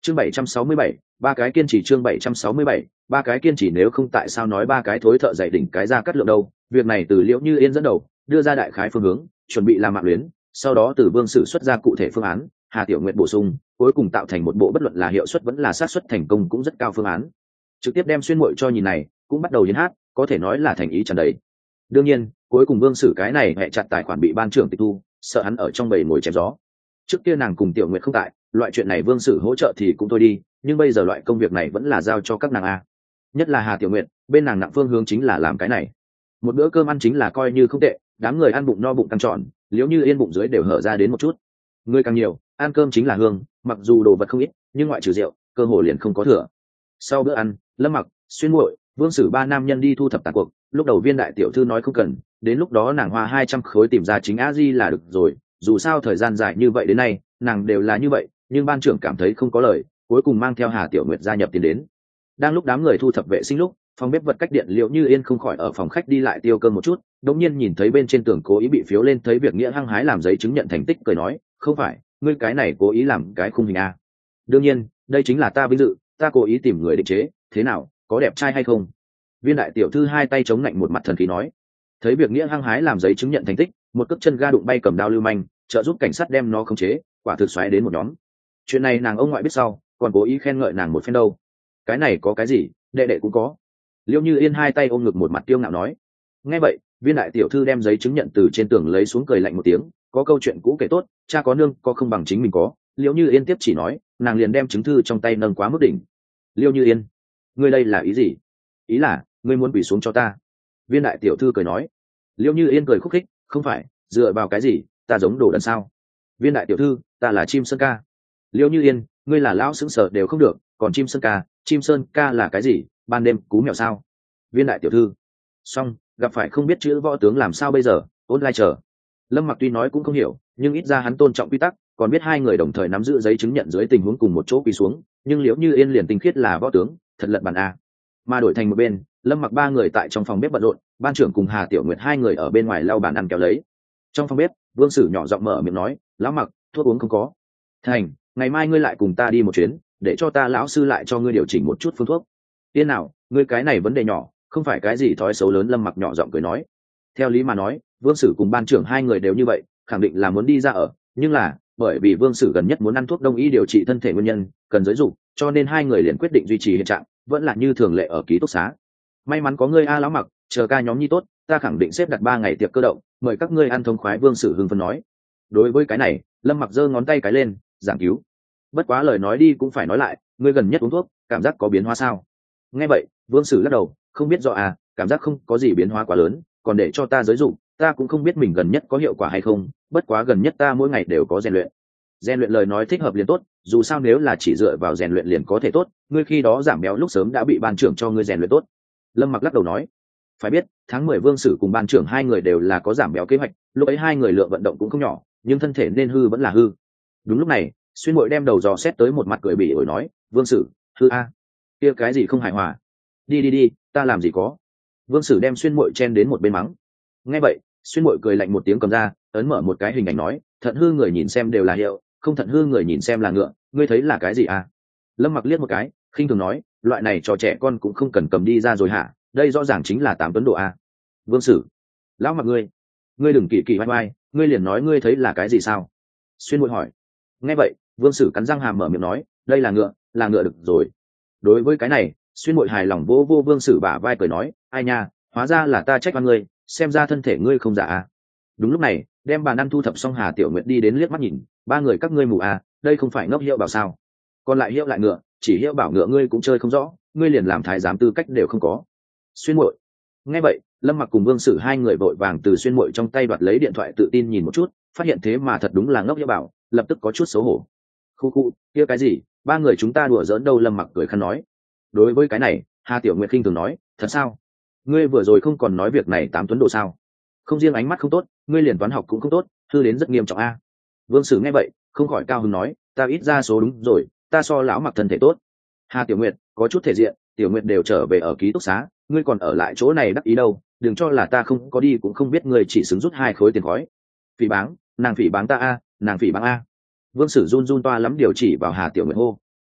chương 767, ba cái kiên trì. Chương 767, ba cái kiên trì. Nếu không tại sao nói ba cái thối thợ dạy đỉnh cái ra cắt lượng đâu? Việc này từ Liễu Như Yên dẫn đầu, đưa ra đại khái phương hướng, chuẩn bị làm mạng luyến, sau đó từ Vương Sử xuất ra cụ thể phương án, Hà Tiểu Nguyệt bổ sung, cuối cùng tạo thành một bộ bất luận là hiệu suất vẫn là xác suất thành công cũng rất cao phương án. Trực tiếp đem Xuyên Muội cho nhìn này, cũng bắt đầu hiến hát, có thể nói là thành ý tràn đầy. Đương nhiên, cuối cùng Vương Sử cái này hệ chặt tài khoản bị ban trưởng tịch thu, sợ hắn ở trong bầy ngồi chém gió. Trước kia nàng cùng Tiểu Nguyệt không tại, loại chuyện này Vương Sử hỗ trợ thì cũng thôi đi, nhưng bây giờ loại công việc này vẫn là giao cho các nàng a. Nhất là Hà Tiểu Nguyệt, bên nàng nặng phương hướng chính là làm cái này. Một bữa cơm ăn chính là coi như không tệ, đám người ăn bụng no bụng căng tròn, Liễu Như Yên bụng dưới đều hở ra đến một chút. Người càng nhiều, ăn cơm chính là hương, mặc dù đồ vật không ít, nhưng ngoại trừ rượu, cơ hồ liền không có thừa. Sau bữa ăn, Lâm Mặc, Xuyên Muội, Vương Sử ba nam nhân đi thu thập tàn cuộc. Lúc đầu Viên đại tiểu thư nói không cần, đến lúc đó nàng hoa 200 khối tìm ra chính a di là được rồi. Dù sao thời gian dài như vậy đến nay, nàng đều là như vậy, nhưng ban trưởng cảm thấy không có lời, cuối cùng mang theo Hà Tiểu Nguyệt gia nhập tiến đến. Đang lúc đám người thu thập vệ sinh lúc, phòng bếp vật cách điện Liễu Như Yên không khỏi ở phòng khách đi lại tiêu cơm một chút, đột nhiên nhìn thấy bên trên tường cố ý bị phiếu lên thấy việc nghĩa hăng hái làm giấy chứng nhận thành tích, cười nói, không phải, ngươi cái này cố ý làm cái khung hình a. Đương nhiên, đây chính là ta vinh dự, ta cố ý tìm người định chế, thế nào, có đẹp trai hay không? Viên đại tiểu thư hai tay chống lạnh một mặt thần khí nói. Thấy việc nghĩa hăng hái làm giấy chứng nhận thành tích, một cước chân ga đụng bay cầm đao lưu manh, trợ giúp cảnh sát đem nó khống chế, quả thực xoáy đến một nhóm. Chuyện này nàng ông ngoại biết sau, còn cố ý khen ngợi nàng một phen đâu. Cái này có cái gì, đệ đệ cũng có. Liễu Như Yên hai tay ôm ngực một mặt tiêu ngạo nói. Nghe vậy, viên đại tiểu thư đem giấy chứng nhận từ trên tường lấy xuống, cười lạnh một tiếng, có câu chuyện cũ kể tốt, cha có nương có không bằng chính mình có. Liễu Như Yên tiếp chỉ nói, nàng liền đem chứng thư trong tay nâng quá mức đỉnh. Liễu Như Yên, ngươi đây là ý gì? Ý là, ngươi muốn quỳ xuống cho ta. Viên đại tiểu thư cười nói. Liễu Như Yên cười khúc khích, không phải, dựa vào cái gì, ta giống đồ đần sao? Viên đại tiểu thư, ta là chim sơn ca. Liễu Như Yên, ngươi là lão sững sờ đều không được, còn chim sơn ca là cái gì, ban đêm cú mèo sao? Viên đại tiểu thư. Xong, gặp phải không biết chữ võ tướng làm sao bây giờ, online chờ. Lâm Mặc tuy nói cũng không hiểu, nhưng ít ra hắn tôn trọng quy tắc, còn biết hai người đồng thời nắm giữ giấy chứng nhận dưới tình huống cùng một chỗ quỳ xuống, nhưng Liễu Như Yên liền tinh khiết là võ tướng, thật lật bàn a. Mà đổi thành một bên, Lâm Mặc ba người tại trong phòng bếp bận rộn, ban trưởng cùng Hà Tiểu Nguyệt hai người ở bên ngoài lau bàn ăn kéo lấy. Trong phòng bếp, Vương Sử nhỏ giọng mở miệng nói, lão Mặc, thuốc uống không có. Thành, ngày mai ngươi lại cùng ta đi một chuyến, để cho ta lão sư lại cho ngươi điều chỉnh một chút phương thuốc. Tiên nào, ngươi cái này vấn đề nhỏ, không phải cái gì thói xấu lớn. Lâm Mặc nhỏ giọng cười nói. Theo lý mà nói, Vương Sử cùng ban trưởng hai người đều như vậy, khẳng định là muốn đi ra ở, nhưng là bởi vì Vương Sử gần nhất muốn ăn thuốc đông y điều trị thân thể nguyên nhân, cần giới dục, cho nên hai người liền quyết định duy trì hiện trạng, vẫn là như thường lệ ở ký túc xá. May mắn có ngươi a lão Mặc, chờ ca nhóm nhi tốt, ta khẳng định xếp đặt 3 ngày tiệc cơ động, mời các ngươi ăn thông khoái. Vương Sử hưng phấn nói. Đối với cái này, Lâm Mặc giơ ngón tay cái lên, giảng cứu. Bất quá lời nói đi cũng phải nói lại, ngươi gần nhất uống thuốc, cảm giác có biến hóa sao? Nghe vậy, Vương Sử lắc đầu, không biết rõ à, cảm giác không có gì biến hóa quá lớn, còn để cho ta giới dụng, ta cũng không biết mình gần nhất có hiệu quả hay không, bất quá gần nhất ta mỗi ngày đều có rèn luyện. Rèn luyện lời nói thích hợp liền tốt, dù sao nếu là chỉ dựa vào rèn luyện liền có thể tốt, ngươi khi đó giảm béo lúc sớm đã bị ban trưởng cho ngươi rèn luyện tốt. Lâm Mặc lắc đầu nói, phải biết, tháng 10 Vương Sử cùng ban trưởng hai người đều là có giảm béo kế hoạch, lúc ấy hai người lượng vận động cũng không nhỏ, nhưng thân thể nên hư vẫn là hư. Đúng lúc này, Xuyên Muội đem đầu dò xét tới một mặt cười bỉ ổi nói, Vương Sử, hư a, kia cái gì không hài hòa, đi, ta làm gì có. Vương Sử đem Xuyên Muội chen đến một bên mắng. Nghe vậy, Xuyên Muội cười lạnh một tiếng cầm ra, ấn mở một cái hình ảnh nói, thận hư người nhìn xem đều là hiệu, không thận hư người nhìn xem là ngựa, ngươi thấy là cái gì à? Lâm Mặc liếc một cái, khinh thường nói, loại này trò trẻ con cũng không cần cầm đi ra rồi hả, đây rõ ràng chính là 8 tuấn độ a. Vương Sử, lão Mặc ngươi đừng kỳ vai vai, ngươi liền nói ngươi thấy là cái gì sao? Xuyên Muội hỏi. Nghe vậy, Vương Sử cắn răng hàm mở miệng nói, đây là ngựa được rồi. Đối với cái này, Xuyên Muội hài lòng vô Vương Sử bả vai cười nói, ai nha, hóa ra là ta trách oan ngươi, xem ra thân thể ngươi không giả à. Đúng lúc này, đem bàn ăn thu thập xong Hà Tiểu Nguyệt đi đến liếc mắt nhìn, ba người các ngươi mù à, đây không phải ngốc hiệu bảo sao? Còn lại hiệu lại ngựa, chỉ hiệu bảo ngựa ngươi cũng chơi không rõ, ngươi liền làm thái giám tư cách đều không có. Xuyên Muội. Nghe vậy, Lâm Mặc cùng Vương Sử hai người vội vàng từ Xuyên Muội trong tay đoạt lấy điện thoại tự tin nhìn một chút, phát hiện thế mà thật đúng là ngốc hiệu bảo, lập tức có chút xấu hổ. Khu, kia cái gì, ba người chúng ta đùa giỡn đâu? Lâm Mặc cười khăn nói. Đối với cái này, Hà Tiểu Nguyệt khinh thường nói, thật sao? Ngươi vừa rồi không còn nói việc này 8 tuấn độ sao? Không riêng ánh mắt không tốt, ngươi liền toán học cũng không tốt, hư đến rất nghiêm trọng a. Vương Sử nghe vậy, không khỏi cao hứng nói, ta ít ra số đúng rồi, ta so lão Mặc thân thể tốt. Hà Tiểu Nguyệt, có chút thể diện, Tiểu Nguyệt đều trở về ở ký túc xá, ngươi còn ở lại chỗ này đắc ý đâu, đừng cho là ta không có đi cũng không biết ngươi chỉ xứng rút 2 khối tiền gói. Phỉ báng, nàng phỉ báng ta a, nàng phỉ báng a. Vương Sử run toa lắm điều chỉ vào Hà Tiểu Nguyệt hô.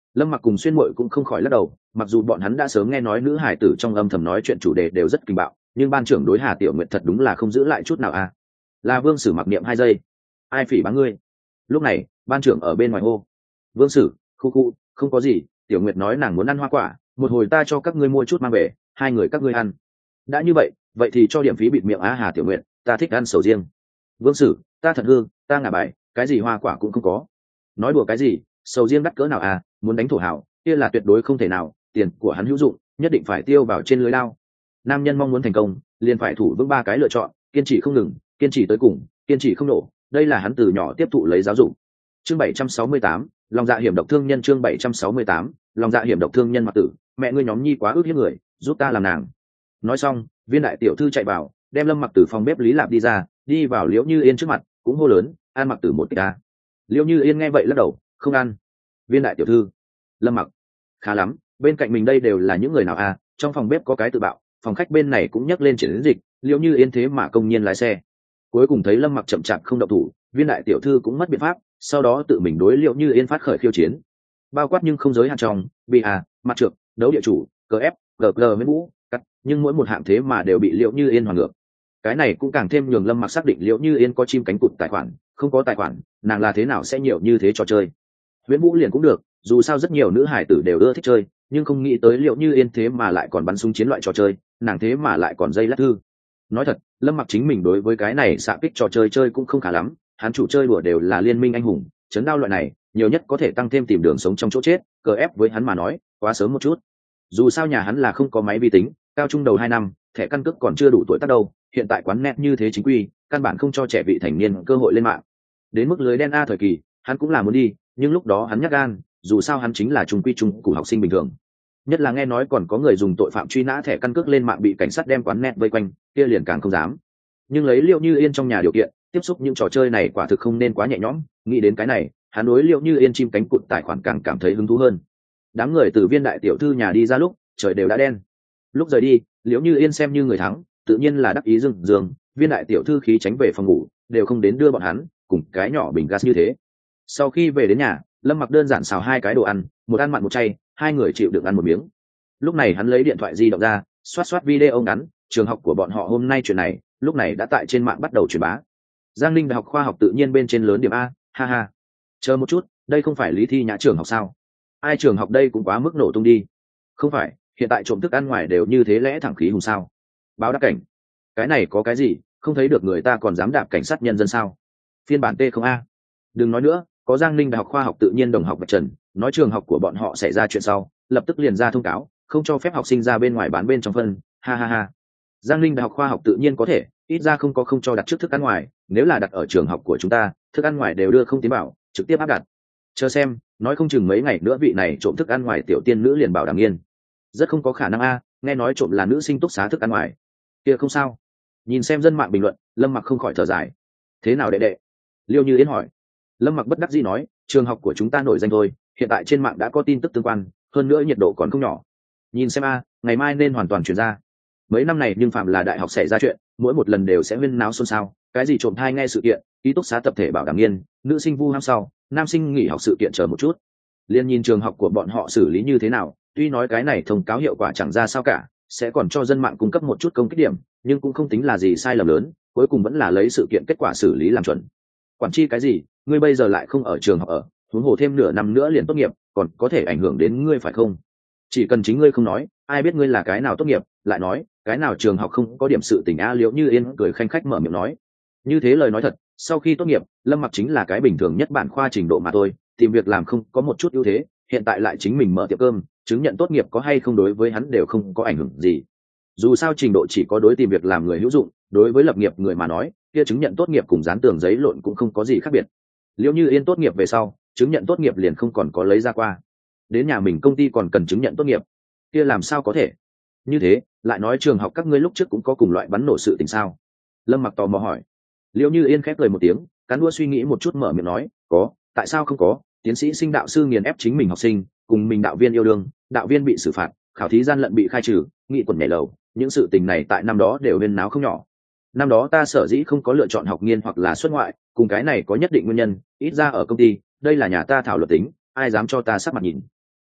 Lâm Mặc cùng Xuyên Muội cũng không khỏi lắc đầu, mặc dù bọn hắn đã sớm nghe nói nữ hải tử trong âm thầm nói chuyện chủ đề đều rất kinh bạo, nhưng ban trưởng đối Hà Tiểu Nguyệt thật đúng là không giữ lại chút nào à. Là Vương Sử mặc niệm 2 giây. Ai phỉ báng ngươi? Lúc này, ban trưởng ở bên ngoài hô. Vương Sử, khu, không có gì, Tiểu Nguyệt nói nàng muốn ăn hoa quả, một hồi ta cho các ngươi mua chút mang về, hai người các ngươi ăn. Đã như vậy, vậy thì cho điểm phí bịt miệng á Hà Tiểu Nguyệt, ta thích ăn sầu riêng. Vương Sử, ta thật hư, ta ngả bài, cái gì hoa quả cũng không có. Nói đùa cái gì, sầu riêng đắt cỡ nào à, muốn đánh thổ hảo, kia là tuyệt đối không thể nào, tiền của hắn hữu dụng, nhất định phải tiêu vào trên lưới lao. Nam nhân mong muốn thành công, liền phải thủ vững 3 cái lựa chọn, kiên trì không ngừng, kiên trì tới cùng, kiên trì không nổ, đây là hắn từ nhỏ tiếp thụ lấy giáo dục. Chương 768, lòng dạ hiểm độc thương nhân. Chương 768, lòng dạ hiểm độc thương nhân. Mặc Tử, mẹ ngươi nhóm nhi quá ước hiếp người, giúp ta làm nàng. Nói xong, Viên đại tiểu thư chạy vào, đem Lâm Mặc Tử phòng bếp Lý Lạp đi ra, đi vào Liễu Như Yên trước mặt, cũng hô lớn, "An Mặc Tử một cái." Liễu Như Yên nghe vậy lắc đầu, "Không ăn." Viên đại tiểu thư, Lâm Mặc, khá lắm, bên cạnh mình đây đều là những người nào à? Trong phòng bếp có cái tự bạo, phòng khách bên này cũng nhắc lên triển dịch, Liễu Như Yên thế mà công nhiên lái xe. Cuối cùng thấy Lâm Mặc chậm chạp không động thủ, Viên đại tiểu thư cũng mất biện pháp, sau đó tự mình đối Liễu Như Yên phát khởi khiêu chiến. Bao quát nhưng không giới hạn trong, bị mặt trược, đấu địa chủ, cờ ép, gg với mũ, cắt, nhưng mỗi một hạng thế mà đều bị Liễu Như Yên hoàn ngược. Cái này cũng càng thêm nhường Lâm Mặc xác định Liễu Như Yên có chim cánh cụt tài khoản, không có tài khoản, nàng là thế nào sẽ nhiều như thế trò chơi. Huyễn Vũ liền cũng được, dù sao rất nhiều nữ hải tử đều ưa thích chơi, nhưng không nghĩ tới Liễu Như Yên thế mà lại còn bắn súng chiến loại trò chơi, nàng thế mà lại còn dây lát thư. Nói thật, Lâm Mặc chính mình đối với cái này xạ kích trò chơi chơi cũng không khá lắm, hắn chủ chơi đùa đều là liên minh anh hùng, chấn đao loại này, nhiều nhất có thể tăng thêm tìm đường sống trong chỗ chết, cờ ép với hắn mà nói, quá sớm một chút. Dù sao nhà hắn là không có máy vi tính, cao trung đầu 2 năm, thẻ căn cước còn chưa đủ tuổi tác đâu, hiện tại quán net như thế chính quy, căn bản không cho trẻ vị thành niên cơ hội lên mạng. Đến mức lưới đen A thời kỳ, hắn cũng là muốn đi, nhưng lúc đó hắn nhắc gan, dù sao hắn chính là trung quy trung cụ học sinh bình thường. Nhất là nghe nói còn có người dùng tội phạm truy nã thẻ căn cước lên mạng bị cảnh sát đem quán net vây quanh, kia liền càng không dám. Nhưng lấy Liễu Như Yên trong nhà điều kiện, tiếp xúc những trò chơi này quả thực không nên quá nhẹ nhõm, nghĩ đến cái này, hắn đối Liễu Như Yên chim cánh cụt tài khoản càng cảm thấy hứng thú hơn. Đám người từ Viên đại tiểu thư nhà đi ra lúc, trời đều đã đen. Lúc rời đi, Liễu Như Yên xem như người thắng, tự nhiên là đắc ý dừng giường, Viên đại tiểu thư khí tránh về phòng ngủ, đều không đến đưa bọn hắn, cùng cái nhỏ bình gas như thế. Sau khi về đến nhà, Lâm Mặc đơn giản xào 2 cái đồ ăn, một ăn mặn một chay, 2 người chịu đựng ăn một miếng. Lúc này hắn lấy điện thoại di động ra, xoát video ngắn, trường học của bọn họ hôm nay chuyện này, lúc này đã tại trên mạng bắt đầu truyền bá. Giang Ninh Đại học khoa học tự nhiên bên trên lớn điểm A, ha ha. Chờ một chút, đây không phải Lý Thi Nhã trường học sao? Ai trường học đây cũng quá mức nổ tung đi. Không phải, hiện tại trộm thức ăn ngoài đều như thế lẽ thẳng khí hùng sao? Báo đáp cảnh. Cái này có cái gì, không thấy được người ta còn dám đạp cảnh sát nhân dân sao? Phiên bản T không A. Đừng nói nữa, có Giang Ninh Đại học khoa học tự nhiên đồng học Bạch Trần, nói trường học của bọn họ xảy ra chuyện sau, lập tức liền ra thông cáo, không cho phép học sinh ra bên ngoài bán bên trong phân, ha ha ha. Giang Ninh Đại học khoa học tự nhiên có thể, ít ra không cho đặt trước thức ăn ngoài, nếu là đặt ở trường học của chúng ta, thức ăn ngoài đều đưa không tiến bảo, trực tiếp áp đặt. Chờ xem, nói không chừng mấy ngày nữa vị này trộm thức ăn ngoài tiểu tiên nữ liền bảo đảm nghiên. Rất không có khả năng a, nghe nói trộm là nữ sinh túc xá thức ăn ngoài. Kia không sao. Nhìn xem dân mạng bình luận, Lâm Mặc không khỏi thở dài. Thế nào đệ đệ? Liêu Như Yến hỏi. Lâm Mặc bất đắc dĩ nói, trường học của chúng ta nổi danh thôi, hiện tại trên mạng đã có tin tức tương quan, hơn nữa nhiệt độ còn không nhỏ. Nhìn xem a, ngày mai nên hoàn toàn chuyển ra. Mấy năm này nhưng phạm là đại học xảy ra chuyện, mỗi một lần đều sẽ huyên náo xôn xao, cái gì trộm thai nghe sự kiện, ký túc xá tập thể bảo đảm nghiên, nữ sinh vu ham sau, nam sinh nghỉ học sự kiện chờ một chút. Liên nhìn trường học của bọn họ xử lý như thế nào, tuy nói cái này thông cáo hiệu quả chẳng ra sao cả, sẽ còn cho dân mạng cung cấp một chút công kích điểm, nhưng cũng không tính là gì sai lầm lớn, cuối cùng vẫn là lấy sự kiện kết quả xử lý làm chuẩn. Quản chi cái gì, ngươi bây giờ lại không ở trường học ở, huống hồ thêm nửa năm nữa liền tốt nghiệp, còn có thể ảnh hưởng đến ngươi phải không? Chỉ cần chính ngươi không nói, ai biết ngươi là cái nào tốt nghiệp, lại nói cái nào trường học không có điểm sự tình a. Liễu Như Yên cười khanh khách mở miệng nói. Như thế lời nói thật, sau khi tốt nghiệp, Lâm Mặc chính là cái bình thường nhất bản khoa trình độ mà thôi, tìm việc làm không có một chút ưu thế, hiện tại lại chính mình mở tiệm cơm, chứng nhận tốt nghiệp có hay không đối với hắn đều không có ảnh hưởng gì. Dù sao trình độ chỉ có đối tìm việc làm người hữu dụng, đối với lập nghiệp người mà nói, kia chứng nhận tốt nghiệp cùng dán tường giấy lộn cũng không có gì khác biệt. Liễu Như Yên tốt nghiệp về sau, chứng nhận tốt nghiệp liền không còn có lấy ra qua. Đến nhà mình công ty còn cần chứng nhận tốt nghiệp, kia làm sao có thể? Như thế, lại nói trường học các ngươi lúc trước cũng có cùng loại bắn nổ sự tình sao? Lâm Mặc tò mò hỏi. Liễu Như Yên khép cười một tiếng, cắn đũa suy nghĩ một chút mở miệng nói, có, tại sao không có? Tiến sĩ sinh đạo sư nghiền ép chính mình học sinh, cùng mình đạo viên yêu đương, đạo viên bị xử phạt, khảo thí gian lận bị khai trừ, nghị quần nhảy lầu, những sự tình này tại năm đó đều huyên náo không nhỏ. Năm đó ta sở dĩ không có lựa chọn học nghiên hoặc là xuất ngoại, cùng cái này có nhất định nguyên nhân, ít ra ở công ty, đây là nhà ta thảo luật tính, ai dám cho ta sắc mặt nhìn.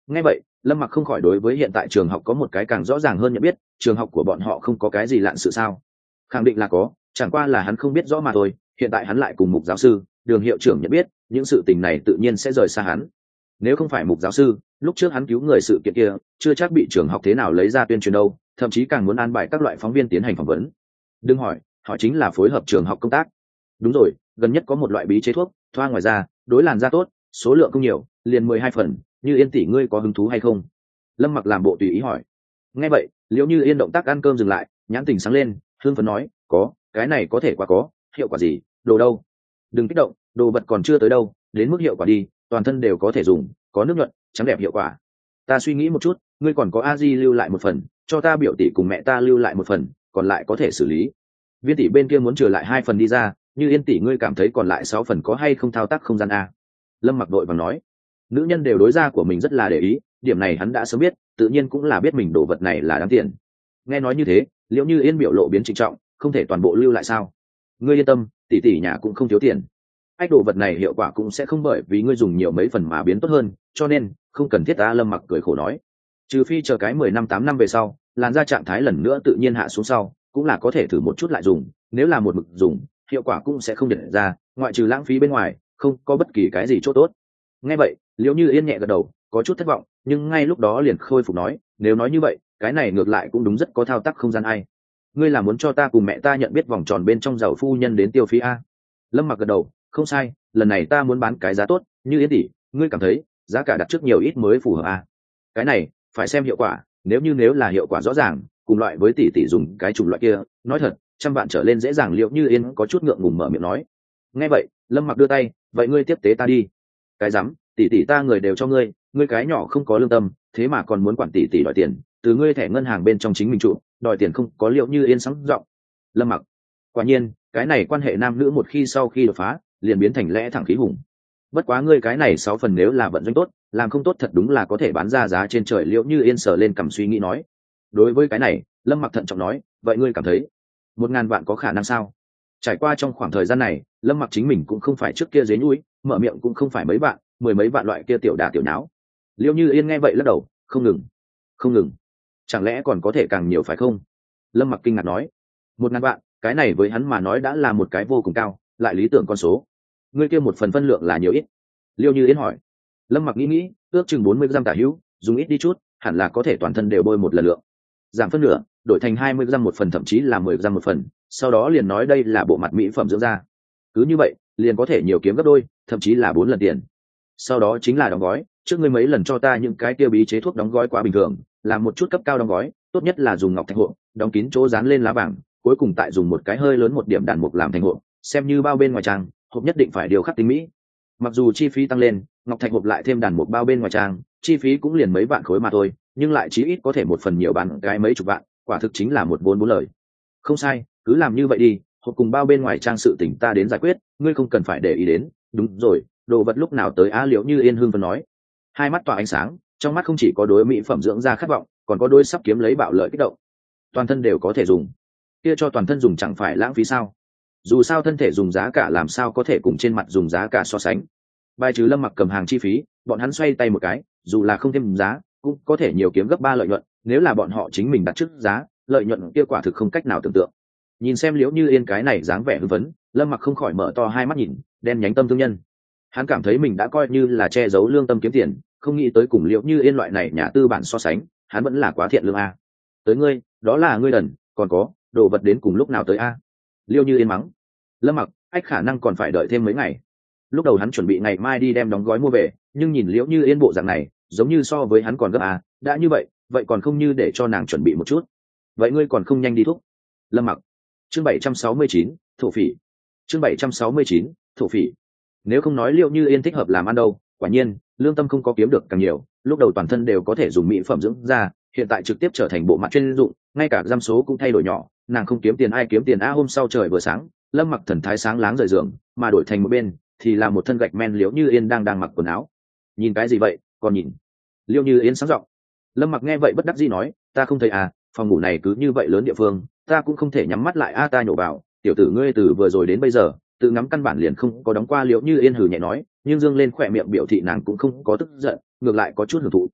Nghe vậy Lâm Mặc không khỏi đối với hiện tại trường học có một cái càng rõ ràng hơn nhận biết. Trường học của bọn họ không có cái gì lạ sự sao? Khẳng định là có, chẳng qua là hắn không biết rõ mà thôi. Hiện tại hắn lại cùng Mục giáo sư, Đường hiệu trưởng nhận biết, những sự tình này tự nhiên sẽ rời xa hắn. Nếu không phải Mục giáo sư, lúc trước hắn cứu người sự kiện kia chưa chắc bị trường học thế nào lấy ra tuyên truyền đâu, thậm chí càng muốn an bài các loại phóng viên tiến hành phỏng vấn. Đừng hỏi, họ chính là phối hợp trường học công tác. Đúng rồi, gần nhất có một loại bí chế thuốc thoa ngoài da, đối làn da tốt, số lượng không nhiều, liền 12 phần. Như Yên tỷ ngươi có hứng thú hay không? Lâm Mặc làm bộ tùy ý hỏi. Nghe vậy Liễu Như Yên động tác ăn cơm dừng lại, nhãn tình sáng lên, hương phấn nói, có, cái này có thể quá có. Hiệu quả gì? Đồ đâu? Đừng kích động, đồ vật còn chưa tới đâu, đến mức hiệu quả đi, toàn thân đều có thể dùng, có nước nhuận, trắng đẹp hiệu quả. Ta suy nghĩ một chút, ngươi còn có a di lưu lại một phần, cho ta biểu tỷ cùng mẹ ta lưu lại một phần, còn lại có thể xử lý. Viên tỷ bên kia muốn trừ lại 2 phần đi ra, Như Yên tỷ ngươi cảm thấy còn lại 6 phần có hay không thao tác không gian a? Lâm Mặc đội vàng nói. Nữ nhân đều đối gia của mình rất là để ý, điểm này hắn đã sớm biết, tự nhiên cũng là biết mình đồ vật này là đáng tiền. Nghe nói như thế Liễu Như Yên biểu lộ biến trịnh trọng, không thể toàn bộ lưu lại sao? Ngươi yên tâm, tỷ tỷ nhà cũng không thiếu tiền. Ách đồ vật này hiệu quả cũng sẽ không bởi vì ngươi dùng nhiều mấy phần mà biến tốt hơn, cho nên không cần thiết. Ta Lâm Mặc cười khổ nói, trừ phi chờ cái 10 năm 8 năm về sau làn da trạng thái lần nữa tự nhiên hạ xuống sau, cũng là có thể thử một chút lại dùng. Nếu là một mực dùng, hiệu quả cũng sẽ không nhận ra, ngoại trừ lãng phí bên ngoài không có bất kỳ cái gì chỗ tốt. Nghe vậy Liễu Như Yên nhẹ gật đầu, có chút thất vọng, nhưng ngay lúc đó liền khôi phục nói, nếu nói như vậy cái này ngược lại cũng đúng, rất có thao tác không gian. Ai, ngươi là muốn cho ta cùng mẹ ta nhận biết vòng tròn bên trong giàu phu nhân đến tiêu phí a? Lâm Mặc gật đầu, không sai, lần này ta muốn bán cái giá tốt. Như Yên tỷ ngươi cảm thấy giá cả đặt trước nhiều ít mới phù hợp a? Cái này phải xem hiệu quả, nếu là hiệu quả rõ ràng cùng loại với tỷ tỷ dùng cái chủng loại kia, nói thật 100 vạn trở lên dễ dàng. Liễu Như Yên có chút ngượng ngùng mở miệng nói. Nghe vậy Lâm Mặc đưa tay, vậy ngươi tiếp tế ta đi. Cái rắm, tỷ tỷ ta người đều cho ngươi, ngươi cái nhỏ không có lương tâm, thế mà còn muốn quản tỷ tỷ đòi tiền, từ ngươi thẻ ngân hàng bên trong chính mình trụ, đòi tiền không có. Liễu Như Yên sáng giọng. Lâm Mặc, quả nhiên cái này quan hệ nam nữ một khi sau khi đột phá liền biến thành lẽ thẳng khí hùng. Bất quá ngươi cái này 6 phần nếu là vận doanh tốt, làm không tốt thật đúng là có thể bán ra giá trên trời. Liễu Như Yên sờ lên cầm suy nghĩ nói. Đối với cái này Lâm Mặc thận trọng nói, vậy ngươi cảm thấy 1.000 vạn có khả năng sao? Trải qua trong khoảng thời gian này Lâm Mặc chính mình cũng không phải trước kia dế nhũi, mở miệng cũng không phải mấy bạn 10 mấy vạn loại kia tiểu đà tiểu nháo. Liễu Như Yên nghe vậy lắc đầu, không ngừng, chẳng lẽ còn có thể càng nhiều phải không? Lâm Mặc kinh ngạc nói, 1.000 vạn, cái này với hắn mà nói đã là một cái vô cùng cao, lại lý tưởng con số. Ngươi kia một phần phân lượng là nhiều ít? Liễu Như Yên hỏi. Lâm Mặc nghĩ, ước chừng 40 gram tả hữu, dùng ít đi chút hẳn là có thể toàn thân đều bôi một lần lượng. Giảm phân nửa, đổi thành 20 gram một phần, thậm chí là 10 gram một phần, sau đó liền nói đây là bộ mặt mỹ phẩm dưỡng da. Cứ như vậy liền có thể nhiều kiếm gấp đôi, thậm chí là 4 lần tiền. Sau đó chính là đóng gói, trước ngươi mấy lần cho ta những cái kia bí chế thuốc đóng gói quá bình thường, làm một chút cấp cao đóng gói, tốt nhất là dùng ngọc thạch hộp, đóng kín chỗ dán lên lá vàng, cuối cùng tại dùng một cái hơi lớn một điểm đàn mục làm thành hộp, xem như bao bên ngoài trang, hộp nhất định phải điều khắc tinh mỹ. Mặc dù chi phí tăng lên, ngọc thạch hộp lại thêm đàn mục bao bên ngoài trang, chi phí cũng liền mấy vạn khối mà thôi, nhưng lại chí ít có thể một phần nhiều bán cái mấy chục vạn, quả thực chính là một vốn bốn lời. Không sai, cứ làm như vậy đi, hộp cùng bao bên ngoài trang sự tình ta đến giải quyết, ngươi không cần phải để ý đến. Đúng rồi, đồ vật lúc nào tới? Liễu Như Yên hưng phấn nói, hai mắt tỏa ánh sáng, trong mắt không chỉ có đối mỹ phẩm dưỡng da khát vọng, còn có đôi sắp kiếm lấy bạo lợi kích động. Toàn thân đều có thể dùng, kia cho toàn thân dùng chẳng phải lãng phí sao? Dù sao thân thể dùng giá cả làm sao có thể cùng trên mặt dùng giá cả so sánh. Bài trừ Lâm Mặc cầm hàng chi phí, bọn hắn xoay tay một cái, dù là không thêm giá cũng có thể nhiều kiếm gấp 3 lợi nhuận. Nếu là bọn họ chính mình đặt trước giá, lợi nhuận kia quả thực không cách nào tưởng tượng. Nhìn xem Liễu Như Yên cái này dáng vẻ hưng phấn, Lâm Mặc không khỏi mở to hai mắt nhìn, đen nhánh tâm thương nhân. Hắn cảm thấy mình đã coi như là che giấu lương tâm kiếm tiền, không nghĩ tới cùng Liễu Như Yên loại này nhà tư bản so sánh, hắn vẫn là quá thiện lương a. Tới ngươi, đó là ngươi đần, còn có đồ vật đến cùng lúc nào tới a? Liễu Như Yên mắng. Lâm Mặc, ách khả năng còn phải đợi thêm mấy ngày. Lúc đầu hắn chuẩn bị ngày mai đi đem đóng gói mua về, nhưng nhìn Liễu Như Yên bộ dạng này, giống như so với hắn còn gấp a. Đã như vậy, vậy còn không như để cho nàng chuẩn bị một chút. Vậy ngươi còn không nhanh đi thúc. Lâm Mặc. Chương 769, thổ phỉ. Chương 769, thổ phỉ. Nếu không nói Liễu Như Yên thích hợp làm ăn đâu, quả nhiên lương tâm không có kiếm được càng nhiều. Lúc đầu toàn thân đều có thể dùng mỹ phẩm dưỡng da, hiện tại trực tiếp trở thành bộ mặt chuyên dụng, ngay cả giam số cũng thay đổi nhỏ. Nàng không kiếm tiền ai kiếm tiền a? Hôm sau trời vừa sáng, Lâm Mặc thần thái sáng láng rời giường, mà đổi thành một bên thì là một thân gạch men. Liễu Như Yên đang mặc quần áo. Nhìn cái gì vậy? Còn nhìn? Liễu Như Yên sáng giọng. Lâm Mặc nghe vậy bất đắc dĩ nói, ta không thấy à, phòng ngủ này cứ như vậy lớn địa phương, ta cũng không thể nhắm mắt lại a. Ta nhổ vào, tiểu tử ngươi từ vừa rồi đến bây giờ tự ngắm căn bản liền không có đóng qua. Liễu Như Yên hừ nhẹ nói, nhưng dương lên khỏe miệng biểu thị nàng cũng không có tức giận, ngược lại có chút hưởng thụ.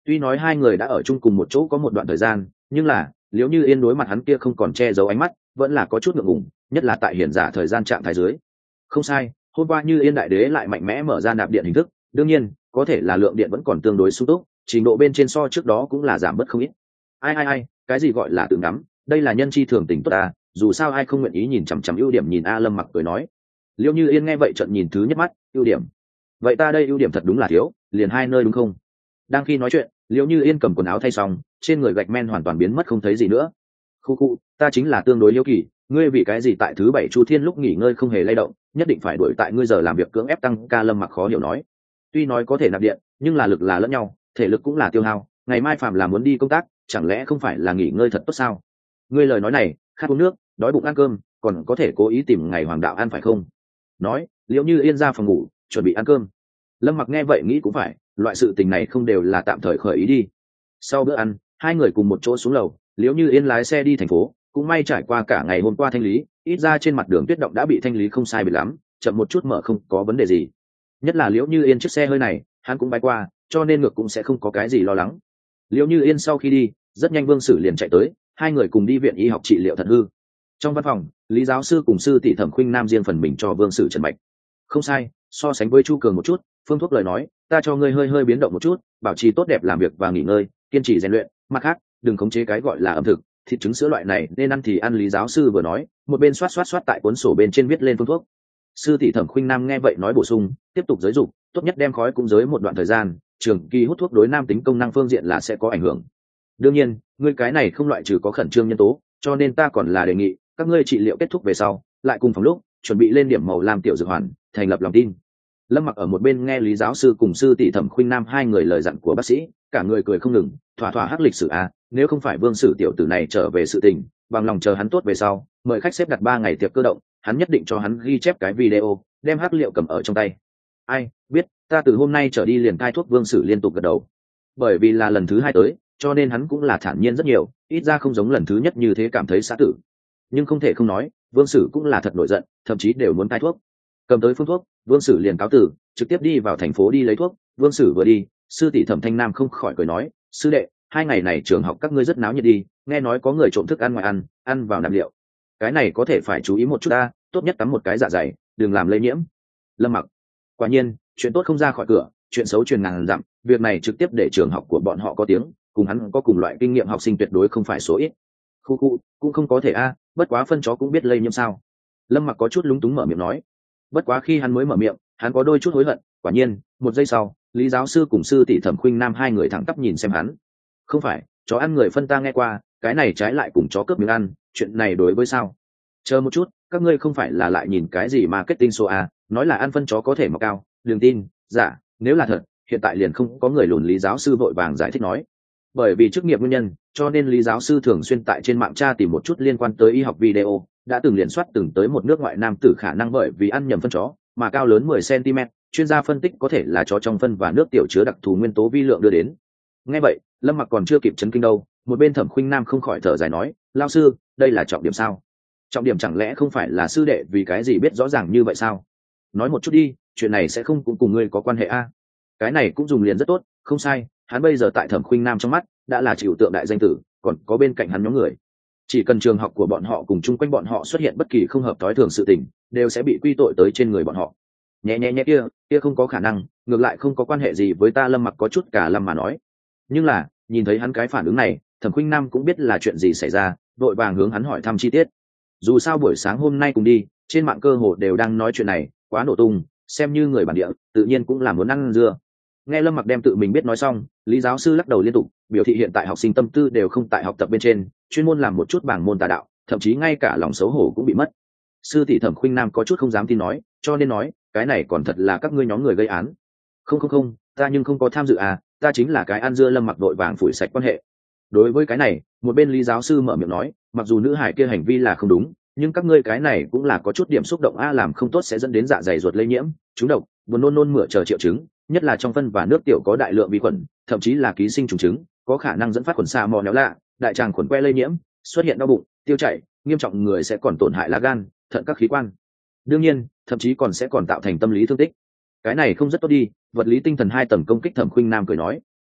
Tuy nói hai người đã ở chung cùng một chỗ có một đoạn thời gian, nhưng là liễu như yên đối mặt hắn kia không còn che giấu ánh mắt, vẫn là có chút ngượng ngùng, nhất là tại hiển giả thời gian trạng thái dưới. Không sai, hôm qua như yên đại đế lại mạnh mẽ mở ra nạp điện hình thức, đương nhiên có thể là lượng điện vẫn còn tương đối sung túc, trình độ bên trên so trước đó cũng là giảm bớt không ít. Ai, cái gì gọi là tự ngắm, đây là nhân chi thường tình tốt à, dù sao ai không nguyện ý nhìn chằm chằm ưu điểm nhìn a. Lâm Mặc cười nói. Liễu như yên nghe vậy trận nhìn thứ nhất mắt, ưu điểm, vậy ta đây ưu điểm thật đúng là thiếu, liền hai nơi đúng không? Đang khi nói chuyện, Liễu như yên cầm quần áo thay xong, trên người gạch men hoàn toàn biến mất không thấy gì nữa. Khu, ta chính là tương đối hiếu kỳ, ngươi vì cái gì tại thứ bảy chu thiên lúc nghỉ ngơi không hề lay động, nhất định phải đuổi tại ngươi giờ làm việc cưỡng ép tăng ca. Lâm Mặc khó hiểu nói. Tuy nói có thể nạp điện, nhưng là lực là lẫn nhau, thể lực cũng là tiêu hao, ngày mai phạm là muốn đi công tác, chẳng lẽ không phải là nghỉ ngơi thật tốt sao? Ngươi lời nói này, khát uống nước, đói bụng ăn cơm, còn có thể cố ý tìm ngày hoàng đạo ăn phải không? Nói, Liễu như yên ra phòng ngủ chuẩn bị ăn cơm. Lâm Mặc nghe vậy nghĩ cũng phải, loại sự tình này không đều là tạm thời khởi ý đi. Sau bữa ăn, hai người cùng một chỗ xuống lầu, Liễu như yên lái xe đi thành phố, cũng may trải qua cả ngày hôm qua thanh lý, ít ra trên mặt đường tuyết động đã bị thanh lý không sai biệt lắm, chậm một chút mở không có vấn đề gì. Nhất là Liễu như yên chiếc xe hơi này hắn cũng bay qua, cho nên ngược cũng sẽ không có cái gì lo lắng. Liễu như yên sau khi đi, rất nhanh Vương Sử liền chạy tới, hai người cùng đi viện y học trị liệu thận hư. Trong văn phòng, Lý giáo sư cùng sư tỷ Thẩm Khuynh Nam riêng phần mình cho Vương Sử trần mạch. Không sai, so sánh với Chu Cường một chút, phương thuốc lời nói, ta cho ngươi hơi biến động một chút, bảo trì tốt đẹp làm việc và nghỉ ngơi, kiên trì rèn luyện, mặt khác đừng khống chế cái gọi là ẩm thực, thịt trứng sữa loại này nên ăn thì ăn. Lý giáo sư vừa nói, một bên xoát tại cuốn sổ bên trên viết lên phương thuốc. Sư tỷ Thẩm Khuynh Nam nghe vậy nói bổ sung, tiếp tục giới dục, tốt nhất đem khói cũng giới một đoạn thời gian, trường kỳ hút thuốc đối nam tính công năng phương diện là sẽ có ảnh hưởng. Đương nhiên, ngươi cái này không loại trừ có khẩn trương nhân tố, cho nên ta còn là đề nghị các ngươi trị liệu kết thúc về sau, lại cùng phòng lúc chuẩn bị lên điểm màu làm tiểu dược hoàn, thành lập lòng tin. Lâm Mặc ở một bên nghe Lý giáo sư cùng sư tỷ Thẩm Khuynh Nam hai người lời dặn của bác sĩ, cả người cười không ngừng, thỏa hắc lịch sử à, nếu không phải Vương Sử tiểu tử này trở về sự tình, bằng lòng chờ hắn tốt về sau, mời khách xếp đặt 3 ngày tiệc cơ động, hắn nhất định cho hắn ghi chép cái video, đem hắc liệu cầm ở trong tay. Ai biết, ta từ hôm nay trở đi liền cai thuốc. Vương Sử liên tục gật đầu. Bởi vì là lần thứ 2 tới, cho nên hắn cũng là thản nhiên rất nhiều, ít ra không giống lần thứ nhất như thế cảm thấy xã tử. Nhưng không thể không nói, Vương Sử cũng là thật nổi giận, thậm chí đều muốn cai thuốc. Cầm tới phương thuốc, Vương Sử liền cáo tử, trực tiếp đi vào thành phố đi lấy thuốc. Vương Sử vừa đi, sư tỷ Thẩm Thanh Nam không khỏi cười nói, sư đệ, 2 ngày này trường học các ngươi rất náo nhiệt đi, nghe nói có người trộm thức ăn ngoài ăn vào nạp liệu, cái này có thể phải chú ý một chút ta, tốt nhất tắm một cái dạ dày, đừng làm lây nhiễm. Lâm Mặc, quả nhiên chuyện tốt không ra khỏi cửa, chuyện xấu truyền ngàn dặm, việc này trực tiếp để trường học của bọn họ có tiếng, cùng hắn có cùng loại kinh nghiệm học sinh tuyệt đối không phải số ít. Khu cũng không có thể a, bất quá phân chó cũng biết lây nhiễm sao? Lâm Mặc có chút lúng túng mở miệng nói. Bất quá khi hắn mới mở miệng, hắn có đôi chút hối hận. Quả nhiên, một giây sau, Lý giáo sư cùng sư tỷ Thẩm Khuynh Nam hai người thẳng tắp nhìn xem hắn. Không phải, chó ăn người phân ta nghe qua, cái này trái lại cùng chó cướp miếng ăn, chuyện này đối với sao? Chờ một chút, các ngươi không phải là lại nhìn cái gì marketing show à, nói là ăn phân chó có thể mọc cao, đừng tin, giả, nếu là thật, hiện tại liền không có người lùn. Lý giáo sư vội vàng giải thích nói. Bởi vì chức nghiệp nguyên nhân, cho nên Lý giáo sư thường xuyên tại trên mạng tra tìm một chút liên quan tới y học video, đã từng liền soát từng tới một nước ngoại nam tử khả năng bởi vì ăn nhầm phân chó mà cao lớn 10 cm, chuyên gia phân tích có thể là chó trong phân và nước tiểu chứa đặc thù nguyên tố vi lượng đưa đến. Nghe vậy, Lâm Mặc còn chưa kịp chấn kinh đâu, một bên Thẩm Khuynh Nam không khỏi thở dài nói, lao sư, đây là trọng điểm sao? Trọng điểm chẳng lẽ không phải là sư đệ vì cái gì biết rõ ràng như vậy sao? Nói một chút đi, chuyện này sẽ không cũng cùng ngươi có quan hệ a? Cái này cũng dùng liền rất tốt, không sai, hắn bây giờ tại Thẩm Khuynh Nam trong mắt đã là chịu tượng đại danh tử, còn có bên cạnh hắn nhóm người. Chỉ cần trường học của bọn họ cùng chung quanh bọn họ xuất hiện bất kỳ không hợp thói thường sự tình, đều sẽ bị quy tội tới trên người bọn họ. Nhẹ kia không có khả năng, ngược lại không có quan hệ gì với ta. Lâm Mặc có chút cả lâm mà nói. Nhưng là, nhìn thấy hắn cái phản ứng này, Thẩm Khuynh Nam cũng biết là chuyện gì xảy ra, vội vàng hướng hắn hỏi thăm chi tiết. Dù sao buổi sáng hôm nay cùng đi, trên mạng cơ hồ đều đang nói chuyện này, quá nổ tung, xem như người bản địa, tự nhiên cũng là muốn ăn dưa. Nghe Lâm Mặc đem tự mình biết nói xong, Lý giáo sư lắc đầu liên tục, biểu thị hiện tại học sinh tâm tư đều không tại học tập bên trên, chuyên môn làm một chút bảng môn tà đạo, thậm chí ngay cả lòng xấu hổ cũng bị mất. Sư tỷ Thẩm Khuynh Nam có chút không dám tin nói, cho nên nói, cái này còn thật là các ngươi nhóm người gây án. Không, ta nhưng không có tham dự à, ta chính là cái ăn dưa. Lâm Mặc vội vàng phủi sạch quan hệ. Đối với cái này, một bên Lý giáo sư mở miệng nói, mặc dù nữ hải kia hành vi là không đúng, nhưng các ngươi cái này cũng là có chút điểm xúc động a, làm không tốt sẽ dẫn đến dạ dày ruột lây nhiễm, trúng độc, buồn nôn mửa chờ triệu chứng, nhất là trong phân và nước tiểu có đại lượng vi khuẩn, thậm chí là ký sinh trùng chứng, có khả năng dẫn phát khuẩn xa mò néo lạ, đại tràng khuẩn que lây nhiễm, xuất hiện đau bụng, tiêu chảy, nghiêm trọng người sẽ còn tổn hại lá gan, thận các khí quan. Đương nhiên, thậm chí sẽ còn tạo thành tâm lý thương tích. Cái này không rất tốt đi, vật lý tinh thần 2 tầng công kích. Thẩm Khuynh Nam cười nói.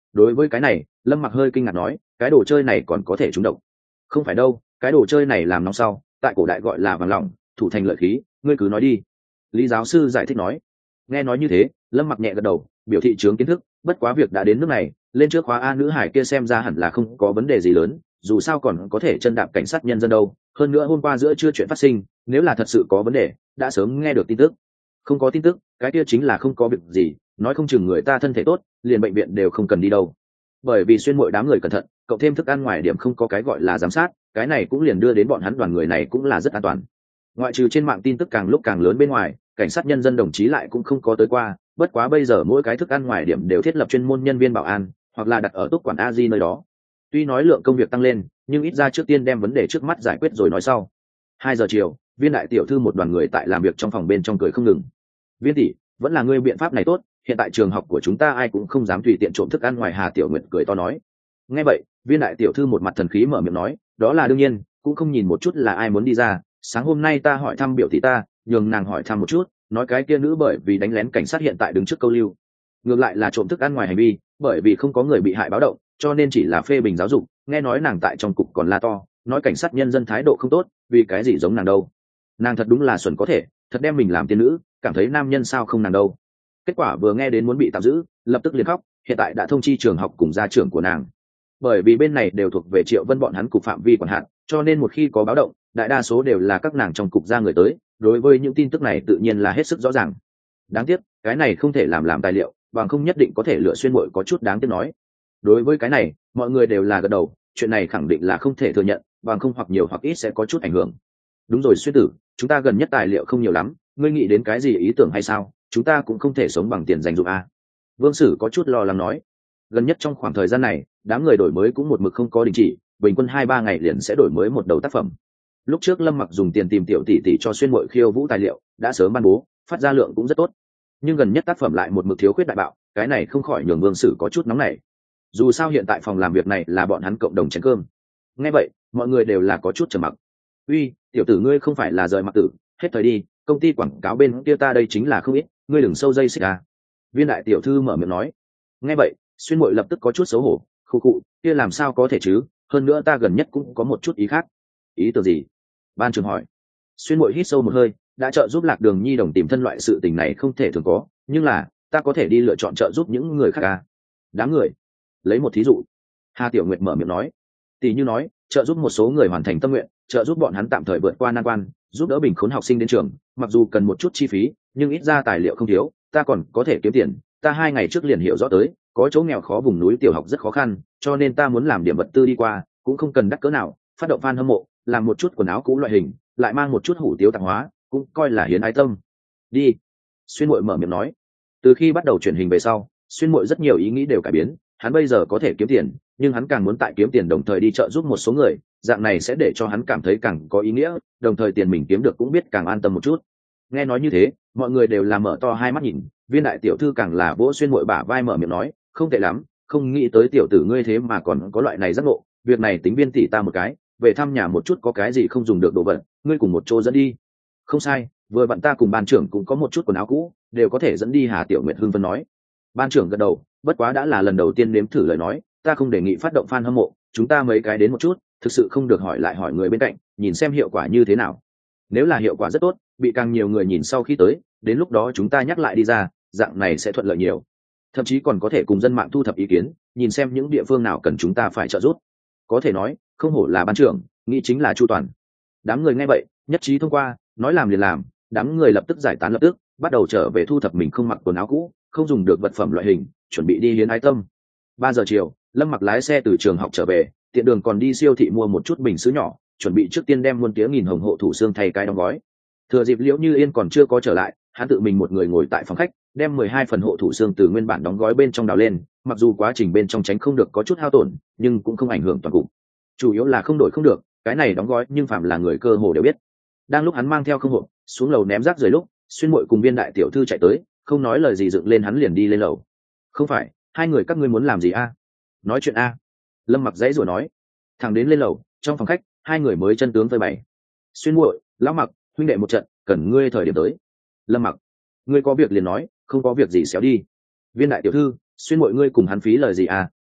Đối với cái này Lâm Mặc hơi kinh ngạc nói, cái đồ chơi này còn có thể trúng độc? Không phải đâu, cái đồ chơi này làm nóng sau, tại cổ đại gọi là vàng lỏng, thủ thành lợi khí, ngươi cứ nói đi. Lý giáo sư giải thích nói. Nghe nói như thế, Lâm Mặc nhẹ gật đầu, biểu thị chướng kiến thức, bất quá việc đã đến nước này, lên trước khóa A nữ hải kia xem ra hẳn là không có vấn đề gì lớn, dù sao còn có thể chân đạp cảnh sát nhân dân đâu. Hơn nữa hôm qua giữa trưa chuyện phát sinh, nếu là thật sự có vấn đề, đã sớm nghe được tin tức. Không có tin tức, cái kia chính là không có việc gì, nói không chừng người ta thân thể tốt, liền bệnh viện đều không cần đi đâu. Bởi vì xuyên mỗi đám người cẩn thận, cộng thêm thức ăn ngoài điểm không có cái gọi là giám sát, cái này cũng liền đưa đến bọn hắn đoàn người này cũng là rất an toàn. Ngoại trừ trên mạng tin tức càng lúc càng lớn bên ngoài, cảnh sát nhân dân đồng chí lại cũng không có tới qua, bất quá bây giờ mỗi cái thức ăn ngoài điểm đều thiết lập chuyên môn nhân viên bảo an, hoặc là đặt ở túc quản a di nơi đó. Tuy nói lượng công việc tăng lên, nhưng ít ra trước tiên đem vấn đề trước mắt giải quyết rồi nói sau. 2 giờ chiều, Viên đại tiểu thư một đoàn người tại làm việc trong phòng bên trong cười không ngừng. Viên tỷ, vẫn là ngươi biện pháp này tốt, hiện tại trường học của chúng ta ai cũng không dám tùy tiện trộm thức ăn ngoài. Hà Tiểu Nguyệt cười to nói. Nghe vậy, Viên đại tiểu thư một mặt thần khí mở miệng nói, đó là đương nhiên, cũng không nhìn một chút là ai muốn đi ra. Sáng hôm nay ta hỏi thăm biểu tỷ ta, nhường nàng hỏi thăm một chút, nói cái kia nữ bởi vì đánh lén cảnh sát hiện tại đứng trước câu lưu. Ngược lại là trộm thức ăn ngoài hành vi, bởi vì không có người bị hại báo động, cho nên chỉ là phê bình giáo dục. Nghe nói nàng tại trong cục còn la to, nói cảnh sát nhân dân thái độ không tốt, vì cái gì giống nàng đâu. Nàng thật đúng là xuẩn có thể, thật đem mình làm tiên nữ, cảm thấy nam nhân sao không nàng đâu. Kết quả vừa nghe đến muốn bị tạm giữ, lập tức liền khóc, hiện tại đã thông chi trường học cùng gia trưởng của nàng. Bởi vì bên này đều thuộc về Triệu Vân bọn hắn cục phạm vi quản hạt, cho nên một khi có báo động, đại đa số đều là các nàng trong cục ra người tới, đối với những tin tức này tự nhiên là hết sức rõ ràng. Đáng tiếc, cái này không thể làm tài liệu, bằng không nhất định có thể lựa xuyên muội có chút đáng tiếc nói. Đối với cái này, mọi người đều là gật đầu, chuyện này khẳng định là không thể thừa nhận, bằng không hoặc nhiều hoặc ít sẽ có chút ảnh hưởng. Đúng rồi Xuyên tử, chúng ta gần nhất tài liệu không nhiều lắm, ngươi nghĩ đến cái gì ý tưởng hay sao? Chúng ta cũng không thể sống bằng tiền dành dụm a. Vương Sử có chút lo lắng nói. Gần nhất trong khoảng thời gian này, đám người đổi mới cũng một mực không có đình chỉ, bình quân 2-3 ngày liền sẽ đổi mới một đầu tác phẩm. Lúc trước Lâm Mặc dùng tiền tìm tiểu tỷ tỷ cho Xuyên muội khiêu vũ tài liệu, đã sớm ban bố, phát ra lượng cũng rất tốt. Nhưng gần nhất tác phẩm lại một mực thiếu khuyết đại bạo, cái này không khỏi nhường Vương Sử có chút nóng nảy. Dù sao hiện tại phòng làm việc này là bọn hắn cộng đồng chén cơm. Nghe vậy, mọi người đều là có chút trầm mặc. Uy, tiểu tử ngươi không phải là rời mặc tử, hết thời đi, công ty quảng cáo bên kia ta đây chính là không ít, ngươi đừng sâu dây xích à. Viên đại tiểu thư mở miệng nói. Nghe vậy, Xuyên muội lập tức có chút xấu hổ, khụ khụ, kia làm sao có thể chứ, hơn nữa ta gần nhất cũng có một chút ý khác. Ý tưởng gì? Ban trưởng hỏi. Xuyên muội hít sâu một hơi, đã trợ giúp Lạc Đường Nhi đồng tìm thân loại sự tình này không thể thường có, nhưng là ta có thể đi lựa chọn trợ giúp những người khác à? Đám người. Lấy một thí dụ. Hà Tiểu Nguyệt mở miệng nói. Tỷ như nói, trợ giúp một số người hoàn thành tâm nguyện, trợ giúp bọn hắn tạm thời vượt qua nan quan, giúp đỡ bình khốn học sinh đến trường, mặc dù cần một chút chi phí, nhưng ít ra tài liệu không thiếu, ta còn có thể kiếm tiền. Ta 2 ngày trước liền hiểu rõ tới, có chỗ nghèo khó vùng núi tiểu học rất khó khăn, cho nên ta muốn làm điểm vật tư đi qua, cũng không cần đắt cỡ nào, phát động fan hâm mộ, làm một chút quần áo cũ loại hình, lại mang một chút hủ tiếu tạp hóa, cũng coi là hiến ái tâm. Đi. Xuyên muội mở miệng nói. Từ khi bắt đầu truyền hình về sau, Xuyên muội rất nhiều ý nghĩ đều cải biến, hắn bây giờ có thể kiếm tiền, nhưng hắn càng muốn tại kiếm tiền đồng thời đi trợ giúp một số người, dạng này sẽ để cho hắn cảm thấy càng có ý nghĩa, đồng thời tiền mình kiếm được cũng biết càng an tâm một chút. Nghe nói như thế, mọi người đều là mở to hai mắt nhìn, Viên đại tiểu thư càng là vỗ Xuyên muội bả vai mở miệng nói, không tệ lắm, không nghĩ tới tiểu tử ngươi thế mà còn có loại này giác ngộ, việc này tính Viên tỷ ta một cái, về thăm nhà một chút có cái gì không dùng được đồ vật, ngươi cùng một chỗ dẫn đi. Không sai, vừa bạn ta cùng ban trưởng cũng có một chút quần áo cũ, đều có thể dẫn đi. Hà Tiểu Nguyệt hưng phấn nói. Ban trưởng gật đầu, bất quá đã là lần đầu tiên nếm thử lời nói, ta không đề nghị phát động fan hâm mộ, chúng ta mấy cái đến một chút, thực sự không được hỏi lại hỏi người bên cạnh, nhìn xem hiệu quả như thế nào. Nếu là hiệu quả rất tốt, bị càng nhiều người nhìn sau khi tới, đến lúc đó chúng ta nhắc lại đi ra, dạng này sẽ thuận lợi nhiều. Thậm chí còn có thể cùng dân mạng thu thập ý kiến, nhìn xem những địa phương nào cần chúng ta phải trợ giúp. Có thể nói, không hổ là ban trưởng, nghĩ chính là chu toàn. Đám người nghe vậy, nhất trí thông qua, nói làm liền làm, đám người lập tức giải tán lập tức, bắt đầu trở về thu thập mình không mặc quần áo cũ, không dùng được vật phẩm loại hình, chuẩn bị đi hiến ái tâm. 3 giờ chiều, Lâm Mặc lái xe từ trường học trở về, tiện đường còn đi siêu thị mua một chút bình sứ nhỏ, chuẩn bị trước tiên đem muôn tía nghìn hồng hộ thủ xương thay cái đóng gói. Thừa dịp Liễu Như Yên còn chưa có trở lại, hắn tự mình một người ngồi tại phòng khách, đem 12 phần hộ thủ xương từ nguyên bản đóng gói bên trong đào lên, mặc dù quá trình bên trong tránh không được có chút hao tổn, nhưng cũng không ảnh hưởng toàn cục. Chủ yếu là không đổi không được, cái này đóng gói nhưng phạm là người cơ hồ đều biết. Đang lúc hắn mang theo không hộp xuống lầu ném rác rời lúc, Xuyên muội cùng Viên đại tiểu thư chạy tới, không nói lời gì dựng lên hắn liền đi lên lầu. Không phải, hai người các ngươi muốn làm gì a? Nói chuyện a. Lâm Mặc dãy rồi nói. Thằng đến lên lầu, trong phòng khách, hai người mới chân tướng phơi bày. Xuyên muội, lão Mặc, huynh đệ một trận, cần ngươi thời điểm tới. Lâm Mặc, ngươi có việc liền nói, không có việc gì xéo đi. Viên đại tiểu thư, Xuyên muội ngươi cùng hắn phí lời gì à,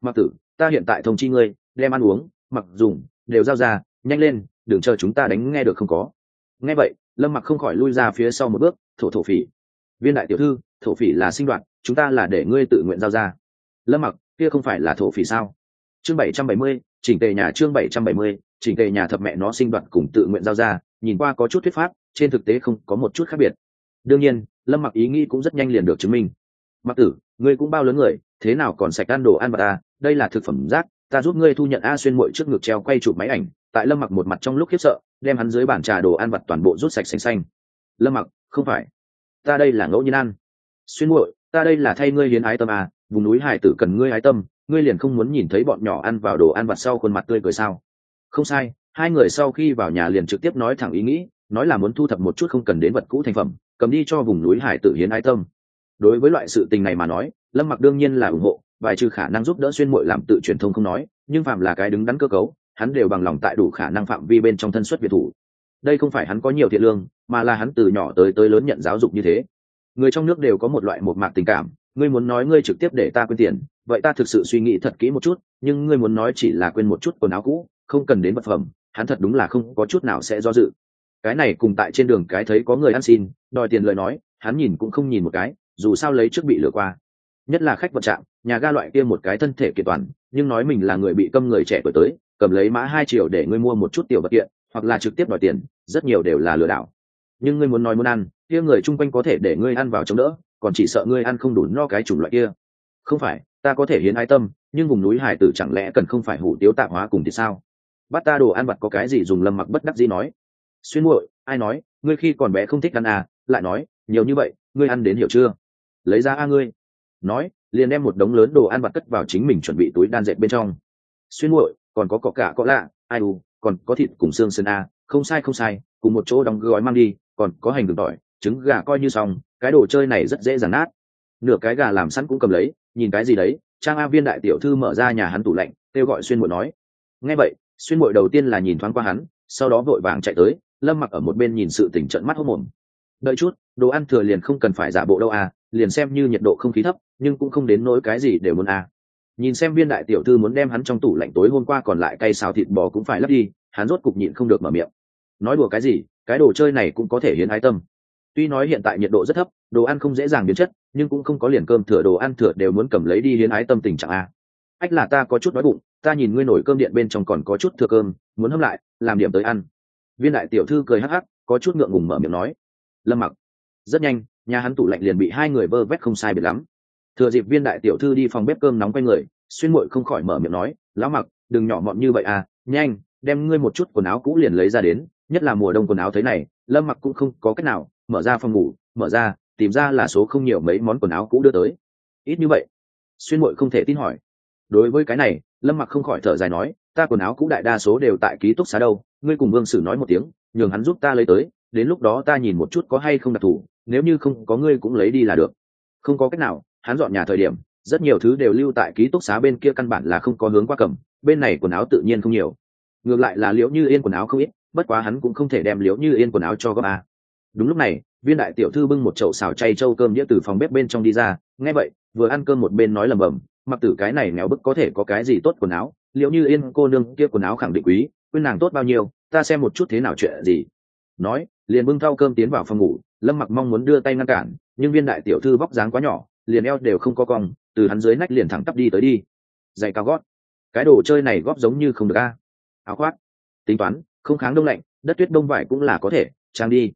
Mặc tử, ta hiện tại thông chi ngươi, đem ăn uống mặc dùng đều giao ra, nhanh lên, đừng chờ chúng ta đánh, nghe được không có? Nghe vậy, Lâm Mặc không khỏi lui ra phía sau một bước. Thổ phỉ, viên đại tiểu thư, thổ phỉ là sinh đoạn, chúng ta là để ngươi tự nguyện giao ra. Lâm Mặc, kia không phải là thổ phỉ sao? Chương 770, chỉnh tề nhà. Chương 770, chỉnh tề nhà. Thập mẹ nó, sinh đoạn cùng tự nguyện giao ra, nhìn qua có chút thuyết pháp, trên thực tế không có một chút khác biệt. Đương nhiên, Lâm Mặc ý nghĩ cũng rất nhanh liền được chứng minh. Mặc tử, ngươi cũng bao lớn người, thế nào còn sạch ăn đồ ăn vặt ta, đây là thực phẩm rác, ta giúp ngươi thu nhận. A Xuyên muội trước ngực treo quay chụp máy ảnh, tại Lâm Mặc một mặt trong lúc khiếp sợ, đem hắn dưới bàn trà đồ ăn vặt toàn bộ rút sạch xanh xanh. Lâm Mặc, không phải, ta đây là ngẫu nhiên ăn. Xuyên muội, ta đây là thay ngươi hiến ái tâm à, vùng núi hải tử cần ngươi ái tâm, ngươi liền không muốn nhìn thấy bọn nhỏ ăn vào đồ ăn vặt sau khuôn mặt tươi cười sao? Không sai, hai người sau khi vào nhà liền trực tiếp nói thẳng ý nghĩ, nói là muốn thu thập một chút không cần đến vật cũ thành phẩm, cầm đi cho vùng núi hải tử hiến ái tâm. Đối với loại sự tình này mà nói, Lâm Mặc đương nhiên là ủng hộ, vài trừ khả năng giúp đỡ Xuyên muội làm tự truyền thông không nói, nhưng phạm là cái đứng đắn cơ cấu, hắn đều bằng lòng tại đủ khả năng phạm vi bên trong thân xuất biệt thủ. Đây không phải hắn có nhiều thiện lương, mà là hắn từ nhỏ tới lớn nhận giáo dục như thế. Người trong nước đều có một loại một mạc tình cảm, ngươi muốn nói ngươi trực tiếp để ta quên tiền, vậy ta thực sự suy nghĩ thật kỹ một chút, nhưng ngươi muốn nói chỉ là quên một chút quần áo cũ, không cần đến vật phẩm, hắn thật đúng là không có chút nào sẽ do dự. Cái này cùng tại trên đường cái thấy có người ăn xin đòi tiền lời nói, hắn nhìn cũng không nhìn một cái, dù sao lấy trước bị lừa qua. Nhất là khách vật trạm, nhà ga loại kia một cái thân thể kiện toàn, nhưng nói mình là người bị câm người trẻ tuổi tới, cầm lấy mã 2 triệu để ngươi mua một chút tiểu vật kiện, hoặc là trực tiếp đòi tiền, rất nhiều đều là lừa đảo. Nhưng ngươi muốn nói muốn ăn, kia người chung quanh có thể để ngươi ăn vào chống đỡ, còn chỉ sợ ngươi ăn không đủ no cái chủng loại kia. Không phải, ta có thể hiến ái tâm, nhưng vùng núi hải tử chẳng lẽ cần không phải hủ tiếu tạp hóa cùng thì sao? Bắt ta đồ ăn vặt có cái gì dùng? Lâm Mặc bất đắc dĩ nói. Xuyên muội, ai nói, ngươi khi còn bé không thích ăn à, lại nói, nhiều như vậy, ngươi ăn đến hiểu chưa? Lấy ra a ngươi. Nói, liền đem một đống lớn đồ ăn vặt cất vào chính mình chuẩn bị túi đan dệt bên trong. Xuyên muội, còn có cả có lạ, ai u, còn có thịt cùng xương sườn a, không sai, cùng một chỗ đóng gói mang đi, còn có hành gừng tỏi, trứng gà coi như xong, cái đồ chơi này rất dễ dàng nát. Nửa cái gà làm sẵn cũng cầm lấy, nhìn cái gì đấy? Trang A Viên đại tiểu thư mở ra nhà hắn tủ lạnh, kêu gọi Xuyên muội nói. Nghe vậy, Xuyên muội đầu tiên là nhìn thoáng qua hắn, sau đó vội vàng chạy tới. Lâm Mặc ở một bên nhìn sự tình trợn mắt hốt mồm. Đợi chút, đồ ăn thừa liền không cần phải giả bộ đâu à, liền xem như nhiệt độ không khí thấp, nhưng cũng không đến nỗi cái gì đều muốn à. Nhìn xem Viên đại tiểu thư muốn đem hắn trong tủ lạnh tối hôm qua còn lại cay xào thịt bò cũng phải lấp đi, hắn rốt cục nhịn không được mở miệng. Nói đùa cái gì, cái đồ chơi này cũng có thể hiến ái tâm. Tuy nói hiện tại nhiệt độ rất thấp, đồ ăn không dễ dàng biến chất, nhưng cũng không có liền cơm thừa đồ ăn thừa đều muốn cầm lấy đi hiến ái tâm tình trạng à. Ách là ta có chút đói bụng, ta nhìn ngươi nổi cơm điện bên trong còn có chút thừa cơm, muốn hâm lại, làm điểm tới ăn. Viên đại tiểu thư cười hắc hắc, có chút ngượng ngùng mở miệng nói. Lâm Mặc. Rất nhanh, nhà hắn tủ lạnh liền bị hai người vơ vét không sai biệt lắm. Thừa dịp Viên đại tiểu thư đi phòng bếp cơm nóng quay người, Xuyên muội không khỏi mở miệng nói, lão Mặc, đừng nhỏ mọn như vậy à, nhanh, đem ngươi một chút quần áo cũ liền lấy ra đến, nhất là mùa đông quần áo thế này. Lâm Mặc cũng không có cách nào, mở ra phòng ngủ, mở ra, tìm ra là số không nhiều mấy món quần áo cũ đưa tới. Ít như vậy? Xuyên muội không thể tin hỏi. Đối với cái này, Lâm Mặc không khỏi thở dài nói, ta quần áo cũ đại đa số đều tại ký túc xá đâu, ngươi cùng Vương Sử nói một tiếng, nhường hắn giúp ta lấy tới, đến lúc đó ta nhìn một chút có hay không đặc thù, nếu như không có ngươi cũng lấy đi là được. Không có cách nào, hắn dọn nhà thời điểm, rất nhiều thứ đều lưu tại ký túc xá bên kia, căn bản là không có hướng qua cầm, bên này quần áo tự nhiên không nhiều. Ngược lại là Liễu Như Yên quần áo không ít, bất quá hắn cũng không thể đem Liễu Như Yên quần áo cho góp a. Đúng lúc này, Viên đại tiểu thư bưng một chậu xào chay trâu cơm đĩa từ phòng bếp bên trong đi ra, nghe vậy, vừa ăn cơm một bên nói lẩm bẩm, Mặc tử cái này nghèo bức có thể có cái gì tốt quần áo, Liễu Như Yên cô nương kia quần áo khẳng định quý, quên nàng tốt bao nhiêu, ta xem một chút thế nào chuyện gì. Nói, liền bưng thau cơm tiến vào phòng ngủ. Lâm Mặc mong muốn đưa tay ngăn cản, nhưng Viên đại tiểu thư vóc dáng quá nhỏ, liền eo đều không có cong, từ hắn dưới nách liền thẳng tắp đi tới đi. Giày cao gót, cái đồ chơi này góp giống như không được a. Áo khoác, tính toán, không kháng đông lạnh, đất tuyết đông vải cũng là có thể, trang đi.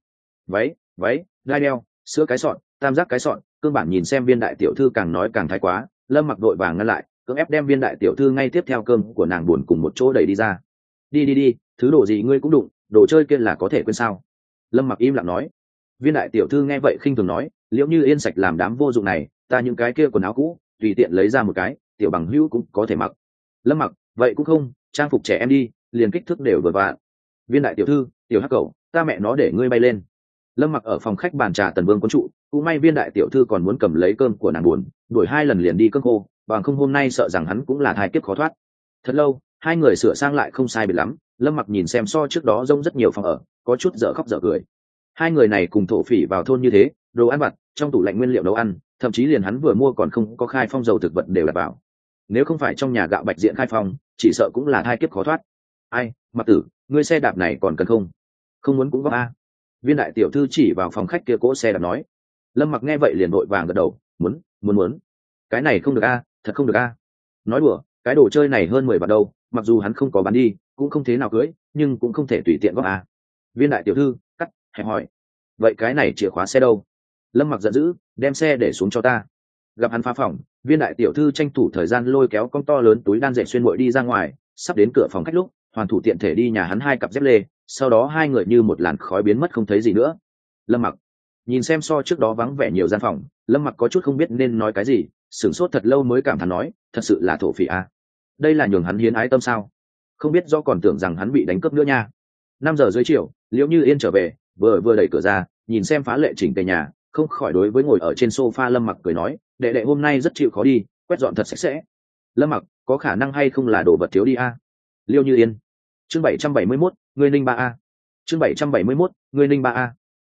Váy, gai đeo, sữa cái sọn, tam giác cái sọn, cương bản. Nhìn xem Viên đại tiểu thư càng nói càng thái quá, Lâm Mặc vội vàng ngăn lại, cưỡng ép đem Viên đại tiểu thư ngay tiếp theo cơm của nàng buồn cùng một chỗ đẩy đi ra. Đi, thứ đồ gì ngươi cũng đụng, đồ chơi kia là có thể quên sao? Lâm Mặc im lặng nói. Viên đại tiểu thư nghe vậy khinh thường nói, Liễu Như Yên sạch làm đám vô dụng này, ta những cái kia quần áo cũ tùy tiện lấy ra một cái, tiểu bằng hữu cũng có thể mặc. Lâm Mặc, vậy cũng không, trang phục trẻ em đi, liền kích thước đều vừa vặn. Viên đại tiểu thư, tiểu hắc cẩu, ta mẹ nó để ngươi bay lên. Lâm Mặc ở phòng khách bàn trà Tần Vương quán trụ, cũng may Viên đại tiểu thư còn muốn cầm lấy cơm của nàng buồn, đuổi 2 lần liền đi cơm khô, bằng không hôm nay sợ rằng hắn cũng là thai kiếp khó thoát. Thật lâu, hai người sửa sang lại không sai biệt lắm. Lâm Mặc nhìn xem so trước đó rông rất nhiều phòng ở, có chút dở khóc dở cười. Hai người này cùng thổ phỉ vào thôn như thế, đồ ăn vặt trong tủ lạnh nguyên liệu nấu ăn, thậm chí liền hắn vừa mua còn không có khai phong dầu thực vật đều đặt vào. nếu không phải trong nhà gạo bạch diện khai phong chỉ sợ cũng là thai kiếp khó thoát. Ai, Mặc tử, ngươi xe đạp này còn cần không? Không muốn cũng góp a. Viên đại tiểu thư chỉ vào phòng khách kia cỗ xe đạp nói. Lâm Mặc nghe vậy liền vội vàng gật đầu, muốn. Cái này không được a, thật không được a. Nói đùa, cái đồ chơi này hơn 10 vạn đâu, mặc dù hắn không có bán đi cũng không thế nào cưới, nhưng cũng không thể tùy tiện góp a. Viên đại tiểu thư cắt hẹp hỏi, vậy cái này chìa khóa xe đâu? Lâm Mặc giận dữ, đem xe để xuống cho ta. Gặp hắn phá phòng, viên đại tiểu thư tranh thủ thời gian lôi kéo con to lớn túi đan dệt xuyên muội đi ra ngoài, sắp đến cửa phòng khách lúc hoàn thủ tiện thể đi nhà hắn 2 cặp dép lê, sau đó hai người như một làn khói biến mất không thấy gì nữa. Lâm Mặc nhìn xem so trước đó vắng vẻ nhiều gian phòng, Lâm Mặc có chút không biết nên nói cái gì, sửng sốt thật lâu mới cảm thán nói, thật sự là thổ phỉ a. Đây là nhường hắn hiến ái tâm sao? Không biết do còn tưởng rằng hắn bị đánh cướp nữa nha. 5 giờ dưới chiều, Liễu Như Yên trở về, vừa đẩy cửa ra, nhìn xem phá lệ chỉnh tề nhà, không khỏi đối với ngồi ở trên sofa Lâm Mặc cười nói, đệ đệ hôm nay rất chịu khó đi, quét dọn thật sạch sẽ. Lâm Mặc, có khả năng hay không là đồ vật thiếu đi a? Liễu Như Yên. Chương 771, người Ninh 3A. Chương 771, người Ninh 3A.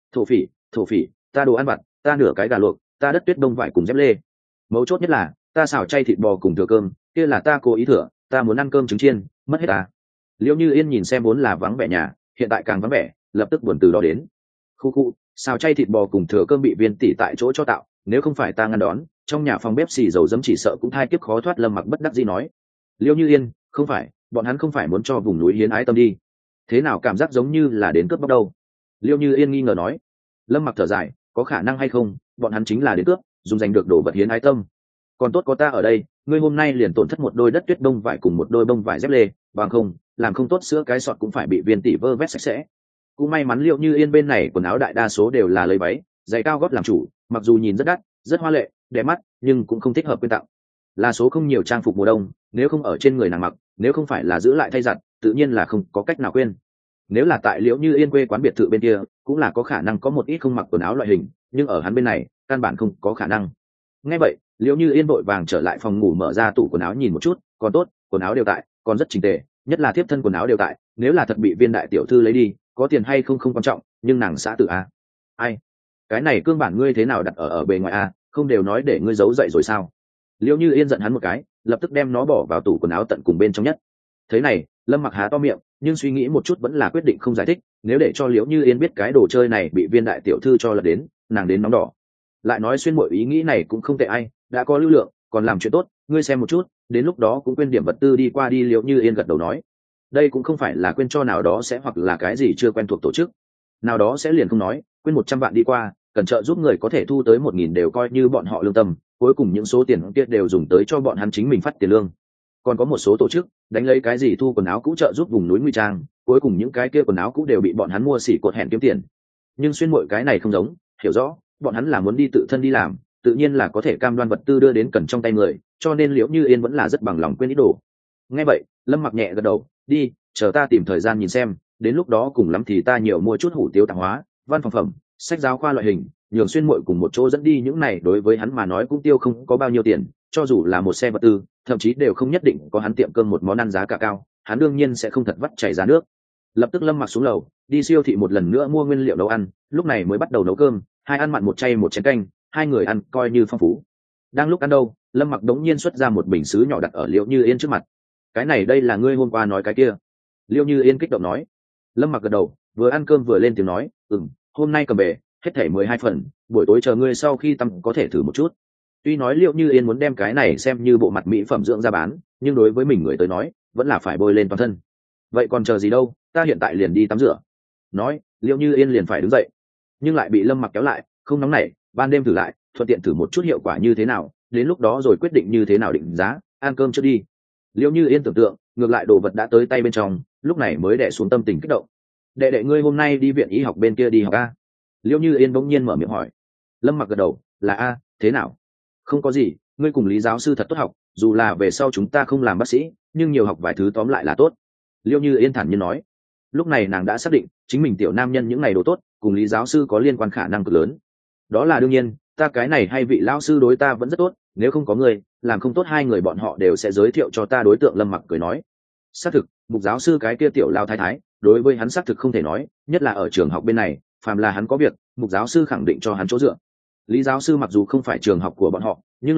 Thổ phỉ, ta đồ ăn vặt, ta nửa cái gà luộc, ta đất tuyết đông vải cùng dép lê. Mấu chốt nhất là, ta xào chay thịt bò cùng thừa cơm, kia là ta cố ý thừa, ta muốn ăn cơm trứng chiên, mất hết à. Liễu Như Yên nhìn xem vốn là vắng vẻ nhà, hiện tại càng vắng vẻ, lập tức buồn từ đó đến. Khu, xào chay thịt bò cùng thừa cơm bị viên tỷ tại chỗ cho tạo, nếu không phải ta ngăn đón, trong nhà phòng bếp xì dầu dấm chỉ sợ cũng thai kiếp khó thoát. Lâm Mặc bất đắc dĩ nói. Liễu Như Yên, không phải, bọn hắn không phải muốn cho vùng núi hiến ái tâm đi, thế nào cảm giác giống như là đến cướp bóc đâu? Liễu Như Yên nghi ngờ nói. Lâm Mặc thở dài, có khả năng hay không, bọn hắn chính là đến cướp, dùng giành được đồ vật hiến ái tâm. Còn tốt có ta ở đây, ngươi hôm nay liền tổn thất một đôi đất tuyết đông vải cùng một đôi bông vải dép lê, bằng không, làm không tốt sữa cái sọt cũng phải bị viên tỷ vơ vét sạch sẽ. Cũng may mắn Liễu Như Yên bên này quần áo đại đa số đều là lấy váy, giày cao gót làm chủ, mặc dù nhìn rất đắt, rất hoa lệ, đẹp mắt, nhưng cũng không thích hợp quyên tặng. Là số không nhiều trang phục mùa đông, nếu không ở trên người nàng mặc, nếu không phải là giữ lại thay giặt, tự nhiên là không có cách nào quên. Nếu là tại Liễu Như Yên quê quán biệt thự bên kia, cũng là có khả năng có một ít không mặc quần áo loại hình, nhưng ở hắn bên này, căn bản không có khả năng. Nghe vậy, Liễu Như Yên vội vàng trở lại phòng ngủ mở ra tủ quần áo nhìn một chút, còn tốt, quần áo đều tại, còn rất chỉnh tề, nhất là tiếp thân quần áo đều tại, nếu là thật bị viên đại tiểu thư lấy đi, có tiền hay không không quan trọng, nhưng nàng xã tử a. Ai? Cái này cương bản ngươi thế nào đặt ở bề ngoài a, không đều nói để ngươi giấu dậy rồi sao? Liễu Như Yên giận hắn một cái, lập tức đem nó bỏ vào tủ quần áo tận cùng bên trong nhất. Thế này, Lâm Mặc há to miệng, nhưng suy nghĩ một chút vẫn là quyết định không giải thích, nếu để cho Liễu Như Yên biết cái đồ chơi này bị viên đại tiểu thư cho lật đến, nàng đến nóng đỏ. Lại nói xuyên mọi ý nghĩ này cũng không tệ ai, đã có lưu lượng, còn làm chuyện tốt, ngươi xem một chút, đến lúc đó cũng quên điểm vật tư đi qua đi. Liễu Như Yên gật đầu nói, đây cũng không phải là quên cho nào đó sẽ hoặc là cái gì chưa quen thuộc tổ chức, nào đó sẽ liền không nói, quên 100 vạn đi qua, cần trợ giúp người có thể thu tới 1000 đều coi như bọn họ lương tâm, cuối cùng những số tiền kia đều dùng tới cho bọn hắn chính mình phát tiền lương. Còn có một số tổ chức đánh lấy cái gì thu quần áo cũ trợ giúp vùng núi nguy trang, cuối cùng những cái kia quần áo cũ đều bị bọn hắn mua xỉ cột hẹn kiếm tiền. Nhưng xuyên muội cái này không giống, hiểu rõ, bọn hắn là muốn đi tự thân đi làm, tự nhiên là có thể cam đoan vật tư đưa đến cần trong tay người, cho nên Liễu Như Yên vẫn là rất bằng lòng quên ít đồ. Nghe vậy, Lâm Mặc nhẹ gật đầu, đi, chờ ta tìm thời gian nhìn xem, đến lúc đó cùng lắm thì ta nhiều mua chút hủ tiếu tạp hóa, văn phòng phẩm, sách giáo khoa loại hình, nhường xuyên muội cùng một chỗ dẫn đi. Những này đối với hắn mà nói cũng tiêu không có bao nhiêu tiền, cho dù là một xe vật tư, thậm chí đều không nhất định có hắn tiệm cơm một món ăn giá cả cao, hắn đương nhiên sẽ không thật vắt chảy ra nước. Lập tức Lâm Mặc xuống lầu, đi siêu thị một lần nữa mua nguyên liệu nấu ăn, lúc này mới bắt đầu nấu cơm, hai ăn mặn một chay một chén canh, hai người ăn coi như phong phú. Đang lúc ăn đâu, Lâm Mặc đống nhiên xuất ra một bình sứ nhỏ đặt ở Liễu Như Yên trước mặt. Cái này đây là ngươi hôm qua nói cái kia? Liễu Như Yên kích động nói. Lâm Mặc gật đầu, vừa ăn cơm vừa lên tiếng nói, hôm nay cầm về, hết thảy 12 phần, buổi tối chờ ngươi sau khi tắm có thể thử một chút. Tuy nói Liễu Như Yên muốn đem cái này xem như bộ mặt mỹ phẩm dưỡng ra bán, nhưng đối với mình người tới nói, vẫn là phải bôi lên toàn thân. Vậy còn chờ gì đâu, ta hiện tại liền đi tắm rửa. Nói, Liễu Như Yên liền phải đứng dậy, nhưng lại bị Lâm Mặc kéo lại, không nóng nảy, ban đêm thử lại, thuận tiện thử một chút hiệu quả như thế nào, đến lúc đó rồi quyết định như thế nào định giá, ăn cơm trước đi. Liễu Như Yên tưởng tượng, ngược lại đồ vật đã tới tay bên trong, lúc này mới đè xuống tâm tình kích động. Đệ đệ ngươi hôm nay đi viện y học bên kia đi học a? Liễu Như Yên bỗng nhiên mở miệng hỏi. Lâm Mặc gật đầu, là a, thế nào? Không có gì, ngươi cùng Lý giáo sư thật tốt học, dù là về sau chúng ta không làm bác sĩ, nhưng nhiều học vài thứ tóm lại là tốt. Liễu Như Yên thản nhiên nói. Lúc này nàng đã xác định, chính mình tiểu nam nhân những ngày đồ tốt, cùng Lý giáo sư có liên quan khả năng cực lớn. Đó là đương nhiên, ta cái này hay vị lão sư đối ta vẫn rất tốt, nếu không có ngươi, làm không tốt hai người bọn họ đều sẽ giới thiệu cho ta đối tượng. Lâm Mặc cười nói. Xác thực, Mục giáo sư cái kia tiểu lao thái thái, đối với hắn xác thực không thể nói, nhất là ở trường học bên này, phàm là hắn có việc, Mục giáo sư khẳng định cho hắn chỗ dựa. Lý giáo sư mặc dù không phải trường học của bọn họ, nhưng là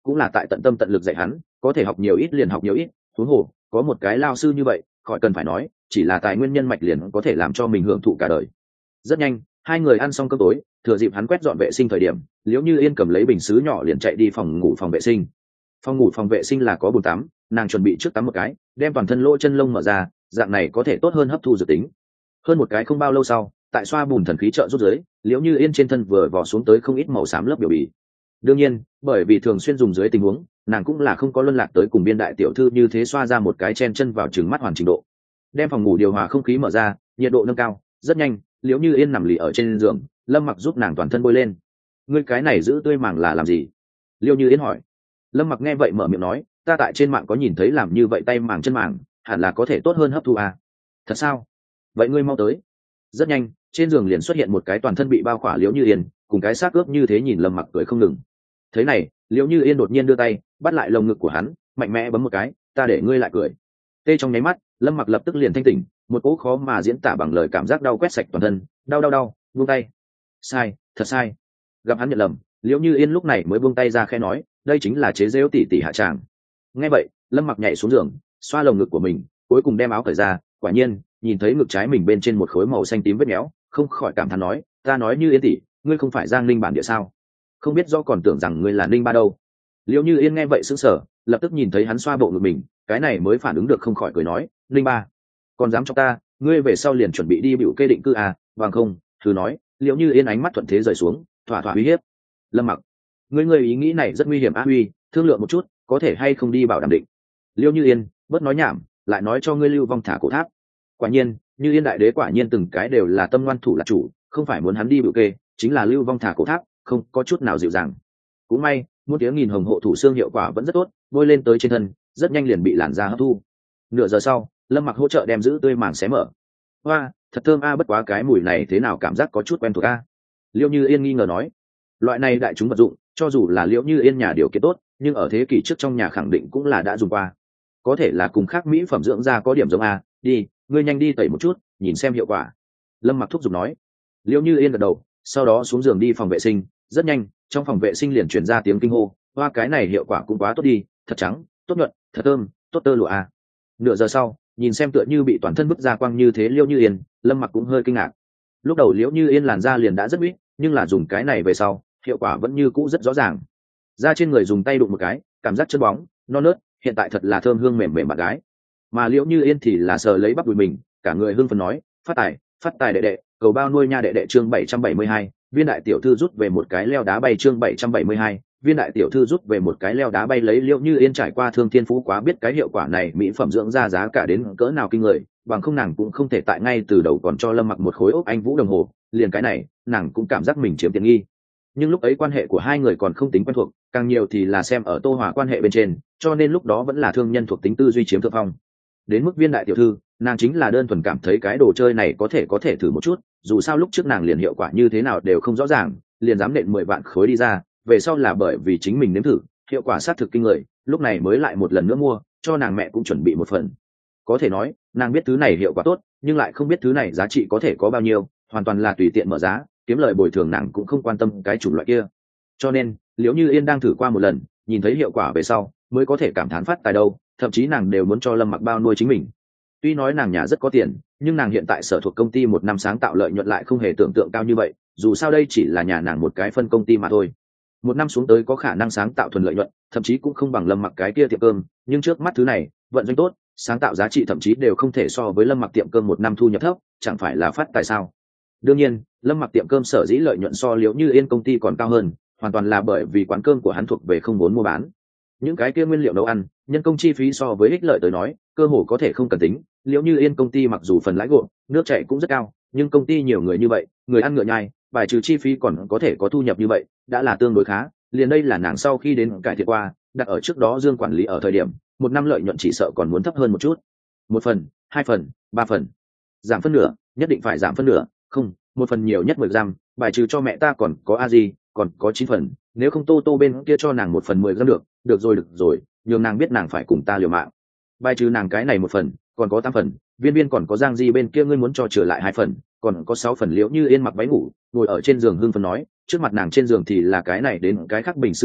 cũng là tại tận tâm tận lực dạy hắn, có thể học nhiều ít liền học nhiều ít, huống hồ có một cái lao sư như vậy khỏi cần phải nói, chỉ là tài nguyên nhân mạch liền có thể làm cho mình hưởng thụ cả đời. Rất nhanh hai người ăn xong cơm tối, thừa dịp hắn quét dọn vệ sinh thời điểm, liễu như yên cầm lấy bình sứ nhỏ liền chạy đi phòng ngủ phòng vệ sinh. Phòng vệ sinh là có bồn tắm, nàng chuẩn bị trước tắm một cái, đem toàn thân lỗ chân lông mở ra, dạng này có thể tốt hơn hấp thu dược tính. Hơn một cái không bao lâu sau, tại xoa bùn thần khí trợ rút dưới, liễu như yên trên thân vừa vò xuống tới không ít màu xám lớp biểu bì. Đương nhiên bởi vì thường xuyên dùng dưới tình huống, nàng cũng là không có luân lạc tới cùng biên đại tiểu thư như thế xoa ra một cái chen chân vào trừng mắt hoàn trình độ. Đem phòng ngủ điều hòa không khí mở ra, nhiệt độ nâng cao, rất nhanh liễu như yên nằm lì ở trên giường, Lâm Mặc giúp nàng toàn thân bôi lên. Ngươi cái này giữ tươi màng là làm gì? Liễu như yên hỏi. Lâm Mặc nghe vậy mở miệng nói, ta tại trên mạng có nhìn thấy làm như vậy tay màng chân màng hẳn là có thể tốt hơn hấp thu à? Thật sao? Vậy ngươi mau tới. Rất nhanh trên giường liền xuất hiện một cái toàn thân bị bao khỏa liễu như yên, cùng cái xác ướp như thế nhìn Lâm Mặc cười không ngừng. Thế này liễu như yên đột nhiên đưa tay bắt lại lồng ngực của hắn, mạnh mẽ bấm một cái, ta để ngươi lại cười. Tê trong nháy mắt Lâm Mặc lập tức liền thanh tỉnh, một cỗ khó mà diễn tả bằng lời cảm giác đau quét sạch toàn thân, đau, buông tay. Sai, thật sai. Gặp hắn nhận lầm, liễu như yên lúc này mới buông tay ra khẽ nói, đây chính là chế giễu tỷ tỷ hạ tràng. Nghe vậy Lâm Mặc nhảy xuống giường, xoa lồng ngực của mình, cuối cùng đem áo cởi ra, quả nhiên nhìn thấy ngực trái mình bên trên một khối màu xanh tím vết méo, không khỏi cảm thán nói, ta nói như yên tỷ, ngươi không phải Giang Ninh bản địa sao? Không biết do còn tưởng rằng ngươi là Ninh Ba đâu. Liễu như yên nghe vậy sững sờ, lập tức nhìn thấy hắn xoa bộ ngực mình, cái này mới phản ứng được, không khỏi cười nói, Ninh Ba còn dám cho ta, ngươi về sau liền chuẩn bị đi biểu kê định cư à, bằng không thử nói. Liễu như yên ánh mắt thuận thế rời xuống, thỏa uy hiếp. Lâm Mặc, ngươi ý nghĩ này rất nguy hiểm á huy, thương lượng một chút có thể hay không đi bảo đảm định. Liễu như yên bớt nói nhảm, lại nói cho ngươi Lưu Vong thả cổ tháp. Quả nhiên như yên đại đế quả nhiên từng cái đều là tâm ngoan thủ là chủ, không phải muốn hắn đi biểu kê chính là Lưu Vong thả cổ tháp, không có chút nào dịu dàng. Cũng may muôn tiếng nghìn hồng hộ thủ xương hiệu quả vẫn rất tốt, bôi lên tới trên thân rất nhanh liền bị làn da hấp thu. Nửa giờ sau Lâm Mặc hỗ trợ đem giữ tươi màng xé mở. Hoa, thật thơm a, bất quá cái mùi này thế nào cảm giác có chút quen thuộc a. Liễu như yên nghi ngờ nói, loại này đại chúng vật dụng cho dù là Liễu như yên nhà điều kiện tốt, nhưng ở thế kỷ trước trong nhà khẳng định cũng là đã dùng qua, có thể là cùng khác mỹ phẩm dưỡng da có điểm giống a. Đi, ngươi nhanh đi tẩy một chút nhìn xem hiệu quả. Lâm Mặc thúc giục nói. Liễu như yên gật đầu, sau đó xuống giường đi phòng vệ sinh. Rất nhanh trong phòng vệ sinh liền truyền ra tiếng kinh hô, hoa, cái này hiệu quả cũng quá tốt đi, thật trắng, tốt nhuận, thật thơm, tốt tơ lụa a. Nửa giờ sau nhìn xem tựa như bị toàn thân bức ra quang như thế Liễu như yên, Lâm Mặc cũng hơi kinh ngạc. Lúc đầu Liễu như yên làn da liền đã rất ít, nhưng là dùng cái này về sau hiệu quả vẫn như cũ rất rõ ràng. Da trên người dùng tay đụng một cái cảm giác chân bóng non nớt, hiện tại thật là thơm hương mềm mềm bạn gái. Mà Liễu như yên thì là sờ lấy bắp đùi mình, cả người hưng phấn nói, phát tài đệ đệ, cầu bao nuôi nha đệ đệ. Chương 772, viên đại tiểu thư rút về một cái leo đá bay. Chương 772, viên đại tiểu thư rút về một cái leo đá bay. Lấy Liễu như yên trải qua thương thiên phú quá biết cái hiệu quả này mỹ phẩm dưỡng da giá cả đến cỡ nào kinh người, bằng không nàng cũng không thể tại ngay từ đầu còn cho Lâm Mặc một khối ốc anh vũ đồng hồ, liền cái này nàng cũng cảm giác mình chiếm tiện nghi. Nhưng lúc ấy quan hệ của hai người còn không tính quen thuộc, càng nhiều thì là xem ở Tô Hòa quan hệ bên trên, cho nên lúc đó vẫn là thương nhân thuộc tính tư duy chiếm thượng phong. Đến mức viên đại tiểu thư, nàng chính là đơn thuần cảm thấy cái đồ chơi này có thể thử một chút, dù sao lúc trước nàng liền hiệu quả như thế nào đều không rõ ràng, liền dám nện 10 vạn khối đi ra, về sau là bởi vì chính mình nếm thử hiệu quả xác thực kinh người, lúc này mới lại một lần nữa mua, cho nàng mẹ cũng chuẩn bị một phần. Có thể nói nàng biết thứ này hiệu quả tốt, nhưng lại không biết thứ này giá trị có thể có bao nhiêu, hoàn toàn là tùy tiện mở giá kiếm lời bồi thường, nàng cũng không quan tâm cái chủng loại kia. Cho nên Liễu như yên đang thử qua một lần, nhìn thấy hiệu quả về sau mới có thể cảm thán phát tài đâu, thậm chí nàng đều muốn cho Lâm Mặc bao nuôi chính mình. Tuy nói nàng nhà rất có tiền, nhưng nàng hiện tại sở thuộc công ty một năm sáng tạo lợi nhuận lại không hề tưởng tượng cao như vậy, dù sao đây chỉ là nhà nàng một cái phân công ty mà thôi. Một năm xuống tới có khả năng sáng tạo thuần lợi nhuận, thậm chí cũng không bằng Lâm Mặc cái kia tiệm cơm, nhưng trước mắt thứ này vận doanh tốt, sáng tạo giá trị thậm chí đều không thể so với Lâm Mặc tiệm cơm một năm thu nhập thấp, chẳng phải là phát tài sao? Đương nhiên Lâm Mặc tiệm cơm sở dĩ lợi nhuận so Liễu như yên công ty còn cao hơn, hoàn toàn là bởi vì quán cơm của hắn thuộc về không vốn mua bán. Những cái kia nguyên liệu nấu ăn, nhân công chi phí so với ích lợi tới nói cơ hồ có thể không cần tính. Liễu như yên công ty mặc dù phần lãi gộp nước chảy cũng rất cao, nhưng công ty nhiều người như vậy, người ăn ngựa nhai, bài trừ chi phí còn có thể có thu nhập như vậy đã là tương đối khá. Liền đây là nàng sau khi đến cải thiện qua, đặt ở trước đó Dương quản lý ở thời điểm một năm lợi nhuận chỉ sợ còn muốn thấp hơn một chút. 1 phần, 2 phần, 3 phần, giảm phân nửa, nhất định phải giảm phân nửa, không, 1 phần nhiều nhất 10 gram, bài trừ cho mẹ ta còn có a gì, còn có 9 phần, nếu không tô bên kia cho nàng 1 phần 10 gram được rồi, nhường nàng biết nàng phải cùng ta liều mạng. Bài trừ nàng cái này 1 phần, còn có 8 phần, viên còn có Giang Di bên kia ngươi muốn cho trở lại 2 phần, còn có 6 phần. Liễu như yên mặc váy ngủ ngồi ở trên giường hưng phấn nói, trước mặt nàng trên giường thì là cái này đến cái khác bình sứ nhỏ,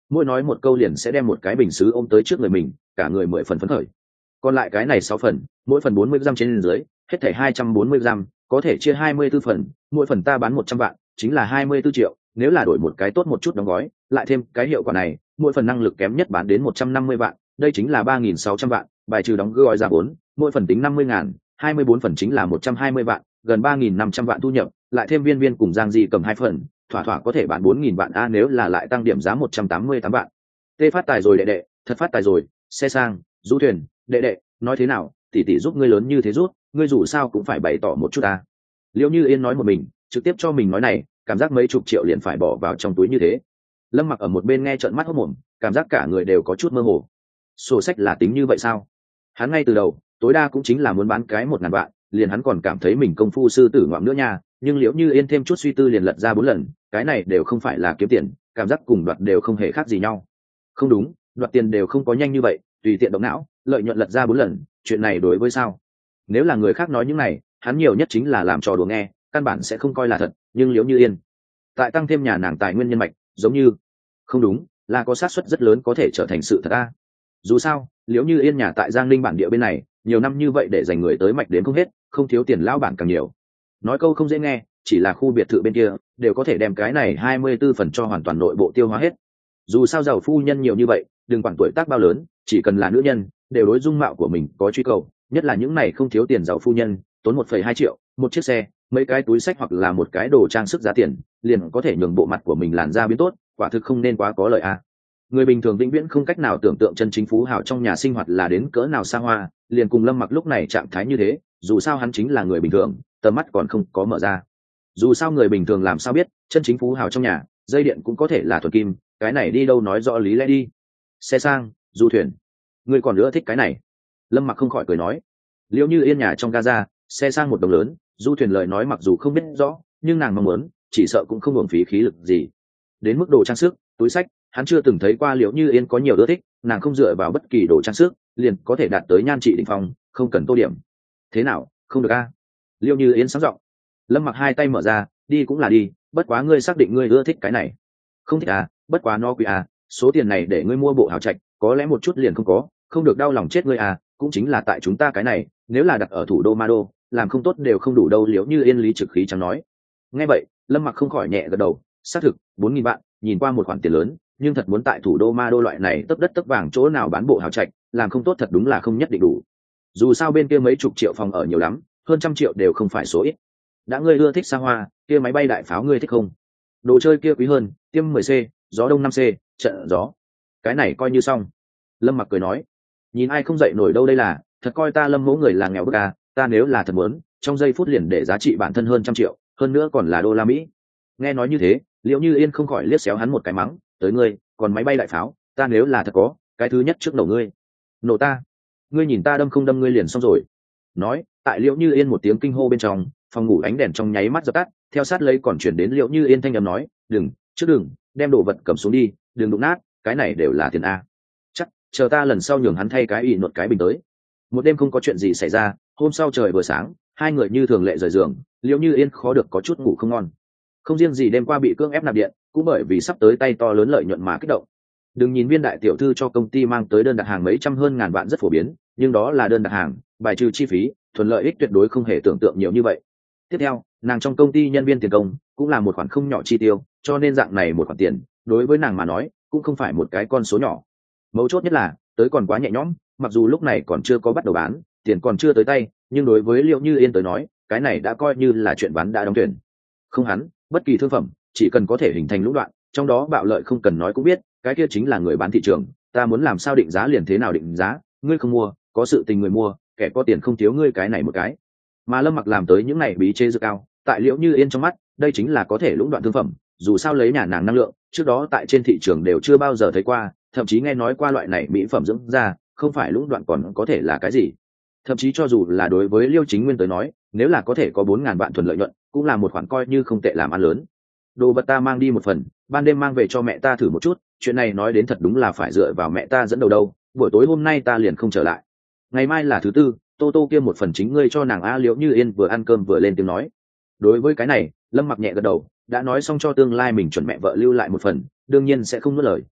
mỗi nói một câu liền sẽ đem một cái bình xứ ôm tới trước người mình, cả người 10 phần phấn khởi. Còn lại cái này 6 phần, mỗi phần 40 gram trên dưới, hết thảy 240 gram, có thể chia 24 phần, mỗi phần ta bán 100 vạn, chính là 24 triệu, nếu là đổi một cái tốt một chút đóng gói, lại thêm cái hiệu quả này, mỗi phần năng lực kém nhất bán đến 150 vạn, đây chính là 3.600 vạn, bài trừ đóng gói giá vốn, mỗi phần tính 50.000, 24 phần chính là 120 vạn, gần 3.500 vạn thu nhập, lại thêm viên viên cùng Giang Di cầm 2 phần, thỏa thỏa có thể bán 4.000 vạn a, nếu là lại tăng điểm giá 188 vạn. Tê phát tài rồi đệ đệ, thật phát tài rồi, xe sang, du thuyền, đệ đệ, nói thế nào, tỷ tỷ giúp ngươi lớn như thế rút, ngươi dù sao cũng phải bày tỏ một chút ta. Liễu Như Yên nói một mình, trực tiếp cho mình nói này, cảm giác mấy chục triệu liền phải bỏ vào trong túi như thế. Lâm Mặc ở một bên nghe trợn mắt hốt mồm, cảm giác cả người đều có chút mơ hồ. Sổ sách là tính như vậy sao? Hắn ngay từ đầu, tối đa cũng chính là muốn bán cái 1.000 vạn, liền hắn còn cảm thấy mình công phu sư tử ngoạm nữa nha, nhưng Liễu Như Yên thêm chút suy tư liền lật ra 4 lần, cái này đều không phải là kiếm tiền, cảm giác cùng đoạt đều không hề khác gì nhau. Không đúng, đoạt tiền đều không có nhanh như vậy, tùy tiện động não, lợi nhuận lật ra 4 lần, chuyện này đối với sao? Nếu là người khác nói những này, hắn nhiều nhất chính là làm trò đùa nghe, căn bản sẽ không coi là thật, nhưng Liễu Như Yên, tại tăng thêm nhà nàng tài nguyên nhân mạch, giống như không đúng, là có xác suất rất lớn có thể trở thành sự thật a. Dù sao, Liễu Như Yên nhà tại Giang Ninh bản địa bên này, nhiều năm như vậy để dành người tới mạch đến không hết, không thiếu tiền lão bản càng nhiều. Nói câu không dễ nghe, chỉ là khu biệt thự bên kia, đều có thể đem cái này 24 phần cho hoàn toàn nội bộ tiêu hóa hết. Dù sao giàu phu nhân nhiều như vậy, đừng quản tuổi tác bao lớn, chỉ cần là nữ nhân, đều đối dung mạo của mình có truy cầu, nhất là những này không thiếu tiền giàu phu nhân, tốn 1,2 triệu, một chiếc xe, mấy cái túi xách hoặc là một cái đồ trang sức giá tiền, liền có thể nhường bộ mặt của mình làn da biến tốt, quả thực không nên quá có lợi a. Người bình thường vĩnh viễn không cách nào tưởng tượng chân chính phú hào trong nhà sinh hoạt là đến cỡ nào xa hoa, liền cùng Lâm Mặc lúc này trạng thái như thế, dù sao hắn chính là người bình thường, tầm mắt còn không có mở ra. Dù sao người bình thường làm sao biết, chân chính phú hào trong nhà, dây điện cũng có thể là thuần kim, cái này đi đâu nói rõ lý lẽ đi. Xe sang, du thuyền, ngươi còn nữa thích cái này? Lâm Mặc không khỏi cười nói. Liễu Như Yên nhà trong Gaza, xe sang một đồng lớn, du thuyền lời nói mặc dù không biết rõ, nhưng nàng mong muốn, chỉ sợ cũng không uổng phí khí lực gì. Đến mức đồ trang sức, túi xách, hắn chưa từng thấy qua Liễu Như Yên có nhiều ưa thích, nàng không dựa vào bất kỳ đồ trang sức, liền có thể đạt tới nhan trị đỉnh phong, không cần tô điểm. Thế nào, không được a? Liễu Như Yên sáng giọng. Lâm Mặc hai tay mở ra, đi cũng là đi, bất quá ngươi xác định ngươi ưa thích cái này. Không thích à, bất quá nó quý à, số tiền này để ngươi mua bộ hào trạch, có lẽ một chút liền không có, không được đau lòng chết ngươi à, cũng chính là tại chúng ta cái này, nếu là đặt ở thủ đô Ma Đô, làm không tốt đều không đủ đâu. Liễu Như Yên lý trực khí chẳng nói. Nghe vậy, Lâm Mặc không khỏi nhẹ gật đầu, xác thực, 4.000 vạn, nhìn qua một khoản tiền lớn, nhưng thật muốn tại thủ đô Ma Đô loại này tấp đất tấp vàng chỗ nào bán bộ hào trạch, làm không tốt thật đúng là không nhất định đủ. Dù sao bên kia mấy chục triệu phòng ở nhiều lắm, hơn 100 triệu đều không phải số ít. Đã ngươi ưa thích xa hoa, kia máy bay đại pháo ngươi thích không? Đồ chơi kia quý hơn, tiêm 10C, gió đông 5C, trận gió. Cái này coi như xong. Lâm Mặc cười nói, nhìn ai không dậy nổi đâu đây là, thật coi ta Lâm mẫu người là nghèo bức à, ta nếu là thật muốn, trong giây phút liền để giá trị bản thân hơn 100 triệu, hơn nữa còn là đô la Mỹ. Nghe nói như thế, Liễu Như Yên không khỏi liếc xéo hắn một cái mắng, tới ngươi, còn máy bay đại pháo, ta nếu là thật có, cái thứ nhất trước đầu ngươi. Nổ ta, ngươi nhìn ta đâm không đâm ngươi liền xong rồi. Nói, tại Liễu Như Yên một tiếng kinh hô bên trong, phòng ngủ ánh đèn trong nháy mắt dập tắt, theo sát lấy còn chuyển đến Liễu Như Yên thanh âm nói, đừng, trước đừng, đem đồ vật cầm xuống đi, đừng đụng nát, cái này đều là tiền a. Chắc, chờ ta lần sau nhường hắn thay cái ỷ nuột cái bình tới. Một đêm không có chuyện gì xảy ra, hôm sau trời vừa sáng, hai người như thường lệ rời giường, Liễu Như Yên khó được có chút ngủ không ngon. Không riêng gì đêm qua bị cưỡng ép nạp điện, cũng bởi vì sắp tới tay to lớn lợi nhuận mà kích động. Đừng nhìn Viên đại tiểu thư cho công ty mang tới đơn đặt hàng mấy trăm hơn ngàn vạn rất phổ biến, nhưng đó là đơn đặt hàng, bài trừ chi phí, thuận lợi ích tuyệt đối không hề tưởng tượng nhiều như vậy. Tiếp theo, nàng trong công ty nhân viên tiền công cũng là một khoản không nhỏ chi tiêu, cho nên dạng này một khoản tiền, đối với nàng mà nói, cũng không phải một cái con số nhỏ. Mấu chốt nhất là, tới còn quá nhẹ nhõm, mặc dù lúc này còn chưa có bắt đầu bán, tiền còn chưa tới tay, nhưng đối với Liễu Như Yên tới nói, cái này đã coi như là chuyện bán đã đóng thuyền. Không hắn, bất kỳ thương phẩm, chỉ cần có thể hình thành lũng đoạn, trong đó bạo lợi không cần nói cũng biết, cái kia chính là người bán thị trường, ta muốn làm sao định giá liền thế nào định giá, ngươi không mua, có sự tình người mua, kẻ có tiền không thiếu ngươi cái này một cái. Mà Lâm Mặc làm tới những này bí chế dược cao, tại Liễu Như Yên trong mắt, đây chính là có thể lũng đoạn thương phẩm, dù sao lấy nhà nàng năng lượng, trước đó tại trên thị trường đều chưa bao giờ thấy qua, thậm chí nghe nói qua loại này mỹ phẩm dưỡng da, không phải lũng đoạn còn có thể là cái gì. Thậm chí cho dù là đối với Liêu Chính Nguyên tới nói, nếu là có thể có 4.000 vạn thuần lợi nhuận, cũng là một khoản coi như không tệ làm ăn lớn. Đồ vật ta mang đi một phần, ban đêm mang về cho mẹ ta thử một chút, chuyện này nói đến thật đúng là phải dựa vào mẹ ta dẫn đầu đâu, buổi tối hôm nay ta liền không trở lại. Ngày mai là thứ tư, Tô Tô kia một phần chính ngươi cho nàng a. Liễu Như Yên vừa ăn cơm vừa lên tiếng nói. Đối với cái này, Lâm Mặc nhẹ gật đầu, đã nói xong cho tương lai mình chuẩn mẹ vợ lưu lại một phần, đương nhiên sẽ không nuốt lời.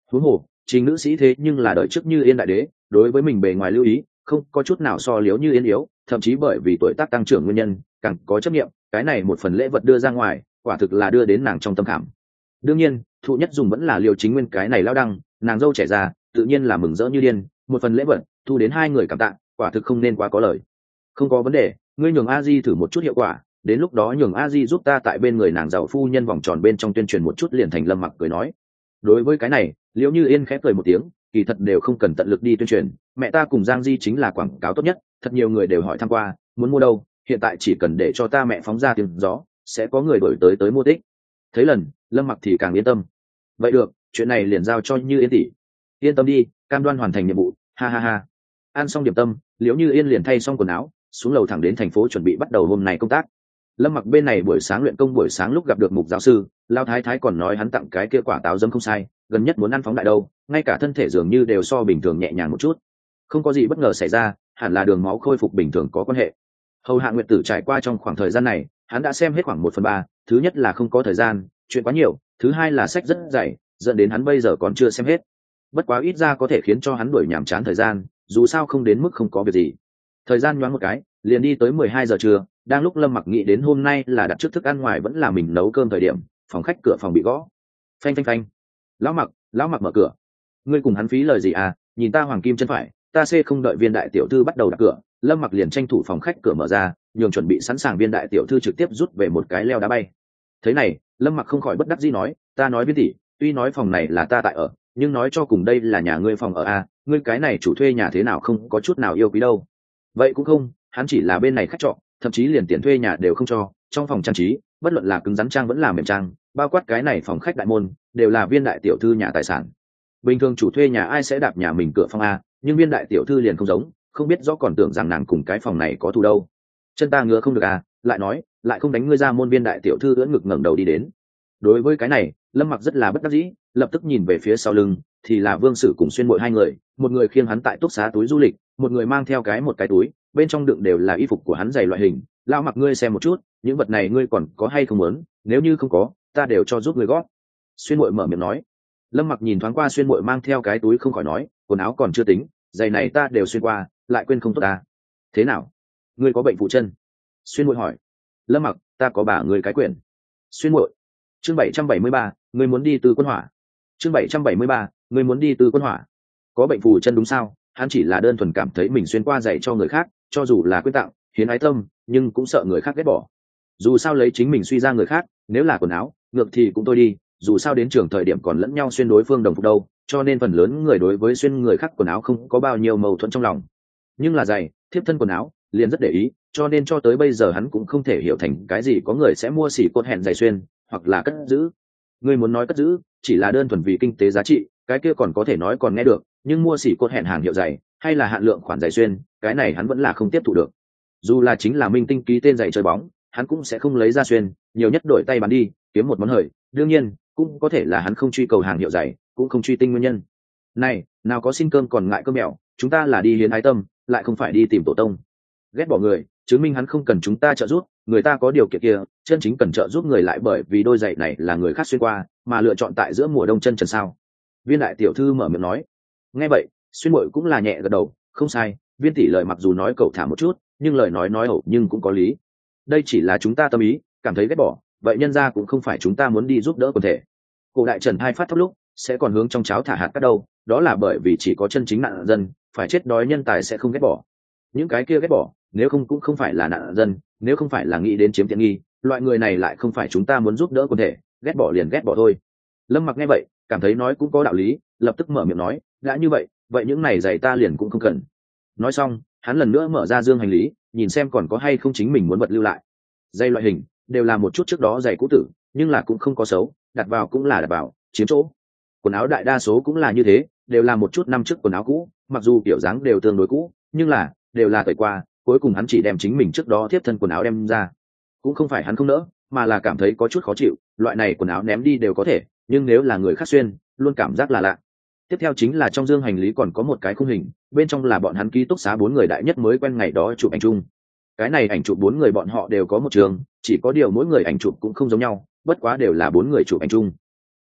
huống hồ Trình nữ sĩ thế nhưng là đợi trước Như Yên đại đế, đối với mình bề ngoài lưu ý không có chút nào so liếu Như Yên yếu, thậm chí bởi vì tuổi tác tăng trưởng nguyên nhân càng có chấp nghiệm. Cái này một phần lễ vật đưa ra ngoài, quả thực là đưa đến nàng trong tâm khảm. Đương nhiên thụ nhất dùng vẫn là Liêu Chính Nguyên cái này lao đăng, nàng dâu trẻ ra tự nhiên là mừng rỡ như điên. Một phần lễ vật thu đến hai người cảm tạ, quả thực không nên quá có lời. Không có vấn đề, ngươi nhường a di thử một chút hiệu quả, đến lúc đó nhường a di giúp ta tại bên người nàng giàu phu nhân vòng tròn bên trong tuyên truyền một chút liền thành. Lâm Mặc cười nói. Đối với cái này Liễu Như Yên khẽ cười một tiếng, kỳ thật đều không cần tận lực đi tuyên truyền, mẹ ta cùng Giang Di chính là quảng cáo tốt nhất, thật nhiều người đều hỏi thăm qua muốn mua đâu, hiện tại chỉ cần để cho ta mẹ phóng ra tiếng gió sẽ có người đổi tới mua tích. Thấy lần Lâm Mặc thì càng yên tâm. Vậy được, chuyện này liền giao cho Như Yên tỷ, yên tâm đi, cam đoan hoàn thành nhiệm vụ. Ha ha ha. Ăn xong điểm tâm, Liễu Như Yên liền thay xong quần áo xuống lầu thẳng đến thành phố chuẩn bị bắt đầu hôm nay công tác. Lâm Mặc bên này buổi sáng luyện công, buổi sáng lúc gặp được Mục giáo sư Lao Thái Thái còn nói hắn tặng cái kia quả táo dấm không sai, gần nhất muốn ăn phóng đại đâu, ngay cả thân thể dường như đều so bình thường nhẹ nhàng một chút. Không có gì bất ngờ xảy ra, hẳn là đường máu khôi phục bình thường có quan hệ. Hầu Hạ Nguyệt Tử trải qua trong khoảng thời gian này hắn đã xem hết khoảng 1/3, thứ nhất là không có thời gian, chuyện quá nhiều, thứ hai là sách rất dày, dẫn đến hắn bây giờ còn chưa xem hết. Bất quá ít ra có thể khiến cho hắn đuổi nhàm chán thời gian, dù sao không đến mức không có việc gì. Thời gian nhoáng một cái liền đi tới 12 giờ trưa, đang lúc Lâm Mặc nghĩ đến hôm nay là đặt trước thức ăn ngoài vẫn là mình nấu cơm thời điểm, phòng khách cửa phòng bị gõ. Phanh phanh phanh. Lão Mặc mở cửa. Ngươi cùng hắn phí lời gì à, nhìn ta hoàng kim chân phải, ta không đợi Viên đại tiểu thư bắt đầu đặt cửa, Lâm Mặc liền tranh thủ phòng khách cửa mở ra, nhường chuẩn bị sẵn sàng Viên đại tiểu thư trực tiếp rút về một cái leo đá bay. Thế này Lâm Mặc không khỏi bất đắc dĩ nói, ta nói Viên tỷ, tuy nói phòng này là ta tại ở, nhưng nói cho cùng đây là nhà ngươi phòng ở à, ngươi cái này chủ thuê nhà thế nào không có chút nào yêu quý đâu. Vậy cũng không, hắn chỉ là bên này khách trọ, thậm chí liền tiền thuê nhà đều không cho. Trong phòng trang trí, bất luận là cứng rắn trang vẫn là mềm trang, bao quát cái này phòng khách đại môn đều là Viên đại tiểu thư nhà tài sản. Bình thường chủ thuê nhà ai sẽ đạp nhà mình cửa phòng a, nhưng Viên đại tiểu thư liền không giống, không biết rõ còn tưởng rằng nàng cùng cái phòng này có thù đâu. Chân ta ngứa không được à, lại nói lại không đánh ngươi ra môn. Viên đại tiểu thư ưỡn ngực ngẩng đầu đi đến. Đối với cái này Lâm Mặc rất là bất đắc dĩ, lập tức nhìn về phía sau lưng thì là Vương Sử cùng Xuyên Bội hai người, một người khiêng hắn tại túc xá túi du lịch, một người mang theo một cái túi, bên trong đựng đều là y phục của hắn giày loại hình. Lão Mặc, ngươi xem một chút, những vật này ngươi còn có hay không muốn, nếu như không có ta đều cho giúp ngươi gót. Xuyên Bội mở miệng nói. Lâm Mặc nhìn thoáng qua Xuyên Bội mang theo cái túi không khỏi nói, quần áo còn chưa tính, giày này ta đều xuyên qua, lại quên không tốt ta. Thế nào, ngươi có bệnh phụ chân? Xuyên Bội hỏi. Lâm Mặc, ta có bả ngươi cái quyển. Xuyên Bội. Chương 773, ngươi muốn đi từ quân hỏa. Chương 773, ngươi muốn đi từ quân hỏa. Có bệnh phù chân đúng sao? Hắn chỉ là đơn thuần cảm thấy mình xuyên qua giày cho người khác, cho dù là quyên tặng, hiến ái tâm, nhưng cũng sợ người khác ghét bỏ. Dù sao lấy chính mình suy ra người khác, nếu là quần áo, ngược thì cũng thôi đi, dù sao đến trường thời điểm còn lẫn nhau xuyên đối phương đồng phục đâu, cho nên phần lớn người đối với xuyên người khác quần áo không có bao nhiêu mâu thuẫn trong lòng. Nhưng là giày, thiếp thân quần áo, liền rất để ý, cho nên cho tới bây giờ hắn cũng không thể hiểu thành cái gì có người sẽ mua xỉ cột hẹn giày xuyên, hoặc là cất giữ. Ngươi muốn nói cất giữ chỉ là đơn thuần vì kinh tế giá trị, cái kia còn có thể nói còn nghe được, nhưng mua xỉ cột hẹn hàng hiệu giày hay là hạn lượng khoản giày xuyên, cái này hắn vẫn là không tiếp thụ được. Dù là chính là minh tinh ký tên giày chơi bóng, hắn cũng sẽ không lấy ra xuyên, nhiều nhất đổi tay bán đi kiếm một món hời. Đương nhiên cũng có thể là hắn không truy cầu hàng hiệu giày, cũng không truy tinh nguyên nhân. Này nào có xin cơm còn ngại cơm mèo, chúng ta là đi hiến ái tâm, lại không phải đi tìm tổ tông. Ghét bỏ người chứng minh hắn không cần chúng ta trợ giúp, người ta có điều kiện kia, chân chính cần trợ giúp người lại bởi vì đôi giày này là người khác xuyên qua mà lựa chọn tại giữa mùa đông chân trần sao. Viên đại tiểu thư mở miệng nói. Nghe vậy Xuyên Bội cũng là nhẹ gật đầu, không sai, Viên tỷ lời mặc dù nói cẩu thả một chút, nhưng lời nói ẩu nhưng cũng có lý. Đây chỉ là chúng ta tâm ý, cảm thấy ghét bỏ, vậy nhân ra cũng không phải chúng ta muốn đi giúp đỡ quần thể. Cổ đại Trần hai phát thấp lúc sẽ còn hướng trong cháo thả hạt cát đâu, đó là bởi vì chỉ có chân chính nạn dân phải chết đói nhân tài sẽ không ghét bỏ. Những cái kia ghét bỏ nếu không cũng không phải là nạn dân, nếu không phải là nghĩ đến chiếm tiện nghi, loại người này lại không phải chúng ta muốn giúp đỡ quần thể, ghét bỏ liền ghét bỏ thôi. Lâm Mặc nghe vậy cảm thấy nói cũng có đạo lý, lập tức mở miệng nói, đã như vậy vậy những này giày ta liền cũng không cần. Nói xong hắn lần nữa mở ra dương hành lý, nhìn xem còn có hay không chính mình muốn vật lưu lại. Giày loại hình đều là một chút trước đó giày cũ tử, nhưng là cũng không có xấu, đặt vào cũng là đặt vào, chiếm chỗ. Quần áo đại đa số cũng là như thế, đều là một chút năm trước quần áo cũ, mặc dù kiểu dáng đều tương đối cũ, nhưng là đều là tẩy qua. Cuối cùng hắn chỉ đem chính mình trước đó tiếp thân quần áo đem ra, cũng không phải hắn không nỡ, mà là cảm thấy có chút khó chịu. Loại này quần áo ném đi đều có thể, nhưng nếu là người khác xuyên luôn cảm giác là lạ. Tiếp theo chính là trong dương hành lý còn có một cái khung hình, bên trong là bọn hắn ký túc xá 4 người đại nhất mới quen ngày đó chụp ảnh chung. Cái này ảnh chụp 4 người bọn họ đều có một trường, chỉ có điều mỗi người ảnh chụp cũng không giống nhau, bất quá đều là 4 người chụp ảnh chung. Đi,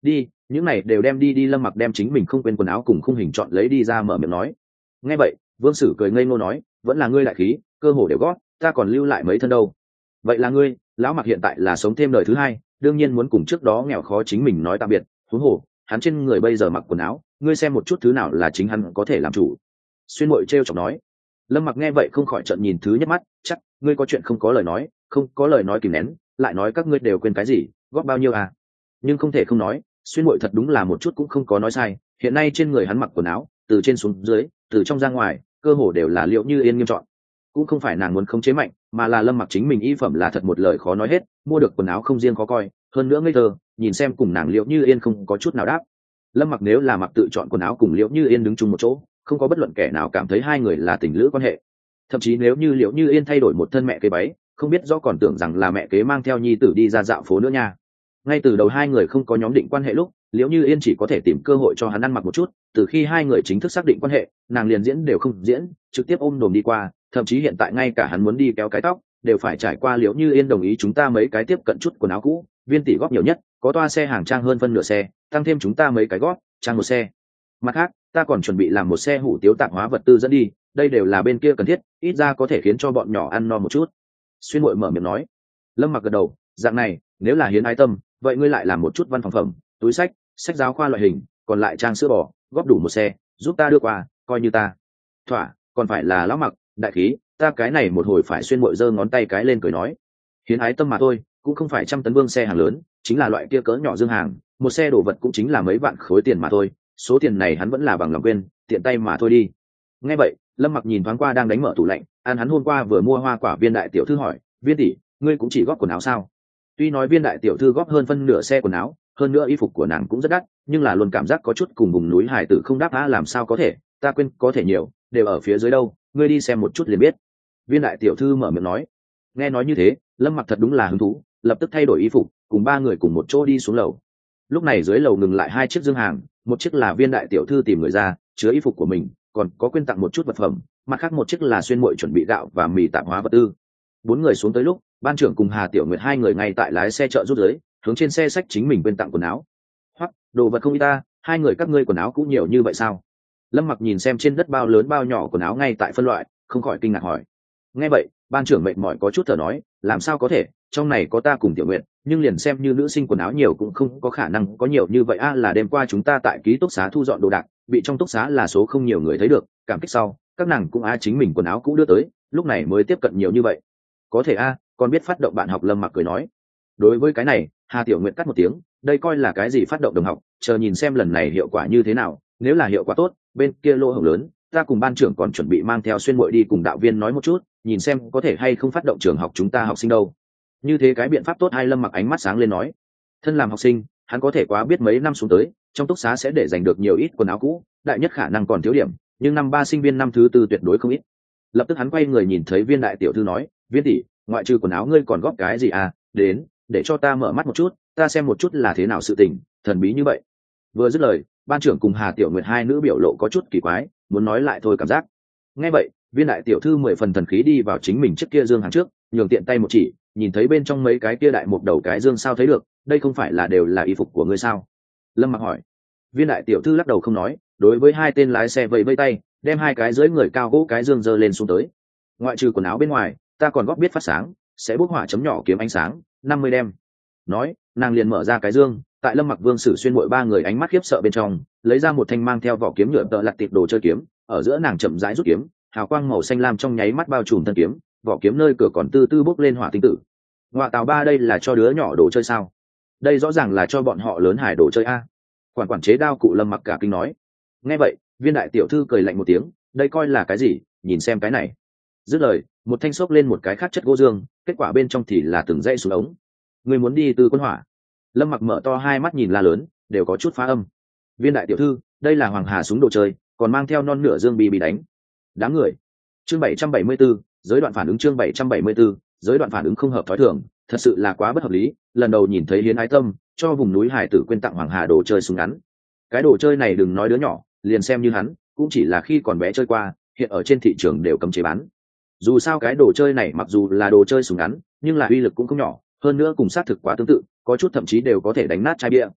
những này đều đem đi Lâm Mặc đem chính mình không quên quần áo cùng khung hình chọn lấy đi ra mở miệng nói. Nghe vậy Vương Sử cười ngây ngô nói, vẫn là ngươi đại khí, cơ hồ đều gót, ta còn lưu lại mấy thân đâu. Vậy là ngươi, lão Mặc hiện tại là sống thêm đời thứ hai, đương nhiên muốn cùng trước đó nghèo khó chính mình nói tạm biệt. Huống hồ hắn trên người bây giờ mặc quần áo, ngươi xem một chút thứ nào là chính hắn có thể làm chủ. Xuyên Muội trêu chọc nói. Lâm Mặc nghe vậy không khỏi trợn nhìn thứ nhất mắt, chắc ngươi có chuyện không có lời nói, không có lời nói kìm nén, lại nói các ngươi đều quên cái gì, góp bao nhiêu à? Nhưng không thể không nói, Xuyên Muội thật đúng là một chút cũng không có nói sai, hiện nay trên người hắn mặc quần áo, từ trên xuống dưới, từ trong ra ngoài, cơ hồ đều là Liễu Như Yên nghiêm chọn. Cũng không phải nàng muốn khống chế mạnh, mà là Lâm Mặc chính mình y phẩm là thật một lời khó nói hết, mua được quần áo không riêng khó coi, hơn nữa ngây thơ, nhìn xem cùng nàng Liễu Như Yên không có chút nào đáp. Lâm Mặc nếu là mặc tự chọn quần áo cùng Liễu Như Yên đứng chung một chỗ, không có bất luận kẻ nào cảm thấy hai người là tình lữ quan hệ. Thậm chí nếu như Liễu Như Yên thay đổi một thân mẹ kế váy, không biết rõ còn tưởng rằng là mẹ kế mang theo nhi tử đi ra dạo phố nữa nha. Ngay từ đầu hai người không có nhóm định quan hệ lúc, Liễu Như Yên chỉ có thể tìm cơ hội cho hắn ăn mặc một chút, từ khi hai người chính thức xác định quan hệ, nàng liền diễn đều không diễn, trực tiếp ôm đồm đi qua, thậm chí hiện tại ngay cả hắn muốn đi kéo cái tóc, đều phải trải qua Liễu Như Yên đồng ý chúng ta mấy cái tiếp cận chút quần áo cũ, Viên tỷ góp nhiều nhất, có toa xe hàng trang hơn phân nửa xe, tăng thêm chúng ta mấy cái góp, trang một xe. Mặt khác, ta còn chuẩn bị làm một xe hủ tiếu tạp hóa vật tư dẫn đi, đây đều là bên kia cần thiết, ít ra có thể khiến cho bọn nhỏ ăn no một chút. Xuyên Muội mở miệng nói. Lâm Mặc gật đầu, dạng này, nếu là Hiến Ái Tâm, vậy ngươi lại làm một chút văn phòng phẩm, túi sách, sách giáo khoa loại hình, còn lại trang sữa bò, góp đủ một xe, giúp ta đưa qua, coi như ta. Thỏa, còn phải là lão Mặc, đại khí, ta cái này một hồi phải. Xuyên Muội giơ ngón tay cái lên cười nói. Hiến Ái Tâm mà thôi, cũng không phải 100 tấn vương xe hàng lớn, chính là loại kia cỡ nhỏ dương hàng, một xe đồ vật cũng chính là mấy vạn khối tiền mà thôi, số tiền này hắn vẫn là bằng lòng quên, tiện tay mà thôi đi. Nghe vậy, Lâm Mặc nhìn thoáng qua đang đánh mở tủ lạnh, ăn hắn hôm qua vừa mua hoa quả Viên đại tiểu thư hỏi, Viên tỷ, ngươi cũng chỉ góp quần áo sao? Tuy nói Viên đại tiểu thư góp hơn phân nửa xe quần áo, hơn nữa y phục của nàng cũng rất đắt, nhưng là luôn cảm giác có chút cùng vùng núi hải tử không đáp á, làm sao có thể, ta quên, có thể nhiều, đều ở phía dưới đâu, ngươi đi xem một chút liền biết. Viên đại tiểu thư mở miệng nói. Nghe nói như thế, Lâm Mặc thật đúng là hứng thú, lập tức thay đổi y phục, cùng ba người cùng một chỗ đi xuống lầu. Lúc này dưới lầu ngừng lại hai chiếc dương hàng, một chiếc là Viên đại tiểu thư tìm người ra chứa y phục của mình, còn có quyên tặng một chút vật phẩm, mặt khác một chiếc là Xuyên Muội chuẩn bị gạo và mì tạp hóa vật tư. Bốn người xuống tới lúc, ban trưởng cùng Hà Tiểu Nguyệt hai người ngay tại lái xe chợ rút dưới, hướng trên xe sách chính mình quyên tặng quần áo. Hoặc đồ vật không y ta, hai người các ngươi quần áo cũng nhiều như vậy sao? Lâm Mặc nhìn xem trên đất bao lớn bao nhỏ quần áo ngay tại phân loại, không khỏi kinh ngạc hỏi. Nghe vậy, ban trưởng mệt mỏi có chút thở nói, làm sao có thể, trong này có ta cùng Tiểu Nguyệt, nhưng liền xem như nữ sinh quần áo nhiều cũng không có khả năng có nhiều như vậy a, là đêm qua chúng ta tại ký túc xá thu dọn đồ đạc, bị trong túc xá là số không nhiều người thấy được, cảm kích sau, các nàng cũng chính mình quần áo cũ đưa tới, lúc này mới tiếp cận nhiều như vậy. Có thể còn biết phát động bạn học. Lâm Mặc cười nói. Đối với cái này, Hà Tiểu Nguyệt cắt một tiếng, đây coi là cái gì phát động đồng học, chờ nhìn xem lần này hiệu quả như thế nào, nếu là hiệu quả tốt, bên kia lỗ hổng lớn, ta cùng ban trưởng còn chuẩn bị mang theo Xuyên Muội đi cùng đạo viên nói một chút, nhìn xem có thể hay không phát động trường học chúng ta học sinh đâu. Như thế cái biện pháp tốt hay? Lâm Mặc ánh mắt sáng lên nói. Thân làm học sinh, hắn có thể quá biết mấy năm xuống tới, trong túc xá sẽ để giành được nhiều ít quần áo cũ, đại nhất khả năng còn thiếu điểm, nhưng năm ba sinh viên năm thứ tư tuyệt đối không ít. Lập tức hắn quay người nhìn thấy Viên đại tiểu thư nói, Viên tỷ, ngoại trừ quần áo ngươi còn góp cái gì đến, để cho ta mở mắt một chút, ta xem một chút là thế nào sự tình, thần bí như vậy. Vừa dứt lời, ban trưởng cùng Hà Tiểu Nguyệt hai nữ biểu lộ có chút kỳ quái, muốn nói lại thôi cảm giác. Nghe vậy, Viên đại tiểu thư 10 phần thần khí đi vào chính mình trước kia dương hàng trước, nhường tiện tay một chỉ, nhìn thấy bên trong mấy cái kia đại một đầu cái dương, sao thấy được, đây không phải là đều là y phục của ngươi sao? Lâm Mặc hỏi. Viên đại tiểu thư lắc đầu không nói, đối với hai tên lái xe vẫy vẫy tay, đem hai cái dưới người cao gỗ cái dương giơ lên xuống tới. Ngoại trừ quần áo bên ngoài, ta còn góp biết phát sáng, sẽ bốc hỏa chấm nhỏ kiếm ánh sáng, 50 đem. Nói, nàng liền mở ra cái dương, tại Lâm Mặc, Vương Sử, Xuyên Muội ba người ánh mắt khiếp sợ bên trong, lấy ra một thanh mang theo vỏ kiếm nhựa tợ lặt tiệp đồ chơi kiếm, ở giữa nàng chậm rãi rút kiếm, hào quang màu xanh lam trong nháy mắt bao trùm thân kiếm, vỏ kiếm nơi cửa còn từ từ bốc lên hỏa tinh tử. Ngoại tào ba, đây là cho đứa nhỏ đồ chơi sao? Đây rõ ràng là cho bọn họ lớn hải đồ chơi a. Quản chế đao cụ Lâm Mặc cả kinh nói. Nghe vậy, Viên đại tiểu thư cười lạnh một tiếng, đây coi là cái gì, nhìn xem cái này. Dứt lời, một thanh xốc lên một cái khác chất gỗ dương, kết quả bên trong thì là từng dãy súng ống. Người muốn đi từ quân hỏa? Lâm Mặc mở to hai mắt nhìn la lớn, đều có chút phá âm. Viên đại tiểu thư, đây là Hoàng Hà súng đồ chơi, còn mang theo non nửa dương bị đánh. Đám người. Chương 774, giới đoạn phản ứng. Chương 774, giới đoạn phản ứng không hợp thói thường, thật sự là quá bất hợp lý. Lần đầu nhìn thấy Hiến Ái Tâm cho vùng núi hải tử quên tặng Hoàng Hà đồ chơi súng ngắn. Cái đồ chơi này đừng nói đứa nhỏ, liền xem như hắn, cũng chỉ là khi còn bé chơi qua, hiện ở trên thị trường đều cấm chế bán. Dù sao cái đồ chơi này mặc dù là đồ chơi súng ngắn, nhưng là uy lực cũng không nhỏ, hơn nữa cùng sát thực quá tương tự, có chút thậm chí đều có thể đánh nát chai bia.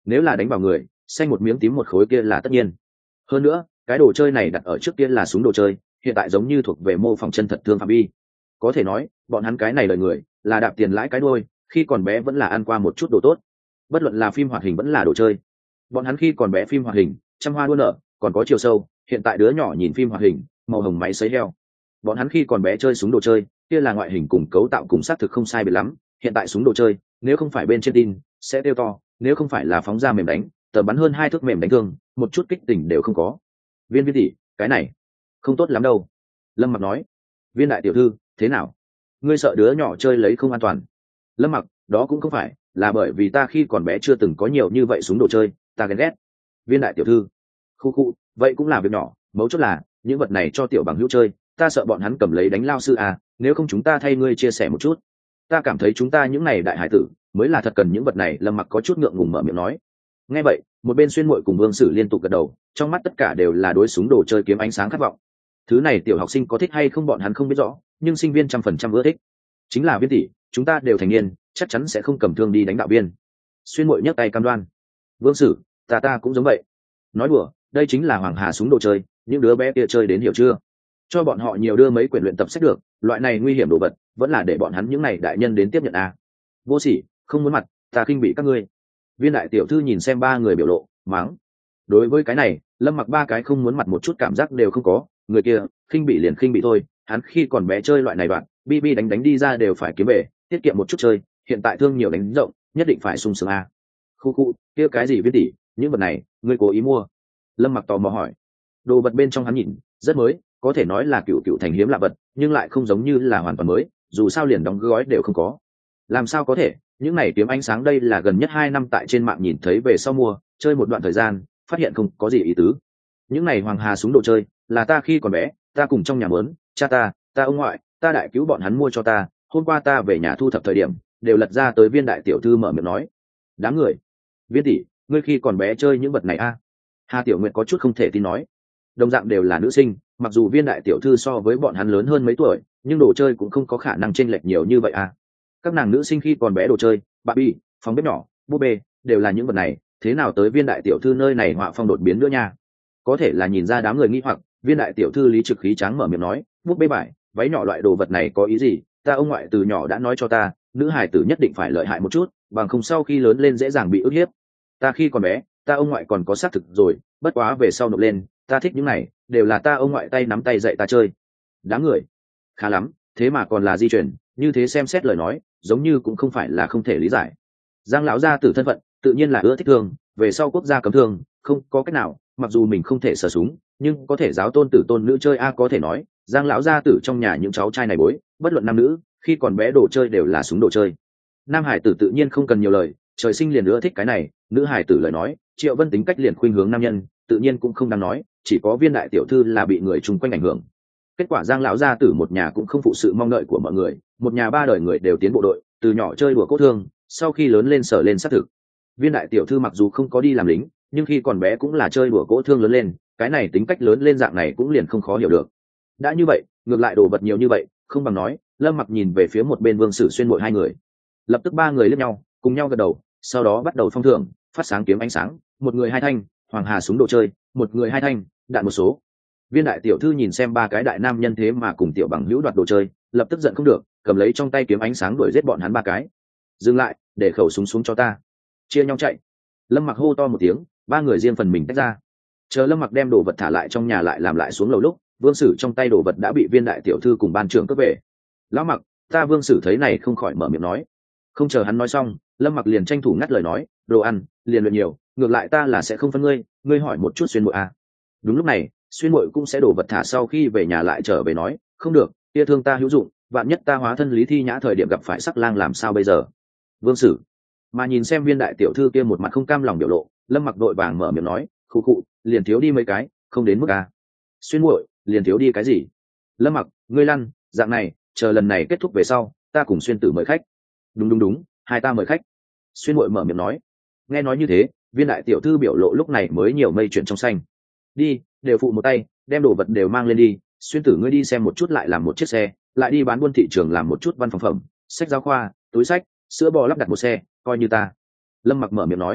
nếu là đánh vào người xanh một miếng tím một khối kia là tất nhiên. Hơn nữa cái đồ chơi này đặt ở trước kia là súng đồ chơi, hiện tại giống như thuộc về mô phỏng chân thật thương phạm vi. Có thể nói bọn hắn cái này lời người là đạp tiền lãi cái đuôi, khi còn bé vẫn là ăn qua một chút đồ tốt. Bất luận là phim hoạt hình vẫn là đồ chơi, bọn hắn khi còn bé phim hoạt hình trăm hoa đua nở còn có chiều sâu, hiện tại đứa nhỏ nhìn phim hoạt hình màu hồng máy sấy heo. Bọn hắn khi còn bé chơi súng đồ chơi kia là ngoại hình cùng cấu tạo cùng xác thực không sai biệt lắm, hiện tại súng đồ chơi nếu không phải bên trên tin sẽ tiêu to, nếu không phải là phóng ra mềm đánh tờ bắn hơn 2 thước mềm đánh thương, một chút kích tình đều không có. Viên tỷ, cái này không tốt lắm đâu. Lâm Mặc nói. Viên đại tiểu thư, thế nào, ngươi sợ đứa nhỏ chơi lấy không an toàn? Lâm Mặc, đó cũng không phải, là bởi vì ta khi còn bé chưa từng có nhiều như vậy súng đồ chơi, ta ghen ghét. Viên đại tiểu thư, khu khu, vậy cũng là việc nhỏ, mấu chốt là những vật này cho tiểu bằng hữu chơi, ta sợ bọn hắn cầm lấy đánh lao sư à, nếu không chúng ta thay ngươi chia sẻ một chút. Ta cảm thấy chúng ta những này đại hải tử mới là thật cần những vật này. Lâm Mặc có chút ngượng ngùng mở miệng nói. Nghe vậy một bên Xuyên Muội cùng Vương Sử liên tục gật đầu, trong mắt tất cả đều là đối súng đồ chơi kiếm ánh sáng khát vọng. Thứ này tiểu học sinh có thích hay không bọn hắn không biết rõ, nhưng sinh viên 100% ưa thích. Chính là Viên tỷ, chúng ta đều thành niên, chắc chắn sẽ không cầm thương đi đánh đạo viên. Xuyên Muội nhấc tay cam đoan. Vương Sử, ta cũng giống vậy. Nói đùa, đây chính là Hoàng Hà súng đồ chơi, những đứa bé kia chơi đến hiểu chưa? Cho bọn họ nhiều đưa mấy quyển luyện tập sách được, loại này nguy hiểm đồ vật vẫn là để bọn hắn những này đại nhân đến tiếp nhận à. Vô sỉ, không muốn mặt, ta khinh bị các ngươi. Viên đại tiểu thư nhìn xem ba người biểu lộ mắng. Đối với cái này Lâm Mặc ba cái không muốn mặt một chút cảm giác đều không có, người kia khinh bị liền khinh bị thôi, hắn khi còn bé chơi loại này đoạn bb đánh đi ra đều phải kiếm về, tiết kiệm một chút chơi, hiện tại thương nhiều đánh rộng nhất định phải sung sướng à. Khu kia cái gì Viên tỷ, những vật này ngươi cố ý mua? Lâm Mặc tò mò hỏi. Đồ vật bên trong hắn nhìn rất mới, có thể nói là cựu thành hiếm lạ vật, nhưng lại không giống như là hoàn toàn mới, dù sao liền đóng gói đều không có. Làm sao có thể, những này kiếm ánh sáng đây là gần nhất 2 năm tại trên mạng nhìn thấy về sau mua, chơi một đoạn thời gian phát hiện không có gì ý tứ. Những này Hoàng Hà súng đồ chơi là ta khi còn bé ta cùng trong nhà mớn, cha ta ông ngoại ta đại cứu bọn hắn mua cho ta, hôm qua ta về nhà thu thập thời điểm đều lật ra tới. Viên đại tiểu thư mở miệng nói. Đám người, Viên tỷ, ngươi khi còn bé chơi những vật này à? Hà Tiểu Nguyệt có chút không thể tin nói. Đồng dạng đều là nữ sinh, mặc dù Viên đại tiểu thư so với bọn hắn lớn hơn mấy tuổi, nhưng đồ chơi cũng không có khả năng chênh lệch nhiều như vậy à. Các nàng nữ sinh khi còn bé đồ chơi Barbie, phòng bếp nhỏ, búp bê đều là những vật này, thế nào tới Viên đại tiểu thư nơi này họa phong đột biến nữa nha? Có thể là nhìn ra đám người nghi hoặc, Viên đại tiểu thư lý trực khí tráng mở miệng nói, búp bê vải, váy nhỏ loại đồ vật này có ý gì? Ta ông ngoại từ nhỏ đã nói cho ta, nữ hài tử nhất định phải lợi hại một chút, bằng không sau khi lớn lên dễ dàng bị ức hiếp. Ta khi còn bé ta ông ngoại còn có xác thực rồi, bất quá về sau nộp lên ta thích những này, đều là ta ông ngoại tay nắm tay dạy ta chơi. Đám người, khá lắm, thế mà còn là di chuyển, như thế xem xét lời nói giống như cũng không phải là không thể lý giải. Giang lão gia tử thân phận tự nhiên là ưa thích thương, về sau quốc gia cấm thương không có cách nào, mặc dù mình không thể sở súng nhưng có thể giáo tôn tử tôn nữ chơi a. Có thể nói Giang lão gia tử trong nhà những cháu trai này bối bất luận nam nữ khi còn bé đồ chơi đều là súng đồ chơi. Nam hải tử tự nhiên không cần nhiều lời, trời sinh liền ưa thích cái này. Nữ hải tử lời nói Triệu Vân tính cách liền khuynh hướng nam nhân, tự nhiên cũng không đáng nói, chỉ có Viên đại tiểu thư là bị người chung quanh ảnh hưởng. Kết quả Giang lão gia tử một nhà cũng không phụ sự mong đợi của mọi người, một nhà 3 đời người đều tiến bộ đội, từ nhỏ chơi đùa cốt thương, sau khi lớn lên sở lên sát thực. Viên đại tiểu thư mặc dù không có đi làm lính, nhưng khi còn bé cũng là chơi đùa cốt thương lớn lên, cái này tính cách lớn lên dạng này cũng liền không khó hiểu được. Đã như vậy ngược lại đồ vật nhiều như vậy không bằng nói. Lâm Mặc nhìn về phía một bên Vương Sử Xuyên Muội hai người, lập tức 3 người liếc nhau cùng nhau gật đầu, sau đó bắt đầu phong thưởng phát sáng kiếm ánh sáng, một người 2 thanh, Hoàng Hà súng đồ chơi một người 2 thanh, đạn một số. Viên đại tiểu thư nhìn xem 3 cái đại nam nhân thế mà cùng tiểu bằng hữu đoạt đồ chơi, lập tức giận không được, cầm lấy trong tay kiếm ánh sáng đuổi giết bọn hắn 3 cái. Dừng lại, để khẩu súng xuống cho ta, chia nhau chạy. Lâm Mặc hô to một tiếng, 3 người riêng phần mình tách ra. Chờ Lâm Mặc đem đồ vật thả lại trong nhà lại làm lại xuống lầu lúc, Vương Sử trong tay đồ vật đã bị Viên đại tiểu thư cùng ban trưởng cướp về. Lão Mặc, ta Vương Sử thấy này không khỏi mở miệng nói. Không chờ hắn nói xong, Lâm Mặc liền tranh thủ ngắt lời nói, đồ ăn liền luyện nhiều, ngược lại ta là sẽ không phân ngươi hỏi một chút Xuyên Muội à. Đúng lúc này Xuyên Muội cũng sẽ đổ vật thả sau khi về nhà lại trở về nói, không được, kia thương ta hữu dụng, vạn nhất ta hóa thân Lý Thi Nhã thời điểm gặp phải sắc lang làm sao bây giờ? Vương Sử mà nhìn xem Viên đại tiểu thư kia một mặt không cam lòng biểu lộ, Lâm Mặc đội vàng mở miệng nói, khụ khụ, liền thiếu đi mấy cái, không đến mức à. Xuyên Muội, liền thiếu đi cái gì? Lâm Mặc, ngươi lăn, dạng này, chờ lần này kết thúc về sau, ta cùng Xuyên tử mời khách. Đúng, hai ta mời khách. Xuyên Muội mở miệng nói. Nghe nói như thế, Viên đại tiểu thư biểu lộ lúc này mới nhiều mây chuyển trong xanh. Đi, đều phụ một tay, đem đồ vật đều mang lên đi. Xuyên tử ngươi đi xem một chút lại làm một chiếc xe, lại đi bán buôn thị trường làm một chút văn phòng phẩm, sách giáo khoa, túi sách, sữa bò lắp đặt một xe, coi như ta. Lâm Mặc mở miệng nói.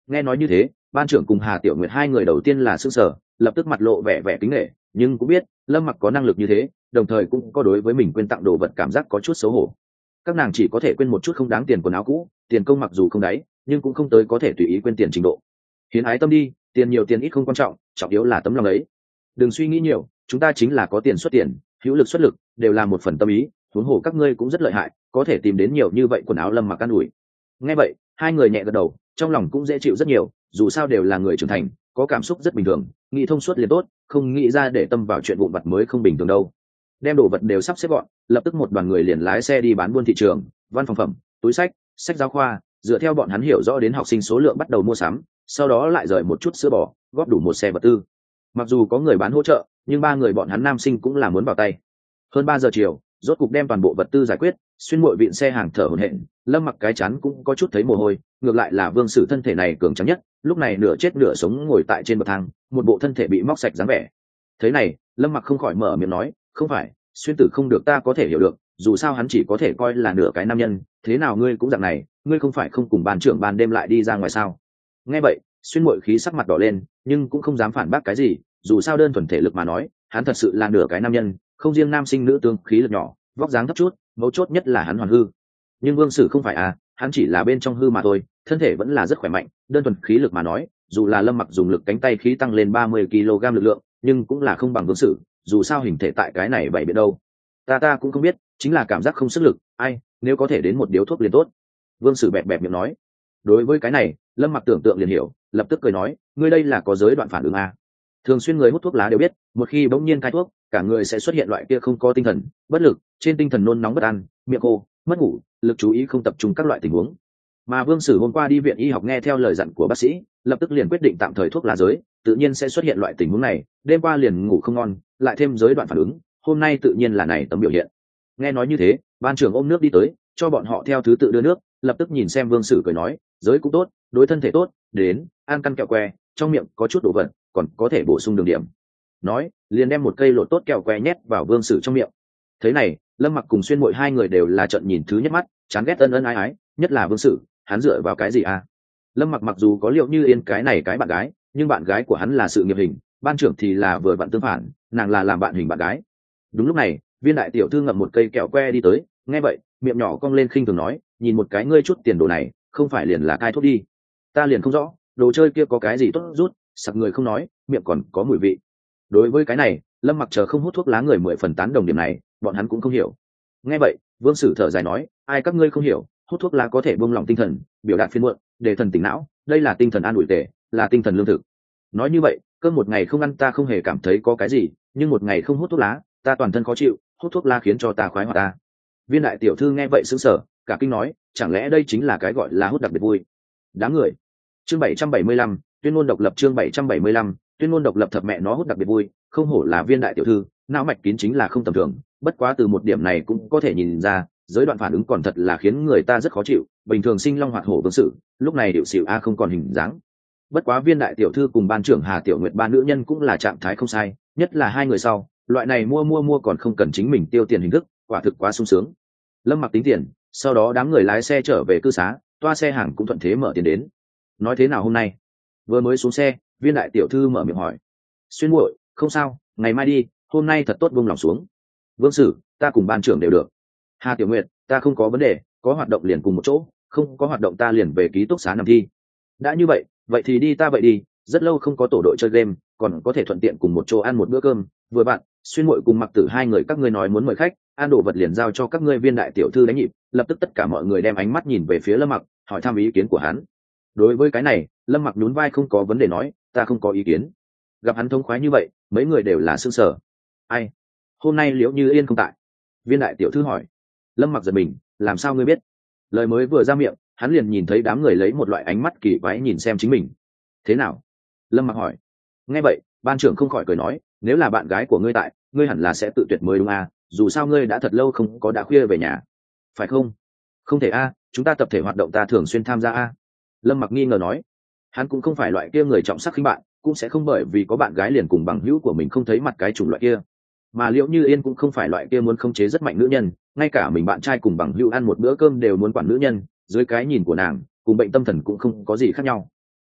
Nghe nói như thế, ban trưởng cùng Hà Tiểu Nguyệt hai người đầu tiên là sững sờ, lập tức mặt lộ vẻ vẻ kính nể, nhưng cũng biết Lâm Mặc có năng lực như thế, đồng thời cũng có đối với mình quên tặng đồ vật cảm giác có chút xấu hổ. Các nàng chỉ có thể quên một chút không đáng tiền quần áo cũ, tiền công mặc dù không đáy, nhưng cũng không tới có thể tùy ý quên tiền trình độ. Hiến ái tâm đi, tiền nhiều tiền ít không quan trọng, trọng yếu là tấm lòng ấy. Đừng suy nghĩ nhiều, chúng ta chính là có tiền xuất tiền, hữu lực xuất lực, đều là một phần tâm ý. Huống hồ các ngươi cũng rất lợi hại, có thể tìm đến nhiều như vậy quần áo Lâm Mặc can ủi. Nghe vậy, hai người nhẹ gật đầu, trong lòng cũng dễ chịu rất nhiều, dù sao đều là người trưởng thành, có cảm xúc rất bình thường, nghĩ thông suốt liền tốt, không nghĩ ra để tâm vào chuyện vụn vặt mới không bình thường đâu. Đem đồ vật đều sắp xếp gọn, lập tức một đoàn người liền lái xe đi bán buôn thị trường, văn phòng phẩm, túi sách, sách giáo khoa, dựa theo bọn hắn hiểu rõ đến học sinh số lượng bắt đầu mua sắm, sau đó lại rời một chút sữa bò, góp đủ một xe vật tư. Mặc dù có người bán hỗ trợ, nhưng ba người bọn hắn nam sinh cũng là muốn vào tay. Hơn 3 giờ chiều, rốt cục đem toàn bộ vật tư giải quyết, xuyên muội vịn xe hàng thở hổn hển, Lâm Mặc cái chán cũng có chút thấy mồ hôi, ngược lại là Vương Sử thân thể này cường tráng nhất, lúc này nửa chết nửa sống ngồi tại trên bậc thang, một bộ thân thể bị móc sạch dáng vẻ. Thế này, Lâm Mặc không khỏi mở miệng nói, không phải, xuyên tử không được ta có thể hiểu được, dù sao hắn chỉ có thể coi là nửa cái nam nhân, thế nào ngươi cũng dạng này, ngươi không phải không cùng ban trưởng ban đêm lại đi ra ngoài sao? Nghe vậy, xuyên muội khí sắc mặt đỏ lên, nhưng cũng không dám phản bác cái gì, dù sao đơn thuần thể lực mà nói, hắn thật sự là nửa cái nam nhân, không riêng nam sinh nữ tương khí lực nhỏ, vóc dáng thấp chút, mấu chốt nhất là hắn hoàn hư. Nhưng Vương Sử không phải à, hắn chỉ là bên trong hư mà thôi, thân thể vẫn là rất khỏe mạnh, đơn thuần khí lực mà nói, dù là Lâm Mặc dùng lực cánh tay khí tăng lên 30 kg lực lượng, nhưng cũng là không bằng Vương Sử, dù sao hình thể tại cái này bảy biệt đâu. Ta cũng không biết, chính là cảm giác không sức lực, ai, nếu có thể đến một điếu thuốc liền tốt. Vương Sử bẹp bẹp miệng nói. Đối với cái này, Lâm Mặc tưởng tượng liền hiểu, lập tức cười nói, ngươi đây là có giới đoạn phản ứng à. Thường xuyên người hút thuốc lá đều biết, một khi bỗng nhiên cai thuốc, cả người sẽ xuất hiện loại kia không có tinh thần, bất lực, trên tinh thần nôn nóng bất an, miệng khô, mất ngủ, lực chú ý không tập trung các loại tình huống. Mà Vương Sử hôm qua đi viện y học nghe theo lời dặn của bác sĩ, lập tức liền quyết định tạm thời thuốc lá giới, tự nhiên sẽ xuất hiện loại tình huống này, đêm qua liền ngủ không ngon, lại thêm giới đoạn phản ứng, hôm nay tự nhiên là này tấm biểu hiện. Nghe nói như thế, ban trưởng ôm nước đi tới, cho bọn họ theo thứ tự đưa nước, lập tức nhìn xem Vương Sử cười nói, giới cũng tốt, đối thân thể tốt, đến, ăn căn kẹo que, trong miệng có chút đồ vật, còn có thể bổ sung đường điểm. Nói, liền đem một cây lột tốt kẹo que nhét vào Vương Sử trong miệng. Thế này, Lâm Mặc cùng xuyên muội hai người đều là trợn nhìn thứ nhất mắt, chán ghét ân ân ái ái, nhất là Vương Sử, hắn dựa vào cái gì à? Lâm Mặc mặc dù có Liệu Như Yên cái này cái bạn gái, nhưng bạn gái của hắn là sự nghiệp hình, ban trưởng thì là vừa vặn tương phản, nàng là làm bạn hình bạn gái. Đúng lúc này, Viên đại tiểu thư ngậm một cây kẹo que đi tới, nghe vậy, miệng nhỏ cong lên khinh thường nói, nhìn một cái ngươi chút tiền đồ này, không phải liền là cai thuốc đi? Ta liền không rõ, đồ chơi kia có cái gì tốt rút, sặc người không nói, miệng còn có mùi vị. Đối với cái này, Lâm Mặc chờ không hút thuốc lá người 10 phần tán đồng điểm này, bọn hắn cũng không hiểu. Nghe vậy, Vương Sử thở dài nói, ai các ngươi không hiểu, hút thuốc lá có thể buông lỏng tinh thần, biểu đạt phiên muộn, để thần tỉnh não, đây là tinh thần an ủi tệ, là tinh thần lương thực. Nói như vậy, cơm một ngày không ăn ta không hề cảm thấy có cái gì, nhưng một ngày không hút thuốc lá, ta toàn thân khó chịu, hút thuốc lá khiến cho ta khoái hoạt ta. Viên đại tiểu thư nghe vậy sững sờ, cả kinh nói, chẳng lẽ đây chính là cái gọi là hút đặc biệt vui? Đáng người. Chương 775, tuyên ngôn độc lập. Chương 775, tuyên ngôn độc lập. Thật mẹ nó hút đặc biệt vui, không hổ là Viên đại tiểu thư, não mạch kín chính là không tầm thường, bất quá từ một điểm này cũng có thể nhìn ra, giới đoạn phản ứng còn thật là khiến người ta rất khó chịu, bình thường sinh long hoạt hổ Vương Sử, lúc này điệu xỉu a không còn hình dáng. Bất quá Viên đại tiểu thư cùng ban trưởng Hà Tiểu Nguyệt ba nữ nhân cũng là trạng thái không sai, nhất là hai người sau, loại này mua còn không cần chính mình tiêu tiền hình thức, quả thực quá sung sướng. Lâm Mặc tính tiền, sau đó đám người lái xe trở về cư xá, toa xe hàng cũng thuận thế mở tiền đến. Nói thế nào hôm nay? Vừa mới xuống xe, Viên đại tiểu thư mở miệng hỏi. Xuyên muội, không sao, ngày mai đi, hôm nay thật tốt buông lòng xuống. Vương Sử, ta cùng ban trưởng đều được. Hà Tiểu Nguyệt, ta không có vấn đề, có hoạt động liền cùng một chỗ, không có hoạt động ta liền về ký túc xá nằm thi. Đã như vậy, vậy thì đi ta vậy đi, rất lâu không có tổ đội chơi game, còn có thể thuận tiện cùng một chỗ ăn một bữa cơm, vừa bạn, Xuyên muội cùng Mặc Tử hai người các ngươi nói muốn mời khách, ăn đồ vật liền giao cho các ngươi. Viên đại tiểu thư đánh nhịp, lập tức tất cả mọi người đem ánh mắt nhìn về phía Lâm Mặc, hỏi thăm ý kiến của hắn. Đối với cái này, Lâm Mặc nhún vai không có vấn đề nói, ta không có ý kiến. Gặp hắn thông khoái như vậy, mấy người đều là sững sờ. Ai? Hôm nay Liễu Như Yên không tại? Viên đại tiểu thư hỏi. Lâm Mặc giật mình, làm sao ngươi biết? Lời mới vừa ra miệng, hắn liền nhìn thấy đám người lấy một loại ánh mắt kỳ quái nhìn xem chính mình. Thế nào? Lâm Mặc hỏi. Nghe vậy, ban trưởng không khỏi cười nói, nếu là bạn gái của ngươi tại, ngươi hẳn là sẽ tự tuyệt mới đúng à, dù sao ngươi đã thật lâu không có đã khuya về nhà. Phải không? Không thể a, chúng ta tập thể hoạt động ta thường xuyên tham gia a. Lâm Mặc nghi ngờ nói. Hắn cũng không phải loại kia người trọng sắc khinh bạn, cũng sẽ không bởi vì có bạn gái liền cùng bằng hữu của mình không thấy mặt cái chủng loại kia. Mà Liễu Như Yên cũng không phải loại kia muốn khống chế rất mạnh nữ nhân, ngay cả mình bạn trai cùng bằng hữu ăn một bữa cơm đều muốn quản nữ nhân, dưới cái nhìn của nàng, cùng bệnh tâm thần cũng không có gì khác nhau.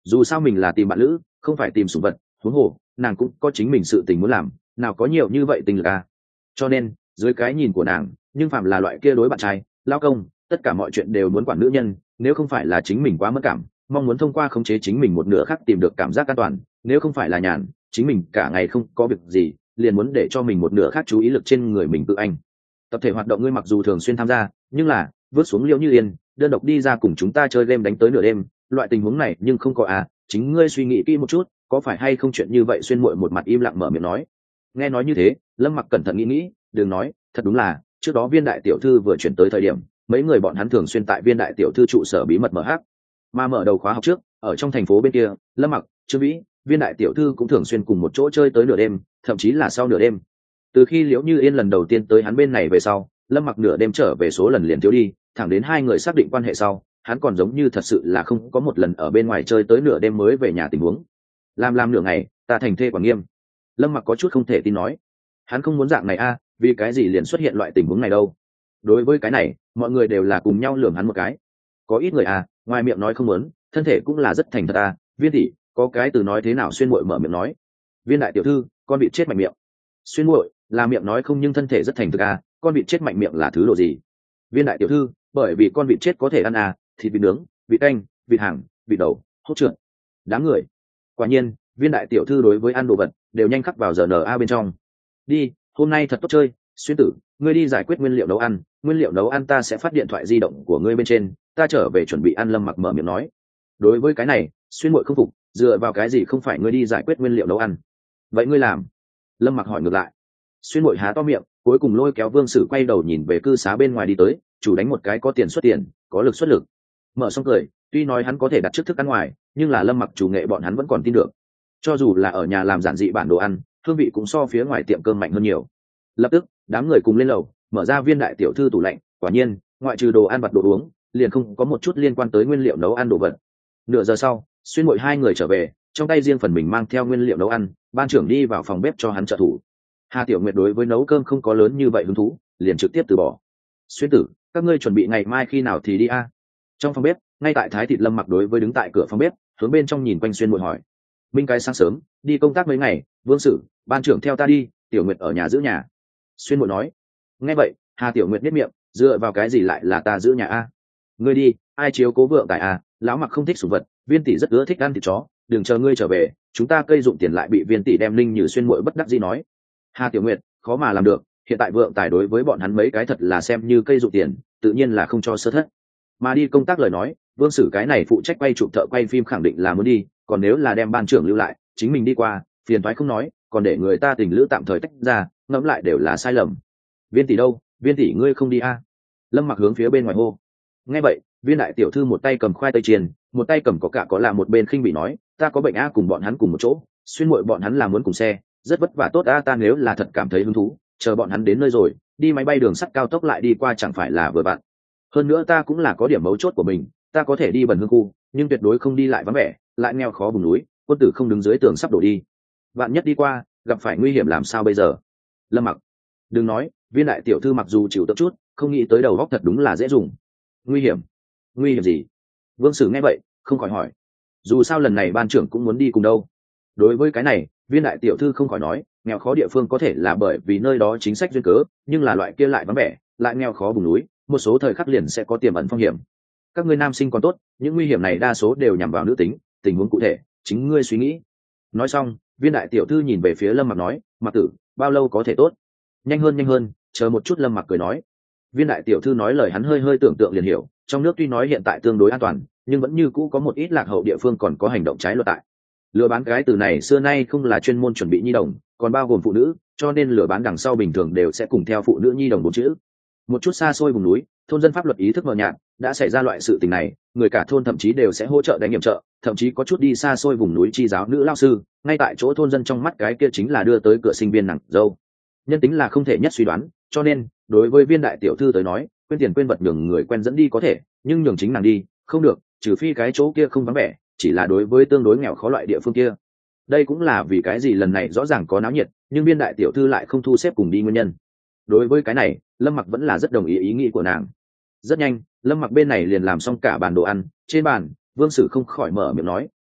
dù sao mình là tìm bạn lữ không phải tìm sủng vật, huống hồ nàng cũng có chính mình sự tình muốn làm, nào có nhiều như vậy tình lực à. Cho nên dưới cái nhìn của nàng, nhưng phạm là loại kia đối bạn trai lao công, tất cả mọi chuyện đều muốn quản nữ nhân, nếu không phải là chính mình quá mất cảm, mong muốn thông qua khống chế chính mình một nửa khác tìm được cảm giác an toàn, nếu không phải là nhàn chính mình cả ngày không có việc gì liền muốn để cho mình một nửa khác chú ý lực trên người mình tự anh. Tập thể hoạt động ngươi mặc dù thường xuyên tham gia, nhưng là vớt xuống Liễu Như Yên đơn độc đi ra cùng chúng ta chơi game đánh tới nửa đêm, loại tình huống này nhưng không có à, chính ngươi suy nghĩ kỹ một chút, có phải hay không chuyện như vậy. Xuyên muội một mặt im lặng mở miệng nói. Nghe nói như thế, Lâm Mặc cẩn thận nghĩ, đừng nói, thật đúng là trước đó Viên đại tiểu thư vừa chuyển tới thời điểm, mấy người bọn hắn thường xuyên tại Viên đại tiểu thư trụ sở bí mật mở hát, mà mở đầu khóa học trước ở trong thành phố bên kia, Lâm Mặc, Trương Vĩ, Viên đại tiểu thư cũng thường xuyên cùng một chỗ chơi tới nửa đêm, thậm chí là sau nửa đêm. Từ khi Liễu Như Yên lần đầu tiên tới hắn bên này về sau, Lâm Mặc nửa đêm trở về số lần liền thiếu đi, thẳng đến hai người xác định quan hệ sau, hắn còn giống như thật sự là không có một lần ở bên ngoài chơi tới nửa đêm mới về nhà. Tình huống làm nửa ngày ta thành thê quản nghiêm. Lâm Mặc có chút không thể tin nói, hắn không muốn dạng này a, vì cái gì liền xuất hiện loại tình huống này đâu. Đối với cái này mọi người đều là cùng nhau lườm hắn một cái. Có ít người à, ngoài miệng nói không muốn, thân thể cũng là rất thành thật à. Viên tỷ có cái từ nói thế nào? Xuyên muội mở miệng nói. Viên đại tiểu thư, con bị chết mạnh miệng. Xuyên muội là miệng nói không nhưng thân thể rất thành thực à, con vịt chết mạnh miệng là thứ độ gì? Viên đại tiểu thư, bởi vì con vịt chết có thể ăn à, thịt vịt nướng, vịt canh, vịt hàng, vịt đầu, hốt trượt. Đám người quả nhiên Viên đại tiểu thư đối với ăn đồ vật đều nhanh khắc vào giờ na bên trong. Đi, hôm nay thật tốt chơi. Xuyên tử, ngươi đi giải quyết nguyên liệu nấu ăn, nguyên liệu nấu ăn ta sẽ phát điện thoại di động của ngươi bên trên, ta trở về chuẩn bị ăn. Lâm Mặc mở miệng nói. Đối với cái này Xuyên muội không phục, dựa vào cái gì không phải ngươi đi giải quyết nguyên liệu nấu ăn, vậy ngươi làm? Lâm Mặc hỏi ngược lại. Xuyên muội há to miệng, cuối cùng lôi kéo Vương Sử quay đầu nhìn về cư xá bên ngoài đi tới, chủ đánh một cái có tiền xuất tiền, có lực xuất lực. Mở xong cười, tuy nói hắn có thể đặt trước thức ăn ngoài, nhưng là Lâm Mặc chủ nghệ bọn hắn vẫn còn tin được. Cho dù là ở nhà làm giản dị bản đồ ăn, hương vị cũng so phía ngoài tiệm cơm mạnh hơn nhiều. Lập tức đám người cùng lên lầu mở ra Viên đại tiểu thư tủ lạnh, quả nhiên ngoại trừ đồ ăn vặt đồ uống liền không có một chút liên quan tới nguyên liệu nấu ăn đồ vật. Nửa giờ sau, Xuyên muội hai người trở về, trong tay riêng phần mình mang theo nguyên liệu nấu ăn. Ban trưởng đi vào phòng bếp cho hắn trợ thủ. Hà Tiểu Nguyệt đối với nấu cơm không có lớn như vậy hứng thú, liền trực tiếp từ bỏ. Xuyên tử, các ngươi chuẩn bị ngày mai khi nào thì đi a? Trong phòng bếp, ngay tại Thái Thịt Lâm Mặc đối với đứng tại cửa phòng bếp, hướng bên trong nhìn quanh Xuyên muội hỏi. Minh cái sáng sớm đi công tác mấy ngày, Vương Sử, ban trưởng theo ta đi, Tiểu Nguyệt ở nhà giữ nhà. Xuyên muội nói. Nghe vậy Hà Tiểu Nguyệt biết miệng, dựa vào cái gì lại là ta giữ nhà a? Ngươi đi, ai chiếu cố vượng tại a? Lão Mặc không thích sủng vật, Viên tỷ rất ưa thích ăn thịt chó, đừng chờ ngươi trở về chúng ta cây dụng tiền lại bị Viên tỷ đem linh như. Xuyên muội bất đắc dĩ nói. Hà Tiểu Nguyệt khó mà làm được, hiện tại vượng tài đối với bọn hắn mấy cái thật là xem như cây dụng tiền, tự nhiên là không cho sơ thất. Mà đi công tác lời nói, Vương Sử cái này phụ trách quay chụp thợ quay phim khẳng định là muốn đi, còn nếu là đem ban trưởng lưu lại chính mình đi qua, phiền toái không nói, còn để người ta tình lữ tạm thời tách ra, ngẫm lại đều là sai lầm. Viên tỷ đâu? Viên tỷ ngươi không đi a? Lâm Mặc hướng phía bên ngoài hô. Nghe vậy Viên đại tiểu thư một tay cầm khoai tây chiên, một tay cầm có cả có là một bên khinh bị nói, ta có bệnh a, cùng bọn hắn cùng một chỗ. Xuyên muội bọn hắn là muốn cùng xe, rất vất vả. Tốt a, ta nếu là thật cảm thấy hứng thú, chờ bọn hắn đến nơi rồi đi máy bay đường sắt cao tốc lại đi qua chẳng phải là vừa vặn. Hơn nữa ta cũng là có điểm mấu chốt của mình, ta có thể đi Bần Hương khu, nhưng tuyệt đối không đi lại vắng vẻ lại nghèo khó vùng núi, quân tử không đứng dưới tường sắp đổ đi, vạn nhất đi qua gặp phải nguy hiểm làm sao bây giờ? Lâm Mặc đừng nói, Viên đại tiểu thư mặc dù chịu tấp chút, không nghĩ tới đầu góc thật đúng là dễ dùng. Nguy hiểm? Nguy hiểm gì? Vương Sử nghe vậy không khỏi hỏi, dù sao lần này ban trưởng cũng muốn đi cùng đâu. Đối với cái này Viên đại tiểu thư không khỏi nói, nghèo khó địa phương có thể là bởi vì nơi đó chính sách duyên cớ, nhưng là loại kia lại vắng vẻ lại nghèo khó vùng núi, một số thời khắc liền sẽ có tiềm ẩn phong hiểm. Các ngươi nam sinh còn tốt, những nguy hiểm này đa số đều nhằm vào nữ tính, tình huống cụ thể chính ngươi suy nghĩ. Nói xong Viên đại tiểu thư nhìn về phía Lâm Mặc nói, Mặc tử, bao lâu có thể tốt? Nhanh hơn, chờ một chút. Lâm Mặc cười nói. Viên đại tiểu thư nói lời hắn hơi hơi tưởng tượng liền hiểu, trong nước tuy nói hiện tại tương đối an toàn, nhưng vẫn như cũ có một ít lạc hậu địa phương còn có hành động trái luật tại. Lừa bán cái từ này xưa nay không là chuyên môn chuẩn bị nhi đồng, còn bao gồm phụ nữ, cho nên lừa bán đằng sau bình thường đều sẽ cùng theo phụ nữ nhi đồng bốn chữ. Một chút xa xôi vùng núi, thôn dân pháp luật ý thức mờ nhạt, đã xảy ra loại sự tình này, người cả thôn thậm chí đều sẽ hỗ trợ đánh nghiệm trợ, thậm chí có chút đi xa xôi vùng núi chi giáo nữ lao sư, ngay tại chỗ thôn dân trong mắt cái kia chính là đưa tới cửa sinh viên nàng dâu. Nhân tính là không thể nhất suy đoán, cho nên đối với Viên đại tiểu thư tới nói, quên tiền quên vật nhường người quen dẫn đi có thể, nhưng nhường chính nàng đi không được, trừ phi cái chỗ kia không vắng vẻ, chỉ là đối với tương đối nghèo khó loại địa phương kia. Đây cũng là vì cái gì lần này rõ ràng có náo nhiệt, nhưng Viên đại tiểu thư lại không thu xếp cùng đi nguyên nhân. Đối với cái này Lâm Mặc vẫn là rất đồng ý ý nghĩ của nàng. Rất nhanh Lâm Mặc bên này liền làm xong cả bàn đồ ăn. Trên bàn Vương Sử không khỏi mở miệng nói,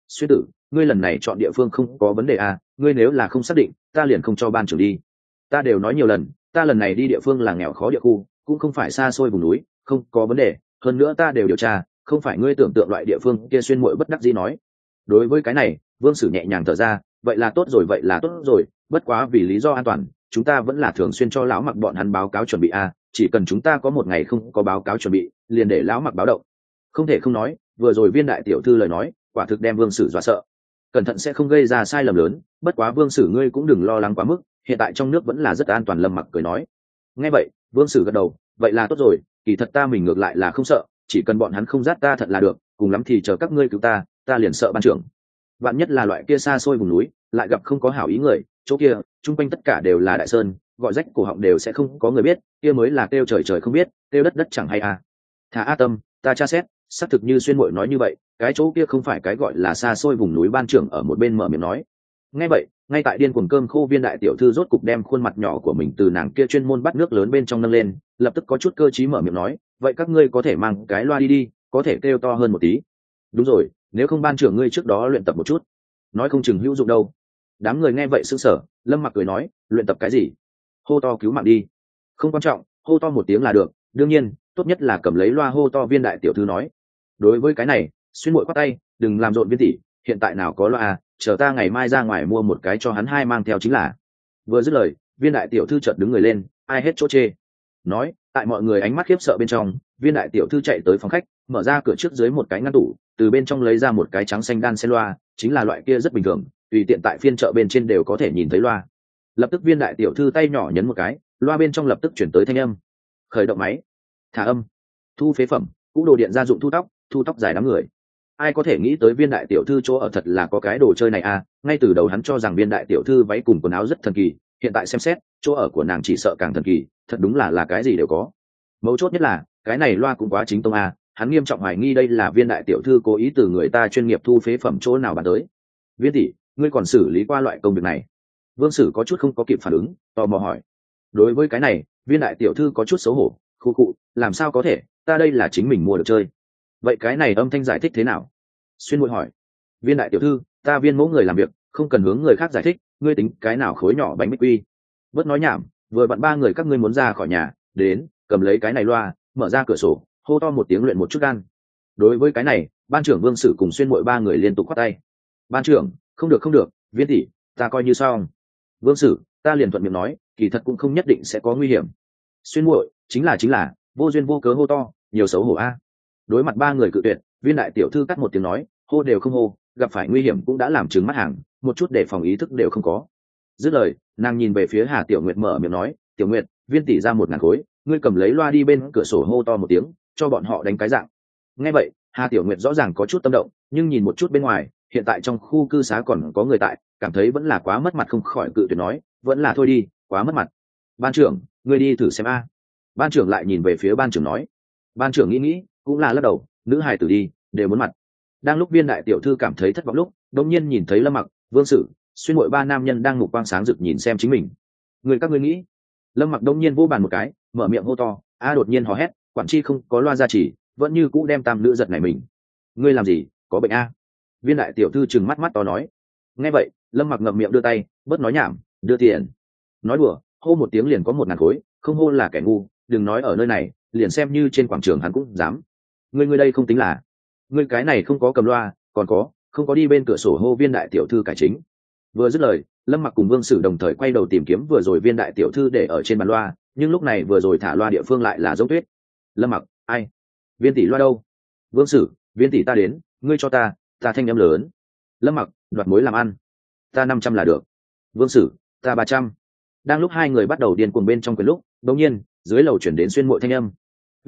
Xuyên tử, ngươi lần này chọn địa phương không có vấn đề à, ngươi nếu là không xác định ta liền không cho ban trưởng đi. Ta đều nói nhiều lần, ta lần này đi địa phương là nghèo khó địa khu, cũng không phải xa xôi vùng núi, không có vấn đề. Hơn nữa ta đều điều tra, không phải ngươi tưởng tượng loại địa phương kia. Xuyên muội bất đắc dĩ nói. Đối với cái này, Vương Sử nhẹ nhàng thở ra, vậy là tốt rồi, vậy là tốt rồi, bất quá vì lý do an toàn, chúng ta vẫn là thường xuyên cho lão Mặc bọn hắn báo cáo chuẩn bị à, chỉ cần chúng ta có một ngày không có báo cáo chuẩn bị, liền để lão Mặc báo động. Không thể không nói, vừa rồi Viên đại tiểu thư lời nói, quả thực đem Vương Sử dọa sợ. Cẩn thận sẽ không gây ra sai lầm lớn, bất quá Vương Sử ngươi cũng đừng lo lắng quá mức, hiện tại trong nước vẫn là rất an toàn. Lâm Mặc cười nói. Nghe vậy, Vương Sử gật đầu, vậy là tốt rồi, kỳ thật ta mình ngược lại là không sợ, chỉ cần bọn hắn không giết ta thật là được, cùng lắm thì chờ các ngươi cứu ta, ta liền sợ ban trưởng. Vạn nhất là loại kia xa xôi vùng núi, lại gặp không có hảo ý người, chỗ kia chung quanh tất cả đều là đại sơn, gọi rách cổ họng đều sẽ không có người biết, kia mới là kêu trời trời không biết, kêu đất đất chẳng hay à. Thả A Tâm, ta tra xét, xác thực như Xuyên muội nói như vậy, cái chỗ kia không phải cái gọi là xa xôi vùng núi. Ban trưởng ở một bên mở miệng nói. Nghe vậy, ngay tại điên cuồng cơm khô, Viên đại tiểu thư rốt cục đem khuôn mặt nhỏ của mình từ nàng kia chuyên môn bắt nước lớn bên trong nâng lên, lập tức có chút cơ trí mở miệng nói, vậy các ngươi có thể mang cái loa đi đi, có thể kêu to hơn một tí. Đúng rồi, nếu không ban trưởng ngươi trước đó luyện tập một chút, nói không chừng hữu dụng đâu. Đám người nghe vậy sững sờ. Lâm Mặc cười nói, luyện tập cái gì? Hô to cứu mạng đi. Không quan trọng, hô to một tiếng là được, đương nhiên tốt nhất là cầm lấy loa hô to. Viên đại tiểu thư nói. Đối với cái này, Xuyên muội khoát tay, đừng làm rộn Viên tỷ, hiện tại nào có loa à, chờ ta ngày mai ra ngoài mua một cái cho hắn hai mang theo chính là. Vừa dứt lời, Viên đại tiểu thư chợt đứng người lên, ai hết chỗ chê. Nói, tại mọi người ánh mắt khiếp sợ bên trong, Viên đại tiểu thư chạy tới phòng khách, mở ra cửa trước dưới một cái ngăn tủ, từ bên trong lấy ra một cái trắng xanh đan sen loa, chính là loại kia rất bình thường, tùy tiện tại phiên chợ bên trên đều có thể nhìn thấy loa. Lập tức Viên đại tiểu thư tay nhỏ nhấn một cái, loa bên trong lập tức chuyển tới thanh âm. Khởi động máy, thả âm, thu phế phẩm, cũ đồ điện gia dụng thu tóc dài đám người. Ai có thể nghĩ tới Viên đại tiểu thư chỗ ở thật là có cái đồ chơi này à, ngay từ đầu hắn cho rằng Viên đại tiểu thư váy cùng quần áo rất thần kỳ, hiện tại xem xét, chỗ ở của nàng chỉ sợ càng thần kỳ, thật đúng là cái gì đều có. Mấu chốt nhất là, cái này loa cũng quá chính tông à, hắn nghiêm trọng hoài nghi đây là Viên đại tiểu thư cố ý từ người ta chuyên nghiệp thu phế phẩm chỗ nào bán tới. Viên tỷ, ngươi còn xử lý qua loại công việc này? Vương Sử có chút không có kịp phản ứng, tò mò hỏi. Đối với cái này, Viên đại tiểu thư có chút xấu hổ, khu cụ, làm sao có thể, ta đây là chính mình mua được chơi. Vậy cái này âm thanh giải thích thế nào? Xuyên muội hỏi. Viên đại tiểu thư, ta Viên mẫu người làm việc, không cần hướng người khác giải thích, ngươi tính cái nào khối nhỏ bánh bích quy. Bớt nói nhảm, vừa vặn ba người các ngươi muốn ra khỏi nhà, đến, cầm lấy cái này loa, mở ra cửa sổ, hô to một tiếng luyện một chút gan. Đối với cái này, ban trưởng Vương Sử cùng Xuyên muội ba người liên tục khoát tay. Ban trưởng, không được không được, Viên tỷ, ta coi như xong. Vương Sử, ta liền thuận miệng nói, kỳ thật cũng không nhất định sẽ có nguy hiểm. Xuyên muội, chính là vô duyên vô cớ hô to, nhiều xấu hổ a. Đối mặt ba người cự tuyệt, Viên đại tiểu thư cắt một tiếng nói, hô đều không hô, gặp phải nguy hiểm cũng đã làm trứng mắt hàng, một chút để phòng ý thức đều không có. Dứt lời, nàng nhìn về phía Hà Tiểu Nguyệt mở miệng nói, Tiểu Nguyệt, Viên tỷ ra 1.000 khối, ngươi cầm lấy loa đi bên cửa sổ hô to một tiếng, cho bọn họ đánh cái dạng. Nghe vậy, Hà Tiểu Nguyệt rõ ràng có chút tâm động, nhưng nhìn một chút bên ngoài, hiện tại trong khu cư xá còn có người tại, cảm thấy vẫn là quá mất mặt, không khỏi cự tuyệt nói, vẫn là thôi đi, quá mất mặt. Ban trưởng, ngươi đi thử xem a. Ban trưởng lại nhìn về phía ban trưởng nói. Ban trưởng nghĩ cũng là lắc đầu, nữ hài tử đi, đều muốn mặt. Đang lúc Viên đại tiểu thư cảm thấy thất vọng lúc, đột nhiên nhìn thấy Lâm Mặc, Vương Sử, Xuyên muội ba nam nhân đang mục quang sáng rực nhìn xem chính mình. Người các ngươi nghĩ? Lâm Mặc đột nhiên vỗ bàn một cái, mở miệng hô to, đột nhiên hò hét, quản chi không có loa gia trì, vẫn như cũ đem tam nữ giật này mình. Ngươi làm gì, có bệnh a? Viên đại tiểu thư trừng mắt to nói. Nghe vậy, Lâm Mặc ngậm miệng đưa tay, bớt nói nhảm, đưa tiền. Nói đùa, hô một tiếng liền có 1.000 khối, không hô là kẻ ngu, đừng nói ở nơi này, liền xem như trên quảng trường hắn cũng dám. Ngươi đây không tính là, ngươi cái này không có cầm loa, còn không có đi bên cửa sổ hô. Viên đại tiểu thư cải chính. Vừa dứt lời, Lâm Mặc cùng Vương Sử đồng thời quay đầu tìm kiếm vừa rồi Viên đại tiểu thư để ở trên bàn loa, nhưng lúc này vừa rồi thả loa địa phương lại là dấu tuyết. Lâm Mặc, ai? Viên tỷ loa đâu? Vương Sử, Viên tỷ ta đến, ngươi cho ta thanh âm lớn. Lâm Mặc, đoạt mối làm ăn, ta 500 là được. Vương Sử, ta 300. Đang lúc hai người bắt đầu điên cuồng bên trong quyền lúc, đột nhiên dưới lầu chuyển đến Xuyên muội thanh âm.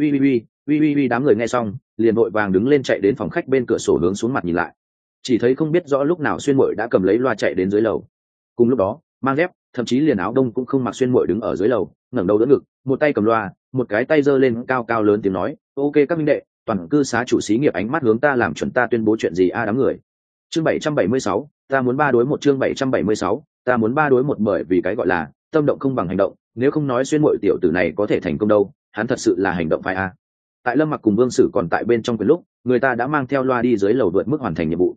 Uy, đám người nghe xong liền vội vàng đứng lên chạy đến phòng khách bên cửa sổ hướng xuống mặt nhìn lại, chỉ thấy không biết rõ lúc nào Xuyên muội đã cầm lấy loa chạy đến dưới lầu. Cùng lúc đó, mang dép, thậm chí liền áo đông cũng không mặc Xuyên muội đứng ở dưới lầu, ngẩng đầu đỡ ngực, một tay cầm loa, một cái tay giơ lên cao cao lớn tiếng nói, ok các minh đệ, toàn cư xá chủ xí nghiệp ánh mắt hướng ta làm chuẩn, ta tuyên bố chuyện gì đám người. Chương 776, ta muốn 3 đối 1. Chương 776, ta muốn 3 đối 1. Bởi vì cái gọi là tâm động không bằng hành động, nếu không nói Xuyên muội tiểu tử này có thể thành công đâu, hắn thật sự là hành động phải a. Tại Lâm Mặc cùng Vương Sử còn tại bên trong quyền lúc, người ta đã mang theo loa đi dưới lầu vượt mức hoàn thành nhiệm vụ.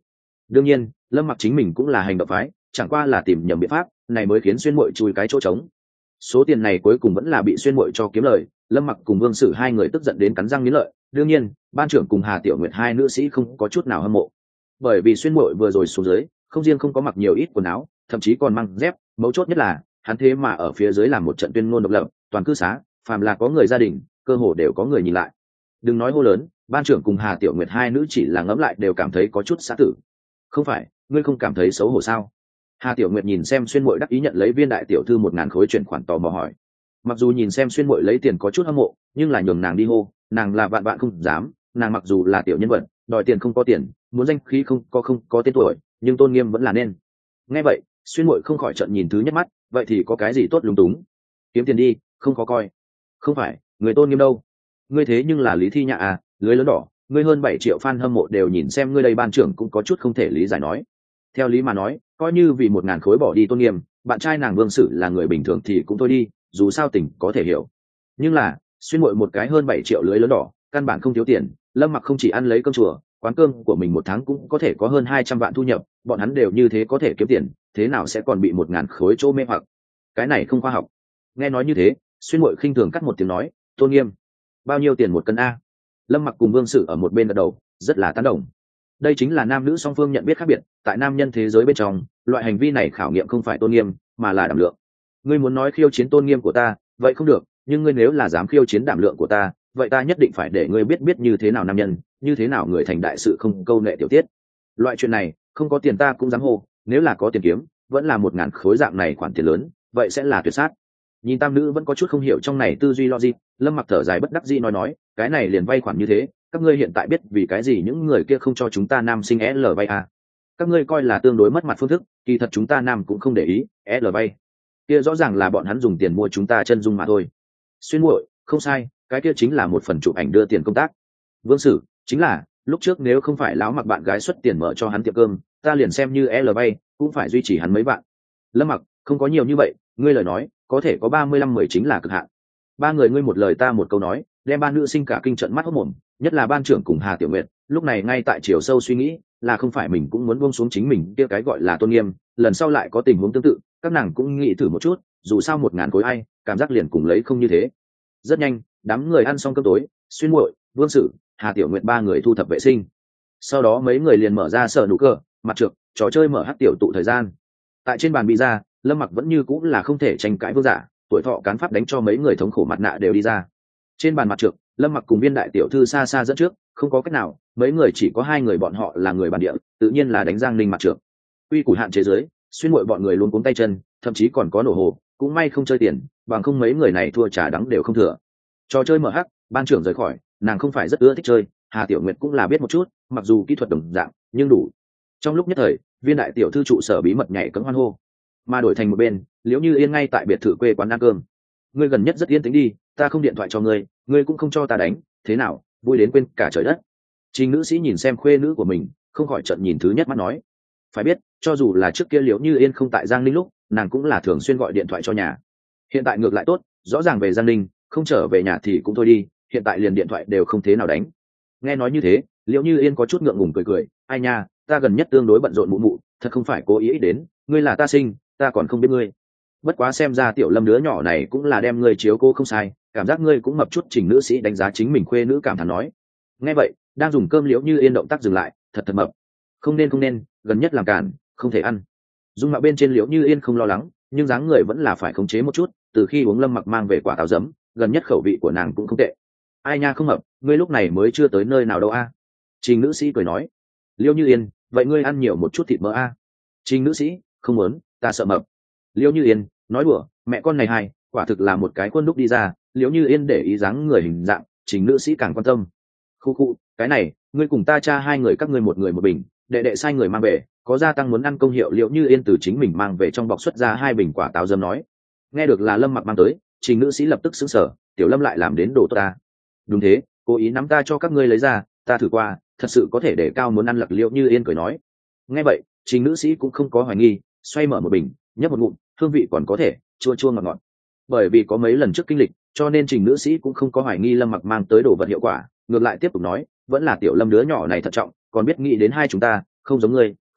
đương nhiên lâm mặc chính mình cũng là hành động phái, chẳng qua là tìm nhầm biện pháp này mới khiến xuyên muội chui cái chỗ trống. Số tiền này cuối cùng vẫn là bị xuyên muội cho kiếm lời, lâm mặc cùng vương sử hai người tức giận đến cắn răng nghiến lợi. đương nhiên ban trưởng cùng Hà Tiểu Nguyệt hai nữ sĩ không có chút nào hâm mộ, bởi vì xuyên muội vừa rồi xuống dưới không riêng không có mặc nhiều ít quần áo, thậm chí còn mang dép, mấu chốt nhất là hắn thế mà ở phía dưới làm một trận tuyên ngôn độc lập, toàn cư xá phàm là có người gia đình cơ hồ đều có người nhìn lại. Đừng nói hô lớn, ban trưởng cùng Hà Tiểu Nguyệt hai nữ chỉ là ngẫm lại đều cảm thấy có chút xã tử. Không phải ngươi không cảm thấy xấu hổ sao? Hà Tiểu Nguyệt nhìn xem xuyên muội đắc ý nhận lấy viên đại tiểu thư 1.000 khối chuyển khoản, tò mò hỏi. Mặc dù nhìn xem xuyên muội lấy tiền có chút hâm mộ, nhưng là nhường nàng đi hô, nàng là vạn vạn không dám. Nàng mặc dù là tiểu nhân vật, đòi tiền không có tiền, muốn danh khí không có tên tuổi, nhưng tôn nghiêm vẫn là nên. Nghe vậy xuyên muội không khỏi trợn nhìn thứ nhất mắt, vậy thì có cái gì tốt lúng túng? Kiếm tiền đi, không khó coi. Không phải người tôn nghiêm đâu, ngươi thế nhưng là Lý Thi Nhã à, lưới lớn đỏ, ngươi hơn 7 triệu fan hâm mộ đều nhìn xem ngươi đây, ban trưởng cũng có chút không thể lý giải nói. Theo lý mà nói, coi như vì 1.000 khối bỏ đi tôn nghiêm, bạn trai nàng Vương Sử là người bình thường thì cũng thôi đi, dù sao tình có thể hiểu. Nhưng là xuyên muội một cái hơn 7 triệu lưới lớn đỏ, căn bản không thiếu tiền, lâm mặc không chỉ ăn lấy cơm chùa, quán cơm của mình một tháng cũng có thể có hơn 200 vạn thu nhập, bọn hắn đều như thế có thể kiếm tiền, thế nào sẽ còn bị 1.000 khối chỗ mê hoặc? Cái này không khoa học. Nghe nói như thế xuyên muội khinh thường cắt một tiếng nói, tôn nghiêm bao nhiêu tiền một cân a? Lâm mặc cùng Vương Sử ở một bên gật đầu rất là tán đồng. Đây chính là nam nữ song phương nhận biết khác biệt, tại nam nhân thế giới bên trong loại hành vi này khảo nghiệm không phải tôn nghiêm mà là đảm lượng. Ngươi muốn nói khiêu chiến tôn nghiêm của ta vậy không được, nhưng ngươi nếu là dám khiêu chiến đảm lượng của ta, vậy ta nhất định phải để ngươi biết như thế nào nam nhân, như thế nào người thành đại sự không câu nệ tiểu tiết. Loại chuyện này không có tiền ta cũng dám hô, nếu là có tiền kiếm vẫn là 1.000 khối dạng này khoản tiền lớn, vậy sẽ là tuyệt sát. Nhìn tam nữ vẫn có chút không hiểu trong này tư duy logic, lâm mặc thở dài bất đắc dĩ nói cái này liền vay khoản như thế, các ngươi hiện tại biết vì cái gì những người kia không cho chúng ta nam sinh L vay à? Các ngươi coi là tương đối mất mặt phương thức, kỳ thật chúng ta nam cũng không để ý. L vay kia rõ ràng là bọn hắn dùng tiền mua chúng ta chân dung mà thôi. Xuyên muội không sai, cái kia chính là một phần chụp ảnh đưa tiền công tác. Vương Sử chính là lúc trước nếu không phải lão mặc bạn gái xuất tiền mở cho hắn tiệm cơm, ta liền xem như L vay cũng phải duy trì hắn mấy bạn. Lâm mặc không có nhiều như vậy, ngươi lời nói có thể có 35-10 chính là cực hạn. Ba người ngươi một lời ta một câu nói, đem ba nữ sinh cả kinh trận mắt hốt mồm, nhất là ban trưởng cùng Hà Tiểu Nguyệt lúc này ngay tại chiều sâu suy nghĩ là không phải mình cũng muốn buông xuống chính mình kia cái gọi là tôn nghiêm, lần sau lại có tình huống tương tự các nàng cũng nghĩ thử một chút, dù sao 1.000 khối ai cảm giác liền cùng lấy không như thế. Rất nhanh đám người ăn xong cơm tối, xuyên muội, Vương Sử, Hà Tiểu Nguyệt ba người thu thập vệ sinh, sau đó mấy người liền mở ra sở nụ cờ mặt trượt, trò chơi mở hát tiểu tụ thời gian. Tại trên bàn bị ra, lâm mặc vẫn như cũng là không thể tranh cãi vương giả, tuổi thọ cán pháp đánh cho mấy người thống khổ mặt nạ đều đi ra. Trên bàn mặt trượt, lâm mặc cùng viên đại tiểu thư xa xa dẫn trước, không có cách nào, mấy người chỉ có 2 người bọn họ là người bản địa, tự nhiên là đánh Giang Ninh mặt trượt. Quy củ hạn chế dưới, xuyên muội bọn người luôn cuống tay chân, thậm chí còn có nổ hồ, cũng may không chơi tiền, bằng không mấy người này thua trà đắng đều không thừa. Trò chơi mở hắc, ban trưởng rời khỏi, nàng không phải rất ưa thích chơi, Hà Tiểu Nguyệt cũng là biết một chút, mặc dù kỹ thuật đồng dạng, nhưng đủ. Trong lúc nhất thời, viên đại tiểu thư trụ sở bí mật nhảy cẫng hoan hô, mà đổi thành một bên, Liễu Như Yên ngay tại biệt thự quê quán ăn cơm. Ngươi gần nhất rất yên tĩnh đi, ta không điện thoại cho ngươi, ngươi cũng không cho ta đánh, thế nào, vui đến quên cả trời đất. Trình nữ sĩ nhìn xem khuê nữ của mình, không khỏi trợn nhìn thứ nhất mắt nói. Phải biết, cho dù là trước kia Liễu Như Yên không tại Giang Ninh lúc, nàng cũng là thường xuyên gọi điện thoại cho nhà. Hiện tại ngược lại tốt, rõ ràng về Giang Ninh, không trở về nhà thì cũng thôi đi, hiện tại liền điện thoại đều không thế nào đánh. Nghe nói như thế, Liễu Như Yên có chút ngượng ngùng cười, ai nha, ta gần nhất tương đối bận rộn mụ mụ, thật không phải cố ý đến, ngươi là ta sinh, ta còn không biết ngươi. Bất quá xem ra Tiểu Lâm đứa nhỏ này cũng là đem ngươi chiếu cô không sai, cảm giác ngươi cũng mập chút. Trình nữ sĩ đánh giá chính mình khuê nữ cảm thán nói. Nghe vậy, đang dùng cơm Liễu Như Yên động tác dừng lại, thật mập. Không nên, gần nhất làm cản, không thể ăn. Dung mạo bên trên Liễu Như Yên không lo lắng, nhưng dáng người vẫn là phải khống chế một chút, từ khi uống Lâm Mặc mang về quả táo giấm, gần nhất khẩu vị của nàng cũng không tệ. Ai nha không mập, ngươi lúc này mới chưa tới nơi nào đâu a. Trình nữ sĩ cười nói. Liễu Như Yên, vậy ngươi ăn nhiều một chút thịt mỡ a. Trình nữ sĩ, không muốn, ta sợ mập. Liễu Như Yên nói đùa, mẹ con này hay quả thực là một cái khuôn đúc đi ra. Liễu Như Yên để ý dáng người hình dạng, Trình nữ sĩ càng quan tâm. Khu, cái này, ngươi cùng ta cha 2 người các ngươi một người một bình, đệ sai người mang về, có gia tăng muốn ăn công hiệu. Liễu Như Yên từ chính mình mang về trong bọc xuất ra 2 bình quả táo giấm nói. Nghe được là Lâm Mặc mang tới, Trình nữ sĩ lập tức sững sờ, Tiểu Lâm lại làm đến đồ tốt ta. Đúng thế, cố ý nắm ta cho các ngươi lấy ra, ta thử qua, thật sự có thể để cao muốn ăn lặc. Liễu Như Yên cười nói. Nghe vậy, Trình nữ sĩ cũng không có hoài nghi, xoay mở một bình, nhấp một ngụm, hương vị còn có thể, chua ngọt. Bởi vì có mấy lần trước kinh lịch, cho nên Trình nữ sĩ cũng không có hoài nghi Lâm Mặc mang tới đồ vật hiệu quả, ngược lại tiếp tục nói, vẫn là Tiểu Lâm đứa nhỏ này thận trọng, còn biết nghĩ đến hai chúng ta, không giống ngươi,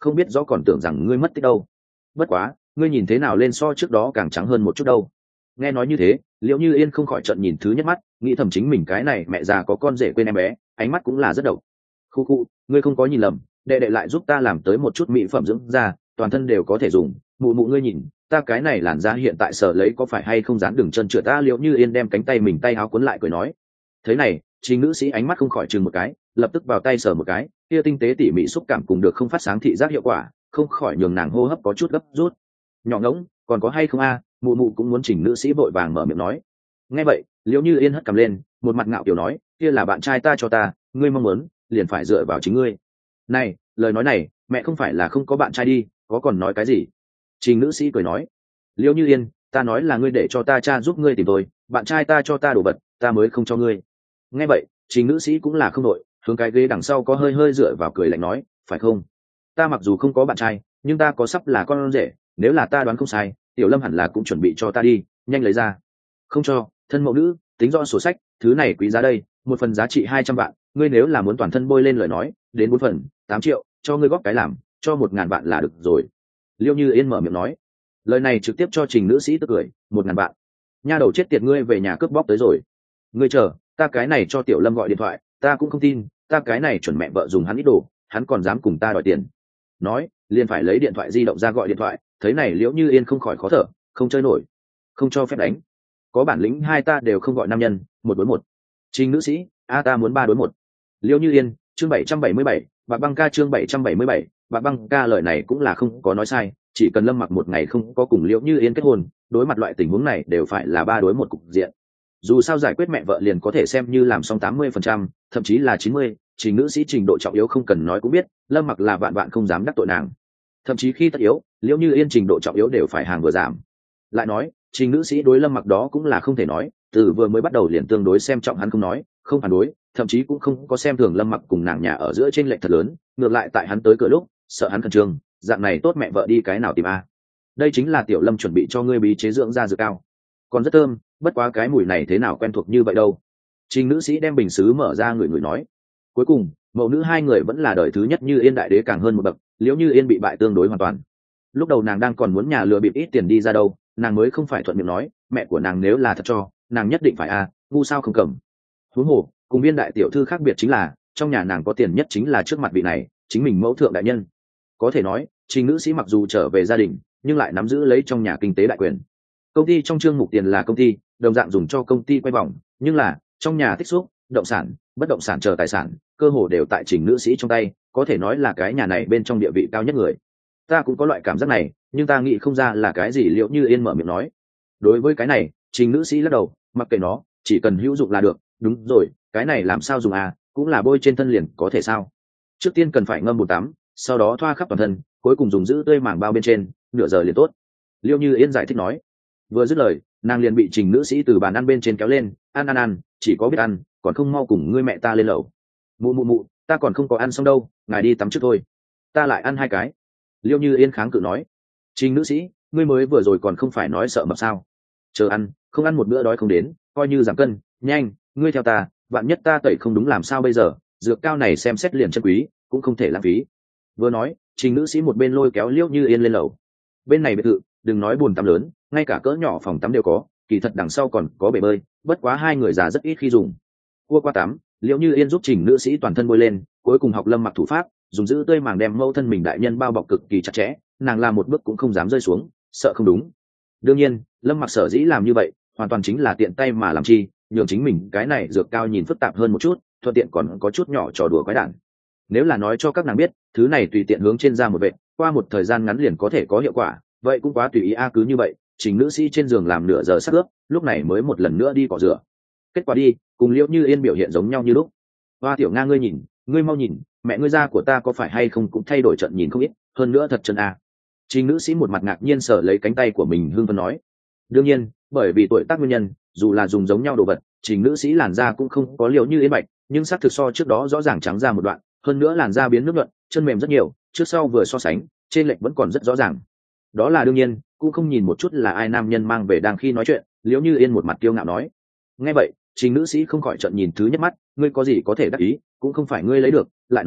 không biết rõ còn tưởng rằng ngươi mất tích đâu. Bất quá ngươi nhìn thế nào lên so trước đó càng trắng hơn một chút đâu. Nghe nói như thế, Liễu Như Yên không khỏi trợn nhìn thứ nhất mắt, nghĩ thầm chính mình cái này mẹ già có con rể quên em bé, ánh mắt cũng là rất độc. Khu khu, ngươi không có nhìn lầm, đệ đệ lại giúp ta làm tới một chút mỹ phẩm dưỡng da, toàn thân đều có thể dùng. Mụ mụ ngươi nhìn, ta cái này làn da hiện tại sở lấy có phải hay không dán đường chân trượt. Ta Liễu Như Yên đem cánh tay mình tay áo cuốn lại cười nói. Thế này, Trình nữ sĩ ánh mắt không khỏi chừng một cái, lập tức vào tay sờ một cái, kia tinh tế tỉ mỉ xúc cảm cùng được không phát sáng thị giác hiệu quả, không khỏi nhường nàng hô hấp có chút gấp rút. Nhỏ ngỗng, còn có hay không a? Mụ mụ cũng muốn Trình nữ sĩ vội vàng mở miệng nói. Nghe vậy, Liễu Như Yên hất cằm lên, một mặt ngạo kiểu nói, kia là bạn trai ta cho ta, ngươi mong muốn liền phải dựa vào chính ngươi. Này, lời nói này, mẹ không phải là không có bạn trai đi, có còn nói cái gì? Trình nữ sĩ cười nói. Liễu Như Yên, ta nói là ngươi để cho ta cha giúp ngươi tìm tôi, bạn trai ta cho ta đồ vật, ta mới không cho ngươi. Nghe vậy, Trình nữ sĩ cũng là không đội, hướng cái ghế đằng sau có hơi hơi dựa vào cười lạnh nói, phải không? Ta mặc dù không có bạn trai, nhưng ta có sắp là con rể, nếu là ta đoán không sai, Tiểu Lâm hẳn là cũng chuẩn bị cho ta đi, nhanh lấy ra. Không cho, thân mẫu nữ, tính rõ sổ sách, thứ này quý giá đây, một phần giá trị 200 vạn, ngươi nếu là muốn toàn thân bôi lên lời nói, đến 4 phần, 8 triệu, cho ngươi góp cái làm, cho 1.000 vạn là được rồi. Liêu Như Yên mở miệng nói. Lời này trực tiếp cho Trình nữ sĩ tức cười, 1.000 vạn. Nha đầu chết tiệt, ngươi về nhà cướp bóc tới rồi. Ngươi chờ, ta cái này cho Tiểu Lâm gọi điện thoại, ta cũng không tin, ta cái này chuẩn mẹ vợ dùng hắn ít đồ, hắn còn dám cùng ta đòi tiền. Nói, liền phải lấy điện thoại di động ra gọi điện thoại, thấy này Liễu Như Yên không khỏi khó thở, không chơi nổi, không cho phép đánh. Có bản lĩnh hai ta đều không gọi nam nhân, 1 đối 1. Trình nữ sĩ, ta muốn 3 đối 1. Liễu Như Yên, chương 777, Bạc Băng ca chương 777, Bạc Băng ca lời này cũng là không có nói sai, chỉ cần Lâm Mặc một ngày không có cùng Liễu Như Yên kết hôn, đối mặt loại tình huống này đều phải là 3 đối 1 cục diện. Dù sao giải quyết mẹ vợ liền có thể xem như làm xong 80%, thậm chí là 90, Trình nữ sĩ trình độ trọng yếu không cần nói cũng biết, Lâm Mặc là vạn không dám đắc tội nàng. Thậm chí khi tất yếu, Liễu Như Yên trình độ trọng yếu đều phải hàng vừa giảm. Lại nói, Trình nữ sĩ đối Lâm Mặc đó cũng là không thể nói, từ vừa mới bắt đầu liền tương đối xem trọng hắn, không nói, không phản đối, thậm chí cũng không có xem thường Lâm Mặc cùng nàng nhà ở giữa chênh lệch thật lớn, ngược lại tại hắn tới cửa lúc, sợ hắn khẩn trương, dạng này tốt mẹ vợ đi cái nào tìm a. Đây chính là Tiểu Lâm chuẩn bị cho ngươi bí chế dưỡng da dược cao. Còn rất thơm, bất quá cái mùi này thế nào quen thuộc như vậy đâu. Trình nữ sĩ đem bình sứ mở ra người nói. Cuối cùng, mẫu nữ hai người vẫn là đời thứ nhất Như Yên đại đế càng hơn một bậc, Liễu Như Yên bị bại tương đối hoàn toàn. Lúc đầu nàng đang còn muốn nhà lừa bịp ít tiền đi ra đâu, nàng mới không phải thuận miệng nói, mẹ của nàng nếu là thật cho, nàng nhất định phải ngu sao không cầm. Huống hồ, cùng Viên đại tiểu thư khác biệt chính là, trong nhà nàng có tiền nhất chính là trước mặt vị này, chính mình mẫu thượng đại nhân. Có thể nói, Trình nữ sĩ mặc dù trở về gia đình, nhưng lại nắm giữ lấy trong nhà kinh tế đại quyền. Công ty trong chương mục tiền là công ty, đồng dạng dùng cho công ty quay vòng, nhưng là trong nhà tích xúc, động sản, bất động sản chờ tài sản, cơ hồ đều tại Trình nữ sĩ trong tay, có thể nói là cái nhà này bên trong địa vị cao nhất người. Ta cũng có loại cảm giác này, nhưng ta nghĩ không ra là cái gì. Liễu Như Yên mở miệng nói. Đối với cái này, Trình nữ sĩ lắc đầu, mặc kệ nó, chỉ cần hữu dụng là được. Đúng rồi, cái này làm sao dùng cũng là bôi trên thân liền có thể sao? Trước tiên cần phải ngâm bồn tắm, sau đó thoa khắp toàn thân, cuối cùng dùng giữ tươi màng bao bên trên, nửa giờ liền tốt. Liễu Như Yên giải thích nói. Vừa dứt lời, nàng liền bị Trình nữ sĩ từ bàn ăn bên trên kéo lên, ăn, chỉ có biết ăn, còn không mau cùng ngươi mẹ ta lên lầu. Mụ, ta còn không có ăn xong đâu, ngài đi tắm trước thôi, ta lại ăn 2 cái. Liễu Như Yên kháng cự nói. Trình nữ sĩ, ngươi mới vừa rồi còn không phải nói sợ mập sao? Chờ ăn, không ăn một bữa đói không đến, coi như giảm cân. Nhanh, ngươi theo ta, vạn nhất ta tẩy không đúng làm sao bây giờ? Dược cao này xem xét liền chân quý, cũng không thể lãng phí. Vừa nói, Trình nữ sĩ một bên lôi kéo Liễu Như Yên lên lầu. Bên này biệt thự, đừng nói bồn tắm lớn, ngay cả cỡ nhỏ phòng tắm đều có, kỳ thật đằng sau còn có bể bơi, bất quá hai người già rất ít khi dùng. Cua qua tắm, Liễu Như Yên giúp Trình nữ sĩ toàn thân bôi lên, cuối cùng học Lâm Mặc thủ pháp, dùng giữ tươi màng đem mẫu thân mình đại nhân bao bọc cực kỳ chặt chẽ, nàng làm một bước cũng không dám rơi xuống, sợ không đúng. Đương nhiên, Lâm Mặc sở dĩ làm như vậy, hoàn toàn chính là tiện tay mà làm chi, nhường chính mình cái này dược cao nhìn phức tạp hơn một chút, thuận tiện còn có chút nhỏ trò đùa quái đản. Nếu là nói cho các nàng biết, thứ này tùy tiện hướng trên da một vệt, qua một thời gian ngắn liền có thể có hiệu quả, vậy cũng quá tùy ý cứ như vậy, Trình nữ sĩ trên giường làm nửa giờ sắc ướp, lúc này mới một lần nữa đi cọ rửa. Kết quả đi, cùng Liễu Như Yên biểu hiện giống nhau như lúc. Hoa tiểu Nga, ngươi nhìn, ngươi mau nhìn, mẹ ngươi da của ta có phải hay không cũng thay đổi trận nhìn không ít, hơn nữa thật chân Trình nữ sĩ một mặt ngạc nhiên sờ lấy cánh tay của mình hưng phấn nói. Đương nhiên, bởi vì tuổi tác nguyên nhân, dù là dùng giống nhau đồ vật, Trình nữ sĩ làn da cũng không có Liễu Như Yên bạch, nhưng sắc thực so trước đó rõ ràng trắng ra một đoạn, hơn nữa làn da biến nước nhuận, chân mềm rất nhiều, trước sau vừa so sánh, trên lệch vẫn còn rất rõ ràng. Đó là đương nhiên, cũng không nhìn một chút là ai nam nhân mang về đang khi nói chuyện. Liễu Như Yên một mặt kiêu ngạo nói. Nghe vậy, Trình nữ sĩ không khỏi trợn nhìn thứ nhất mắt, ngươi có gì có thể đắc ý, cũng không phải ngươi lấy được, lại nói,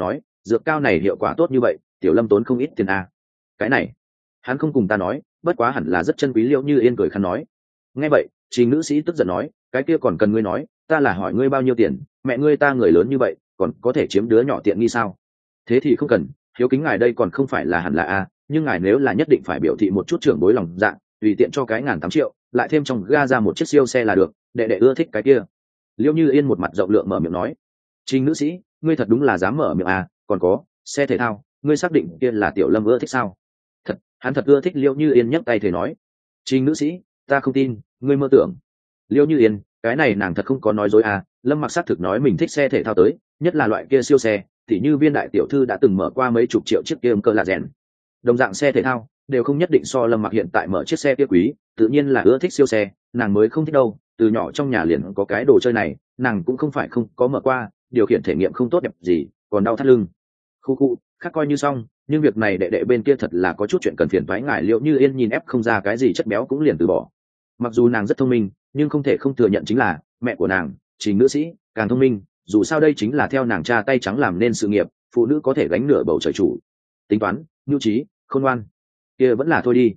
dược cao này hiệu quả tốt như vậy tiểu lâm tốn không ít tiền à. Cái này hắn không cùng ta nói, bất quá hẳn là rất chân quý. Liễu Như Yên cười khăn nói. Nghe vậy trình nữ sĩ tức giận nói, cái kia còn cần ngươi nói, ta là hỏi ngươi bao nhiêu tiền, mẹ ngươi ta người lớn như vậy còn có thể chiếm đứa nhỏ tiện nghi sao? Thế thì không cần, hiếu kính ngài đây còn không phải là hẳn là a, nhưng ngài nếu là nhất định phải biểu thị một chút trưởng bối lòng dạ, tùy tiện cho cái 1.800.000, lại thêm trong ga ra một chiếc siêu xe là được, đệ ưa thích cái kia. Liễu Như Yên một mặt rộng lượng mở miệng nói. Trình nữ sĩ, ngươi thật đúng là dám mở miệng à, còn có xe thể thao, ngươi xác định kia là tiểu lâm ưa thích sao? Thật, hắn thật ưa thích. Liễu Như Yên nhấc tay thể nói. Trình nữ sĩ, ta không tin, ngươi mơ tưởng. Liễu Như Yên, cái này nàng thật không có nói dối à, Lâm Mặc xác thực nói mình thích xe thể thao tới, nhất là loại kia siêu xe, thì như Viên đại tiểu thư đã từng mở qua mấy chục triệu chiếc kia cơ là rèn. Đồng dạng xe thể thao đều không nhất định so Lâm Mặc hiện tại mở chiếc xe kia quý, tự nhiên là ưa thích siêu xe, nàng mới không thích đâu, từ nhỏ trong nhà liền có cái đồ chơi này, nàng cũng không phải không có mở qua, điều khiển thể nghiệm không tốt đẹp gì, còn đau thắt lưng. Khu khu, khác coi như xong, nhưng việc này đệ bên kia thật là có chút chuyện cần phiền toái ngài. Liệu Như Yên nhìn ép không ra cái gì chất béo cũng liền từ bỏ. Mặc dù nàng rất thông minh, nhưng không thể không thừa nhận chính là mẹ của nàng Trình nữ sĩ càng thông minh, dù sao đây chính là theo nàng cha tay trắng làm nên sự nghiệp, phụ nữ có thể gánh nửa bầu trời chủ. Tính toán, nhu trí, khôn ngoan, kia vẫn là thôi đi.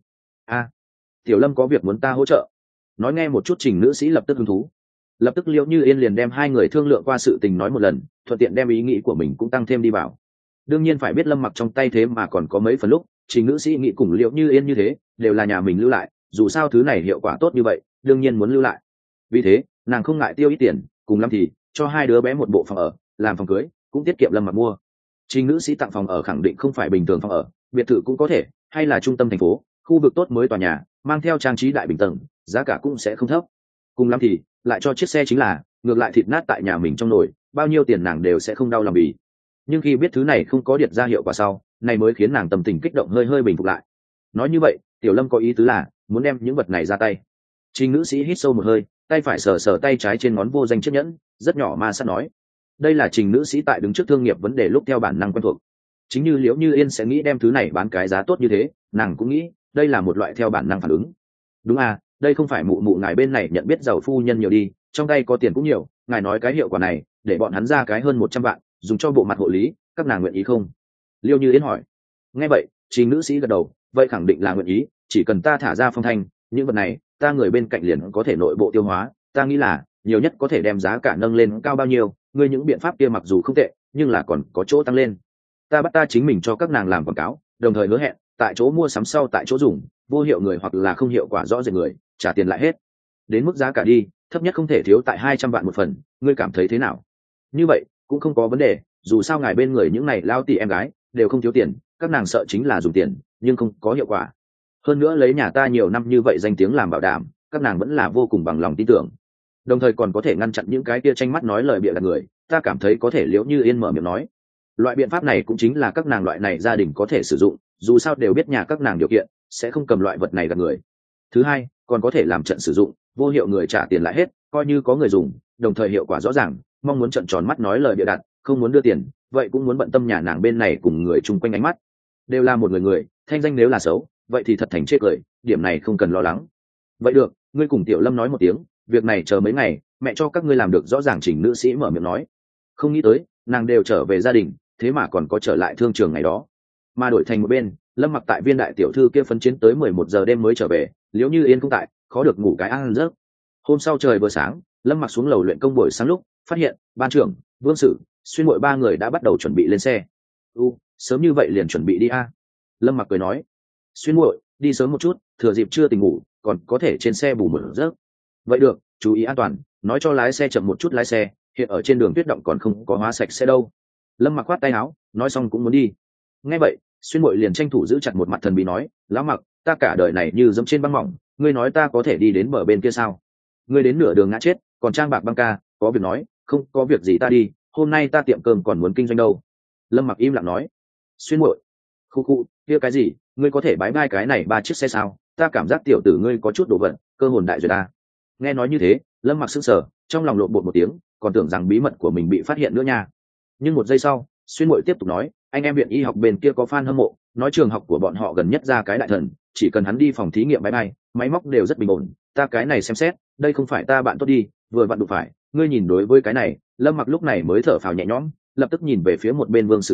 Tiểu Lâm có việc muốn ta hỗ trợ. Nói nghe một chút. Trình nữ sĩ lập tức hứng thú. Lập tức Liễu Như Yên liền đem hai người thương lượng qua sự tình nói một lần, thuận tiện đem ý nghĩ của mình cũng tăng thêm đi vào. Đương nhiên phải biết Lâm Mặc trong tay thế mà còn có mấy phần lúc Trình nữ sĩ nghĩ cùng Liễu Như Yên như thế đều là nhà mình lưu lại, dù sao thứ này hiệu quả tốt như vậy đương nhiên muốn lưu lại. Vì thế nàng không ngại tiêu ít tiền, cùng lắm thì cho hai đứa bé một bộ phòng ở làm phòng cưới, cũng tiết kiệm Lâm Mặc mua. Trình nữ sĩ tặng phòng ở khẳng định không phải bình thường phòng ở, biệt thự cũng có thể, hay là trung tâm thành phố, khu vực tốt mới tòa nhà, mang theo trang trí đại bình tầng, giá cả cũng sẽ không thấp. Cùng lắm thì lại cho chiếc xe, chính là ngược lại thịt nát tại nhà mình trong nồi, bao nhiêu tiền nàng đều sẽ không đau lòng bì. Nhưng khi biết thứ này không có điệt ra hiệu quả sau, này mới khiến nàng tâm tình kích động hơi bình phục lại. Nói như vậy Tiểu Lâm có ý tứ là muốn đem những vật này ra tay. Trình nữ sĩ hít sâu một hơi, tay phải sờ tay trái trên ngón vô danh chiếc nhẫn, rất nhỏ ma sát nói. Đây là Trình nữ sĩ tại đứng trước thương nghiệp vấn đề lúc theo bản năng quen thuộc. Chính như Liễu Như Yên sẽ nghĩ đem thứ này bán cái giá tốt như thế, nàng cũng nghĩ đây là một loại theo bản năng phản ứng. Đúng à, đây không phải mụ ngài bên này nhận biết giàu phu nhân nhiều đi, trong tay có tiền cũng nhiều, ngài nói cái hiệu quả này để bọn hắn ra cái hơn 100 vạn dùng cho bộ mặt hộ lý, các nàng nguyện ý không? Liêu Như Yên hỏi. Nghe vậy Trình nữ sĩ gật đầu, vậy khẳng định là nguyện ý, chỉ cần ta thả ra phong thanh, những vật này ta người bên cạnh liền có thể nội bộ tiêu hóa, ta nghĩ là nhiều nhất có thể đem giá cả nâng lên cao bao nhiêu, ngươi những biện pháp kia mặc dù không tệ nhưng là còn có chỗ tăng lên. Ta bắt ta chính mình cho các nàng làm quảng cáo, đồng thời hứa hẹn tại chỗ mua sắm sau tại chỗ dùng, vô hiệu người hoặc là không hiệu quả rõ rệt người trả tiền lại hết. Đến mức giá cả đi, thấp nhất không thể thiếu tại 200 vạn một phần, ngươi cảm thấy thế nào? Như vậy cũng không có vấn đề, dù sao ngài bên người những này lao tỷ em gái đều không thiếu tiền, các nàng sợ chính là dùng tiền nhưng không có hiệu quả. Hơn nữa lấy nhà ta nhiều năm như vậy danh tiếng làm bảo đảm, các nàng vẫn là vô cùng bằng lòng tin tưởng, đồng thời còn có thể ngăn chặn những cái kia tranh mắt nói lời bịa đặt người, ta cảm thấy có thể. Liễu Như Yên mở miệng nói. Loại biện pháp này cũng chính là các nàng loại này gia đình có thể sử dụng, dù sao đều biết nhà các nàng điều kiện, sẽ không cầm loại vật này gạt người. Thứ hai, còn có thể làm trận sử dụng, vô hiệu người trả tiền lại hết, coi như có người dùng, đồng thời hiệu quả rõ ràng, mong muốn trận tròn mắt nói lời bịa đặt, không muốn đưa tiền, vậy cũng muốn bận tâm nhà nàng bên này cùng người chung quanh ánh mắt. Đều là một người, thanh danh nếu là xấu, vậy thì thật thành chết cười, điểm này không cần lo lắng. Vậy được, ngươi cùng Tiểu Lâm nói một tiếng, việc này chờ mấy ngày, mẹ cho các ngươi làm được rõ ràng. Trình nữ sĩ mở miệng nói. Không nghĩ tới, nàng đều trở về gia đình, thế mà còn có trở lại thương trường ngày đó. Mà đổi thành một bên, Lâm Mặc tại Viên đại tiểu thư kia phấn chiến tới 11 giờ đêm mới trở về, Liễu Như Yên cũng tại, khó được ngủ cái ăn giấc. Hôm sau trời vừa sáng, Lâm Mặc xuống lầu luyện công buổi sáng lúc, phát hiện ban trưởng, Vương Sử, Xuyên Muội ba người đã bắt đầu chuẩn bị lên xe. Sớm như vậy liền chuẩn bị đi a? Lâm Mặc cười nói. Xuyên Muội, đi sớm một chút, thừa dịp chưa tỉnh ngủ, còn có thể trên xe bù một giấc. Vậy được, chú ý an toàn, nói cho lái xe chậm một chút lái xe, hiện ở trên đường tuyết động còn không có hóa sạch xe đâu. Lâm Mặc khoát tay áo, nói xong cũng muốn đi. Nghe vậy Xuyên Muội liền tranh thủ giữ chặt một mặt thần bí nói, lão Mặc, ta cả đời này như dẫm trên băng mỏng, ngươi nói ta có thể đi đến bờ bên kia sao? Ngươi đến nửa đường ngã chết còn trang bạc băng ca, có việc nói, không có việc gì ta đi, hôm nay ta tiệm cơm còn muốn kinh doanh đâu. Lâm Mặc im lặng nói. Xuyên Muội, khu kia cái gì, ngươi có thể bái bai cái này 3 chiếc xe sao? Ta cảm giác tiểu tử ngươi có chút đồ vật, cơ hồn đại duyệt ta. Nghe nói như thế Lâm Mặc sững sờ, trong lòng lộn bột một tiếng, còn tưởng rằng bí mật của mình bị phát hiện nữa nha. Nhưng một giây sau Xuyên Muội tiếp tục nói, anh em viện y học bên kia có fan hâm mộ, nói trường học của bọn họ gần nhất ra cái đại thần, chỉ cần hắn đi phòng thí nghiệm máy bay, máy móc đều rất bình ổn. Ta cái này xem xét, đây không phải ta bạn tốt đi, vừa vặn đụng phải, ngươi nhìn đối với cái này. Lâm Mặc lúc này mới thở phào nhẹ nhõm, lập tức nhìn về phía một bên Vương Sử nói,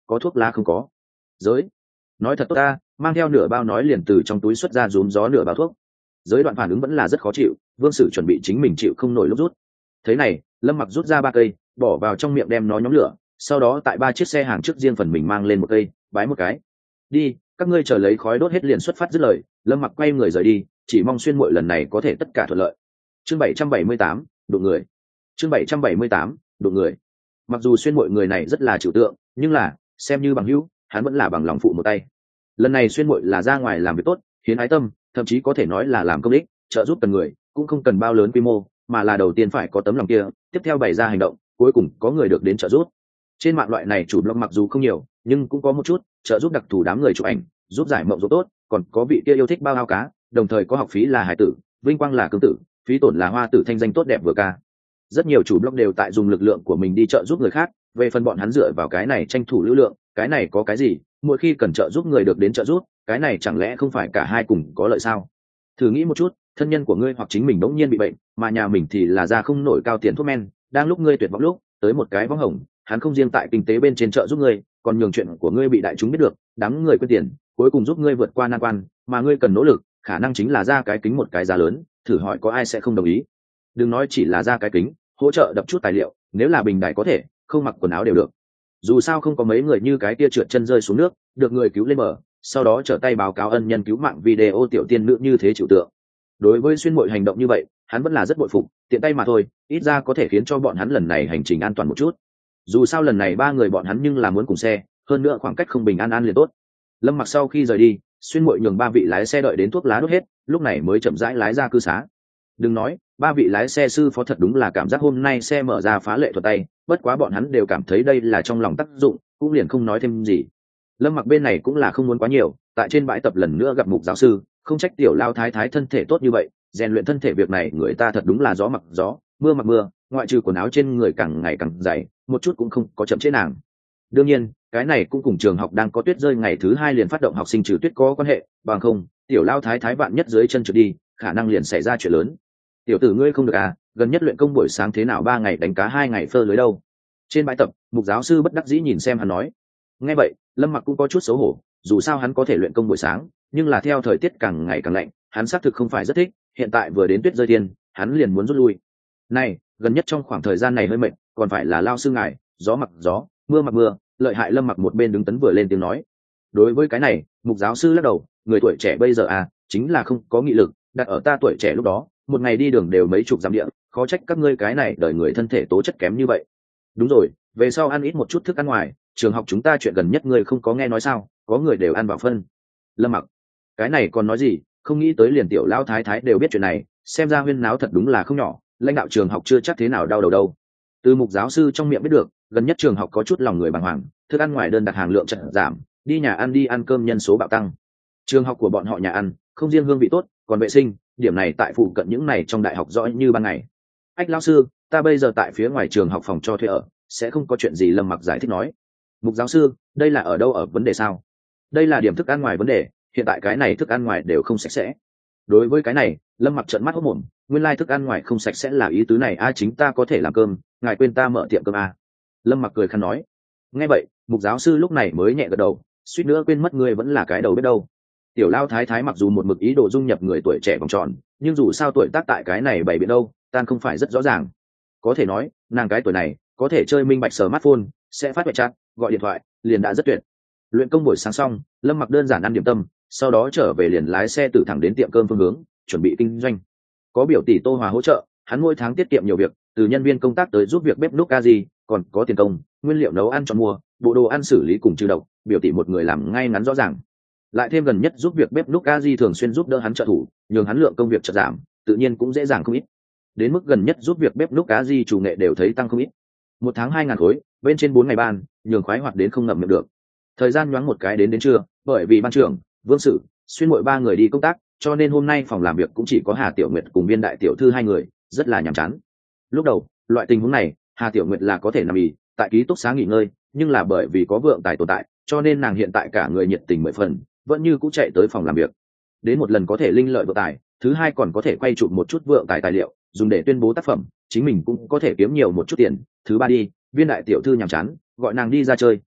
có thuốc lá không có? Giới nói thật tốt ta, mang theo nửa bao nói liền từ trong túi xuất ra rúm gió nửa bao thuốc. Giới đoạn phản ứng vẫn là rất khó chịu, Vương Sử chuẩn bị chính mình chịu không nổi lúc rút. Thế này, Lâm Mặc rút ra 3 cây, bỏ vào trong miệng đem nó nhóm lửa, sau đó tại 3 chiếc xe hàng trước riêng phần mình mang lên 1 cây, bái một cái. Đi, các ngươi chờ lấy khói đốt hết liền xuất phát dứt lời, Lâm Mặc quay người rời đi, chỉ mong xuyên muội lần này có thể tất cả thuận lợi. Chương 778, đụng người. Chương 778, đụng người. Mặc dù xuyên muội người này rất là trừu tượng, nhưng là xem như bằng hữu, hắn vẫn là bằng lòng phụ một tay. Lần này xuyên muội là ra ngoài làm việc tốt, hiến ái tâm, thậm chí có thể nói là làm công ích, trợ giúp cần người, cũng không cần bao lớn quy mô, mà là đầu tiên phải có tấm lòng kia, tiếp theo bày ra hành động, cuối cùng có người được đến trợ giúp. Trên mạng loại này chủ blog mặc dù không nhiều, nhưng cũng có một chút trợ giúp đặc thù đám người chụp ảnh, giúp giải mộng giúp tốt, còn có vị kia yêu thích bao ao cá, đồng thời có học phí là hải tử, vinh quang là cương tử, phí tổn là hoa tử, thanh danh tốt đẹp vừa ca. Rất nhiều chủ blog đều tại dùng lực lượng của mình đi trợ giúp người khác, về phần bọn hắn dựa vào cái này tranh thủ lưu lượng, cái này có cái gì, mỗi khi cần trợ giúp người được đến trợ giúp, cái này chẳng lẽ không phải cả hai cùng có lợi sao? Thử nghĩ một chút, thân nhân của ngươi hoặc chính mình bỗng nhiên bị bệnh, mà nhà mình thì là ra không nổi cao tiền thuốc men, đang lúc ngươi tuyệt vọng lúc, tới một cái võng hồng, hắn không riêng tại kinh tế bên trên trợ giúp ngươi, còn nhường chuyện của ngươi bị đại chúng biết được, đám người quên tiền, cuối cùng giúp ngươi vượt qua nan quan, mà ngươi cần nỗ lực, khả năng chính là ra cái kính một cái giá lớn, thử hỏi có ai sẽ không đồng ý? Đừng nói chỉ là ra cái kính, hỗ trợ đập chút tài liệu, nếu là bình đại có thể, không mặc quần áo đều được. Dù sao không có mấy người như cái kia trượt chân rơi xuống nước, được người cứu lên bờ, sau đó trở tay báo cáo ân nhân cứu mạng video tiểu tiên nữ như thế chịu tượng. Đối với xuyên muội hành động như vậy, hắn vẫn là rất bội phục, tiện tay mà thôi, ít ra có thể khiến cho bọn hắn lần này hành trình an toàn một chút. Dù sao lần này 3 người bọn hắn nhưng là muốn cùng xe, hơn nữa khoảng cách không bình an liền tốt. Lâm Mặc sau khi rời đi, xuyên muội nhường 3 vị lái xe đợi đến thuốc lá đốt hết, lúc này mới chậm rãi lái ra cư xá. Đừng nói, 3 vị lái xe sư phó thật đúng là cảm giác hôm nay xe mở ra phá lệ thuật tay, bất quá bọn hắn đều cảm thấy đây là trong lòng tác dụng, cũng liền không nói thêm gì. Lâm Mặc bên này cũng là không muốn quá nhiều, tại trên bãi tập lần nữa gặp Mục giáo sư, không trách tiểu lao thái thái thân thể tốt như vậy, rèn luyện thân thể việc này người ta thật đúng là gió mặc gió, mưa mặc mưa, ngoại trừ quần áo trên người càng ngày càng dày, một chút cũng không có chậm chế nàng. Đương nhiên, cái này cũng cùng trường học đang có tuyết rơi ngày thứ 2 liền phát động học sinh trừ tuyết có quan hệ, bằng không, tiểu lao thái thái vạn nhất dưới chân trượt đi, khả năng liền xảy ra chuyện lớn. Tiểu tử ngươi không được à, gần nhất luyện công buổi sáng thế nào 3 ngày đánh cá 2 ngày phơ lưới đâu? Trên bãi tập, Mục giáo sư bất đắc dĩ nhìn xem hắn nói. Nghe vậy, Lâm Mặc cũng có chút xấu hổ, dù sao hắn có thể luyện công buổi sáng, nhưng là theo thời tiết càng ngày càng lạnh, hắn xác thực không phải rất thích, hiện tại vừa đến tuyết rơi thiên, hắn liền muốn rút lui. Này, gần nhất trong khoảng thời gian này hơi mệt, còn phải là lao sư ngài, gió mặc gió, mưa mặc mưa, lợi hại. Lâm Mặc một bên đứng tấn vừa lên tiếng nói. Đối với cái này, Mục giáo sư lắc đầu, người tuổi trẻ bây giờ à, chính là không có nghị lực, đặt ở ta tuổi trẻ lúc đó, một ngày đi đường đều mấy chục dặm địa, khó trách các ngươi cái này đời người thân thể tố chất kém như vậy. Đúng rồi, về sau ăn ít một chút thức ăn ngoài, trường học chúng ta chuyện gần nhất ngươi không có nghe nói sao, có người đều ăn vào phân. Lâm Mặc, cái này còn nói gì, không nghĩ tới liền tiểu lao thái thái đều biết chuyện này, xem ra huyên náo thật đúng là không nhỏ, lãnh đạo trường học chưa chắc thế nào đau đầu đâu. Từ Mục giáo sư trong miệng biết được, gần nhất trường học có chút lòng người bàng hoàng, thức ăn ngoài đơn đặt hàng lượng chậm giảm, đi nhà ăn đi ăn cơm nhân số bạo tăng. Trường học của bọn họ nhà ăn không riêng hương vị tốt, còn vệ sinh, điểm này tại phụ cận những này trong đại học rõ như ban ngày. Ách lão sư, ta bây giờ tại phía ngoài trường học phòng cho thuê ở, sẽ không có chuyện gì. Lâm Mặc giải thích nói. Mục giáo sư, đây là ở đâu ở vấn đề sao? Đây là điểm thức ăn ngoài vấn đề, hiện tại cái này thức ăn ngoài đều không sạch sẽ. Đối với cái này, Lâm Mặc trợn mắt hốt mồm, nguyên lai thức ăn ngoài không sạch sẽ là ý tứ này a, chính ta có thể làm cơm, ngài quên ta mở tiệm cơm a. Lâm Mặc cười khăn nói. Nghe vậy, Mục giáo sư lúc này mới nhẹ gật đầu, suýt nữa quên mất ngươi vẫn là cái đầu biết đâu. Tiểu lao thái thái mặc dù một mực ý đồ dung nhập người tuổi trẻ vòng tròn, nhưng dù sao tuổi tác tại cái này bày biện đâu, tan không phải rất rõ ràng. Có thể nói, nàng cái tuổi này có thể chơi minh bạch smartphone, sẽ phát vệ chat, gọi điện thoại, liền đã rất tuyệt. Luyện công buổi sáng xong, Lâm Mặc đơn giản ăn điểm tâm, sau đó trở về liền lái xe từ thẳng đến tiệm cơm phương hướng, chuẩn bị kinh doanh. Có biểu tỷ Tô Hòa hỗ trợ, hắn mỗi tháng tiết kiệm nhiều việc, từ nhân viên công tác tới giúp việc bếp núc gì, còn có tiền công, nguyên liệu nấu ăn chọn mua, bộ đồ ăn xử lý cùng trừ độc, biểu tỷ một người làm ngay ngắn rõ ràng. Lại thêm gần nhất giúp việc bếp núc Aji thường xuyên giúp đỡ hắn trợ thủ, nhường hắn lượng công việc chợt giảm, tự nhiên cũng dễ dàng không ít. Đến mức gần nhất giúp việc bếp núc Aji chủ nghệ đều thấy tăng không ít. 1 tháng 2.000 khối, bên trên 4 ngày ban, nhường khoái hoạt đến không ngậm miệng được. Thời gian nhoáng một cái đến trưa, bởi vì ban trưởng, Vương Sử, xuyên muội 3 người đi công tác, cho nên hôm nay phòng làm việc cũng chỉ có Hà Tiểu Nguyệt cùng Viên đại tiểu thư 2 người, rất là nhàm chán. Lúc đầu, loại tình huống này, Hà Tiểu Nguyệt là có thể nằm ì tại ký túc xá nghỉ ngơi, nhưng là bởi vì có vượng tài tồn tại, cho nên nàng hiện tại cả người nhiệt tình 10 phần, vẫn như cũng chạy tới phòng làm việc. Đến một lần có thể linh lợi vượng tài, thứ hai còn có thể quay chụp một chút vượng tài tài liệu, dùng để tuyên bố tác phẩm, chính mình cũng có thể kiếm nhiều một chút tiền. Thứ ba đi, Viên đại tiểu thư nhàm chán, gọi nàng đi ra chơi,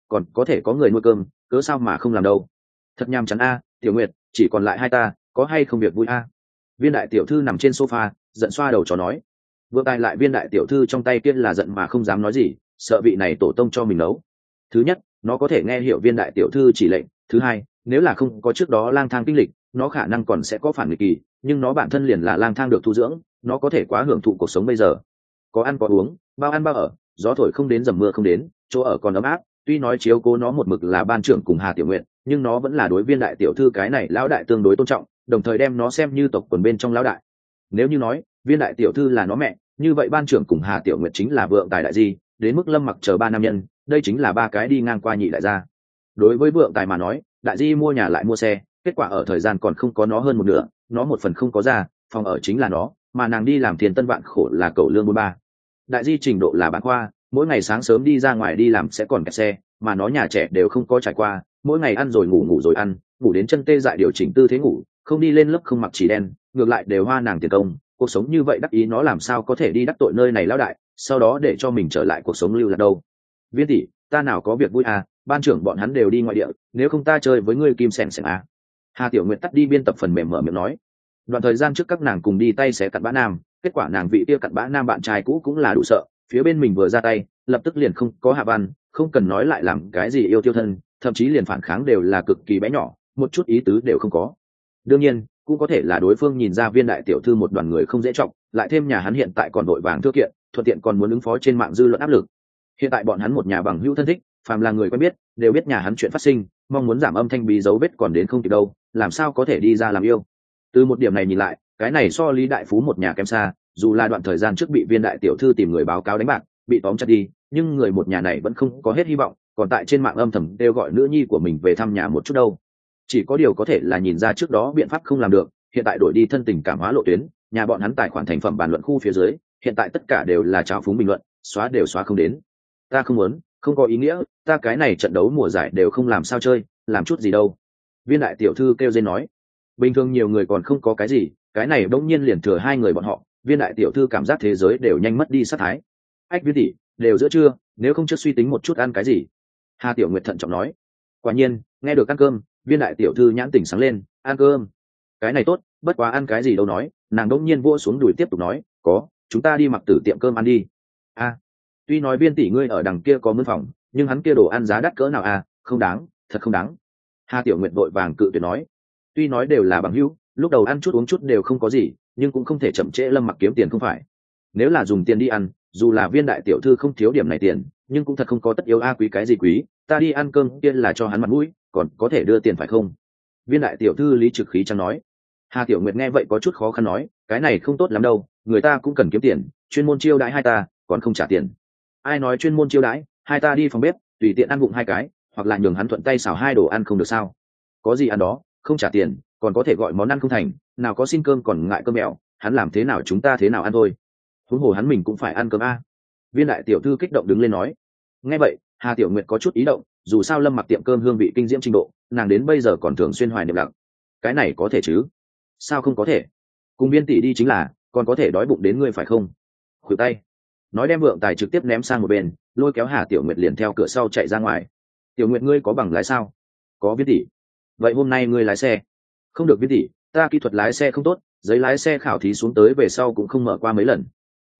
còn có thể có người nuôi cơm, cớ sao mà không làm đâu. Thật nhàm chán a, Tiểu Nguyệt, chỉ còn lại hai ta, có hay không việc vui a? Viên đại tiểu thư nằm trên sofa, giận xoa đầu chó nói. Vừa tay lại viên đại tiểu thư trong tay kia là giận mà không dám nói gì, sợ vị này tổ tông cho mình nấu. Thứ nhất, nó có thể nghe hiểu viên đại tiểu thư chỉ lệnh. Thứ hai, nếu là không có trước đó lang thang kinh lịch, nó khả năng còn sẽ có phản nghịch kỳ, nhưng nó bản thân liền là lang thang được thu dưỡng, nó có thể quá hưởng thụ cuộc sống bây giờ. Có ăn có uống, bao ăn bao ở, gió thổi không đến dầm mưa không đến, chỗ ở còn ấm áp. Tuy nói chiếu cố nó một mực là ban trưởng cùng Hà Tiểu Nguyện, nhưng nó vẫn là đối viên đại tiểu thư cái này lão đại tương đối tôn trọng, đồng thời đem nó xem như tộc quần bên trong lão đại. Nếu như nói viên đại tiểu thư là nó mẹ, như vậy ban trưởng cùng Hà Tiểu Nguyệt chính là vượng tài đại di, đến mức Lâm Mặc chờ ba nam nhân, đây chính là ba cái đi ngang qua nhị đại gia. Đối với vượng tài mà nói, đại di mua nhà lại mua xe, kết quả ở thời gian còn không có nó hơn một nửa, nó một phần không có ra, phòng ở chính là nó, mà nàng đi làm tiền tân vạn khổ là cậu lương 43. Đại di trình độ là bán khoa, mỗi ngày sáng sớm đi ra ngoài đi làm sẽ còn kẹt xe, mà nó nhà trẻ đều không có trải qua, mỗi ngày ăn rồi ngủ, ngủ rồi ăn, ngủ đến chân tê dại điều chỉnh tư thế ngủ, không đi lên lớp không mặc chỉ đen, ngược lại đều hoa nàng tiền công. Cuộc sống như vậy đắc ý nó làm sao có thể đi đắc tội nơi này lão đại, sau đó để cho mình trở lại cuộc sống lưu lạc đâu. Viên tỷ, ta nào có việc vui à, ban trưởng bọn hắn đều đi ngoại địa, nếu không ta chơi với ngươi kim sèn sèn à. Hà Tiểu Nguyệt tắt đi biên tập phần mềm mở miệng nói. Đoạn thời gian trước các nàng cùng đi tay xé cặn bã nam, kết quả nàng vị kia cặn bã nam bạn trai cũ cũng là đủ sợ, phía bên mình vừa ra tay lập tức liền không có hạ văn, không cần nói lại làm cái gì yêu tiêu thân, thậm chí liền phản kháng đều là cực kỳ bé nhỏ, một chút ý tứ đều không có. Đương nhiên cũng có thể là đối phương nhìn ra viên đại tiểu thư một đoàn người không dễ trọng, lại thêm nhà hắn hiện tại còn vội vàng thưa kiện, thuận tiện còn muốn ứng phó trên mạng dư luận áp lực. Hiện tại bọn hắn một nhà bằng hữu thân thích, phàm là người quen biết đều biết nhà hắn chuyện phát sinh, mong muốn giảm âm thanh bí dấu vết còn đến không kịp đâu, làm sao có thể đi ra làm yêu. Từ một điểm này nhìn lại, cái này so Lý Đại Phú một nhà kém xa, dù là đoạn thời gian trước bị viên đại tiểu thư tìm người báo cáo đánh bạc, bị tóm chặt đi, nhưng người một nhà này vẫn không có hết hy vọng, còn tại trên mạng âm thầm kêu gọi nữ nhi của mình về thăm nhà một chút đâu. Chỉ có điều có thể là nhìn ra trước đó biện pháp không làm được, hiện tại đổi đi thân tình cảm hóa lộ tuyến, nhà bọn hắn tài khoản thành phẩm bàn luận khu phía dưới, hiện tại tất cả đều là trào phúng bình luận, xóa đều xóa không đến. Ta không muốn, không có ý nghĩa, ta cái này trận đấu mùa giải đều không làm sao chơi, làm chút gì đâu. Viên đại tiểu thư kêu dên nói. Bình thường nhiều người còn không có cái gì, cái này bỗng nhiên liền thừa hai người bọn họ, viên đại tiểu thư cảm giác thế giới đều nhanh mất đi sát thái. Ách Viên tỷ, đều giữa trưa, nếu không trước suy tính một chút ăn cái gì. Hà Tiểu Nguyệt thận trọng nói. Quả nhiên, nghe được ăn cơm, viên đại tiểu thư nhãn tỉnh sáng lên, ăn cơm. Cái này tốt, bất quá ăn cái gì đâu nói, nàng đỗng nhiên vua xuống đùi tiếp tục nói, có, chúng ta đi mặc tử tiệm cơm ăn đi. A, tuy nói Viên tỷ ngươi ở đằng kia có mướn phòng, nhưng hắn kia đồ ăn giá đắt cỡ nào à, không đáng, thật không đáng. Hà Tiểu Nguyệt vội vàng cự tuyệt nói. Tuy nói đều là bằng hữu, lúc đầu ăn chút uống chút đều không có gì, nhưng cũng không thể chậm trễ Lâm Mặc kiếm tiền không phải. Nếu là dùng tiền đi ăn, dù là viên đại tiểu thư không thiếu điểm này tiền, nhưng cũng thật không có tất yếu quý cái gì quý, ta đi ăn cơm kia là cho hắn mặt mũi, còn có thể đưa tiền phải không? Viên đại tiểu thư lý trực khí chẳng nói. Hà Tiểu Nguyệt nghe vậy có chút khó khăn nói, cái này không tốt lắm đâu, người ta cũng cần kiếm tiền, chuyên môn chiêu đãi hai ta, còn không trả tiền. Ai nói chuyên môn chiêu đãi, hai ta đi phòng bếp, tùy tiện ăn bụng hai cái, hoặc là nhường hắn thuận tay xào hai đồ ăn không được sao? Có gì ăn đó, không trả tiền, còn có thể gọi món ăn không thành, nào có xin cơm còn ngại cơm mẹo, hắn làm thế nào chúng ta thế nào ăn thôi. Huống hồ hắn mình cũng phải ăn cơm a. Viên đại tiểu thư kích động đứng lên nói. Nghe vậy, Hà Tiểu Nguyệt có chút ý động, dù sao Lâm Mặc tiệm cơm hương vị kinh diễm trình độ, nàng đến bây giờ còn thường xuyên hoài niệm lặng. Cái này có thể chứ? Sao không có thể? Cùng Viên tỷ đi chính là, còn có thể đói bụng đến ngươi phải không? Khuỷu tay. Nói đem vượng tài trực tiếp ném sang một bên, lôi kéo Hà Tiểu Nguyệt liền theo cửa sau chạy ra ngoài. Tiểu Nguyệt ngươi có bằng lái sao? Có Viên tỷ. Vậy hôm nay ngươi lái xe? Không được Viên tỷ, ta kỹ thuật lái xe không tốt, giấy lái xe khảo thí xuống tới về sau cũng không mở qua mấy lần.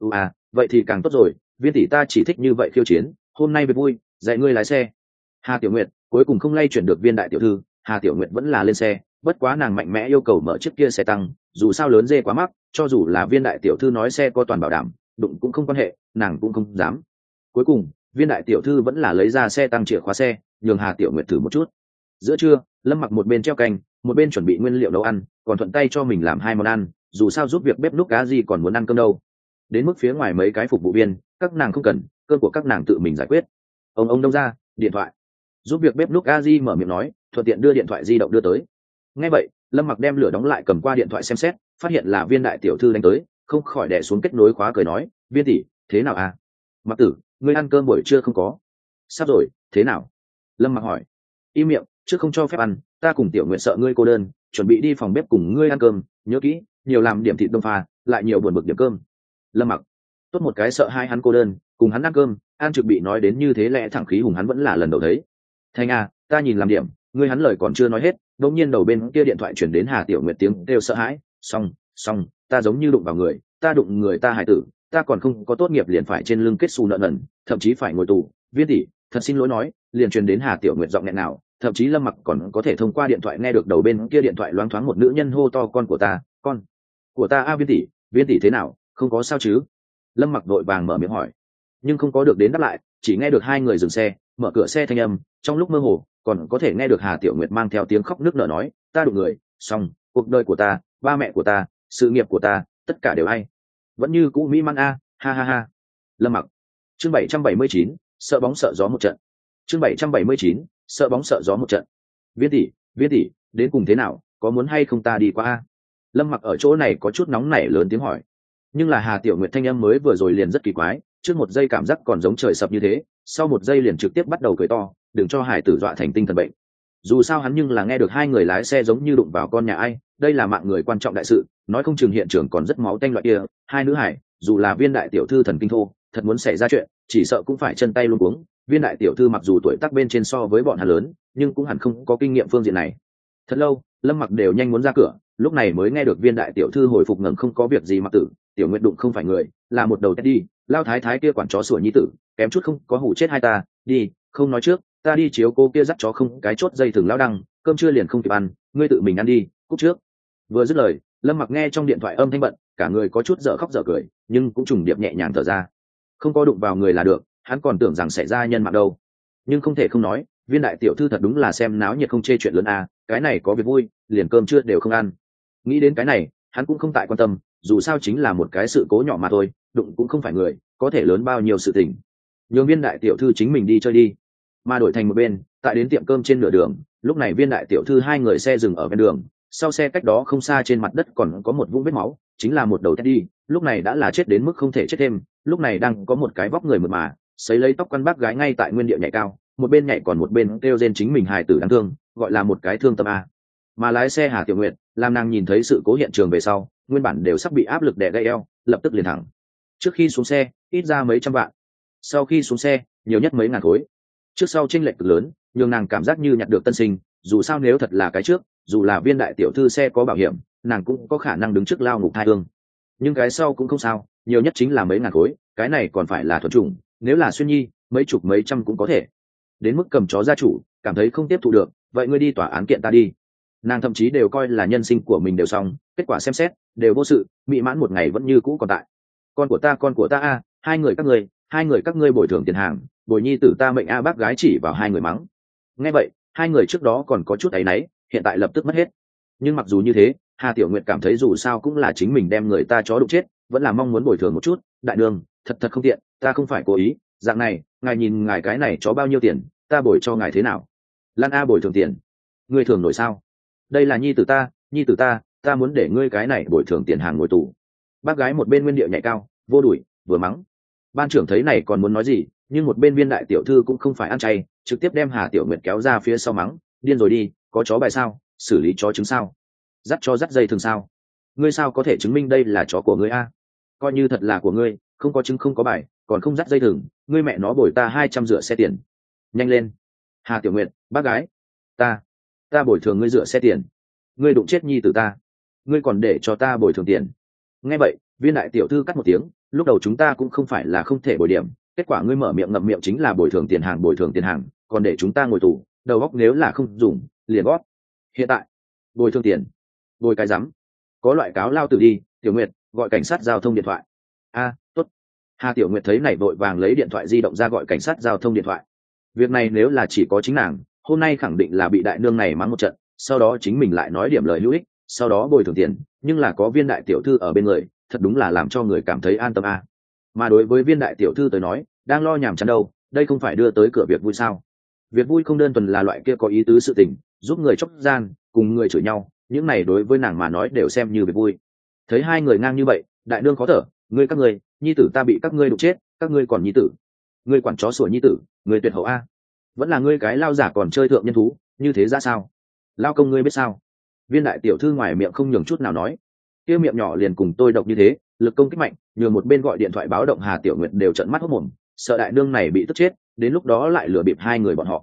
Vậy thì càng tốt rồi, Viên tỷ ta chỉ thích như vậy khiêu chiến, hôm nay về vui, dạy ngươi lái xe. Hà Tiểu Nguyệt cuối cùng không lay chuyển được viên đại tiểu thư, Hà Tiểu Nguyệt vẫn là lên xe, bất quá nàng mạnh mẽ yêu cầu mở chiếc kia xe tăng, dù sao lớn dê quá mắc, cho dù là viên đại tiểu thư nói xe có toàn bảo đảm, đụng cũng không quan hệ, nàng cũng không dám. Cuối cùng, viên đại tiểu thư vẫn là lấy ra xe tăng chìa khóa xe, nhường Hà Tiểu Nguyệt thử một chút. Giữa trưa, Lâm Mặc một bên treo canh, một bên chuẩn bị nguyên liệu nấu ăn, còn thuận tay cho mình làm hai món ăn, dù sao giúp việc bếp núc cá gì còn muốn ăn cơm đâu. Đến mức phía ngoài mấy cái phục vụ viên, các nàng không cần, cơm của các nàng tự mình giải quyết. Ông đâu ra, điện thoại. Giúp việc bếp núc Aji mở miệng nói, thuận tiện đưa điện thoại di động đưa tới. Nghe vậy, Lâm Mặc đem lửa đóng lại cầm qua điện thoại xem xét, phát hiện là viên đại tiểu thư đánh tới, không khỏi đè xuống kết nối khóa cười nói, viên tỷ, thế nào à? Mặc tử, ngươi ăn cơm buổi trưa không có? Sắp rồi, thế nào? Lâm Mặc hỏi. Im miệng, trước không cho phép ăn, ta cùng Tiểu Nguyệt sợ ngươi cô đơn, chuẩn bị đi phòng bếp cùng ngươi ăn cơm, nhớ kỹ, nhiều làm điểm thịt đông pha, lại nhiều buồn bực điểm cơm. Lâm Mặc, tốt một cái sợ hai hắn cô đơn, cùng hắn ăn cơm, An Trực bị nói đến như thế lẽ thẳng khí hùng hắn vẫn là lần đầu thấy, Thành à, ta nhìn làm điểm, ngươi hắn lời còn chưa nói hết, đột nhiên đầu bên kia điện thoại chuyển đến Hà Tiểu Nguyệt tiếng kêu sợ hãi, xong, ta giống như đụng vào người, ta đụng người ta hài tử, ta còn không có tốt nghiệp liền phải trên lưng kết xù nợ nần, thậm chí phải ngồi tù. Viên tỷ, thật xin lỗi nói, liền truyền đến Hà Tiểu Nguyệt giọng nghẹn nào, thậm chí Lâm Mặc còn có thể thông qua điện thoại nghe được đầu bên kia điện thoại loáng thoáng một nữ nhân hô to con của ta a Viên tỷ thế nào, không có sao chứ? Lâm Mặc vội vàng mở miệng hỏi, nhưng không có được đến đáp lại, chỉ nghe được hai người dừng xe, mở cửa xe thanh âm, trong lúc mơ hồ còn có thể nghe được Hà Tiểu Nguyệt mang theo tiếng khóc nức nở nói, ta đụng người, xong, cuộc đời của ta, ba mẹ của ta, sự nghiệp của ta, tất cả đều hay. Vẫn như cũ mỹ man a, ha ha ha. Lâm Mặc. Chương 779, sợ bóng sợ gió một trận. Chương 779, sợ bóng sợ gió một trận. Viên tỷ, đến cùng thế nào, có muốn hay không ta đi qua a? Lâm Mặc ở chỗ này có chút nóng nảy lớn tiếng hỏi. Nhưng là Hà Tiểu Nguyệt thanh âm mới vừa rồi liền rất kỳ quái, trước một giây cảm giác còn giống trời sập như thế, sau một giây liền trực tiếp bắt đầu cười to, đừng cho hải tử dọa thành tinh thần bệnh. Dù sao hắn nhưng là nghe được hai người lái xe giống như đụng vào con nhà ai, đây là mạng người quan trọng đại sự, nói không chừng hiện trường còn rất máu tanh loại kia, hai nữ hải, dù là Viên đại tiểu thư thần kinh thô, thật muốn xảy ra chuyện, chỉ sợ cũng phải chân tay luống cuống. Viên đại tiểu thư mặc dù tuổi tác bên trên so với bọn hắn lớn, nhưng cũng hẳn không có kinh nghiệm phương diện này. Thật lâu, Lâm Mặc đều nhanh muốn ra cửa, lúc này mới nghe được Viên đại tiểu thư hồi phục ngẩng không có việc gì Mặc tử, tiểu Nguyệt đụng không phải người, là một đầu đi, lao thái thái kia quản chó sủa nhi tử, kém chút không có hủ chết hai ta, đi, không nói trước, ta đi chiếu cô kia dắt chó không cái chốt dây thừng lao đăng, cơm trưa liền không kịp ăn, ngươi tự mình ăn đi, cúc trước. Vừa dứt lời, Lâm Mặc nghe trong điện thoại âm thanh bận, cả người có chút dở khóc dở cười, nhưng cũng trùng điệp nhẹ nhàng thở ra. Không có đụng vào người là được, hắn còn tưởng rằng xảy ra nhân mạng đâu. Nhưng không thể không nói, Viên đại tiểu thư thật đúng là xem náo nhiệt không chê chuyện lớn à, cái này có việc vui, liền cơm trưa đều không ăn. Nghĩ đến cái này, hắn cũng không tại quan tâm, dù sao chính là một cái sự cố nhỏ mà thôi, đụng cũng không phải người, có thể lớn bao nhiêu sự tình. Nhường Viên đại tiểu thư chính mình đi chơi đi. Mà đổi thành một bên, tại đến tiệm cơm trên nửa đường, lúc này Viên đại tiểu thư hai người xe dừng ở ven đường, sau xe cách đó không xa trên mặt đất còn có một vũng vết máu, chính là một đầu Teddy, lúc này đã là chết đến mức không thể chết thêm, lúc này đang có một cái vóc người mượt mà, sấy lấy tóc căn bác gái ngay tại nguyên địa nhảy cao, một bên nhảy còn một bên kêu rên chính mình hài tử đáng thương, gọi là một cái thương tâm a. Mà lái xe Hà Tiểu Nguyệt, làm nàng nhìn thấy sự cố hiện trường về sau, nguyên bản đều sắp bị áp lực đè gãy eo, lập tức liền thẳng. Trước khi xuống xe, ít ra mấy trăm vạn. Sau khi xuống xe, nhiều nhất mấy ngàn khối. Trước sau chênh lệch cực lớn, nhưng nàng cảm giác như nhặt được tân sinh, dù sao nếu thật là cái trước, dù là Viên đại tiểu thư xe có bảo hiểm, nàng cũng có khả năng đứng trước lao ngục thai hương. Nhưng cái sau cũng không sao, nhiều nhất chính là mấy ngàn khối, cái này còn phải là thuần chủng, nếu là xuyên nhi, mấy chục mấy trăm cũng có thể. Đến mức cầm chó gia chủ, cảm thấy không tiếp thụ được, vậy ngươi đi tòa án kiện ta đi. Nàng thậm chí đều coi là nhân sinh của mình đều xong, kết quả xem xét đều vô sự, mỹ mãn một ngày vẫn như cũ còn tại. Con của ta a, hai người các ngươi bồi thường tiền hàng, bồi nhi tử ta mệnh a, bác gái chỉ vào hai người mắng. Nghe vậy, hai người trước đó còn có chút áy náy, hiện tại lập tức mất hết. Nhưng mặc dù như thế, Hà Tiểu Nguyệt cảm thấy dù sao cũng là chính mình đem người ta chó đụng chết, vẫn là mong muốn bồi thường một chút. Đại đường, thật không tiện, ta không phải cố ý, dạng này, ngài nhìn ngài cái này chó bao nhiêu tiền, ta bồi cho ngài thế nào? Lan a bồi thường tiền, ngươi thường nổi sao? Đây là nhi tử ta muốn để ngươi cái này bồi thường tiền hàng ngồi tù. Bác gái một bên nguyên điệu nhảy cao, vô đuổi, vừa mắng. Ban trưởng thấy này còn muốn nói gì, nhưng một bên Viên đại tiểu thư cũng không phải ăn chay, trực tiếp đem Hà Tiểu Nguyệt kéo ra phía sau mắng, điên rồi đi, có chó bài sao, xử lý chó trứng sao, dắt dây thường sao, ngươi sao có thể chứng minh đây là chó của ngươi a? Coi như thật là của ngươi, không có chứng không có bài, còn không dắt dây thừng, ngươi mẹ nó bồi ta 200 rửa xe tiền. Nhanh lên. Hà Tiểu Nguyệt, bác gái, ta bồi thường ngươi rửa xe tiền, ngươi đụng chết nhi tử ta, ngươi còn để cho ta bồi thường tiền. Nghe vậy, Viên đại tiểu thư cắt một tiếng, lúc đầu chúng ta cũng không phải là không thể bồi điểm, kết quả ngươi mở miệng ngậm miệng chính là bồi thường tiền hàng, còn để chúng ta ngồi tù, đầu óc nếu là không dùng, liền gót. Hiện tại, bồi thường tiền, bồi cái rắm, có loại cáo lao tử đi. Tiểu Nguyệt, gọi cảnh sát giao thông điện thoại. A, tốt. Hà Tiểu Nguyệt thấy này vội vàng lấy điện thoại di động ra gọi cảnh sát giao thông điện thoại. Việc này nếu là chỉ có chính nàng, hôm nay khẳng định là bị đại nương này mắng một trận, sau đó chính mình lại nói điểm lời hữu ích, sau đó bồi thường tiền, nhưng là có Viên đại tiểu thư ở bên người, thật đúng là làm cho người cảm thấy an tâm a. Mà đối với Viên đại tiểu thư tới nói, đang lo nhảm chán đâu, đây không phải đưa tới cửa việc vui sao? Việc vui không đơn thuần là loại kia có ý tứ sự tình, giúp người chốc gian, cùng người chửi nhau, những này đối với nàng mà nói đều xem như việc vui. Thấy hai người ngang như vậy, đại nương khó thở, các ngươi, nhi tử ta bị các ngươi đụng chết, các ngươi còn nhi tử, ngươi quản chó sủa nhi tử, ngươi tuyệt hậu a. Vẫn là ngươi cái lao giả còn chơi thượng nhân thú, như thế ra sao? Lao công ngươi biết sao? Viên đại tiểu thư ngoài miệng không nhường chút nào nói, kia miệng nhỏ liền cùng tôi độc như thế, lực công kích mạnh, nhường một bên gọi điện thoại báo động Hà Tiểu Nguyệt đều trợn mắt hốt mồm, sợ đại nương này bị tức chết, đến lúc đó lại lừa bịp hai người bọn họ.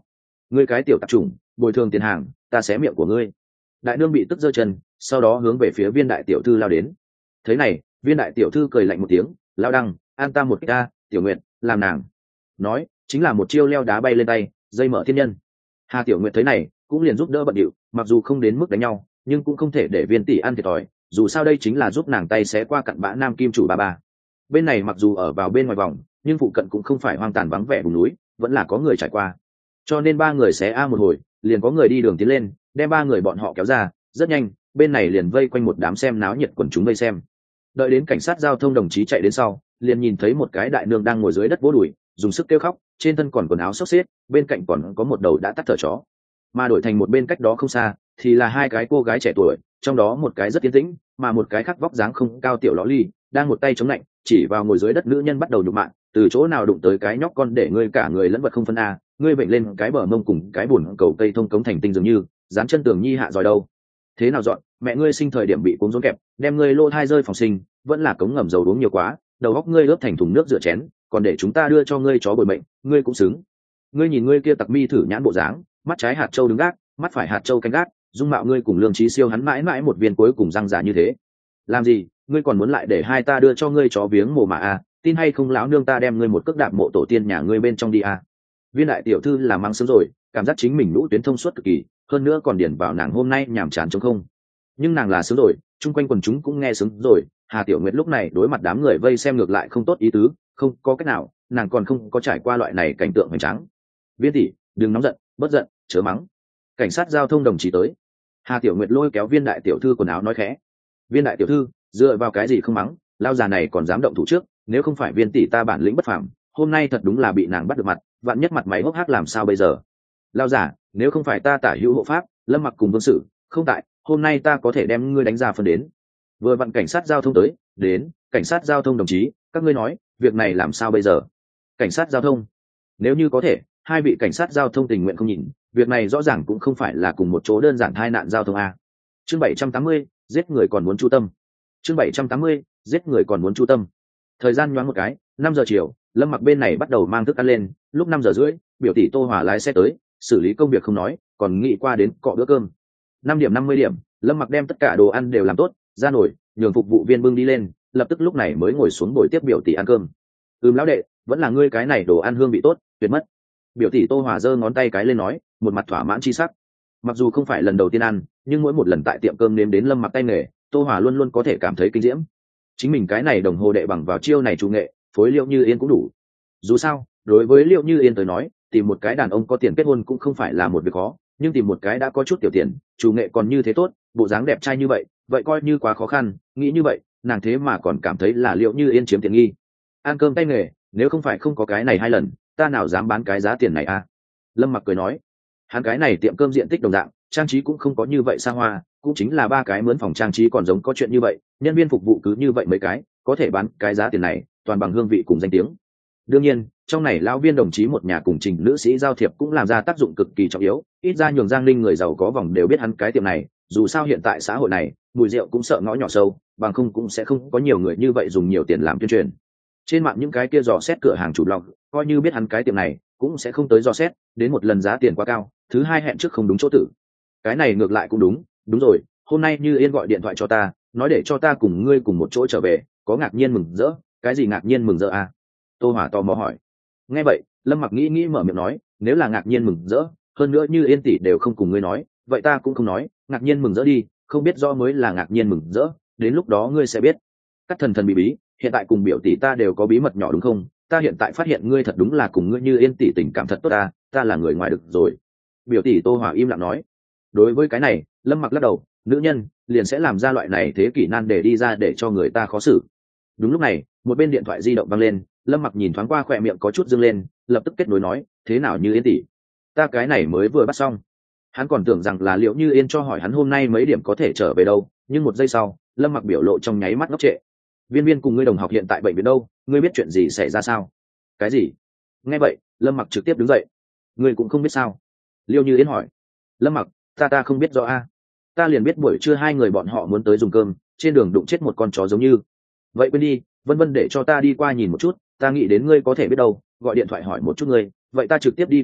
ngươi cái tiểu tạp chủng, bồi thường tiền hàng, ta xé miệng của ngươi. Đại nương bị tức giơ chân, sau đó hướng về phía viên đại tiểu thư lao đến. Thế này, viên đại tiểu thư cười lạnh một tiếng, lao đăng, an ta một cái ta, tiểu nguyệt, làm nàng. Nói, chính là một chiêu leo đá bay lên tay, dây mở thiên nhân. Hà tiểu nguyệt thấy này, cũng liền giúp đỡ bận điệu, mặc dù không đến mức đánh nhau, nhưng cũng không thể để viên tỷ ăn thiệt thòi, dù sao đây chính là giúp nàng tay xé qua cặn bã nam kim chủ ba ba. Bên này mặc dù ở vào bên ngoài vòng, nhưng phụ cận cũng không phải hoang tàn vắng vẻ vùng núi, vẫn là có người trải qua. Cho nên ba người xé a một hồi, liền có người đi đường tiến lên, đem ba người bọn họ kéo ra, rất nhanh, bên này liền vây quanh một đám xem náo nhiệt quần chúng vây xem. Đợi đến cảnh sát giao thông đồng chí chạy đến sau, liền nhìn thấy một cái đại nương đang ngồi dưới đất vỗ đùi, dùng sức kêu khóc, trên thân còn quần áo xốc xếp, bên cạnh còn có một đầu đã tắt thở chó. Mà đổi thành một bên cách đó không xa, thì là hai cái cô gái trẻ tuổi, trong đó một cái rất tiến tĩnh, mà một cái khác vóc dáng không cao tiểu lõ ly, đang một tay chống lạnh, chỉ vào ngồi dưới đất nữ nhân bắt đầu nhục mạ, từ chỗ nào đụng tới cái nhóc con để ngươi cả người lẫn vật không phân a, ngươi bệnh lên cái bờ mông cùng cái bùn cầu cây thông cống thành tinh dường như, dán chân tường nhi hạ rồi đâu. Thế nào dọn, mẹ ngươi sinh thời điểm bị cuốn rốn kẹp, đem ngươi lô thai rơi phòng sinh, vẫn là cống ngầm dầu uống nhiều quá, đầu óc ngươi ướp thành thùng nước rửa chén, còn để chúng ta đưa cho ngươi chó bồi bệnh, ngươi cũng xứng. Ngươi nhìn ngươi kia tặc mi thử nhãn bộ dáng, mắt trái hạt châu đứng gác, mắt phải hạt châu canh gác, dung mạo ngươi cùng lương trí siêu hắn mãi mãi một viên cuối cùng răng giả như thế. Làm gì, ngươi còn muốn lại để hai ta đưa cho ngươi chó viếng mồ mà a, tin hay không lão nương ta đem ngươi một cước đạp mộ tổ tiên nhà ngươi bên trong đi a. Viên đại tiểu thư là mang sướng rồi, cảm giác chính mình lũ tuyến thông suốt cực kỳ, hơn nữa còn điển vào nàng hôm nay nhàm chán trống không. Nhưng nàng là sướng rồi, chung quanh quần chúng cũng nghe sướng rồi. Hà tiểu nguyệt lúc này đối mặt đám người vây xem ngược lại không tốt ý tứ, không có cách nào, nàng còn không có trải qua loại này cảnh tượng hoành tráng. Viên tỷ, đừng nóng giận, bớt giận, chớ mắng. Cảnh sát giao thông đồng chí tới. Hà tiểu nguyệt lôi kéo viên đại tiểu thư quần áo nói khẽ. Viên đại tiểu thư, dựa vào cái gì không mắng, lao già này còn dám động thủ trước, nếu không phải viên tỷ ta bản lĩnh bất phàm, hôm nay thật đúng là bị nàng bắt được mặt, vạn nhất mặt máy hốc hác làm sao bây giờ. Lao giả, nếu không phải ta tả hữu hộ pháp, Lâm Mặc cùng Vương Sử không tại, hôm nay ta có thể đem ngươi đánh ra phân đến. Vừa vặn cảnh sát giao thông tới, đến, cảnh sát giao thông đồng chí, các ngươi nói, việc này làm sao bây giờ? Cảnh sát giao thông, nếu như có thể, hai vị cảnh sát giao thông tình nguyện không nhìn, việc này rõ ràng cũng không phải là cùng một chỗ đơn giản tai nạn giao thông a. Chương 780, giết người còn muốn chu tâm. Chương 780, giết người còn muốn chu tâm. Thời gian nhoáng một cái, 5 giờ chiều, Lâm Mặc bên này bắt đầu mang thức ăn lên, lúc 5 giờ rưỡi, biểu tỷ Tô Hòa lái xe tới, xử lý công việc không nói, còn nghĩ qua đến cọ bữa cơm. 5:50 điểm, Lâm Mặc đem tất cả đồ ăn đều làm tốt, ra nổi, nhường phục vụ viên bưng đi lên, lập tức lúc này mới ngồi xuống bồi tiếp biểu tỷ ăn cơm. Lão đệ, vẫn là ngươi cái này đồ ăn hương vị tốt, tuyệt mất. Biểu tỷ Tô Hòa giơ ngón tay cái lên nói, một mặt thỏa mãn chi sắc. Mặc dù không phải lần đầu tiên ăn, nhưng mỗi một lần tại tiệm cơm nếm đến Lâm Mặc tay nghề, Tô Hòa luôn luôn có thể cảm thấy kinh diễm. Chính mình cái này đồng hồ đệ bằng vào chiêu này chủ nghệ, phối Liệu Như Yên cũng đủ. Dù sao, đối với Liệu Như Yên tới nói, tìm một cái đàn ông có tiền kết hôn cũng không phải là một việc khó, nhưng tìm một cái đã có chút tiểu tiền, chủ nghệ còn như thế tốt, bộ dáng đẹp trai như vậy, vậy coi như quá khó khăn. Nghĩ như vậy, nàng thế mà còn cảm thấy là Liệu Như Yên chiếm tiện nghi. Ăn cơm tay nghề, nếu không phải không có cái này 2 lần, ta nào dám bán cái giá tiền này a. Lâm Mặc cười nói, hắn cái này tiệm cơm diện tích đồng dạng, trang trí cũng không có như vậy xa hoa, cũng chính là 3 cái mướn phòng trang trí còn giống có chuyện như vậy, nhân viên phục vụ cứ như vậy mấy cái, có thể bán cái giá tiền này, toàn bằng hương vị cùng danh tiếng. Đương nhiên, trong này lão viên đồng chí một nhà cùng trình nữ sĩ giao thiệp cũng làm ra tác dụng cực kỳ trọng yếu, ít ra nhường Giang Linh người giàu có vòng đều biết hắn cái tiệm này, dù sao hiện tại xã hội này, mùi rượu cũng sợ ngõ nhỏ sâu, bằng không cũng sẽ không có nhiều người như vậy dùng nhiều tiền làm tuyên truyền. Trên mạng những cái kia dò xét cửa hàng chủ blog, coi như biết hắn cái tiệm này, cũng sẽ không tới dò xét, đến một lần giá tiền quá cao, thứ hai hẹn trước không đúng chỗ tử. Cái này ngược lại cũng đúng, đúng rồi, hôm nay Như Yên gọi điện thoại cho ta, nói để cho ta cùng ngươi cùng một chỗ trở về, có ngạc nhiên mừng rỡ, cái gì ngạc nhiên mừng rỡ à? Tô Hỏa tò mò hỏi. Nghe vậy, Lâm Mặc nghĩ mở miệng nói, nếu là ngạc nhiên mừng rỡ, hơn nữa Như Yên tỷ đều không cùng ngươi nói, vậy ta cũng không nói, ngạc nhiên mừng rỡ đi, không biết rõ mới là ngạc nhiên mừng rỡ, đến lúc đó ngươi sẽ biết. Các thần thần bí bí, hiện tại cùng biểu tỷ ta đều có bí mật nhỏ đúng không? Ta hiện tại phát hiện ngươi thật đúng là cùng ngươi Như Yên tỷ tình cảm thật tốt ta là người ngoài được rồi. Biểu tỷ Tô Hỏa im lặng nói. Đối với cái này, Lâm Mặc lắc đầu, nữ nhân liền sẽ làm ra loại này thế kỷ nan để đi ra để cho người ta khó xử. Đúng lúc này, một bên điện thoại di động vang lên, Lâm Mặc nhìn thoáng qua khỏe miệng có chút dương lên, lập tức kết nối nói, thế nào Như Yên tỷ? Ta cái này mới vừa bắt xong. Hắn còn tưởng rằng là Liệu Như Yên cho hỏi hắn hôm nay mấy điểm có thể trở về đâu, nhưng một giây sau, Lâm Mặc biểu lộ trong nháy mắt ngốc trệ. Viên Viên cùng ngươi đồng học hiện tại bệnh viện đâu, ngươi biết chuyện gì xảy ra sao? Cái gì? Nghe vậy, Lâm Mặc trực tiếp đứng dậy. Ngươi cũng không biết sao? Liêu Như Yên hỏi. Lâm Mặc, ta không biết rõ a. Ta liền biết buổi trưa 2 người bọn họ muốn tới dùng cơm, trên đường đụng chết một con chó giống như. Vậy quên đi, Vân Vân để cho ta đi qua nhìn một chút, ta nghĩ đến ngươi có thể biết đâu, gọi điện thoại hỏi một chút ngươi, vậy ta trực tiếp đi qua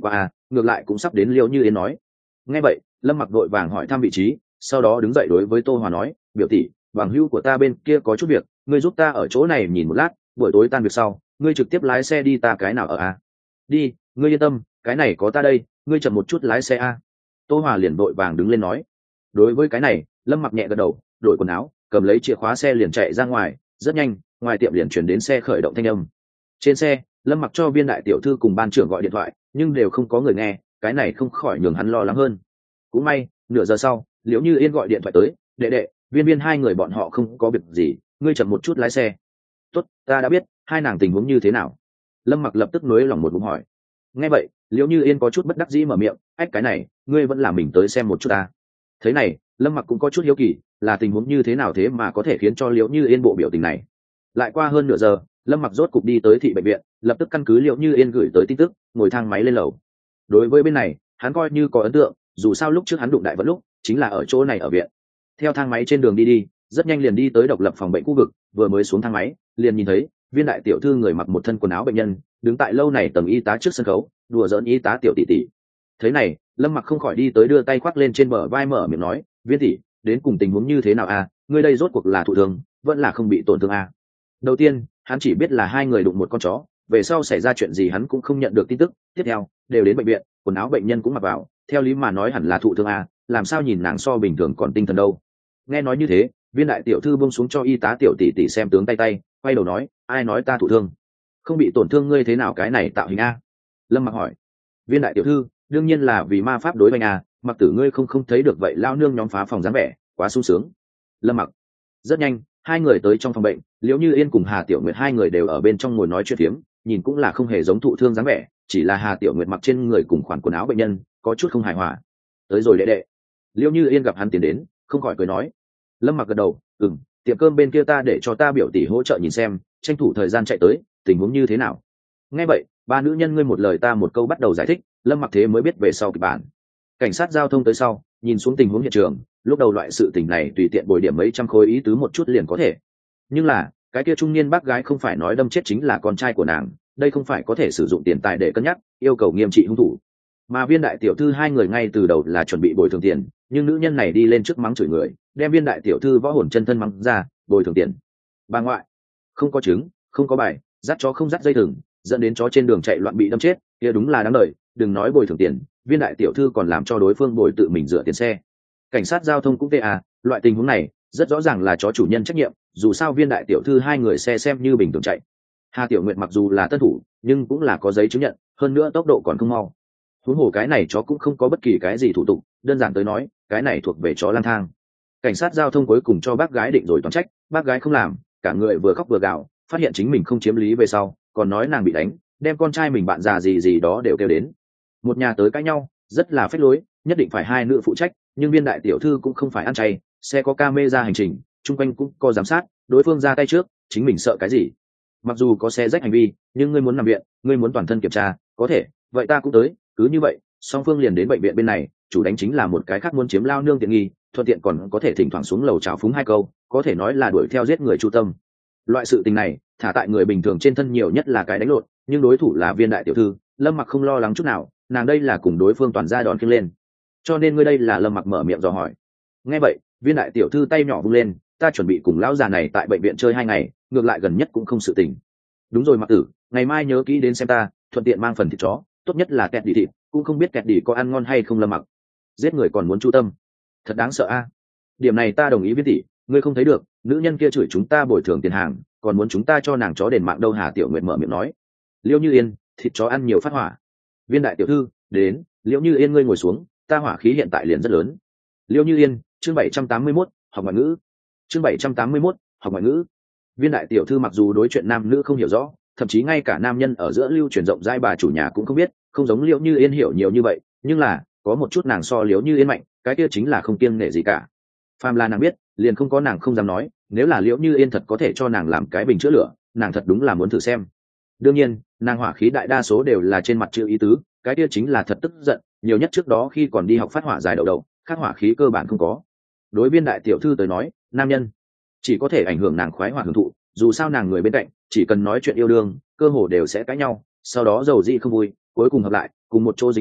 ngược lại cũng sắp đến liễu như yên nói. Nghe vậy lâm mặc vội vàng hỏi thăm vị trí, sau đó đứng dậy đối với Tô Hòa nói, biểu tỷ, bằng hữu của ta bên kia có chút việc, ngươi giúp ta ở chỗ này nhìn một lát, buổi tối tan việc sau ngươi trực tiếp lái xe đi ta cái nào ở a? Đi, ngươi yên tâm, cái này có ta đây, ngươi chậm một chút lái xe a. Tô Hòa liền vội vàng đứng lên nói. Đối với cái này lâm mặc nhẹ gật đầu, đổi quần áo, cầm lấy chìa khóa xe liền chạy ra ngoài. Rất nhanh ngoài tiệm liền chuyển đến xe khởi động thanh âm. Trên xe lâm mặc cho viên đại tiểu thư cùng ban trưởng gọi điện thoại, nhưng đều không có người nghe, cái này không khỏi nhường hắn lo lắng hơn. Cũng may nửa giờ sau liễu như yên gọi điện thoại tới, đệ đệ, viên viên hai người bọn họ không có việc gì, ngươi chậm một chút lái xe. Tốt, ta đã biết, hai nàng tình huống như thế nào? Lâm mặc lập tức nới lòng một bụng hỏi. Nghe vậy liễu như yên có chút bất đắc dĩ mở miệng, ách, cái này ngươi vẫn làm mình tới xem một chút ta. Thế này lâm mặc cũng có chút hiếu kỳ, là tình huống như thế nào thế mà có thể khiến cho liễu như yên bộ biểu tình này. Lại qua hơn nửa giờ lâm mặc rốt cục đi tới thị bệnh viện, lập tức căn cứ liễu như yên gửi tới tin tức ngồi thang máy lên lầu. Đối với bên này hắn coi như có ấn tượng, dù sao lúc trước hắn đụng đại vẫn lúc chính là ở chỗ này ở viện. Theo thang máy trên đường đi rất nhanh liền đi tới độc lập phòng bệnh khu vực, vừa mới xuống thang máy liền nhìn thấy viên đại tiểu thư người mặc một thân quần áo bệnh nhân đứng tại lâu này tầng y tá trước sân khấu đùa giỡn y tá tiểu tỷ tỷ. Thế này lâm mặc không khỏi đi tới đưa tay khoác lên trên bờ vai mở miệng nói, viên tỷ, đến cùng tình huống như thế nào a? Ngươi đây rốt cuộc là thụ thương vẫn là không bị tổn thương a? Đầu tiên hắn chỉ biết là hai người đụng một con chó, về sau xảy ra chuyện gì hắn cũng không nhận được tin tức. Tiếp theo đều đến bệnh viện, quần áo bệnh nhân cũng mặc vào, theo lý mà nói hẳn là thụ thương a, làm sao nhìn nàng so bình thường còn tinh thần đâu. Nghe nói như thế viên đại tiểu thư buông xuống cho y tá tiểu tỷ tỷ xem tướng tay, quay đầu nói, ai nói ta thụ thương? Không bị tổn thương ngươi thế nào cái này tạo hình a? Lâm mặc hỏi. Viên đại tiểu thư, đương nhiên là vì ma pháp đối với a, mặc tử ngươi không thấy được vậy lao nương nhóm phá phòng dáng vẻ quá sung sướng. Lâm mặc. Rất nhanh hai người tới trong phòng bệnh, liễu như yên cùng Hà Tiểu Nguyệt hai người đều ở bên trong ngồi nói chuyện phiếm, nhìn cũng là không hề giống thụ thương dáng vẻ, chỉ là Hà Tiểu Nguyệt mặc trên người cùng khoản quần áo bệnh nhân có chút không hài hòa. Tới rồi đệ đệ. Liễu như yên gặp hắn tiến đến không khỏi cười nói. Lâm mặc gật đầu, tiệm cơm bên kia ta để cho ta biểu tỷ hỗ trợ nhìn xem, tranh thủ thời gian chạy tới, tình huống như thế nào. Nghe vậy ba nữ nhân ngươi một lời ta một câu bắt đầu giải thích, lâm mặc thế mới biết về sau kịch bản. Cảnh sát giao thông tới sau nhìn xuống tình huống hiện trường, lúc đầu loại sự tình này tùy tiện bồi điểm mấy trăm khối ý tứ một chút liền có thể, nhưng là cái kia trung niên bác gái không phải nói đâm chết chính là con trai của nàng, đây không phải có thể sử dụng tiền tài để cân nhắc, yêu cầu nghiêm trị hung thủ. Mà viên đại tiểu thư hai người ngay từ đầu là chuẩn bị bồi thường tiền, nhưng nữ nhân này đi lên trước mắng chửi người, đem viên đại tiểu thư võ hồn chân thân mắng ra, bồi thường tiền. Bà ngoại, không có chứng, không có bài, dắt chó không dắt dây thừng, dẫn đến chó trên đường chạy loạn bị đâm chết, kia đúng là đáng đời. Đừng nói bồi thường tiền, viên đại tiểu thư còn làm cho đối phương bồi tự mình rửa tiền xe. Cảnh sát giao thông cũng ta loại tình huống này rất rõ ràng là chó chủ nhân trách nhiệm, dù sao viên đại tiểu thư hai người xe xem như bình thường chạy. Hà Tiểu Nguyệt mặc dù là tân thủ nhưng cũng là có giấy chứng nhận, hơn nữa tốc độ còn không mau. Huống hồ cái này chó cũng không có bất kỳ cái gì thủ tục, đơn giản tới nói cái này thuộc về chó lang thang. Cảnh sát giao thông cuối cùng cho bác gái định rồi toàn trách, bác gái không làm, cả người vừa khóc vừa gào, phát hiện chính mình không chiếm lý về sau còn nói nàng bị đánh, đem con trai mình bạn già gì đó đều kêu đến. Một nhà tới cãi nhau rất là phách lối, nhất định phải hai nữ phụ trách, nhưng viên đại tiểu thư cũng không phải ăn chay, xe có camera hành trình, chung quanh cũng có giám sát, đối phương ra tay trước chính mình sợ cái gì. Mặc dù có xe rách hành vi nhưng ngươi muốn nằm viện, ngươi muốn toàn thân kiểm tra, có thể vậy ta cũng tới. Cứ như vậy song phương liền đến bệnh viện bên này, chủ đánh chính là một cái khác muốn chiếm lao nương tiện nghi, thuận tiện còn có thể thỉnh thoảng xuống lầu chào phúng hai câu, có thể nói là đuổi theo giết người chu tâm. Loại sự tình này thả tại người bình thường trên thân nhiều nhất là cái đánh lộn, nhưng đối thủ là viên đại tiểu thư, lâm mặc không lo lắng chút nào, nàng đây là cùng đối phương toàn ra đòn khiêng lên. Cho nên ngươi đây là lâm mặc mở miệng dò hỏi. Nghe vậy viên đại tiểu thư tay nhỏ vung lên, ta chuẩn bị cùng lão già này tại bệnh viện chơi 2 ngày, ngược lại gần nhất cũng không sự tình. Đúng rồi mặc tử, ngày mai nhớ kỹ đến xem ta, thuận tiện mang phần thịt chó, tốt nhất là kẹt đỉ thịt, cũng không biết kẹt đỉ có ăn ngon hay không. Lâm mặc, giết người còn muốn chu tâm, thật đáng sợ a. Điểm này ta đồng ý với tỷ, ngươi không thấy được nữ nhân kia chửi chúng ta bồi thường tiền hàng, còn muốn chúng ta cho nàng chó đền mạng đâu. Hà Tiểu Nguyệt mở miệng nói. Liễu Như Yên, thịt chó ăn nhiều phát hỏa. Viên đại tiểu thư đến. Liễu Như Yên ngươi ngồi xuống, ta hỏa khí hiện tại liền rất lớn. Liễu Như Yên, chương 781, học ngoại ngữ. Chương 781, học ngoại ngữ. Viên đại tiểu thư mặc dù đối chuyện nam nữ không hiểu rõ, thậm chí ngay cả nam nhân ở giữa lưu truyền rộng rãi bà chủ nhà cũng không biết, không giống Liễu Như Yên hiểu nhiều như vậy, nhưng là có một chút nàng so Liễu Như Yên mạnh, cái kia chính là không kiêng nể gì cả. Phàm là nàng biết, liền không có nàng không dám nói, nếu là Liễu Như Yên thật có thể cho nàng làm cái bình chữa lửa, nàng thật đúng là muốn thử xem. Đương nhiên nàng hỏa khí đại đa số đều là trên mặt chữ ý tứ, cái kia chính là thật tức giận, nhiều nhất trước đó khi còn đi học phát hỏa dài đầu, khác hỏa khí cơ bản không có. Đối viên đại tiểu thư tới nói, nam nhân chỉ có thể ảnh hưởng nàng khoái hỏa hưởng thụ, dù sao nàng người bên cạnh chỉ cần nói chuyện yêu đương cơ hồ đều sẽ cãi nhau, sau đó giàu dị không vui, cuối cùng hợp lại cùng một chỗ dính nhau,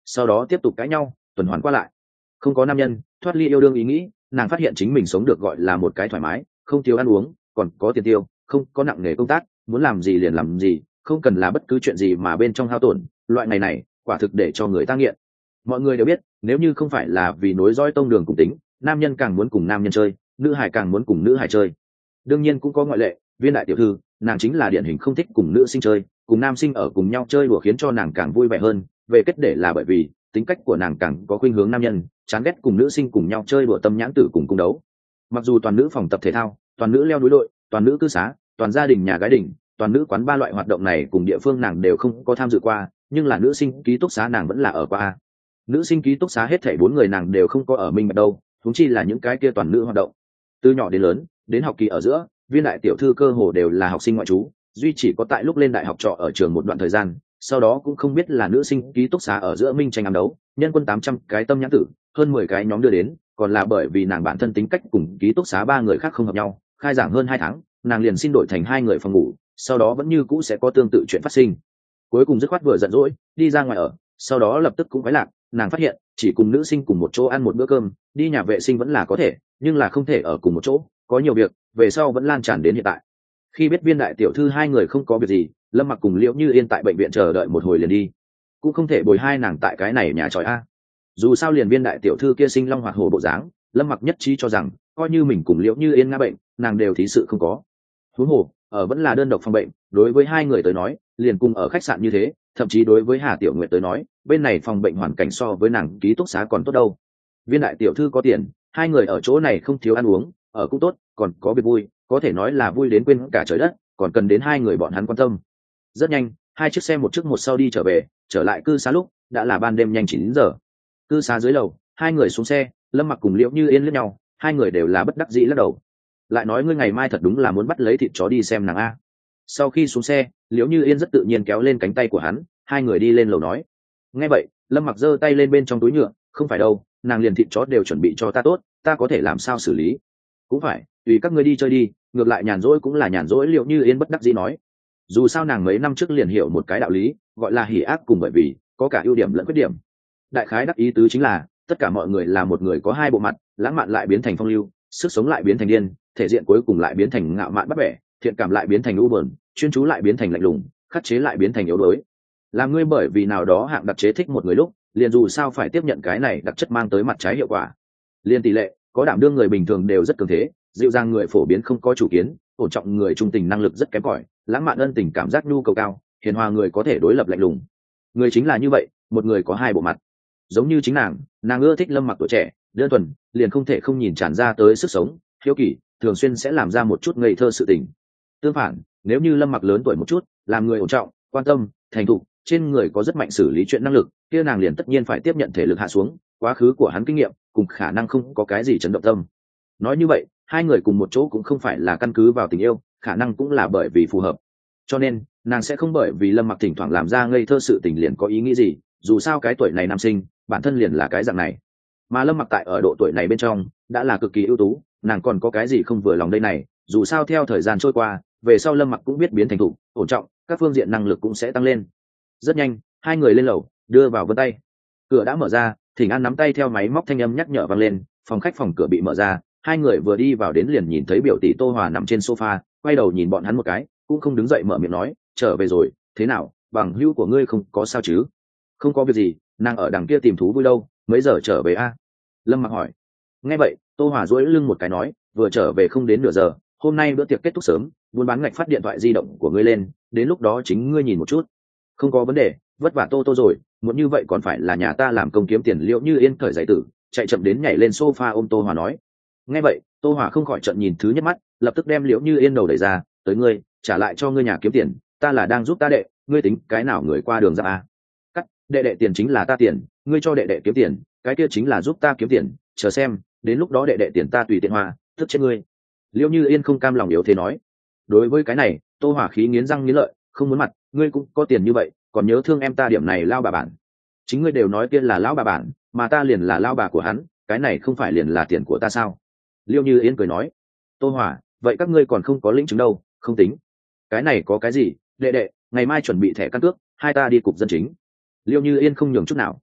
sau đó tiếp tục cãi nhau, tuần hoàn qua lại. Không có nam nhân, thoát ly yêu đương ý nghĩ, nàng phát hiện chính mình sống được gọi là một cái thoải mái, không thiếu ăn uống, còn có tiền tiêu, không có nặng nề công tác, muốn làm gì liền làm gì, không cần là bất cứ chuyện gì mà bên trong hao tổn. Loại ngày này quả thực để cho người ta nghiện. Mọi người đều biết, nếu như không phải là vì nối dõi tông đường cùng tính, nam nhân càng muốn cùng nam nhân chơi, nữ hải càng muốn cùng nữ hải chơi. Đương nhiên cũng có ngoại lệ, Viên đại tiểu thư, nàng chính là điển hình không thích cùng nữ sinh chơi, cùng nam sinh ở cùng nhau chơi đùa khiến cho nàng càng vui vẻ hơn. Về kết để là bởi vì tính cách của nàng càng có khuynh hướng nam nhân, chán ghét cùng nữ sinh cùng nhau chơi đùa tâm nhãn tử cùng cung đấu. Mặc dù toàn nữ phòng tập thể thao, toàn nữ leo núi đội, toàn nữ cư xá, toàn gia đình nhà gái đình, toàn nữ quán ba loại hoạt động này cùng địa phương nàng đều không có tham dự qua, nhưng là nữ sinh ký túc xá nàng vẫn là ở qua. Nữ sinh ký túc xá hết thảy 4 người nàng đều không có ở minh bạch đâu, huống chi là những cái kia toàn nữ hoạt động. Từ nhỏ đến lớn, đến học kỳ ở giữa, Viên đại tiểu thư cơ hồ đều là học sinh ngoại trú, duy chỉ có tại lúc lên đại học trọ ở trường một đoạn thời gian, sau đó cũng không biết là nữ sinh ký túc xá ở giữa minh tranh ám đấu, nhân quân 800 cái tâm nhãn tử, hơn 10 cái nhóm đưa đến, còn là bởi vì nàng bản thân tính cách cùng ký túc xá 3 người khác không hợp nhau, khai giảng hơn 2 tháng, nàng liền xin đổi thành 2 người phòng ngủ, sau đó vẫn như cũ sẽ có tương tự chuyện phát sinh. Cuối cùng dứt khoát vừa giận dỗi, đi ra ngoài ở, sau đó lập tức cũng quái lạc, nàng phát hiện, chỉ cùng nữ sinh cùng một chỗ ăn một bữa cơm, đi nhà vệ sinh vẫn là có thể, nhưng là không thể ở cùng một chỗ, có nhiều việc, về sau vẫn lan tràn đến hiện tại. Khi biết Viên đại tiểu thư 2 người không có việc gì, Lâm Mặc cùng Liễu Như Yên tại bệnh viện chờ đợi một hồi liền đi, cũng không thể bồi hai nàng tại cái này nhà tròi a. Dù sao liền Viên đại tiểu thư kia sinh long hoạt hổ bộ dáng, Lâm Mặc nhất trí cho rằng coi như mình cùng Liễu Như Yên ngã bệnh, nàng đều thí sự không có. Huống hồ ở vẫn là đơn độc phòng bệnh, đối với 2 người tới nói, liền cùng ở khách sạn như thế, thậm chí đối với Hà Tiểu Nguyệt tới nói, bên này phòng bệnh hoàn cảnh so với nàng ký túc xá còn tốt đâu. Viên đại tiểu thư có tiền, 2 người ở chỗ này không thiếu ăn uống, ở cũng tốt, còn có việc vui, có thể nói là vui đến quên cả trời đất, còn cần đến 2 người bọn hắn quan tâm. Rất nhanh, 2 chiếc xe một trước một sau đi trở về, trở lại cư xá lúc đã là ban đêm nhanh 9 giờ. Cư xá dưới lầu, 2 người xuống xe, Lâm Mặc cùng Liễu Như Yên liếc nhau, 2 người đều là bất đắc dĩ lắc đầu. Lại nói ngươi ngày mai thật đúng là muốn bắt lấy thịt chó đi xem nàng a. Sau khi xuống xe, Liễu Như Yên rất tự nhiên kéo lên cánh tay của hắn, 2 người đi lên lầu nói. Nghe vậy, Lâm Mặc giơ tay lên bên trong túi nhựa, không phải đâu, nàng liền thịt chó đều chuẩn bị cho ta tốt, ta có thể làm sao xử lý? Cũng phải, tùy các ngươi đi chơi đi, ngược lại nhàn rỗi cũng là nhàn rỗi. Liễu Như Yên bất đắc dĩ nói. Dù sao nàng mấy năm trước liền hiểu một cái đạo lý, gọi là hỉ ác cùng, bởi vì có cả ưu điểm lẫn khuyết điểm. Đại khái đắc ý tứ chính là tất cả mọi người là một người có 2 bộ mặt, lãng mạn lại biến thành phong lưu, sức sống lại biến thành điên, thể diện cuối cùng lại biến thành ngạo mạn bắt bẻ, thiện cảm lại biến thành u buồn, chuyên chú lại biến thành lạnh lùng, khắc chế lại biến thành yếu đuối. Làm ngươi bởi vì nào đó hạng đặc chế thích một người lúc, liền dù sao phải tiếp nhận cái này đặc chất mang tới mặt trái hiệu quả. Liên tỷ lệ, có đảm đương người bình thường đều rất cường thế, dịu dàng người phổ biến không có chủ kiến, ổn trọng người trung tình năng lực rất kém cỏi, lãng mạn ân tình cảm giác nhu cầu cao, hiền hòa người có thể đối lập lạnh lùng. Người chính là như vậy, một người có 2 bộ mặt. Giống như chính nàng ưa thích Lâm Mặc tuổi trẻ, đơn thuần, liền không thể không nhìn tràn ra tới sức sống, hiếu kỳ, thường xuyên sẽ làm ra một chút ngây thơ sự tình. Tương phản, nếu như Lâm Mặc lớn tuổi một chút, làm người ổn trọng, quan tâm, thành thục, trên người có rất mạnh xử lý chuyện năng lực, kia nàng liền tất nhiên phải tiếp nhận thể lực hạ xuống, quá khứ của hắn kinh nghiệm cùng khả năng không có cái gì chấn động tâm. Nói như vậy, 2 người cùng một chỗ cũng không phải là căn cứ vào tình yêu, khả năng cũng là bởi vì phù hợp. Cho nên nàng sẽ không bởi vì Lâm Mặc thỉnh thoảng làm ra ngây thơ sự tình liền có ý nghĩ gì, dù sao cái tuổi này nam sinh bản thân liền là cái dạng này, mà Lâm Mặc tại ở độ tuổi này bên trong đã là cực kỳ ưu tú, nàng còn có cái gì không vừa lòng đây này. Dù sao theo thời gian trôi qua, về sau Lâm Mặc cũng biết biến thành thục, ổn trọng, các phương diện năng lực cũng sẽ tăng lên. Rất nhanh, 2 người lên lầu, đưa vào vân tay. Cửa đã mở ra, Thỉnh An nắm tay theo máy móc thanh âm nhắc nhở vang lên, phòng khách phòng cửa bị mở ra, 2 người vừa đi vào đến liền nhìn thấy biểu tỷ Tô Hòa nằm trên sofa, quay đầu nhìn bọn hắn một cái, cũng không đứng dậy mở miệng nói, trở về rồi, thế nào, bằng hữu của ngươi không có sao chứ? Không có việc gì, nàng ở đằng kia tìm thú vui đâu, mấy giờ trở về a? Lâm Mặc hỏi. Nghe vậy, Tô Hòa duỗi lưng một cái nói, vừa trở về không đến nửa giờ, hôm nay bữa tiệc kết thúc sớm, buôn bán ngạch phát điện thoại di động của ngươi lên, đến lúc đó chính ngươi nhìn một chút. Không có vấn đề, vất vả Tô rồi, muốn như vậy còn phải là nhà ta làm công kiếm tiền. Liệu Như Yên cởi giày tử, chạy chậm đến nhảy lên sofa ôm Tô Hòa nói. Nghe vậy, Tô Hòa không khỏi trận nhìn thứ nhất mắt, lập tức đem Liễu Như Yên đầu đẩy ra, tới ngươi, trả lại cho ngươi nhà kiếm tiền, ta là đang giúp ta đệ, ngươi tính cái nào người qua đường ra à? Cắt, đệ đệ tiền chính là ta tiền, ngươi cho đệ đệ kiếm tiền, cái kia chính là giúp ta kiếm tiền, chờ xem, đến lúc đó đệ đệ tiền ta tùy tiện hoa, tức chết ngươi. Liễu Như Yên không cam lòng yếu thế nói. Đối với cái này, Tô Hỏa khí nghiến răng nghiến lợi, không muốn mặt, ngươi cũng có tiền như vậy, còn nhớ thương em ta điểm này lao bà bản. Chính ngươi đều nói kia là lão bà bản, mà ta liền là lao bà của hắn, cái này không phải liền là tiền của ta sao? Liễu Như Yên cười nói. Tô Hỏa, vậy các ngươi còn không có lĩnh chứng đâu, không tính. Cái này có cái gì, đệ đệ, ngày mai chuẩn bị thẻ căn cước, hai ta đi cục dân chính. Liễu Như Yên không nhường chút nào.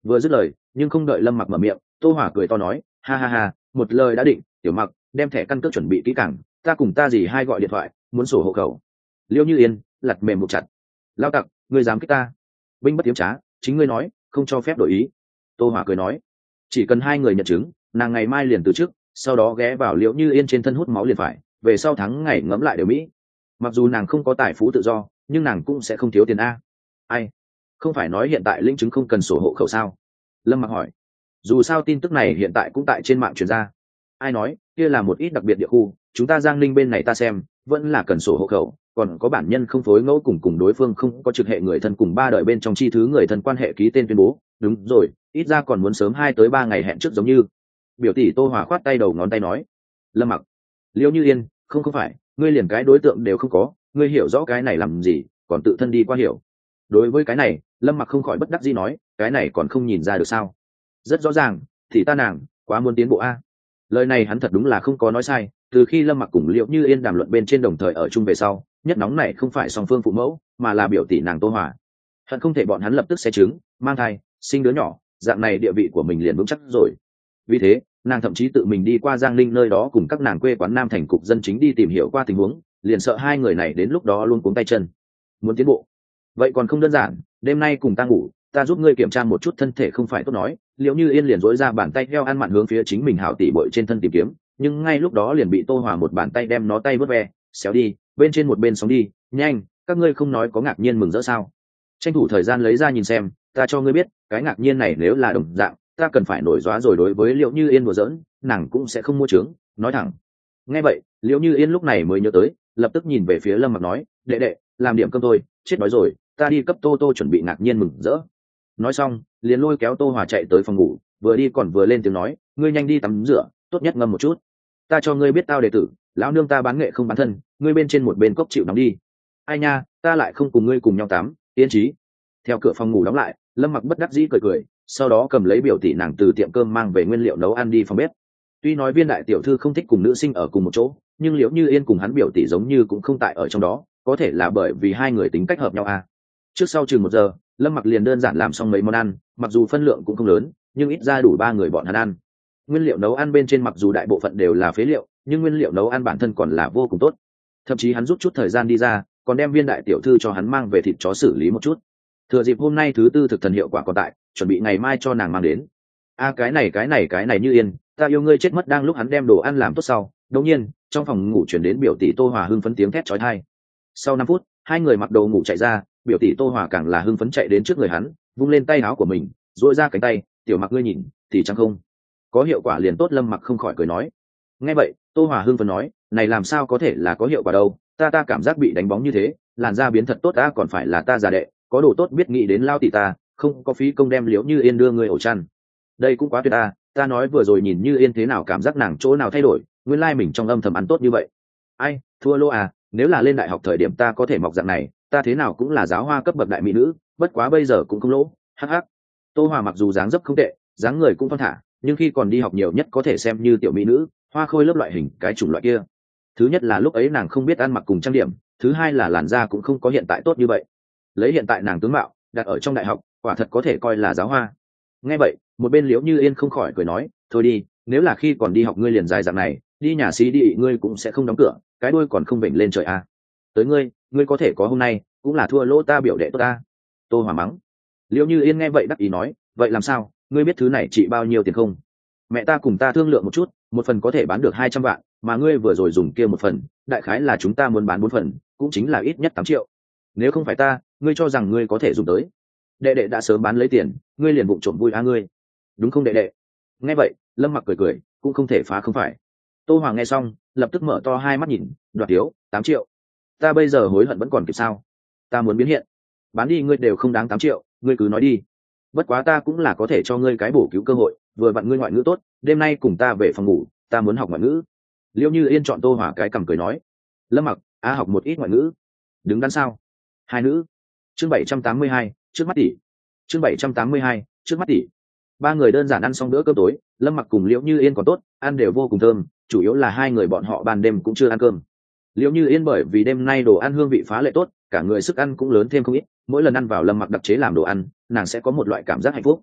Vừa dứt lời nhưng không đợi Lâm Mặc mở miệng, Tô Hỏa cười to nói, ha ha ha, một lời đã định, Tiểu Mặc đem thẻ căn cước chuẩn bị kỹ càng, ta cùng ta gì hai gọi điện thoại, muốn sổ hộ khẩu. Liễu Như Yên lật mềm một chặt, lao tặc, ngươi dám kích ta? Binh bất tiếm trá, chính ngươi nói, không cho phép đổi ý. Tô Hỏa cười nói, chỉ cần hai người nhận chứng, nàng ngày mai liền từ chức, sau đó ghé vào Liễu Như Yên trên thân hút máu liền phải, về sau tháng ngày ngẫm lại đều mỹ. Mặc dù nàng không có tài phú tự do, nhưng nàng cũng sẽ không thiếu tiền a. Ai? Không phải nói hiện tại lĩnh chứng không cần sổ hộ khẩu sao? Lâm Mặc hỏi. Dù sao tin tức này hiện tại cũng tại trên mạng truyền ra. Ai nói, kia là một ít đặc biệt địa khu, chúng ta Giang Ninh bên này ta xem, vẫn là cần sổ hộ khẩu, còn có bản nhân không phối ngẫu cùng đối phương không có trực hệ người thân cùng ba đời bên trong chi thứ người thân quan hệ ký tên tuyên bố. Đúng rồi, ít ra còn muốn sớm 2 tới 3 ngày hẹn trước giống như. Biểu tỷ Tô Hòa khoát tay đầu ngón tay nói. Lâm Mặc. Liễu Như Yên, không phải, ngươi liền cái đối tượng đều không có, ngươi hiểu rõ cái này làm gì, còn tự thân đi qua hiểu. Đối với cái này, Lâm Mặc không khỏi bất đắc dĩ nói, cái này còn không nhìn ra được sao? Rất rõ ràng, thì ta nàng quá muốn tiến bộ a. Lời này hắn thật đúng là không có nói sai, từ khi Lâm Mặc cùng Liễu Như Yên đàm luận bên trên đồng thời ở chung về sau, nhất nóng này không phải song phương phụ mẫu, mà là biểu tỷ nàng Tô Hòa. Hận không thể bọn hắn lập tức xé trứng, mang thai, sinh đứa nhỏ, dạng này địa vị của mình liền vững chắc rồi. Vì thế, nàng thậm chí tự mình đi qua Giang Ninh nơi đó cùng các nàng quê quán Nam thành cục dân chính đi tìm hiểu qua tình huống, liền sợ hai người này đến lúc đó luôn cuống tay chân. Muốn tiến bộ, vậy còn không đơn giản, đêm nay cùng ta ngủ, ta giúp ngươi kiểm tra một chút thân thể không phải tốt nói. Liễu Như Yên liền dối ra bàn tay heo ăn mặn hướng phía chính mình hảo tỉ bội trên thân tìm kiếm, nhưng ngay lúc đó liền bị Tô Hòa một bàn tay đem nó tay vớt ve, xéo đi, bên trên một bên sóng đi, nhanh, các ngươi không nói có ngạc nhiên mừng rỡ sao? Tranh thủ thời gian lấy ra nhìn xem, ta cho ngươi biết, cái ngạc nhiên này nếu là đồng dạng, ta cần phải nổi dóa rồi. Đối với Liễu Như Yên đùa giỡn, nàng cũng sẽ không mua trướng, nói thẳng. Nghe vậy, Liễu Như Yên lúc này mới nhớ tới, lập tức nhìn về phía Lâm Mặc nói, đệ đệ, làm điểm cơm thôi, chết đói rồi, ta đi cấp Tô Tô chuẩn bị ngạc nhiên mừng rỡ. Nói xong liền lôi kéo Tô Hòa chạy tới phòng ngủ, vừa đi còn vừa lên tiếng nói, ngươi nhanh đi tắm rửa, tốt nhất ngâm một chút. Ta cho ngươi biết tao đệ tử, lão nương ta bán nghệ không bán thân, ngươi bên trên một bên cốc chịu nóng đi. Ai nha, ta lại không cùng ngươi cùng nhau tắm, yên trí. Theo cửa phòng ngủ đóng lại, Lâm Mặc bất đắc dĩ cười cười, sau đó cầm lấy biểu tỷ nàng từ tiệm cơm mang về nguyên liệu nấu ăn đi phòng bếp. Tuy nói Viên đại tiểu thư không thích cùng nữ sinh ở cùng một chỗ, nhưng Liễu Như Yên cùng hắn biểu tỷ giống như cũng không tại ở trong đó, có thể là bởi vì hai người tính cách hợp nhau à. Trước sau chừng 1 giờ, Lâm Mặc liền đơn giản làm xong mấy món ăn, mặc dù phân lượng cũng không lớn, nhưng ít ra đủ 3 người bọn hắn ăn. Nguyên liệu nấu ăn bên trên mặc dù đại bộ phận đều là phế liệu, nhưng nguyên liệu nấu ăn bản thân còn là vô cùng tốt. Thậm chí hắn rút chút thời gian đi ra, còn đem Viên đại tiểu thư cho hắn mang về thịt chó xử lý một chút. Thừa dịp hôm nay thứ tư thực thần hiệu quả còn tại, chuẩn bị ngày mai cho nàng mang đến. A cái này Như Yên, ta yêu ngươi chết mất. Đang lúc hắn đem đồ ăn làm tốt sau, đột nhiên trong phòng ngủ chuyển đến biểu tỷ Tô Hòa hưng phấn tiếng thét chói tai. Sau 5 phút, hai người mặc đồ ngủ chạy ra, biểu tỷ Tô Hòa càng là hưng phấn chạy đến trước người hắn, vung lên tay áo của mình, duỗi ra cánh tay, tiểu Mặc ngươi nhìn, thì chẳng không có hiệu quả liền tốt. Lâm Mặc không khỏi cười nói. Nghe vậy, Tô Hòa hưng phấn nói, này làm sao có thể là có hiệu quả đâu, ta cảm giác bị đánh bóng như thế, làn da biến thật tốt, ta còn phải là ta già đệ, có đồ tốt biết nghĩ đến lao tỷ ta, không có phí công đem Liễu Như Yên đưa người ổ chăn. Đây cũng quá tuyệt ta nói vừa rồi nhìn Như Yên thế nào cảm giác nàng chỗ nào thay đổi, nguyên lai mình trong âm thầm ăn tốt như vậy. Ai, thua lô à, nếu là lên đại học thời điểm ta có thể mọc dạng này, ta thế nào cũng là giáo hoa cấp bậc đại mỹ nữ, bất quá bây giờ cũng không lỗ, hắc hắc. Tô Hòa mặc dù dáng dấp không tệ, dáng người cũng thon thả, nhưng khi còn đi học nhiều nhất có thể xem như tiểu mỹ nữ, hoa khôi lớp loại hình cái chủng loại kia. Thứ nhất là lúc ấy nàng không biết ăn mặc cùng trang điểm, thứ hai là làn da cũng không có hiện tại tốt như vậy. Lấy hiện tại nàng tướng mạo đặt ở trong đại học, quả thật có thể coi là giáo hoa. Nghe vậy, một bên Liễu Như Yên không khỏi cười nói, thôi đi, nếu là khi còn đi học ngươi liền dài dạng này, đi nhà xí đi ngươi cũng sẽ không đóng cửa, cái đuôi còn không vểnh lên trời à. Tới ngươi có thể có hôm nay, cũng là thua lỗ ta biểu đệ tốt ta. Tô Hòa mắng. Liễu Như Yên nghe vậy đắc ý nói, vậy làm sao, ngươi biết thứ này trị bao nhiêu tiền không? Mẹ ta cùng ta thương lượng một chút, một phần có thể bán được 200 vạn, mà ngươi vừa rồi dùng kia một phần, đại khái là chúng ta muốn bán 4 phần, cũng chính là ít nhất 8 triệu. Nếu không phải ta, ngươi cho rằng ngươi có thể dùng tới? Đệ đệ đã sớm bán lấy tiền, ngươi liền bụng trộm vui ngươi. Đúng không đệ đệ? Nghe vậy, Lâm Mặc cười cười, cũng không thể phá không phải. Tô Hoàng nghe xong, lập tức mở to hai mắt nhìn, đoạt thiếu, 8 triệu. Ta bây giờ hối hận vẫn còn kịp sao? Ta muốn biến hiện. Bán đi ngươi đều không đáng 8 triệu, ngươi cứ nói đi. Bất quá ta cũng là có thể cho ngươi cái bổ cứu cơ hội, vừa vặn ngươi ngoại ngữ tốt, đêm nay cùng ta về phòng ngủ, ta muốn học ngoại ngữ. Liễu Như Yên chọn Tô Hòa cái cầm cười nói. Lâm Mặc, học một ít ngoại ngữ. Đứng đắn sao? Hai nữ. Chương 782, trước mắt tỷ. Chương 782, trước mắt tỷ. Ba người đơn giản ăn xong bữa cơm tối, Lâm Mặc cùng Liễu Như Yên còn tốt, ăn đều vô cùng thơm, chủ yếu là hai người bọn họ ban đêm cũng chưa ăn cơm. Liễu Như Yên bởi vì đêm nay đồ ăn hương vị phá lệ tốt, cả người sức ăn cũng lớn thêm không ít, mỗi lần ăn vào Lâm Mặc đặc chế làm đồ ăn, nàng sẽ có một loại cảm giác hạnh phúc.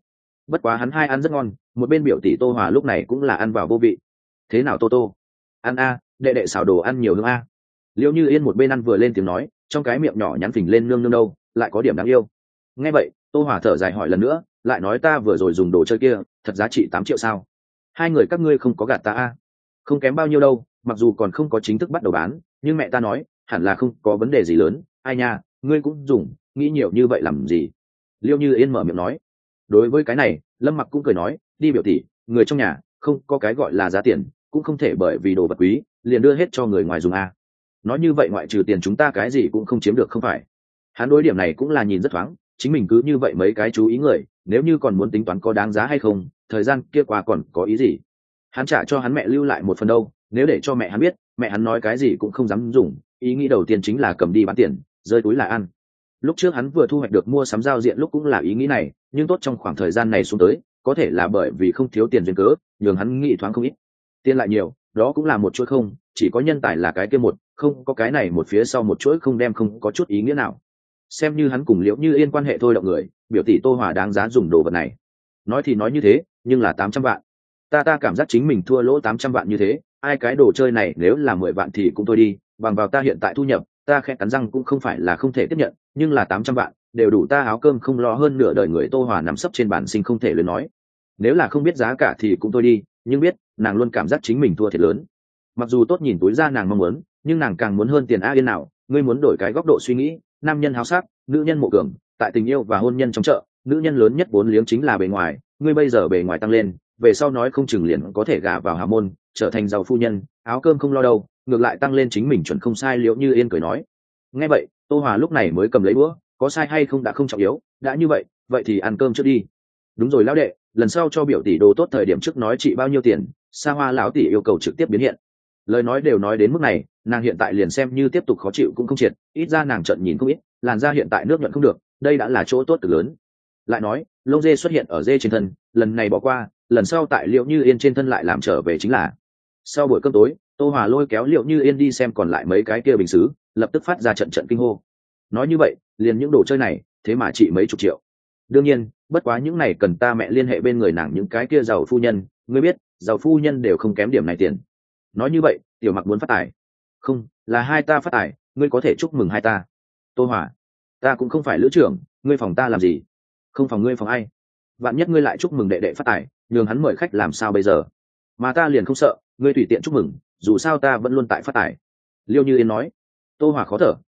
bất quá hắn hai ăn rất ngon, một bên biểu tỷ Tô Hòa lúc này cũng là ăn vào vô vị. Thế nào Tô Tô, ăn a, đệ đệ xảo đồ ăn nhiều hương a. Liễu Như Yên một bên ăn vừa lên tiếng nói, trong cái miệng nhỏ nhắn phình lên nương nương đâu lại có điểm đáng yêu. Nghe vậy Tô Hòa thở dài hỏi lần nữa, lại nói ta vừa rồi dùng đồ chơi kia thật giá trị 8 triệu sao? Hai người các ngươi không có gạt ta a? Không kém bao nhiêu đâu, mặc dù còn không có chính thức bắt đầu bán, nhưng mẹ ta nói hẳn là không có vấn đề gì lớn. Ai nha, ngươi cũng dùng, nghĩ nhiều như vậy làm gì? Liễu Như Yên mở miệng nói. Đối với cái này Lâm Mặc cũng cười nói, đi biểu tỷ, người trong nhà không có cái gọi là giá tiền, cũng không thể bởi vì đồ vật quý liền đưa hết cho người ngoài dùng a. Nói như vậy ngoại trừ tiền chúng ta cái gì cũng không chiếm được không phải? Hắn đối điểm này cũng là nhìn rất thoáng, chính mình cứ như vậy mấy cái chú ý người, nếu như còn muốn tính toán có đáng giá hay không, thời gian kia qua còn có ý gì? Hắn trả cho hắn mẹ lưu lại một phần đâu, nếu để cho mẹ hắn biết, mẹ hắn nói cái gì cũng không dám dùng, ý nghĩ đầu tiên chính là cầm đi bán tiền, rơi túi là ăn. Lúc trước hắn vừa thu hoạch được mua sắm giao diện lúc cũng là ý nghĩ này, nhưng tốt trong khoảng thời gian này xuống tới, có thể là bởi vì không thiếu tiền duyên cớ, nhường hắn nghĩ thoáng không ít. Tiền lại nhiều, đó cũng là một chuỗi không, chỉ có nhân tài là cái kia một, không có cái này một phía sau một chuỗi không đem không có chút ý nghĩa nào. Xem như hắn cùng Liễu Như Yên quan hệ thôi động người, biểu tỷ Tô Hòa đáng giá dùng đồ vật này. Nói thì nói như thế, nhưng là 800 vạn. Ta cảm giác chính mình thua lỗ 800 vạn như thế, ai cái đồ chơi này nếu là 10 vạn thì cũng thôi đi, bằng vào ta hiện tại thu nhập, ta khẽ cắn răng cũng không phải là không thể tiếp nhận, nhưng là 800 vạn, đều đủ ta áo cơm không lo hơn nửa đời người. Tô Hòa nằm sấp trên bàn sinh không thể lớn nói. Nếu là không biết giá cả thì cũng thôi đi, nhưng biết, nàng luôn cảm giác chính mình thua thiệt lớn. Mặc dù tốt nhìn túi ra nàng mong muốn, nhưng nàng càng muốn hơn tiền a. Yên nào, ngươi muốn đổi cái góc độ suy nghĩ, nam nhân háo sắc, nữ nhân mộ cường, tại tình yêu và hôn nhân trong chợ, nữ nhân lớn nhất vốn liếng chính là bề ngoài, ngươi bây giờ bề ngoài tăng lên, về sau nói không chừng liền có thể gả vào hào môn, trở thành giàu phu nhân, áo cơm không lo đâu, ngược lại tăng lên chính mình chuẩn không sai. Liễu Như Yên cười nói. Nghe vậy Tô Hòa lúc này mới cầm lấy đũa, có sai hay không đã không trọng yếu, đã như vậy vậy thì ăn cơm trước đi. Đúng rồi lão đệ, lần sau cho biểu tỷ đồ tốt thời điểm trước nói chị bao nhiêu tiền. Sa Hoa lão tỷ yêu cầu trực tiếp biến hiện. Lời nói đều nói đến mức này, nàng hiện tại liền xem như tiếp tục khó chịu cũng không triệt, ít ra nàng trận nhìn không ít, làn da hiện tại nước nhuận không được, đây đã là chỗ tốt cực lớn. Lại nói lông dê xuất hiện ở dê trên thân, lần này bỏ qua, lần sau tại Liễu Như Yên trên thân lại làm trở về chính là. Sau buổi cơm tối, Tô Hòa lôi kéo Liễu Như Yên đi xem còn lại mấy cái kia bình xứ, lập tức phát ra trận trận kinh hô. Nói như vậy liền những đồ chơi này thế mà chỉ mấy chục triệu. Đương nhiên bất quá những này cần ta mẹ liên hệ bên người nàng những cái kia giàu phu nhân, ngươi biết giàu phu nhân đều không kém điểm này tiền. Nói như vậy Tiểu Mặc muốn phát tài? Không, là hai ta phát tài, ngươi có thể chúc mừng hai ta. Tô Hòa, ta cũng không phải lữ trưởng, ngươi phòng ta làm gì? Không phòng ngươi phòng ai? Vạn nhất ngươi lại chúc mừng đệ đệ phát tài, nhường hắn mời khách làm sao bây giờ? Mà ta liền không sợ, ngươi tùy tiện chúc mừng, dù sao ta vẫn luôn tại phát tài. Liêu Như Yên nói. Tô Hòa khó thở,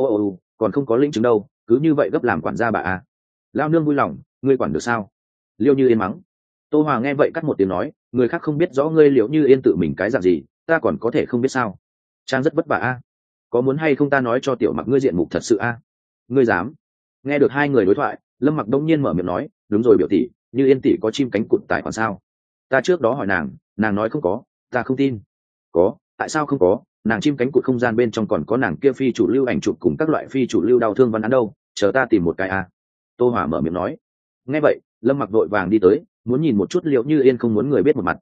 còn không có lĩnh chứng đâu, cứ như vậy gấp làm quản gia bà à? Lao nương vui lòng, ngươi quản được sao? Liêu Như Yên mắng. Tô Hòa nghe vậy cắt một tiếng nói, người khác không biết rõ ngươi Liễu Như Yên tự mình cái dạng gì, ta còn có thể không biết sao? Trang rất vất vả a. Có muốn hay không ta nói cho Tiểu Mặc ngươi diện mục thật sự a? Ngươi dám? Nghe được hai người đối thoại, Lâm Mặc đông nhiên mở miệng nói, đúng rồi biểu tỷ, Như Yên tỷ có chim cánh cụt tài khoản sao? Ta trước đó hỏi nàng nói không có, ta không tin. Có, tại sao không có? Nàng chim cánh cụt không gian bên trong còn có nàng kia phi chủ lưu ảnh chụp cùng các loại phi chủ lưu đau thương văn án đâu, chờ ta tìm một cái a. Tô Hòa mở miệng nói. Nghe vậy Lâm Mặc vội vàng đi tới, muốn nhìn một chút Liễu Như Yên không muốn người biết một mặt.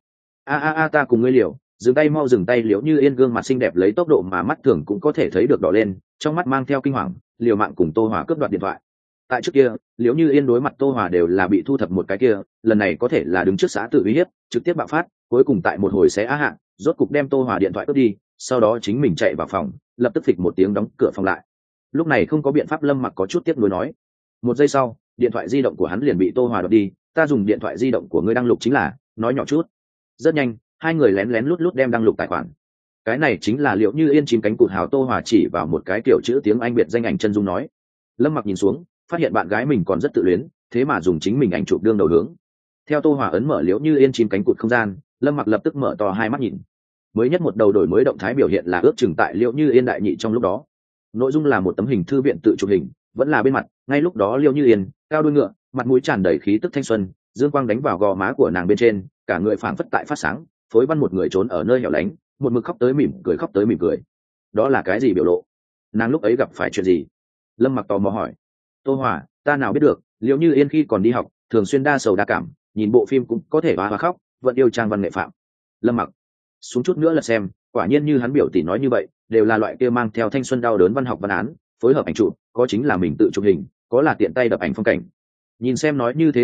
Ta cùng ngươi liều. Dừng tay mau dừng tay. Liễu Như Yên gương mặt xinh đẹp lấy tốc độ mà mắt thường cũng có thể thấy được đỏ lên, trong mắt mang theo kinh hoàng, liều mạng cùng Tô Hòa cướp đoạt điện thoại. Tại trước kia Liễu Như Yên đối mặt Tô Hòa đều là bị thu thập một cái kia, lần này có thể là đứng trước xã tự uy hiếp, trực tiếp bạo phát, cuối cùng tại một hồi xé á hạ, rốt cục đem Tô Hòa điện thoại cướp đi, sau đó chính mình chạy vào phòng, lập tức phịch một tiếng đóng cửa phòng lại. Lúc này không có biện pháp, Lâm Mặc có chút tiếc nuối nói. Một giây sau điện thoại di động của hắn liền bị Tô Hòa đoạt đi. Ta dùng điện thoại di động của ngươi đăng lục chính là, nói nhỏ chút. Rất nhanh hai người lén lén lút lút đem đăng lục tài khoản. Cái này chính là Liễu Như Yên chim cánh cụt hào. Tô Hòa chỉ vào một cái kiểu chữ tiếng Anh biệt danh ảnh chân dung nói. Lâm Mặc nhìn xuống, phát hiện bạn gái mình còn rất tự luyến, thế mà dùng chính mình ảnh chụp đương đầu hướng. Theo Tô Hòa ấn mở Liễu Như Yên chim cánh cụt không gian, Lâm Mặc lập tức mở to hai mắt nhìn. Mới nhất một đầu đổi mới động thái biểu hiện là ước chừng tại Liễu Như Yên đại nhị trong lúc đó. Nội dung là một tấm hình thư viện tự chụp hình, vẫn là bên mặt, ngay lúc đó Liễu Như Yên cao đuôi ngựa, mặt mũi tràn đầy khí tức thanh xuân, dương quang đánh vào gò má của nàng bên trên, cả người phảng phất tại phát sáng, phối văn một người trốn ở nơi hẻo lánh, một mực khóc tới mỉm cười, khóc tới mỉm cười. Đó là cái gì biểu lộ? Nàng lúc ấy gặp phải chuyện gì? Lâm Mặc tò mò hỏi. Tô Hòa, ta nào biết được, Liễu Như Yên khi còn đi học thường xuyên đa sầu đa cảm, nhìn bộ phim cũng có thể hoa khóc, vẫn yêu trang văn nghệ phạm. Lâm Mặc xuống chút nữa là xem, quả nhiên như hắn biểu tỷ nói như vậy, đều là loại kia mang theo thanh xuân đau đớn văn học văn án, phối hợp ảnh chụp, có chính là mình tự chụp hình, có là tiện tay đập ảnh phong cảnh. Nhìn xem nói như thế nào đây,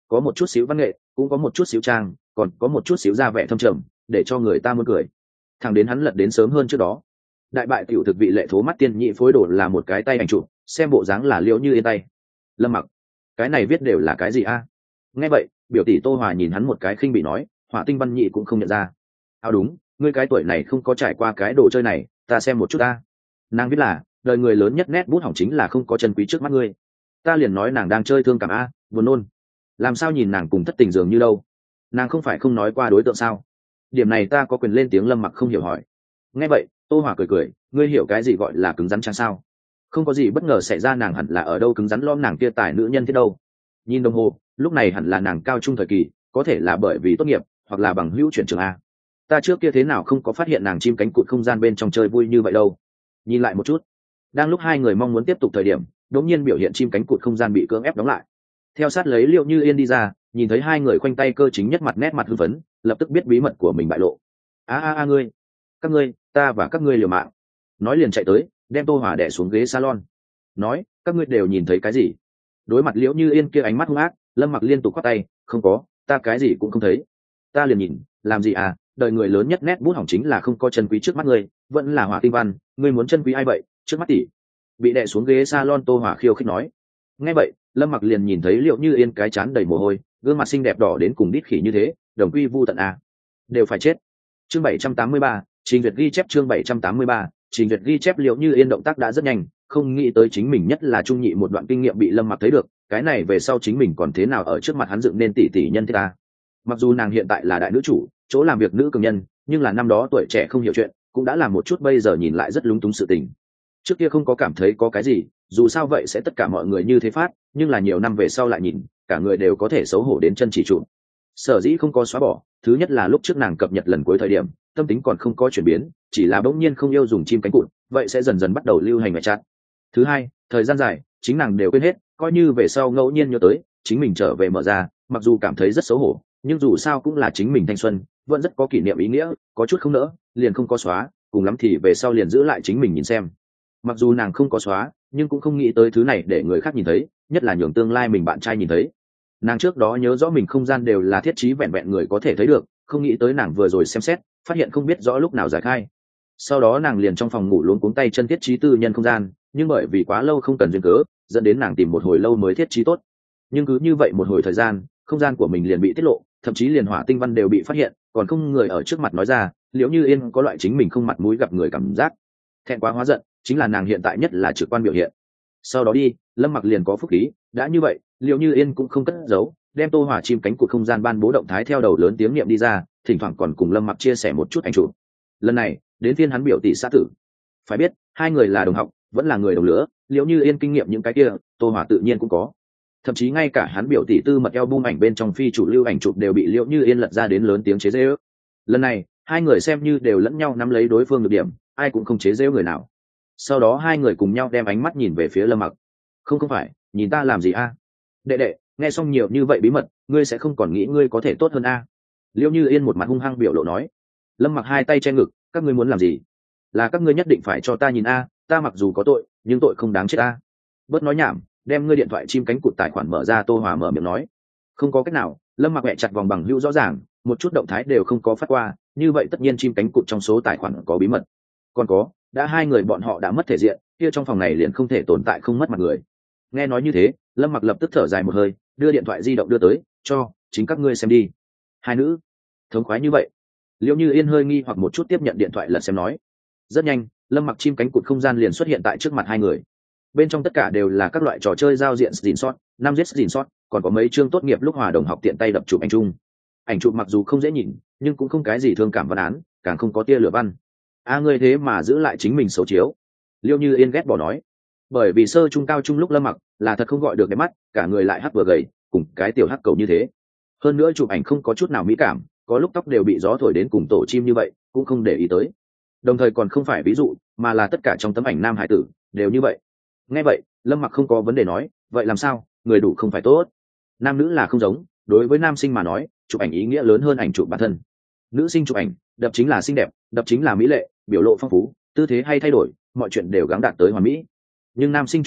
có một chút xíu văn nghệ, cũng có một chút xíu trang, còn có một chút xíu ra vẻ thâm trầm, để cho người ta muốn cười. Thằng đến hắn lật đến sớm hơn trước đó. Đại bại tiểu thực vị lệ thố mắt tiên nhị phối đồ là một cái tay ảnh chụp, xem bộ dáng là Liễu Như Yên tay. Lâm Mặc, cái này viết đều là cái gì a? Nghe vậy, biểu tỷ Tô Hòa nhìn hắn một cái khinh bị nói, Hỏa Tinh Văn Nhị cũng không nhận ra. Đúng, ngươi cái tuổi này không có trải qua cái đồ chơi này, ta xem một chút ta. Nàng viết là, đời người lớn nhất nét bút hỏng chính là không có chân quý trước mắt ngươi. Ta liền nói nàng đang chơi thương cảm a, buồn nôn. Làm sao nhìn nàng cùng thất tình dường như đâu? Nàng không phải không nói qua đối tượng sao? Điểm này ta có quyền lên tiếng. Lâm Mặc không hiểu hỏi. Nghe vậy, Tô Hòa cười cười, ngươi hiểu cái gì gọi là cứng rắn chăng sao? Không có gì bất ngờ xảy ra, nàng hẳn là ở đâu cứng rắn lom nàng kia tài nữ nhân thế đâu. Nhìn đồng hồ, lúc này hẳn là nàng cao trung thời kỳ, có thể là bởi vì tốt nghiệp, hoặc là bằng hữu chuyển trường a. Ta trước kia thế nào không có phát hiện nàng chim cánh cụt không gian bên trong chơi vui như vậy đâu. Nhìn lại một chút. Đang lúc hai người mong muốn tiếp tục thời điểm, đột nhiên biểu hiện chim cánh cụt không gian bị cưỡng ép đóng lại. Theo sát lấy Liễu Như Yên đi ra, nhìn thấy hai người khoanh tay cơ chính nhất mặt nét mặt hưng phấn, lập tức biết bí mật của mình bại lộ. Ngươi, các ngươi, ta và các ngươi liều mạng. Nói liền chạy tới, đem Tô Hòa đè xuống ghế salon. Nói, các ngươi đều nhìn thấy cái gì? Đối mặt Liễu Như Yên kia ánh mắt hung ác, Lâm Mặc liên tục quát tay, không có, ta cái gì cũng không thấy. Ta liền nhìn, làm gì à? Đời người lớn nhất nét bút hỏng chính là không có chân quý trước mắt ngươi, vẫn là Hỏa Tinh Văn, ngươi muốn chân quý ai vậy? Trước mắt tỷ. Bị đè xuống ghế salon Tô Hòa khiêu khích nói. Nghe vậy, Lâm Mặc liền nhìn thấy Liễu Như Yên cái trán đầy mồ hôi, gương mặt xinh đẹp đỏ đến cùng đít khỉ như thế, đồng quy vu tận à. Đều phải chết. Chương 783, Trình Duyệt ghi chép. Chương 783, Trình Duyệt ghi chép. Liễu Như Yên động tác đã rất nhanh, không nghĩ tới chính mình nhất là trung nhị một đoạn kinh nghiệm bị Lâm Mặc thấy được, cái này về sau chính mình còn thế nào ở trước mặt hắn dựng nên tỷ tỷ nhân thế ta. Mặc dù nàng hiện tại là đại nữ chủ, chỗ làm việc nữ cường nhân, nhưng là năm đó tuổi trẻ không hiểu chuyện, cũng đã làm một chút bây giờ nhìn lại rất lúng túng sự tình. Trước kia không có cảm thấy có cái gì, dù sao vậy sẽ tất cả mọi người như thế phát, nhưng là nhiều năm về sau lại nhìn, cả người đều có thể xấu hổ đến chân chỉ trụ. Sở dĩ không có xóa bỏ, thứ nhất là lúc trước nàng cập nhật lần cuối thời điểm, tâm tính còn không có chuyển biến, chỉ là bỗng nhiên không yêu dùng chim cánh cụt, vậy sẽ dần dần bắt đầu lưu hành ngoại trạng. Thứ hai, thời gian dài, chính nàng đều quên hết, coi như về sau ngẫu nhiên nhớ tới, chính mình trở về mở ra, mặc dù cảm thấy rất xấu hổ, nhưng dù sao cũng là chính mình thanh xuân, vẫn rất có kỷ niệm ý nghĩa, có chút không nỡ, liền không có xóa, cùng lắm thì về sau liền giữ lại chính mình nhìn xem. Mặc dù nàng không có xóa, nhưng cũng không nghĩ tới thứ này để người khác nhìn thấy, nhất là nhường tương lai mình bạn trai nhìn thấy. Nàng trước đó nhớ rõ mình không gian đều là thiết trí vẹn vẹn người có thể thấy được, không nghĩ tới nàng vừa rồi xem xét, phát hiện không biết rõ lúc nào giải khai. Sau đó nàng liền trong phòng ngủ luống cuống tay chân thiết trí tư nhân không gian, nhưng bởi vì quá lâu không cần duyên cớ, dẫn đến nàng tìm một hồi lâu mới thiết trí tốt. Nhưng cứ như vậy một hồi thời gian, không gian của mình liền bị tiết lộ, thậm chí liền Hỏa Tinh Văn đều bị phát hiện, còn không người ở trước mặt nói ra. Liễu Như Yên có loại chính mình không mặt mũi gặp người cảm giác, thẹn quá hóa giận, chính là nàng hiện tại nhất là trực quan biểu hiện. Sau đó đi, Lâm Mặc liền có phúc khí, đã như vậy, Liễu Như Yên cũng không cất giấu, đem Tô Hỏa chim cánh cụt không gian ban bố động thái theo đầu lớn tiếng niệm đi ra, thỉnh thoảng còn cùng Lâm Mặc chia sẻ một chút ảnh chụp. Lần này, đến phiên hắn biểu tỷ xã tử. Phải biết, hai người là đồng học, vẫn là người đồng lứa, Liễu Như Yên kinh nghiệm những cái kia, Tô Hỏa tự nhiên cũng có. Thậm chí ngay cả hắn biểu tỷ tư mật album ảnh bên trong phi chủ lưu ảnh chụp đều bị Liễu Như Yên lật ra đến lớn tiếng chế giễu. Lần này, hai người xem như đều lẫn nhau nắm lấy đối phương được điểm, ai cũng không chế giễu người nào. Sau đó hai người cùng nhau đem ánh mắt nhìn về phía Lâm Mặc. Không phải, nhìn ta làm gì a? Đệ đệ, nghe xong nhiều như vậy bí mật, ngươi sẽ không còn nghĩ ngươi có thể tốt hơn a? Liễu Như Yên một mặt hung hăng biểu lộ nói. Lâm Mặc hai tay che ngực, các ngươi muốn làm gì? Là các ngươi nhất định phải cho ta nhìn a, ta mặc dù có tội, nhưng tội không đáng chết a. Bớt nói nhảm, đem ngươi điện thoại chim cánh cụt tài khoản mở ra. Tô Hòa mở miệng nói. Không có cách nào, Lâm Mặc mẹ chặt vòng bằng hữu rõ ràng, một chút động thái đều không có phát qua, như vậy tất nhiên chim cánh cụt trong số tài khoản có bí mật. Còn có, đã hai người bọn họ đã mất thể diện, kia trong phòng này liền không thể tồn tại không mất mặt người. Nghe nói như thế, Lâm Mặc lập tức thở dài một hơi, đưa điện thoại di động đưa tới, cho chính các ngươi xem đi. Hai nữ thống khoái như vậy. Liễu Như Yên hơi nghi hoặc một chút tiếp nhận điện thoại lật xem nói. Rất nhanh, Lâm Mặc chim cánh cụt không gian liền xuất hiện tại trước mặt hai người. Bên trong tất cả đều là các loại trò chơi giao diện screenshot, 5 giết screenshot, còn có mấy chương tốt nghiệp lúc hòa đồng học tiện tay đập chụp ảnh chung. Ảnh chụp mặc dù không dễ nhìn, nhưng cũng không cái gì thương cảm văn án, càng không có tia lửa văn. Ngươi thế mà giữ lại chính mình xấu chiếu. Liễu Như Yên ghét bỏ nói. Bởi vì sơ trung cao trung lúc Lâm Mặc là thật không gọi được đẹp mắt, cả người lại hắc vừa gầy, cùng cái tiểu hắc cầu như thế. Hơn nữa chụp ảnh không có chút nào mỹ cảm, có lúc tóc đều bị gió thổi đến cùng tổ chim như vậy, cũng không để ý tới. Đồng thời còn không phải ví dụ, mà là tất cả trong tấm ảnh nam hải tử đều như vậy. Nghe vậy, Lâm Mặc không có vấn đề nói, vậy làm sao, người đủ không phải tốt. Nam nữ là không giống, đối với nam sinh mà nói, chụp ảnh ý nghĩa lớn hơn ảnh chụp bản thân. Nữ sinh chụp ảnh, đập chính là xinh đẹp, đập chính là mỹ lệ, biểu lộ phong phú, tư thế hay thay đổi, mọi chuyện đều gắng đạt tới hoàn mỹ. Nhưng nam sinh chụp ảnh,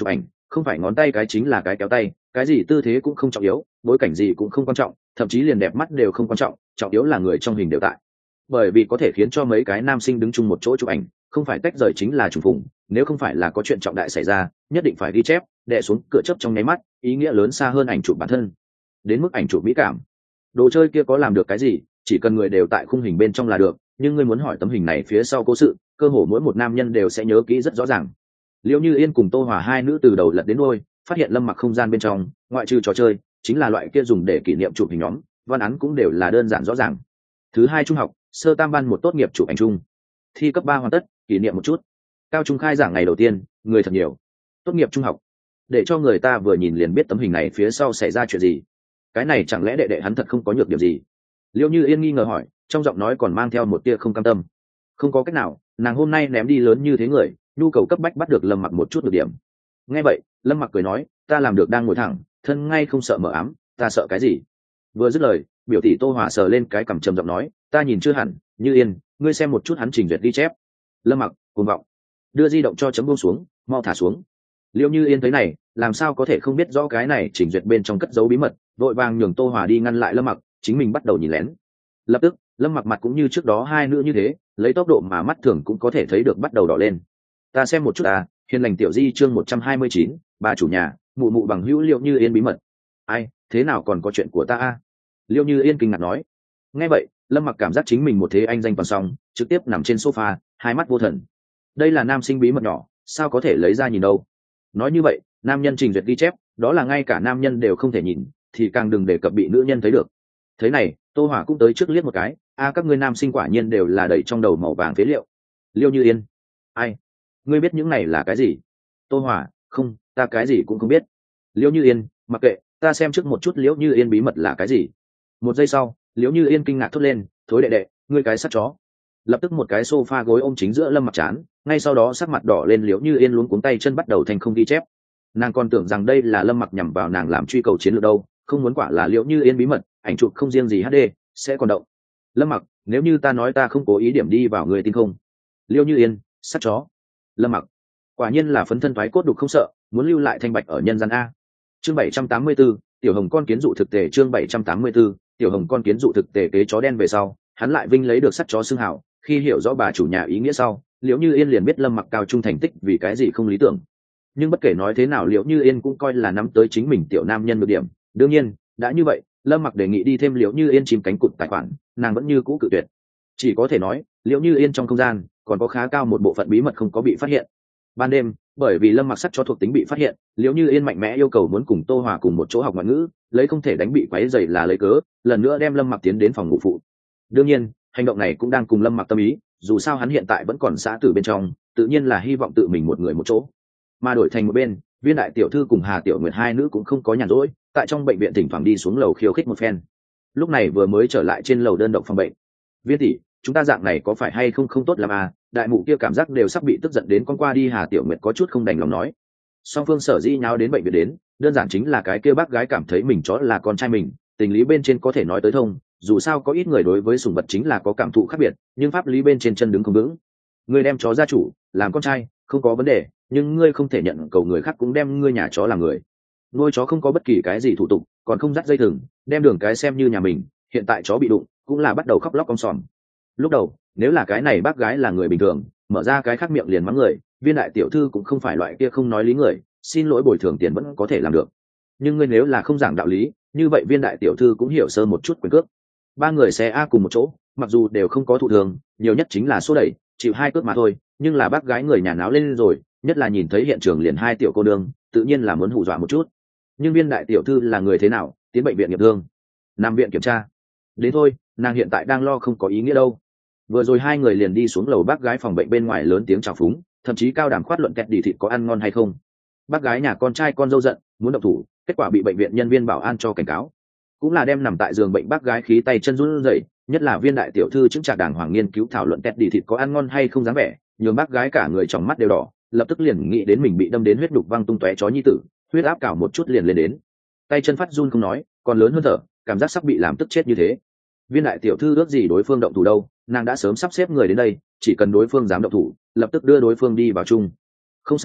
không phải ngón tay cái chính là cái kéo tay, cái gì tư thế cũng không trọng yếu, bối cảnh gì cũng không quan trọng, thậm chí liền đẹp mắt đều không quan trọng, trọng yếu là người trong hình đều tại. Bởi vì có thể khiến cho mấy cái nam sinh đứng chung một chỗ chụp ảnh, không phải tách rời chính là trùng phùng, nếu không phải là có chuyện trọng đại xảy ra, nhất định phải ghi chép, đè xuống cửa chớp trong nháy mắt, ý nghĩa lớn xa hơn ảnh chụp bản thân. Đến mức ảnh chụp mỹ cảm, đồ chơi kia có làm được cái gì, chỉ cần người đều tại khung hình bên trong là được, nhưng ngươi muốn hỏi tấm hình này phía sau cố sự, cơ hồ mỗi một nam nhân đều sẽ nhớ kỹ rất rõ ràng. Liễu Như Yên cùng Tô Hòa hai nữ từ đầu lật đến đuôi, phát hiện Lâm Mặc không gian bên trong, ngoại trừ trò chơi, chính là loại kia dùng để kỷ niệm chụp hình nhóm, văn án cũng đều là đơn giản rõ ràng. Thứ hai trung học, sơ tam ban một tốt nghiệp chụp ảnh chung. Thi cấp 3 hoàn tất, kỷ niệm một chút. Cao trung khai giảng ngày đầu tiên, người thật nhiều. Tốt nghiệp trung học, để cho người ta vừa nhìn liền biết tấm hình này phía sau xảy ra chuyện gì. Cái này chẳng lẽ đệ đệ hắn thật không có nhược điểm gì? Liễu Như Yên nghi ngờ hỏi, trong giọng nói còn mang theo một tia không cam tâm. Không có cách nào, nàng hôm nay ném đi lớn như thế người, nhu cầu cấp bách bắt được Lâm Mặc một chút được điểm. Nghe vậy, Lâm Mặc cười nói, ta làm được đang ngồi thẳng, thân ngay không sợ mở ám, ta sợ cái gì? Vừa dứt lời, biểu tỷ Tô Hòa sờ lên cái cằm trầm giọng nói, ta nhìn chưa hẳn, Như Yên, ngươi xem một chút hắn trình duyệt ghi chép. Lâm Mặc cuồng vọng, đưa di động cho chấm buông xuống, mau thả xuống. Liễu Như Yên thấy này, làm sao có thể không biết rõ cái này trình duyệt bên trong cất giấu bí mật, vội vàng nhường Tô Hòa đi ngăn lại Lâm Mặc, chính mình bắt đầu nhìn lén. Lập tức, Lâm Mặc mặt cũng như trước đó hai nữ như thế, lấy tốc độ mà mắt thường cũng có thể thấy được bắt đầu đỏ lên. Ta xem một chút à, Hiền lành tiểu di chương 129, bà chủ nhà, mụ mụ bằng hữu Liễu Như Yên bí mật. Ai, thế nào còn có chuyện của ta à? Liễu Như Yên kinh ngạc nói. Nghe vậy, Lâm Mặc cảm giác chính mình một thế anh danh toàn xong, trực tiếp nằm trên sofa, hai mắt vô thần. Đây là nam sinh bí mật nhỏ, sao có thể lấy ra nhìn đâu? Nói như vậy, nam nhân trình duyệt ghi chép, đó là ngay cả nam nhân đều không thể nhìn, thì càng đừng đề cập bị nữ nhân thấy được. Thế này, Tô Hỏa cũng tới trước liếc một cái, các ngươi nam sinh quả nhiên đều là đầy trong đầu màu vàng phế liệu. Liêu Như Yên, ai? Ngươi biết những này là cái gì? Tô Hỏa, không, ta cái gì cũng không biết. Liêu Như Yên, mặc kệ, ta xem trước một chút Liễu Như Yên bí mật là cái gì. Một giây sau, Liễu Như Yên kinh ngạc thốt lên, thối đệ đệ, ngươi cái sắt chó. Lập tức một cái sofa gối ôm chính giữa Lâm Mặc chán, ngay sau đó sắc mặt đỏ lên, Liễu Như Yên luống cuống tay chân bắt đầu thành không ghi chép. Nàng còn tưởng rằng đây là Lâm Mặc nhằm vào nàng làm truy cầu chiến lược đâu, không muốn quả là Liễu Như Yên bí mật, ảnh chụp không riêng gì HD, sẽ còn động. Lâm Mặc, nếu như ta nói ta không cố ý điểm đi vào người tin không? Liễu Như Yên, sắt chó. Lâm Mặc, quả nhiên là phấn thân thoái cốt đục không sợ, muốn lưu lại thanh bạch ở nhân gian a. Chương 784, tiểu hồng con kiến dụ thực tề. Chương 784, tiểu hồng con kiến dụ thực tề. Kế chó đen về sau, hắn lại vinh lấy được sắt chó xưng hào. Khi hiểu rõ bà chủ nhà ý nghĩa sau, Liễu Như Yên liền biết Lâm Mặc cao trung thành tích vì cái gì không lý tưởng. Nhưng bất kể nói thế nào, Liễu Như Yên cũng coi là nắm tới chính mình tiểu nam nhân được điểm. Đương nhiên, đã như vậy, Lâm Mặc đề nghị đi thêm Liễu Như Yên chìm cánh cụt tài khoản, nàng vẫn như cũ cự tuyệt. Chỉ có thể nói, Liễu Như Yên trong không gian còn có khá cao một bộ phận bí mật không có bị phát hiện. Ban đêm, bởi vì Lâm Mặc sắt chó thuộc tính bị phát hiện, Liễu Như Yên mạnh mẽ yêu cầu muốn cùng Tô Hòa cùng một chỗ học ngoại ngữ, lấy không thể đánh bị quấy rầy là lấy cớ, lần nữa đem Lâm Mặc tiến đến phòng ngủ phụ. Đương nhiên, hành động này cũng đang cùng Lâm Mặc tâm ý, dù sao hắn hiện tại vẫn còn xã tử bên trong, tự nhiên là hy vọng tự mình một người một chỗ. Mà đổi thành một bên, Viên đại tiểu thư cùng Hà Tiểu Nguyệt hai nữ cũng không có nhàn rỗi, tại trong bệnh viện thỉnh thoảng đi xuống lầu khiêu khích một phen. Lúc này vừa mới trở lại trên lầu đơn độc phòng bệnh. Viên tỷ, chúng ta dạng này có phải hay không không tốt lắm à? Đại mụ kia cảm giác đều sắp bị tức giận đến con qua đi. Hà Tiểu Nguyệt có chút không đành lòng nói. Song phương sở dĩ nháo đến bệnh viện đến, đơn giản chính là cái kia bác gái cảm thấy mình chó là con trai mình, tình lý bên trên có thể nói tới thông, dù sao có ít người đối với sủng vật chính là có cảm thụ khác biệt, nhưng pháp lý bên trên chân đứng không vững. Ngươi đem chó gia chủ làm con trai không có vấn đề, nhưng ngươi không thể nhận cầu người khác cũng đem ngươi nhà chó làm người. Nuôi chó không có bất kỳ cái gì thủ tục, còn không dắt dây thừng, đem đường cái xem như nhà mình. Hiện tại chó bị đụng cũng là bắt đầu khóc lóc om sòm. Lúc đầu nếu là cái này bác gái là người bình thường, mở ra cái khác miệng liền mắng người. Viên đại tiểu thư cũng không phải loại kia không nói lý người, xin lỗi bồi thường tiền vẫn có thể làm được. Nhưng ngươi nếu là không giảng đạo lý, như vậy Viên đại tiểu thư cũng hiểu sơ một chút quyền cước. Ba người xe a cùng một chỗ, mặc dù đều không có thụ thường, nhiều nhất chính là số đẩy, chịu hai cước mà thôi, nhưng là bác gái người nhà náo lên rồi, nhất là nhìn thấy hiện trường liền hai tiểu cô đương, tự nhiên là muốn hù dọa một chút. Nhưng Viên đại tiểu thư là người thế nào, tiến bệnh viện nghiệp thương, nằm viện kiểm tra. Đến thôi, nàng hiện tại đang lo không có ý nghĩa đâu. Vừa rồi hai người liền đi xuống lầu bác gái phòng bệnh bên ngoài lớn tiếng chào phúng, thậm chí cao đàm khoát luận kẹt đi thịt có ăn ngon hay không. Bác gái nhà con trai con dâu giận, muốn động thủ, kết quả bị bệnh viện nhân viên bảo an cho cảnh cáo. Cũng là đem nằm tại giường bệnh bác gái khí tay chân run rẩy, nhất là Viên đại tiểu thư chứng trạc đàng hoàng nghiên cứu thảo luận kẹt đi thịt có ăn ngon hay không dáng vẻ, nhường bác gái cả người trong mắt đều đỏ, lập tức liền nghĩ đến mình bị đâm đến huyết đục văng tung tóe chó nhi tử, huyết áp cào một chút liền lên đến, tay chân phát run không nói, còn lớn hơn thở, cảm giác sắp bị làm tức chết như thế. Viên đại tiểu thư ước gì đối phương động thủ đâu, nàng đã sớm sắp xếp người đến đây, chỉ cần đối phương dám động thủ, lập tức đưa đối phương đi vào chung. Không sai,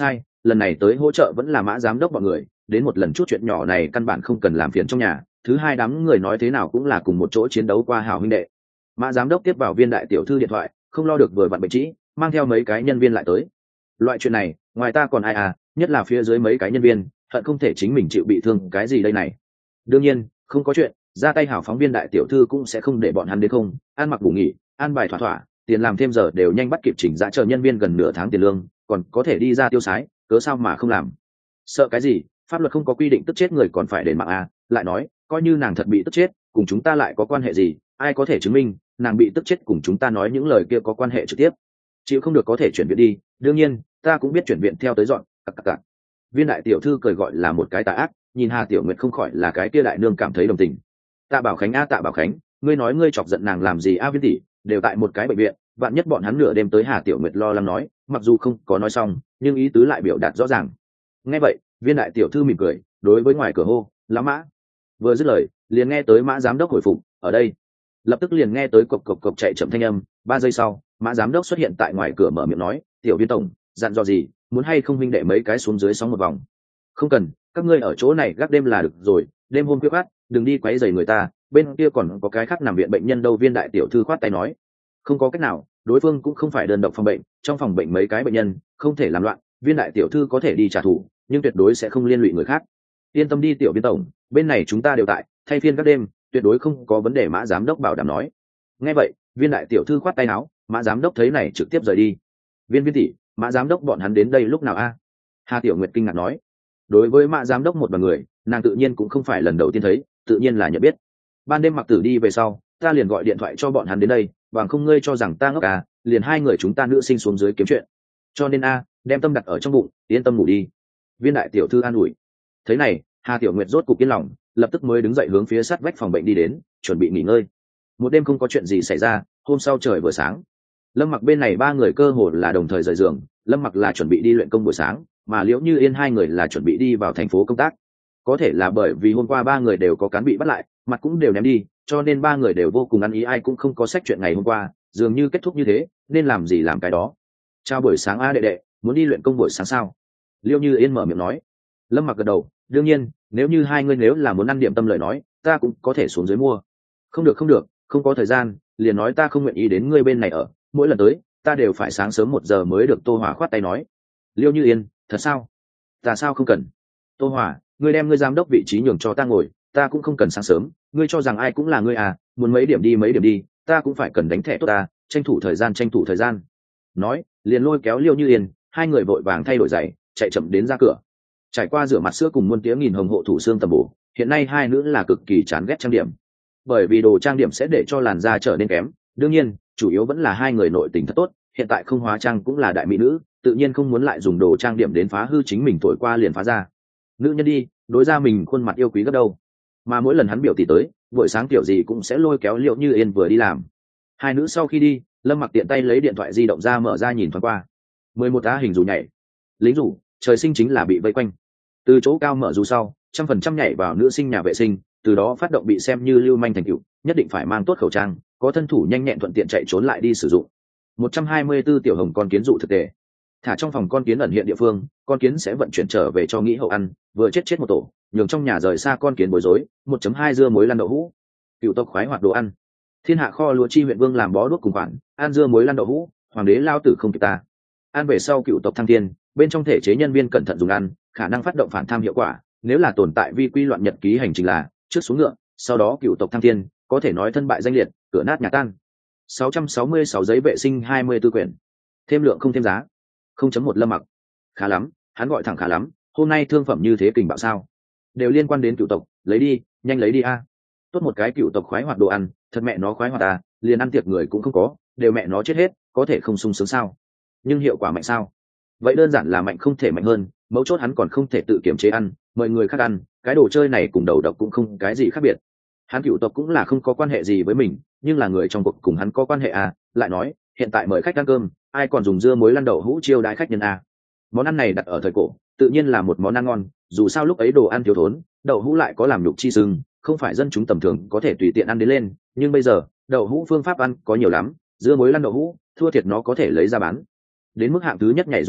lần này tới hỗ trợ vẫn là Mã giám đốc bọn người, đến một lần chút chuyện nhỏ này căn bản không cần làm phiền trong nhà. Thứ hai, đám người nói thế nào cũng là cùng một chỗ chiến đấu qua hảo huynh đệ. Mã giám đốc tiếp vào Viên đại tiểu thư điện thoại, không lo được vừa vặn bệnh trĩ, mang theo mấy cái nhân viên lại tới. Loại chuyện này ngoài ta còn ai à, nhất là phía dưới mấy cái nhân viên hận không thể chính mình chịu bị thương cái gì đây này. Đương nhiên không có chuyện, ra tay hảo phóng Viên đại tiểu thư cũng sẽ không để bọn hắn đến không ăn mặc ngủ nghỉ, an bài thỏa thỏa, tiền làm thêm giờ đều nhanh bắt kịp chỉnh ra, chờ nhân viên gần nửa tháng tiền lương còn có thể đi ra tiêu sái, cớ sao mà không làm. Sợ cái gì, pháp luật không có quy định tức chết người còn phải đền mạng à. Lại nói coi như nàng thật bị tức chết, cùng chúng ta lại có quan hệ gì, ai có thể chứng minh nàng bị tức chết cùng chúng ta nói những lời kia có quan hệ trực tiếp. Chịu không được có thể chuyển viện đi, đương nhiên ta cũng biết chuyển viện theo tới dọn. Viên đại tiểu thư cười gọi là một cái tà ác, nhìn Hà Tiểu Nguyệt không khỏi là cái kia đại nương cảm thấy đồng tình. Tạ Bảo Khánh a, Tạ Bảo Khánh, ngươi nói ngươi chọc giận nàng làm gì a? Viên tỷ đều tại một cái bệnh viện, vạn nhất bọn hắn nửa đêm tới. Hà Tiểu Nguyệt lo lắng nói, mặc dù không có nói xong nhưng ý tứ lại biểu đạt rõ ràng. Nghe vậy Viên đại tiểu thư mỉm cười, đối với ngoài cửa hô, lão Mã. Vừa dứt lời liền nghe tới Mã giám đốc hồi phục, ở đây. Lập tức liền nghe tới cộc cộc cộc chạy chậm thanh âm. 3 giây sau Mã giám đốc xuất hiện tại ngoài cửa, mở miệng nói, Tiểu Viên tổng, dặn dò gì, muốn hay không huynh đệ mấy cái xuống dưới sóng một vòng? Không cần, các ngươi ở chỗ này gác đêm là được rồi, đêm hôm khuya khoắt đừng đi quấy rầy người ta, bên kia còn có cái khác nằm viện bệnh nhân đâu. Viên đại tiểu thư khoát tay nói, không có cách nào, đối phương cũng không phải đơn độc phòng bệnh, trong phòng bệnh mấy cái bệnh nhân không thể làm loạn. Viên đại tiểu thư có thể đi trả thù nhưng tuyệt đối sẽ không liên lụy người khác. Yên tâm đi Tiểu Viên tổng, bên này chúng ta đều tại, thay phiên gác đêm, tuyệt đối không có vấn đề. Mã giám đốc bảo đảm nói. Nghe vậy Viên đại tiểu thư khoát tay áo, Mã giám đốc thấy này trực tiếp rời đi. Viên tỷ, Mã giám đốc bọn hắn đến đây lúc nào a? Hà Tiểu Nguyệt kinh ngạc nói. Đối với Mã giám đốc một đoàn người, nàng tự nhiên cũng không phải lần đầu tiên thấy, tự nhiên là nhận biết. Ban đêm Mặc Tử đi về sau, ta liền gọi điện thoại cho bọn hắn đến đây, bằng không ngươi cho rằng ta ngốc à, liền hai người chúng ta nữ sinh xuống dưới kiếm chuyện. Cho nên a, đem tâm đặt ở trong bụng, yên tâm ngủ đi. Viên đại tiểu thư an ủi. Thế này Hà Tiểu Nguyệt rốt cục yên lòng, lập tức mới đứng dậy hướng phía sát vách phòng bệnh đi đến, chuẩn bị nghỉ ngơi. Một đêm không có chuyện gì xảy ra, hôm sau trời vừa sáng, Lâm Mặc bên này 3 người cơ hồ là đồng thời rời giường. Lâm Mặc là chuẩn bị đi luyện công buổi sáng, mà Liễu Như Yên 2 người là chuẩn bị đi vào thành phố công tác. Có thể là bởi vì hôm qua 3 người đều có cán bị bắt lại, mặt cũng đều ném đi, cho nên 3 người đều vô cùng ăn ý, ai cũng không có sách chuyện ngày hôm qua, dường như kết thúc như thế, nên làm gì làm cái đó. Chào buổi sáng a đệ đệ, muốn đi luyện công buổi sáng sao? Liễu Như Yên mở miệng nói. Lâm Mặc gật đầu, đương nhiên, nếu như 2 người nếu là muốn ăn điểm tâm lời nói, ta cũng có thể xuống dưới mua. Không được, không có thời gian, liền nói ta không nguyện ý đến ngươi bên này ở, mỗi lần tới ta đều phải sáng sớm 1 giờ mới được. Tô Hòa khoát tay nói. Liêu Như Yên, thật sao? Ta sao không cần? Tô Hòa, ngươi đem ngươi giám đốc vị trí nhường cho ta ngồi, ta cũng không cần sáng sớm, ngươi cho rằng ai cũng là ngươi à, muốn mấy điểm đi, ta cũng phải cần đánh thẻ tốt ta, tranh thủ thời gian. Nói liền lôi kéo Liêu Như Yên, 2 người vội vàng thay đổi giày, chạy chậm đến ra cửa. Trải qua rửa mặt sữa cùng muôn tiếng nghìn hồng hộ thủ xương tầm bổ, hiện nay 2 nữ là cực kỳ chán ghét trang điểm, bởi vì đồ trang điểm sẽ để cho làn da trở nên kém. Đương nhiên chủ yếu vẫn là 2 người nội tình thật tốt, hiện tại không hóa trang cũng là đại mỹ nữ, tự nhiên không muốn lại dùng đồ trang điểm đến phá hư chính mình, thổi qua liền phá ra. Nữ nhân đi, đối ra mình khuôn mặt yêu quý gấp đâu. Mà mỗi lần hắn biểu tỷ tới, buổi sáng kiểu gì cũng sẽ lôi kéo Liễu Như Yên vừa đi làm. 2 nữ sau khi đi, Lâm Mặc tiện tay lấy điện thoại di động ra mở ra nhìn thoáng qua. 11 á hình dù nhảy. Lính rủ, trời sinh chính là bị vây quanh. Từ chỗ cao mở dù sau, 100% nhảy vào nữ sinh nhà vệ sinh, từ đó phát động bị xem như lưu manh thành tựu, nhất định phải mang tốt khẩu trang, có thân thủ nhanh nhẹn thuận tiện chạy trốn lại đi sử dụng. 124 tiểu hồng con kiến dụ thực tế. Thả trong phòng con kiến ẩn hiện địa phương, con kiến sẽ vận chuyển trở về cho nghĩ hậu ăn, vừa chết một tổ, nhường trong nhà rời xa con kiến bối rối. 1.2 dưa muối lăn đậu hũ. Cựu tộc khoái hoạt đồ ăn. Thiên hạ kho lúa chi huyện vương làm bó đuốc cùng khoản, ăn dưa muối lăn đậu hũ, hoàng đế lao tử không kịp ta. Ăn về sau cựu tộc thăng thiên, bên trong thể chế nhân viên cẩn thận dùng ăn, khả năng phát động phản tham hiệu quả, nếu là tồn tại vi quy loạn nhật ký hành trình là trước xuống ngựa, sau đó cựu tộc thăng thiên, có thể nói thân bại danh liệt, cửa nát nhà tan. 666 giấy vệ sinh 24 quyển. Thêm lượng không thêm giá. 0.1 Lâm Mặc. Khá lắm, hắn gọi thẳng khá lắm, hôm nay thương phẩm như thế kình bạo sao? Đều liên quan đến cựu tộc, lấy đi, nhanh lấy đi a. Tốt một cái cựu tộc khoái hoạt đồ ăn, thật mẹ nó khoái hoạt à, liền ăn tiệc người cũng không có, đều mẹ nó chết hết, có thể không sung sướng sao? Nhưng hiệu quả mạnh sao? Vậy đơn giản là mạnh không thể mạnh hơn, mấu chốt hắn còn không thể tự kiểm chế ăn, mời người khác ăn, cái đồ chơi này cùng đầu độc cũng không cái gì khác biệt. Hắn cựu tộc cũng là không có quan hệ gì với mình, nhưng là người trong cuộc cùng hắn có quan hệ à. Lại nói hiện tại mời khách ăn cơm, ai còn dùng dưa muối lăn đậu hũ chiêu đãi khách nhân à? Món ăn này đặt ở thời cổ tự nhiên là một món ăn ngon, dù sao lúc ấy đồ ăn thiếu thốn, đậu hũ lại có làm nhục chi sưng, không phải dân chúng tầm thường có thể tùy tiện ăn đến lên. Nhưng bây giờ đậu hũ phương pháp ăn có nhiều lắm, dưa muối lăn đậu hũ thua thiệt nó có thể lấy ra bán. Đến mức hạng thứ nhất nhảy dù bao,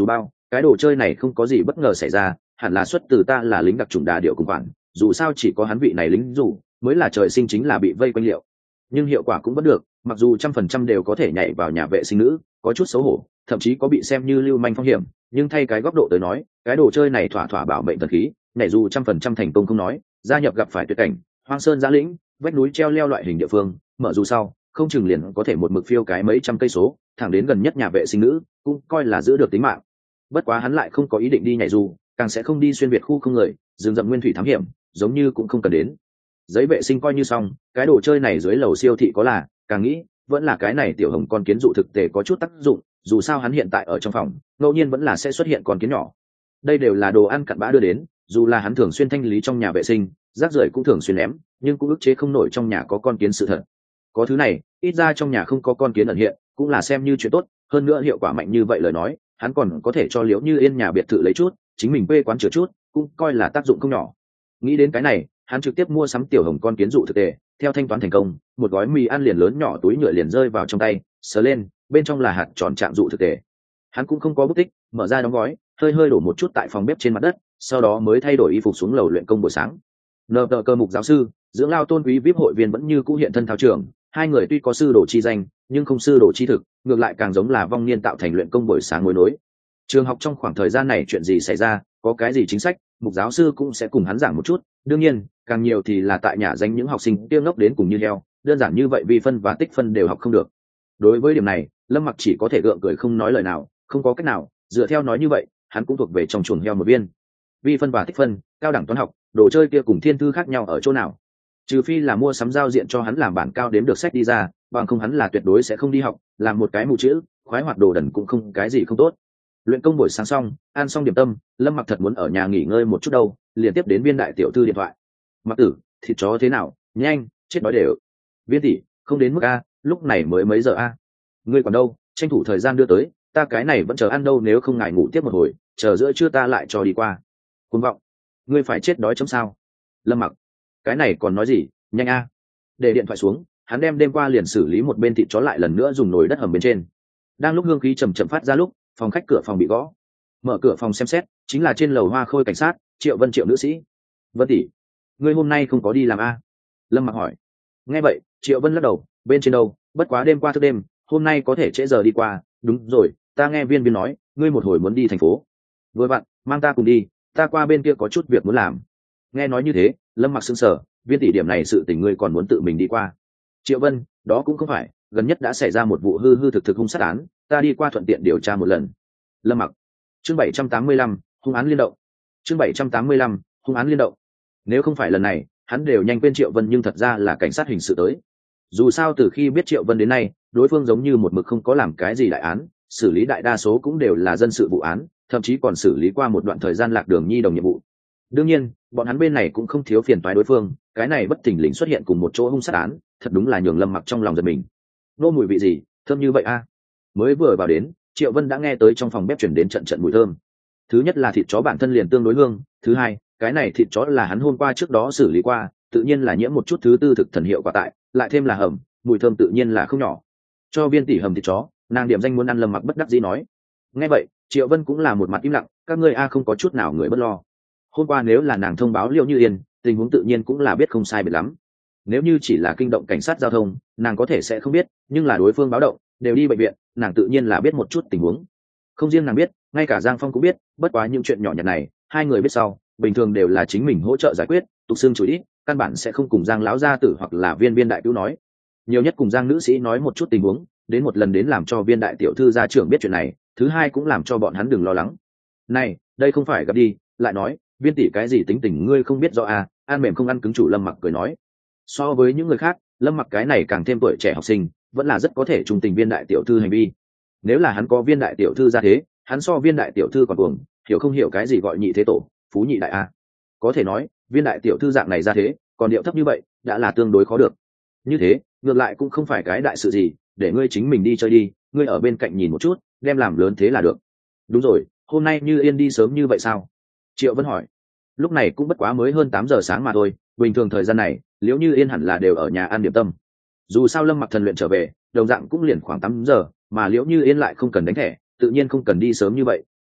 cái đồ chơi này không có gì bất ngờ xảy ra, hẳn là xuất từ ta là lính đặc chủng đà điệu cùng khoản, dù sao chỉ có hắn vị này lính dù mới là trời sinh chính là bị vây quanh liệu. Nhưng hiệu quả cũng vẫn được, mặc dù 100% đều có thể nhảy vào nhà vệ sinh nữ, có chút xấu hổ, thậm chí có bị xem như lưu manh phong hiểm, nhưng thay cái góc độ tới nói, cái đồ chơi này thỏa thỏa bảo mệnh thần khí, nhảy dù 100% thành công không nói, gia nhập gặp phải tuyệt cảnh, hoang sơn giã lĩnh, vách núi treo leo loại hình địa phương, mở dù sau, không chừng liền có thể một mực phiêu cái mấy trăm cây số, thẳng đến gần nhất nhà vệ sinh nữ, cũng coi là giữ được tính mạng. Bất quá hắn lại không có ý định đi nhảy dù, càng sẽ không đi xuyên việt khu không người, rừng rậm nguyên thủy thám hiểm, giống như cũng không cần đến. Giấy vệ sinh coi như xong, cái đồ chơi này dưới lầu siêu thị có là, càng nghĩ vẫn là cái này tiểu hồng con kiến dụ thực tế có chút tác dụng, dù sao hắn hiện tại ở trong phòng, ngẫu nhiên vẫn là sẽ xuất hiện con kiến nhỏ. Đây đều là đồ ăn cặn bã đưa đến, dù là hắn thường xuyên thanh lý trong nhà vệ sinh, rác rưởi cũng thường xuyên ném, nhưng cũng ức chế không nổi trong nhà có con kiến sự thật. Có thứ này, ít ra trong nhà không có con kiến ẩn hiện, cũng là xem như chuyện tốt, hơn nữa hiệu quả mạnh như vậy lời nói, hắn còn có thể cho Liễu Như Yên nhà biệt thự lấy chút, chính mình quê quán chữa chút, cũng coi là tác dụng không nhỏ. Nghĩ đến cái này, hắn trực tiếp mua sắm tiểu hồng con kiến dụ thực tế, theo thanh toán thành công, một gói mì ăn liền lớn nhỏ túi nhựa liền rơi vào trong tay, sờ lên, bên trong là hạt tròn trạng dụ thực tế. Hắn cũng không có bút tích, mở ra đóng gói, hơi hơi đổ một chút tại phòng bếp trên mặt đất, sau đó mới thay đổi y phục xuống lầu luyện công buổi sáng. Nợ tờ cơ mục giáo sư, dưỡng lao tôn quý vip hội viên vẫn như cũ hiện thân thao trường, hai người tuy có sư đồ chi danh, nhưng không sư đồ chi thực, ngược lại càng giống là vong niên tạo thành luyện công buổi sáng ngồi nối. Trường học trong khoảng thời gian này chuyện gì xảy ra, có cái gì chính sách, mục giáo sư cũng sẽ cùng hắn giảng một chút, đương nhiên càng nhiều thì là tại nhà danh những học sinh tiêu ngốc đến cùng như heo, đơn giản như vậy vi phân và tích phân đều học không được. Đối với điểm này, Lâm Mặc chỉ có thể gượng cười không nói lời nào, không có cách nào, dựa theo nói như vậy, hắn cũng thuộc về trong chuồng heo một viên. Vi phân và tích phân, cao đẳng toán học, đồ chơi kia cùng thiên thư khác nhau ở chỗ nào? Trừ phi là mua sắm giao diện cho hắn làm bản cao đếm được sách đi ra, bằng không hắn là tuyệt đối sẽ không đi học, làm một cái mù chữ, khoái hoạt đồ đần cũng không cái gì không tốt. Luyện công buổi sáng xong, ăn xong điểm tâm, Lâm Mặc thật muốn ở nhà nghỉ ngơi một chút đâu, liền tiếp đến Viên đại tiểu thư điện thoại. Mặc tử, thịt chó thế nào? Nhanh, chết đói đều. Viên tỷ, không đến mức a, lúc này mới mấy giờ a? Ngươi còn đâu, tranh thủ thời gian đưa tới, ta cái này vẫn chờ ăn đâu, nếu không ngại ngủ tiếp một hồi, chờ giữa trưa ta lại cho đi qua. Cuồng vọng, ngươi phải chết đói chấm sao? Lâm Mặc, cái này còn nói gì, nhanh a. Để điện thoại xuống, hắn đem đêm qua liền xử lý một bên thịt chó lại lần nữa dùng nồi đất hầm bên trên. Đang lúc hương khí chầm chậm phát ra lúc, phòng khách cửa phòng bị gõ. Mở cửa phòng xem xét, chính là trên lầu Hoa Khôi cảnh sát, Triệu Vân Triệu nữ sĩ. Vân tỷ, ngươi hôm nay không có đi làm a? Lâm Mặc hỏi. Nghe vậy, Triệu Vân lắc đầu, bên trên đâu, bất quá đêm qua thức đêm, hôm nay có thể trễ giờ đi qua. Đúng rồi, ta nghe Viên nói, ngươi một hồi muốn đi thành phố. Vừa vặn, mang ta cùng đi, ta qua bên kia có chút việc muốn làm. Nghe nói như thế, Lâm Mặc sững sờ, Viên tỷ điểm này sự tình ngươi còn muốn tự mình đi qua. Triệu Vân, đó cũng không phải, gần nhất đã xảy ra một vụ hư hư thực thực hung sát án, ta đi qua thuận tiện điều tra một lần. Lâm Mặc. Chương 785, hung án liên động. Chương 785, hung án liên động. Nếu không phải lần này, hắn đều nhanh quên Triệu Vân, nhưng thật ra là cảnh sát hình sự tới. Dù sao từ khi biết Triệu Vân đến nay, đối phương giống như một mực không có làm cái gì đại án, xử lý đại đa số cũng đều là dân sự vụ án, thậm chí còn xử lý qua một đoạn thời gian lạc đường nhi đồng nhiệm vụ. Đương nhiên, bọn hắn bên này cũng không thiếu phiền toái đối phương, cái này bất thình lình xuất hiện cùng một chỗ hung sát án, thật đúng là nhường Lâm Mặc trong lòng giật mình. Nô mùi vị gì, thơm như vậy a. Mới vừa vào đến, Triệu Vân đã nghe tới trong phòng bếp chuyển đến trận trận mùi thơm. Thứ nhất là thịt chó bản thân liền tương đối hương, thứ hai, cái này thịt chó là hắn hôm qua trước đó xử lý qua, tự nhiên là nhiễm một chút thứ tư thực thần hiệu quả tại, lại thêm là hầm, mùi thơm tự nhiên là không nhỏ. Cho Viên tỷ hầm thịt chó, nàng điểm danh muốn ăn. Lâm Mặc bất đắc dĩ nói. Nghe vậy, Triệu Vân cũng là một mặt im lặng, các ngươi a không có chút nào người bất lo. Hôm qua nếu là nàng thông báo Liễu Như Yên, tình huống tự nhiên cũng là biết không sai biệt lắm. Nếu như chỉ là kinh động cảnh sát giao thông, nàng có thể sẽ không biết, nhưng là đối phương báo động, đều đi bệnh viện, nàng tự nhiên là biết một chút tình huống. Không riêng nàng biết, ngay cả Giang Phong cũng biết, bất quá những chuyện nhỏ nhặt này, hai người biết sau, bình thường đều là chính mình hỗ trợ giải quyết, tục xương chửi ít, căn bản sẽ không cùng Giang lão gia tử hoặc là Viên đại cứu nói. Nhiều nhất cùng Giang nữ sĩ nói một chút tình huống, đến một lần đến làm cho Viên đại tiểu thư gia trưởng biết chuyện này, thứ hai cũng làm cho bọn hắn đừng lo lắng. Này, đây không phải gặp đi, lại nói, Viên tỷ cái gì tính tình ngươi không biết rõ à, ăn mềm không ăn cứng. Chủ Lâm Mặc cười nói. So với những người khác, Lâm Mặc cái này càng thêm tuổi trẻ học sinh, vẫn là rất có thể trung tình Viên đại tiểu thư hành vi. Nếu là hắn có Viên đại tiểu thư ra thế, hắn so Viên đại tiểu thư còn cuồng, hiểu không hiểu cái gì gọi nhị thế tổ, phú nhị đại a. Có thể nói, Viên đại tiểu thư dạng này ra thế, còn điệu thấp như vậy, đã là tương đối khó được. Như thế, ngược lại cũng không phải cái đại sự gì, để ngươi chính mình đi chơi đi, ngươi ở bên cạnh nhìn một chút, đem làm lớn thế là được. Đúng rồi, hôm nay Như Yên đi sớm như vậy sao? Triệu Vân hỏi. Lúc này cũng bất quá mới hơn 8 giờ sáng mà thôi, bình thường thời gian này, Liễu Như Yên hẳn là đều ở nhà ăn điểm tâm. Dù sao Lâm Mặc thần luyện trở về, đồng dạng cũng liền khoảng 8 giờ, mà Liễu Như Yên lại không cần đánh thẻ, tự nhiên không cần đi sớm như vậy,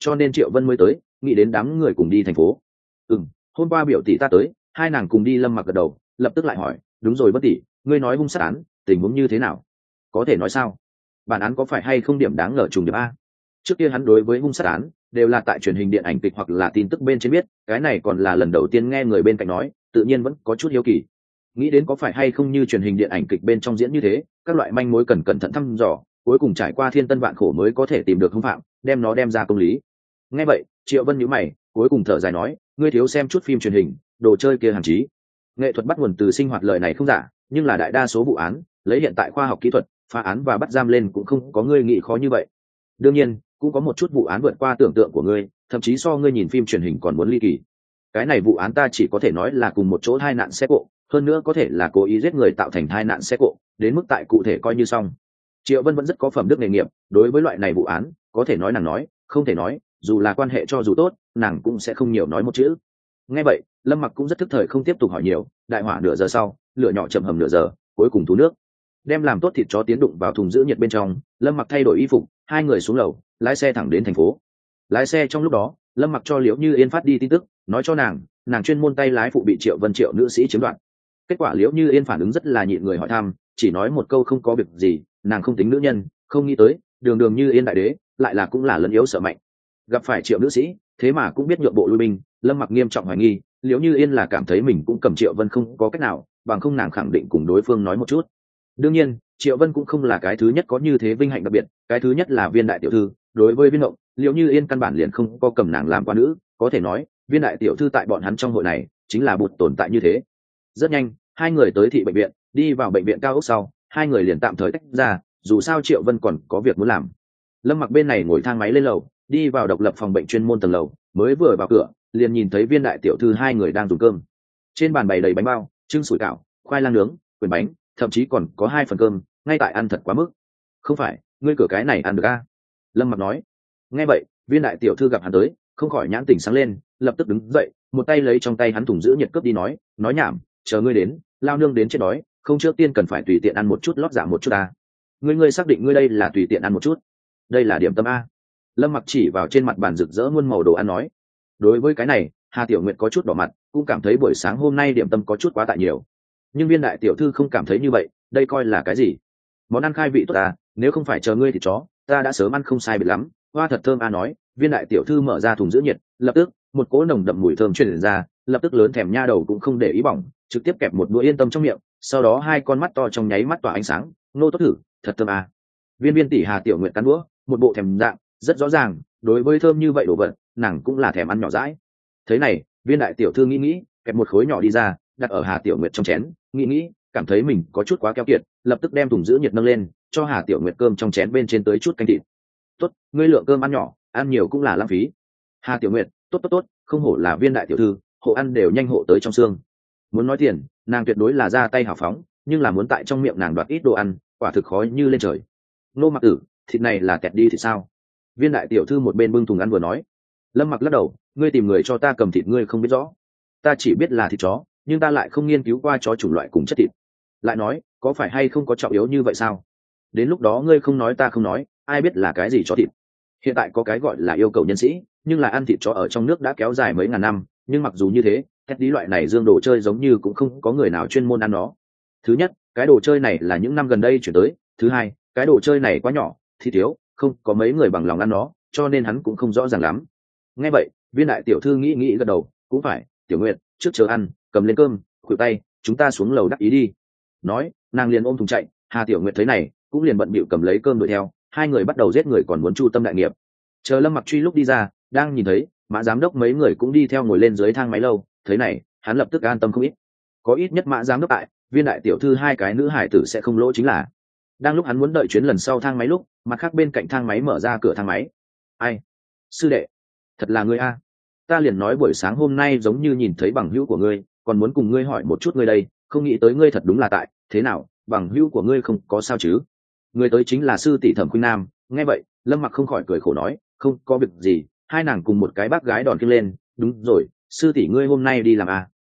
cho nên Triệu Vân mới tới, nghĩ đến đám người cùng đi thành phố. Hôm qua biểu tỷ ta tới, hai nàng cùng đi. Lâm Mặc gật đầu, lập tức lại hỏi, đúng rồi Vân tỷ, ngươi nói hung sát án tình huống như thế nào, có thể nói sao? Bản án có phải hay không điểm đáng ngờ trùng điểm a? Trước kia hắn đối với hung sát án đều là tại truyền hình điện ảnh kịch hoặc là tin tức bên trên biết, cái này còn là lần đầu tiên nghe người bên cạnh nói, tự nhiên vẫn có chút hiếu kỳ, nghĩ đến có phải hay không như truyền hình điện ảnh kịch bên trong diễn như thế, các loại manh mối cần cẩn thận thăm dò, cuối cùng trải qua thiên tân vạn khổ mới có thể tìm được hung phạm, đem nó đem ra công lý. Nghe vậy Triệu Vân nhíu mày, cuối cùng thở dài nói, ngươi thiếu xem chút phim truyền hình, đồ chơi kia hàn chí. Nghệ thuật bắt nguồn từ sinh hoạt, lời này không giả, nhưng là đại đa số vụ án lấy hiện tại khoa học kỹ thuật phá án và bắt giam lên cũng không có ngươi nghĩ khó như vậy. Đương nhiên cũng có một chút vụ án vượt qua tưởng tượng của ngươi, thậm chí so ngươi nhìn phim truyền hình còn muốn ly kỳ. Cái này vụ án ta chỉ có thể nói là cùng một chỗ tai nạn xe cộ, hơn nữa có thể là cố ý giết người tạo thành tai nạn xe cộ, đến mức tại cụ thể coi như xong. Triệu Vân vẫn rất có phẩm đức nghề nghiệp, đối với loại này vụ án có thể nói nàng nói, không thể nói, dù là quan hệ cho dù tốt, nàng cũng sẽ không nhiều nói một chữ. Nghe vậy Lâm Mặc cũng rất thức thời, không tiếp tục hỏi nhiều. Đại hỏa nửa giờ sau, lửa nhỏ chậm hầm nửa giờ, cuối cùng thú nước, đem làm tốt thịt chó tiến đụng vào thùng giữ nhiệt bên trong. Lâm Mặc thay đổi y phục, hai người xuống lầu lái xe thẳng đến thành phố. Lái xe trong lúc đó Lâm Mặc cho Liễu Như Yên phát đi tin tức, nói cho nàng chuyên môn tay lái phụ bị Triệu Vân Triệu nữ sĩ chiếm đoạt. Kết quả Liễu Như Yên phản ứng rất là nhịn người hỏi thăm, chỉ nói một câu không có việc gì, nàng không tính nữ nhân, không nghĩ tới đường Như Yên đại đế lại là cũng là lấn yếu sợ mạnh, gặp phải Triệu nữ sĩ thế mà cũng biết nhượng bộ lui binh. Lâm Mặc nghiêm trọng hoài nghi Liễu Như Yên là cảm thấy mình cũng cầm Triệu Vân không có cách nào, bằng không nàng khẳng định cùng đối phương nói một chút. Đương nhiên Triệu Vân cũng không là cái thứ nhất có như thế vinh hạnh đặc biệt, cái thứ nhất là Viên đại tiểu thư. Đối với Viên Ngộng, Liễu Như Yên căn bản liền không có cầm nàng làm quan nữ, có thể nói Viên đại tiểu thư tại bọn hắn trong hội này chính là một tồn tại như thế. Rất nhanh hai người tới thị bệnh viện, đi vào bệnh viện cao ốc sau hai người liền tạm thời tách ra, dù sao Triệu Vân còn có việc muốn làm. Lâm Mặc bên này ngồi thang máy lên lầu, đi vào độc lập phòng bệnh chuyên môn tầng lầu, mới vừa vào cửa liền nhìn thấy Viên đại tiểu thư hai người đang dùng cơm. Trên bàn bày đầy bánh bao, trứng sủi cảo, khoai lang nướng, quyền bánh, thậm chí còn có 2 phần cơm, ngay tại ăn thật quá mức. Không phải ngươi cửa cái này ăn được a? Lâm Mặc nói. Nghe vậy Viên đại tiểu thư gặp hắn tới, không khỏi nhãn tỉnh sáng lên, lập tức đứng dậy, một tay lấy trong tay hắn thùng giữ nhiệt cướp đi, nói nhảm, chờ ngươi đến lao nương đến chết đói, không, trước tiên cần phải tùy tiện ăn một chút lót dạ một chút a. Ngươi xác định ngươi đây là tùy tiện ăn một chút? Đây là điểm tâm a. Lâm Mặc chỉ vào trên mặt bàn rực rỡ muôn màu đồ ăn nói. Đối với cái này Hà Tiểu Nguyệt có chút đỏ mặt, cũng cảm thấy buổi sáng hôm nay điểm tâm có chút quá tại nhiều. Nhưng Viên đại tiểu thư không cảm thấy như vậy, đây coi là cái gì, món ăn khai vị tốt à, nếu không phải chờ ngươi thì chó ta đã sớm ăn không sai biệt lắm, hoa thật thơm a. Nói Viên đại tiểu thư mở ra thùng giữ nhiệt, lập tức một cỗ nồng đậm mùi thơm truyền ra, lập tức lớn thèm nha đầu cũng không để ý bỏng, trực tiếp kẹp một đũa yên tâm trong miệng, sau đó hai con mắt to trong nháy mắt tỏa ánh sáng, nô tốt thử, thật thơm a. Viên tỷ Hà Tiểu Nguyệt cắn đũa, một bộ thèm dạng rất rõ ràng, đối với thơm như vậy đồ vật nàng cũng là thèm ăn nhỏ dãi. Thế này Viên đại tiểu thư nghĩ kẹp một khối nhỏ đi ra, đặt ở Hà Tiểu Nguyệt trong chén, nghĩ cảm thấy mình có chút quá keo kiệt, lập tức đem thùng giữ nhiệt nâng lên, cho Hà Tiểu Nguyệt cơm trong chén bên trên tới chút canh thịt. Tốt, ngươi lượng cơm ăn nhỏ, ăn nhiều cũng là lãng phí. Hà Tiểu Nguyệt, tốt, không hổ là Viên đại tiểu thư, hộ ăn đều nhanh hộ tới trong xương. Muốn nói tiền nàng tuyệt đối là ra tay hào phóng, nhưng là muốn tại trong miệng nàng đoạt ít đồ ăn quả thực khó như lên trời. Nô Mặc tử, thịt này là kẹt đi thì sao? Viên đại tiểu thư một bên bưng thùng ăn vừa nói. Lâm Mặc lắc đầu, ngươi tìm người cho ta cầm thịt ngươi không biết rõ, ta chỉ biết là thịt chó, nhưng ta lại không nghiên cứu qua chó chủng loại cùng chất thịt. Lại nói có phải hay không có trọng yếu như vậy sao? Đến lúc đó ngươi không nói ta không nói, ai biết là cái gì chó thịt. Hiện tại có cái gọi là yêu cầu nhân sĩ, nhưng là ăn thịt chó ở trong nước đã kéo dài mấy ngàn năm, nhưng mặc dù như thế thét đi loại này dương đồ chơi giống như cũng không có người nào chuyên môn ăn nó. Thứ nhất, cái đồ chơi này là những năm gần đây chuyển tới. Thứ hai, cái đồ chơi này quá nhỏ, thịt thiếu, không có mấy người bằng lòng ăn nó, cho nên hắn cũng không rõ ràng lắm. Nghe vậy Viên đại tiểu thư nghĩ gật đầu, cũng phải, Tiểu Nguyệt trước chờ ăn, cầm lên cơm, khuỷu tay, chúng ta xuống lầu đắc ý đi. Nói nàng liền ôm thùng chạy. Hà Tiểu Nguyệt thấy này cũng liền bận bịu cầm lấy cơm đuổi theo, hai người bắt đầu giết người còn muốn chu tâm đại nghiệp. Chờ Lâm Mặc truy lúc đi ra, đang nhìn thấy Mã giám đốc mấy người cũng đi theo ngồi lên dưới thang máy lâu, thấy này hắn lập tức an tâm không ít, có ít nhất Mã giám đốc tại, Viên đại tiểu thư hai cái nữ hải tử sẽ không lỗ chính là. Đang lúc hắn muốn đợi chuyến lần sau thang máy lúc, mặt khác bên cạnh thang máy mở ra cửa thang máy. Ai? Sư đệ, thật là ngươi a. Ta liền nói buổi sáng hôm nay giống như nhìn thấy bằng hữu của ngươi, còn muốn cùng ngươi hỏi một chút ngươi đây, không nghĩ tới ngươi thật đúng là tại. Thế nào, bằng hữu của ngươi không có sao chứ? Người tới chính là sư tỷ Thẩm Khuynh Nam. Nghe vậy Lâm Mặc không khỏi cười khổ nói, không có việc gì, hai nàng cùng một cái bác gái đòn kia lên. Đúng rồi, sư tỷ ngươi hôm nay đi làm à?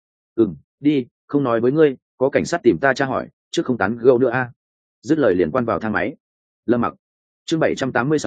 Đi, không nói với ngươi, có cảnh sát tìm ta tra hỏi, chứ không tán gẫu nữa a. Dứt lời liền quan vào thang máy. Lâm Mặc. Chương 786,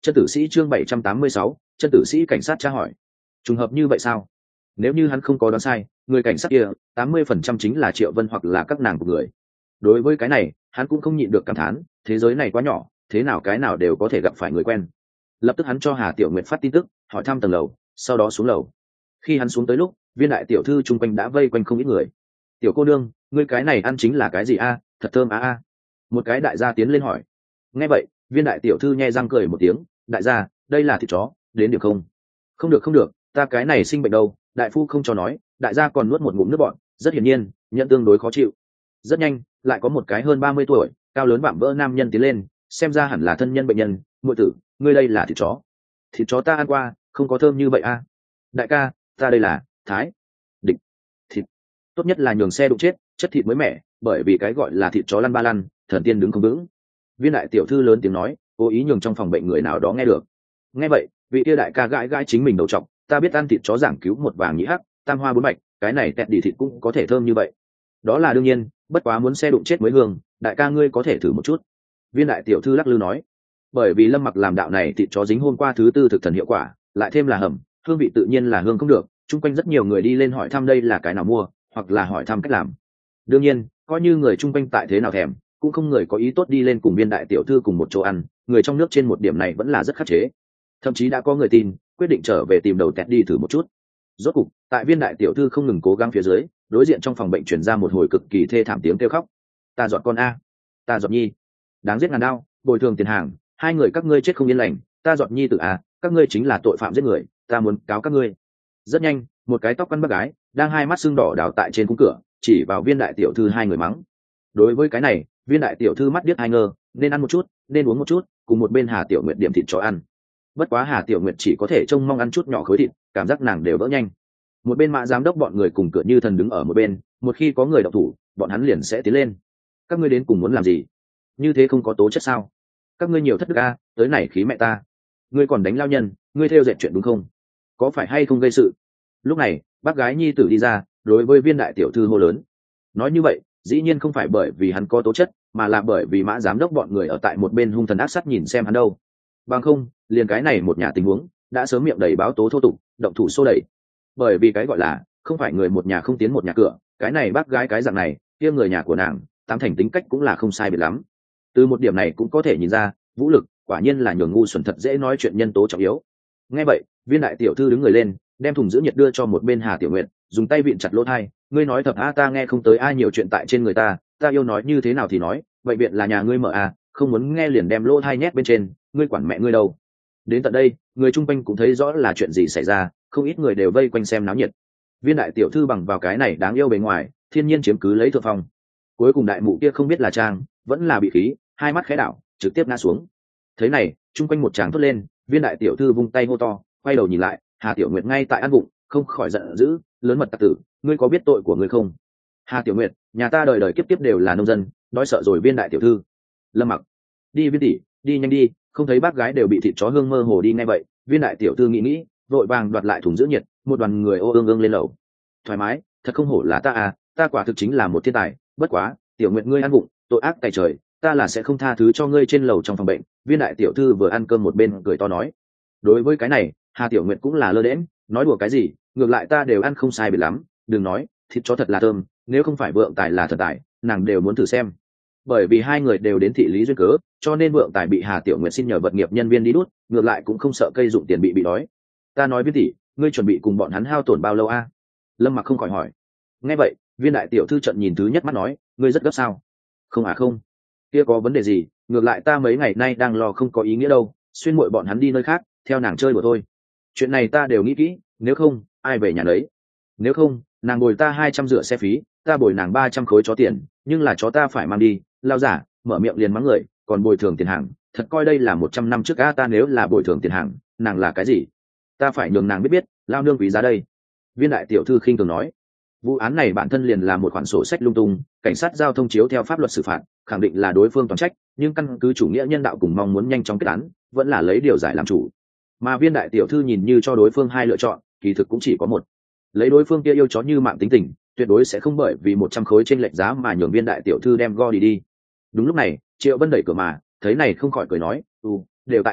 Chân tử sĩ chương 786, chân tử sĩ cảnh sát tra hỏi. Trùng hợp như vậy sao? Nếu như hắn không có đoán sai, người cảnh sát kia 80% chính là Triệu Vân hoặc là các nàng của người. Đối với cái này, hắn cũng không nhịn được cảm thán, thế giới này quá nhỏ, thế nào cái nào đều có thể gặp phải người quen. Lập tức hắn cho Hà Tiểu Nguyệt phát tin tức, hỏi thăm tầng lầu, sau đó xuống lầu. Khi hắn xuống tới lúc, viên đại tiểu thư chung quanh đã vây quanh không ít người. Tiểu cô nương, ngươi cái này ăn chính là cái gì a? Thật thơm a. Một cái đại gia tiến lên hỏi. Nghe vậy, viên đại tiểu thư nhe răng cười một tiếng, đại gia, đây là thịt chó, đến điểm không? Không được không được, ta cái này sinh bệnh đâu, đại phu không cho nói, đại gia còn nuốt một ngụm nước bọn, rất hiển nhiên, nhận tương đối khó chịu. Rất nhanh, lại có một cái hơn 30 tuổi, cao lớn vạm vỡ nam nhân tiến lên, xem ra hẳn là thân nhân bệnh nhân, muội tử, ngươi đây là thịt chó. Thịt chó ta ăn qua, không có thơm như vậy a. Đại ca, ta đây là thái địch thịt, tốt nhất là nhường xe đụng chết, chất thịt mới mẻ, bởi vì cái gọi là thịt chó lăn ba lăn, thần tiên đứng không vững. Viên đại tiểu thư lớn tiếng nói, cố ý nhường trong phòng bệnh người nào đó nghe được. Nghe vậy, vị kia đại ca gãi gãi chính mình đầu trọc, ta biết ăn thịt chó giảng cứu một vàng nhĩ hắc, tam hoa bốn bạch, cái này tẹt đi thịt cũng có thể thơm như vậy. Đó là đương nhiên, bất quá muốn xe đụng chết mới hương, đại ca ngươi có thể thử một chút. Viên đại tiểu thư lắc lư nói, bởi vì Lâm Mặc làm đạo này thịt chó dính hôm qua thứ tư thực thần hiệu quả, lại thêm là hầm, hương vị tự nhiên là hương không được. Chung quanh rất nhiều người đi lên hỏi thăm đây là cái nào mua, hoặc là hỏi thăm cách làm. Đương nhiên, coi như người chung quanh tại thế nào thèm, cũng không người có ý tốt đi lên cùng viên đại tiểu thư cùng một chỗ ăn. Người trong nước trên một điểm này vẫn là rất khắc chế. Thậm chí đã có người tin, quyết định trở về tìm đầu tẹt đi thử một chút. Rốt cục, tại viên đại tiểu thư không ngừng cố gắng phía dưới, đối diện trong phòng bệnh truyền ra một hồi cực kỳ thê thảm tiếng kêu khóc. Ta dọn con a, ta dọn nhi, đáng giết ngàn đao, bồi thường tiền hàng, hai người các ngươi chết không yên lành, ta dọn nhi tử a, các ngươi chính là tội phạm giết người, ta muốn cáo các ngươi. Rất nhanh, một cái tóc quăn bác gái đang hai mắt sưng đỏ đào tại trên khung cửa, chỉ vào viên đại tiểu thư hai người mắng. Đối với cái này, viên đại tiểu thư mắt điếc hai ngơ, nên ăn một chút, nên uống một chút, cùng một bên Hà Tiểu Nguyệt điểm thịt cho ăn. Bất quá Hà Tiểu Nguyệt chỉ có thể trông mong ăn chút nhỏ khối thịt, cảm giác nàng đều vỡ nhanh. Một bên Mã giám đốc bọn người cùng cửa như thần đứng ở một bên, một khi có người động thủ, bọn hắn liền sẽ tiến lên. Các ngươi đến cùng muốn làm gì? Như thế không có tố chất sao? Các ngươi nhiều thất đức a, tới này khí mẹ ta. Ngươi còn đánh lao nhân, ngươi theo dệt chuyện đúng không? Có phải hay không gây sự? Lúc này, bác gái nhi tử đi ra, đối với viên đại tiểu thư hô lớn. Nói như vậy, dĩ nhiên không phải bởi vì hắn có tố chất, mà là bởi vì Mã giám đốc bọn người ở tại một bên hung thần ác sát nhìn xem hắn đâu. Bằng không, liền cái này một nhà tình huống, đã sớm miệng đầy báo tố thô tục, động thủ xô đẩy. Bởi vì cái gọi là, không phải người một nhà không tiến một nhà cửa, cái này bác gái cái dạng này, kia người nhà của nàng, tám thành tính cách cũng là không sai biệt lắm. Từ một điểm này cũng có thể nhìn ra, vũ lực, quả nhiên là nhường ngu xuẩn thật dễ nói chuyện nhân tố trọng yếu. Nghe vậy, viên đại tiểu thư đứng người lên, đem thùng giữ nhiệt đưa cho một bên Hà Tiểu Nguyệt, dùng tay vịn chặt lỗ tai, ngươi nói thật a, ta nghe không tới ai nhiều chuyện tại trên người ta, ta yêu nói như thế nào thì nói, bệnh viện là nhà ngươi mở à, không muốn nghe liền đem lỗ tai nhét bên trên, ngươi quản mẹ ngươi đâu. Đến tận đây, người chung quanh cũng thấy rõ là chuyện gì xảy ra, không ít người đều vây quanh xem náo nhiệt. Viên đại tiểu thư bằng vào cái này đáng yêu bề ngoài, thiên nhiên chiếm cứ lấy thượng phong. Cuối cùng đại mụ kia không biết là trang, vẫn là bị khí, hai mắt khẽ đảo, trực tiếp ngã xuống. Thế này, chung quanh một tràng thốt lên, viên đại tiểu thư vung tay hô to, quay đầu nhìn lại, Hà Tiểu Nguyệt ngay tại ăn bụng, không khỏi giận dữ, lớn mật tặc tử, ngươi có biết tội của ngươi không? Hà Tiểu Nguyệt, nhà ta đời đời kiếp kiếp đều là nông dân, đói sợ rồi viên đại tiểu thư. Lâm Mặc, đi viên tỷ, đi nhanh đi, không thấy bác gái đều bị thịt chó hương mơ hồ đi ngay vậy, viên đại tiểu thư nghĩ, vội vàng đoạt lại thùng giữ nhiệt, một đoàn người ô ương ương lên lầu. Thoải mái, thật không hổ là ta à, ta quả thực chính là một thiên tài, bất quá, Tiểu Nguyệt ngươi ăn bụng, tội ác tày trời, ta là sẽ không tha thứ cho ngươi trên lầu trong phòng bệnh. Viên đại tiểu thư vừa ăn cơm một bên cười to nói. Đối với cái này, Hà Tiểu Nguyệt cũng là lơ đễnh, nói đùa cái gì, ngược lại ta đều ăn không sai biệt lắm, đừng nói, thịt chó thật là thơm, nếu không phải vượng tài là thần tài, nàng đều muốn thử xem. Bởi vì hai người đều đến thị lý duyên cớ, cho nên vượng tài bị Hà Tiểu Nguyệt xin nhờ vật nghiệp nhân viên đi đút, ngược lại cũng không sợ cây dụng tiền bị đói. Ta nói Viên tỷ, ngươi chuẩn bị cùng bọn hắn hao tổn bao lâu a? Lâm Mặc không khỏi hỏi. Nghe vậy, viên đại tiểu thư trận nhìn thứ nhất mắt nói, ngươi rất gấp sao? Không à không, kia có vấn đề gì, ngược lại ta mấy ngày nay đang lo không có ý nghĩa đâu, xuyên muội bọn hắn đi nơi khác, theo nàng chơi đùa thôi. Chuyện này ta đều nghĩ kỹ, nếu không, ai về nhà đấy? Nếu không, nàng bồi ta 200 rửa xe phí, ta bồi nàng 300 khối chó tiền, nhưng là chó ta phải mang đi, lao giả, mở miệng liền mắng người, còn bồi thường tiền hàng, thật coi đây là 100 năm trước ta nếu là bồi thường tiền hàng, nàng là cái gì? Ta phải nhường nàng biết, lao nương quý giá đây. Viên đại tiểu thư khinh thường nói, vụ án này bản thân liền là một khoản sổ sách lung tung, cảnh sát giao thông chiếu theo pháp luật xử phạt, khẳng định là đối phương toàn trách, nhưng căn cứ chủ nghĩa nhân đạo cùng mong muốn nhanh chóng kết án, vẫn là lấy điều giải làm chủ. Mà viên đại tiểu thư nhìn như cho đối phương hai lựa chọn, kỳ thực cũng chỉ có một. Lấy đối phương kia yêu chó như mạng tính tình, tuyệt đối sẽ không bởi vì 100 khối trên lệch giá mà nhường viên đại tiểu thư đem go đi. Đúng lúc này, Triệu Vân đẩy cửa mà, thấy này không khỏi cười nói, đều tại à,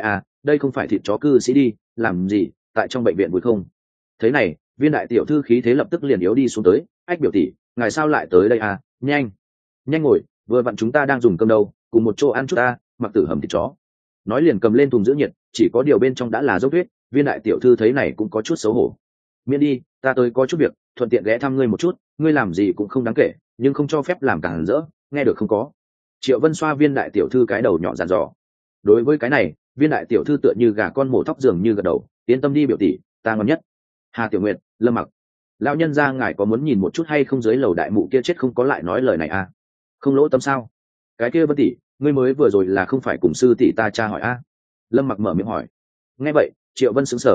đây không phải thịt chó cư sĩ đi, làm gì tại trong bệnh viện vui không? Thế này, viên đại tiểu thư khí thế lập tức liền yếu đi xuống tới. Ách biểu tỷ, ngài sao lại tới đây à? Nhanh nhanh ngồi, vừa vặn chúng ta đang dùng cơm đâu, cùng một chỗ ăn chút ta. Mặc Tử hầm thịt chó nói liền cầm lên thùng giữ nhiệt, chỉ có điều bên trong đã là dốc tuyết. Viên đại tiểu thư thấy này cũng có chút xấu hổ. Miễn đi, ta tới có chút việc, thuận tiện ghé thăm ngươi một chút, ngươi làm gì cũng không đáng kể, nhưng không cho phép làm càng rỡ, nghe được không có? Triệu Vân xoa viên đại tiểu thư cái đầu nhỏ dặn dò. Đối với cái này, viên đại tiểu thư tựa như gà con mổ thóc dường như gật đầu. Yên tâm đi biểu tỷ, ta ngon nhất. Hà Tiểu Nguyệt, Lâm Mặc, lão nhân gia ngài có muốn nhìn một chút hay không, dưới lầu đại mụ kia chết không có lại nói lời này à? Không lỗ tâm sao? Cái kia Vân tỷ, ngươi mới vừa rồi là không phải cùng sư tỷ ta tra hỏi a? Lâm Mặc mở miệng hỏi. Nghe vậy, Triệu Vân sững sờ.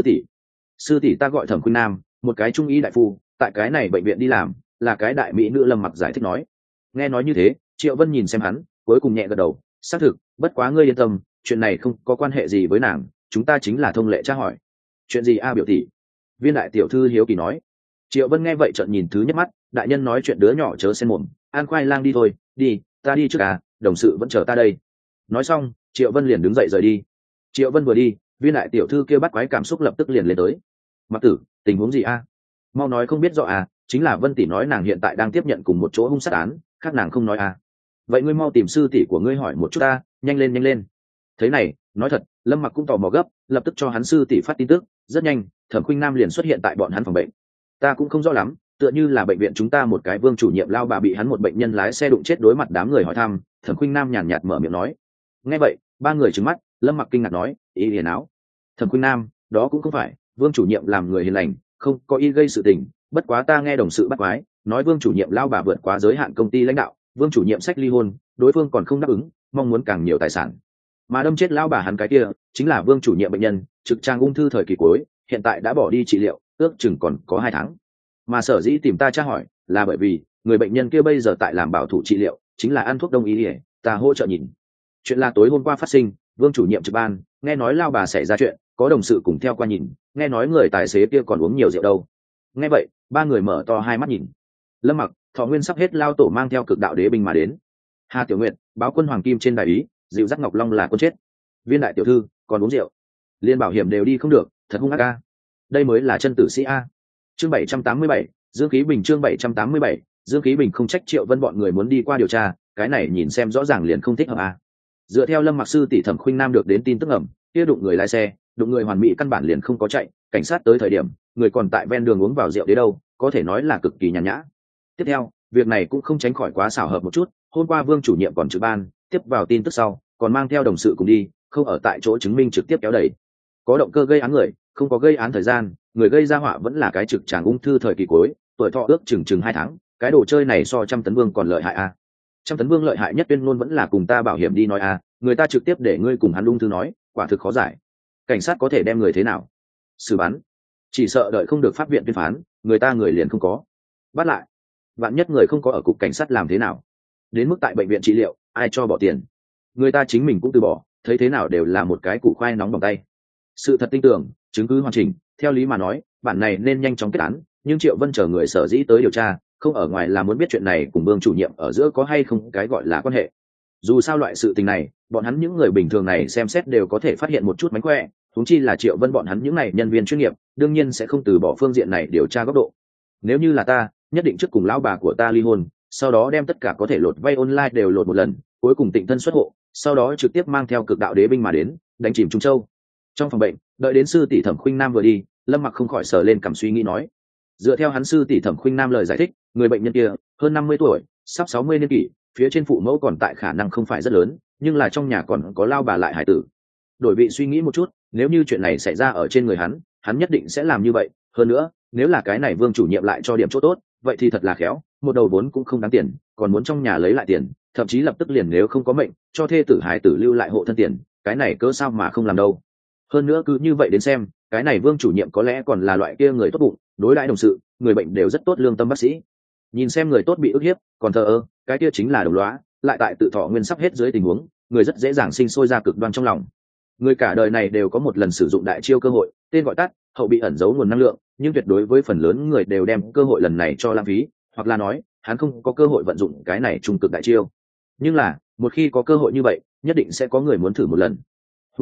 Sư tỷ ta gọi Thẩm Khuynh Nam, một cái trung y đại phu, tại cái này bệnh viện đi làm, là cái đại mỹ nữ. Lâm Mặc giải thích nói. Nghe nói như thế, Triệu Vân nhìn xem hắn, cuối cùng nhẹ gật đầu. Xác thực, bất quá ngươi yên tâm, chuyện này không có quan hệ gì với nàng, chúng ta chính là thông lệ tra hỏi. Chuyện gì a biểu tỷ? Viên đại tiểu thư hiếu kỳ nói. Triệu Vân nghe vậy trợn nhìn thứ nhất mắt. Đại nhân nói chuyện đứa nhỏ chớ xen mồm, ăn khoai lang đi thôi. Đi, ta đi trước à, đồng sự vẫn chờ ta đây. Nói xong, Triệu Vân liền đứng dậy rời đi. Triệu Vân vừa đi, viên đại tiểu thư kia bắt quái cảm xúc lập tức liền lên tới. Mặc Tử, tình huống gì a? Mau nói không biết rõ à? Chính là Vân tỷ nói nàng hiện tại đang tiếp nhận cùng một chỗ hung sát án, khác nàng không nói à? Vậy ngươi mau tìm sư tỷ của ngươi hỏi một chút ta, nhanh lên nhanh lên. Thế này, nói thật, Lâm Mặc cũng tò mò gấp, lập tức cho hắn sư tỷ phát tin tức. Rất nhanh, Thẩm Khuynh Nam liền xuất hiện tại bọn hắn phòng bệnh. Ta cũng không rõ lắm, tựa như là bệnh viện chúng ta một cái Vương chủ nhiệm lao bà bị hắn một bệnh nhân lái xe đụng chết. Đối mặt đám người hỏi thăm, Thẩm Khuynh Nam nhàn nhạt mở miệng nói. Nghe vậy, ba người trừng mắt. Lâm Mặc kinh ngạc nói, ý hiền áo. Thẩm Khuynh Nam, đó cũng không phải, Vương chủ nhiệm làm người hiền lành, không có ý gây sự tình. Bất quá ta nghe đồng sự bắt quái, nói Vương chủ nhiệm lao bà vượt quá giới hạn công ty lãnh đạo, Vương chủ nhiệm sách ly hôn, đối phương còn không đáp ứng, mong muốn càng nhiều tài sản. Mà đâm chết lao bà hắn cái kia, chính là Vương chủ nhiệm bệnh nhân, trực trang ung thư thời kỳ cuối, hiện tại đã bỏ đi trị liệu, ước chừng còn có 2 tháng. Mà sở dĩ tìm ta tra hỏi, là bởi vì người bệnh nhân kia bây giờ tại làm bảo thủ trị liệu, chính là ăn thuốc đông y, ta hỗ trợ nhìn. Chuyện là tối hôm qua phát sinh, Vương chủ nhiệm trực ban, nghe nói lao bà xảy ra chuyện, có đồng sự cùng theo qua nhìn, nghe nói người tài xế kia còn uống nhiều rượu đâu. Nghe vậy, ba người mở to hai mắt nhìn. Lâm Mặc, Thọ Nguyên sắp hết lao tổ mang theo cực đạo đế binh mà đến. Hà Tiểu Nguyệt, báo quân hoàng kim trên đại ý, dịu dắt Ngọc Long là quân chết. Viên đại tiểu thư còn uống rượu, liên bảo hiểm đều đi không được, thật hung ác a. Đây mới là chân tử sĩ a. Chương 787, Dương Khí Bình. Chương 787, Dương Khí Bình. Không trách Triệu Vân bọn người muốn đi qua điều tra, cái này nhìn xem rõ ràng liền không thích hợp a. Dựa theo Lâm Mặc sư tỷ Thẩm Khuynh Nam được đến tin tức ẩm, kia đụng người lái xe, đụng người hoàn mỹ căn bản liền không có chạy, cảnh sát tới thời điểm, người còn tại ven đường uống vào rượu đấy đâu, có thể nói là cực kỳ nhàn nhã. Tiếp theo, việc này cũng không tránh khỏi quá xảo hợp một chút, hôm qua Vương chủ nhiệm còn trực ban, tiếp vào tin tức sau, còn mang theo đồng sự cùng đi, không ở tại chỗ chứng minh trực tiếp kéo đẩy. Có động cơ gây án người, không có gây án thời gian, người gây ra họa vẫn là cái trực tràng ung thư thời kỳ cuối, tuổi thọ ước chừng 2 tháng, cái đồ chơi này so Trăm Tấn Vương còn lợi hại a. Trăm Tấn Vương lợi hại nhất tuyên ngôn vẫn là cùng ta bảo hiểm đi nói a, người ta trực tiếp để ngươi cùng hắn ung thư nói, quả thực khó giải. Cảnh sát có thể đem người thế nào? Xử bắn. Chỉ sợ đợi không được pháp viện tuyên phán, người ta người liền không có. Bắt lại. Vạn nhất người không có ở cục cảnh sát làm thế nào? Đến mức tại bệnh viện trị liệu, ai cho bỏ tiền? Người ta chính mình cũng từ bỏ, thấy thế nào đều là một cái củ khoai nóng bằng tay. Sự thật tin tưởng, chứng cứ hoàn chỉnh, theo lý mà nói, bản này nên nhanh chóng kết án, nhưng Triệu Vân chờ người sở dĩ tới điều tra, không ở ngoài là muốn biết chuyện này cùng Vương chủ nhiệm ở giữa có hay không cái gọi là quan hệ. Dù sao loại sự tình này, bọn hắn những người bình thường này xem xét đều có thể phát hiện một chút mánh khỏe, huống chi là Triệu Vân bọn hắn những này nhân viên chuyên nghiệp, đương nhiên sẽ không từ bỏ phương diện này điều tra góc độ. Nếu như là ta, nhất định trước cùng lão bà của ta ly hôn, sau đó đem tất cả có thể lột vay online đều lột một lần, cuối cùng tịnh thân xuất hộ, sau đó trực tiếp mang theo cực đạo đế binh mà đến, đánh chìm Trung Châu. Trong phòng bệnh, đợi đến sư tỷ Thẩm Khuynh Nam vừa đi, Lâm Mặc không khỏi sờ lên cằm suy nghĩ nói. Dựa theo hắn sư tỷ Thẩm Khuynh Nam lời giải thích, người bệnh nhân kia hơn 50 tuổi, sắp 60 niên kỷ, phía trên phụ mẫu còn tại khả năng không phải rất lớn, nhưng là trong nhà còn có lao bà lại hải tử. Đổi vị suy nghĩ một chút, nếu như chuyện này xảy ra ở trên người hắn nhất định sẽ làm như vậy. Hơn nữa, nếu là cái này Vương chủ nhiệm lại cho điểm chỗ tốt, vậy thì thật là khéo, một đầu vốn cũng không đáng tiền, còn muốn trong nhà lấy lại tiền, thậm chí lập tức liền nếu không có mệnh, cho thê tử hải tử lưu lại hộ thân tiền, cái này cớ sao mà không làm đâu. Hơn nữa cứ như vậy đến xem, cái này Vương chủ nhiệm có lẽ còn là loại kia người tốt bụng, đối đãi đồng sự, người bệnh đều rất tốt, lương tâm bác sĩ. Nhìn xem người tốt bị ức hiếp, còn thờ ơ, cái kia chính là đồng lõa, lại tại tự thọ nguyên sắp hết dưới tình huống, người rất dễ dàng sinh sôi ra cực đoan trong lòng. Người cả đời này đều có một lần sử dụng đại chiêu cơ hội, tên gọi tắt, hậu bị ẩn giấu nguồn năng lượng, nhưng tuyệt đối với phần lớn người đều đem cơ hội lần này cho lãng phí, hoặc là nói, hắn không có cơ hội vận dụng cái này trung cực đại chiêu. Nhưng là, một khi có cơ hội như vậy, nhất định sẽ có người muốn thử một lần. Huống chi,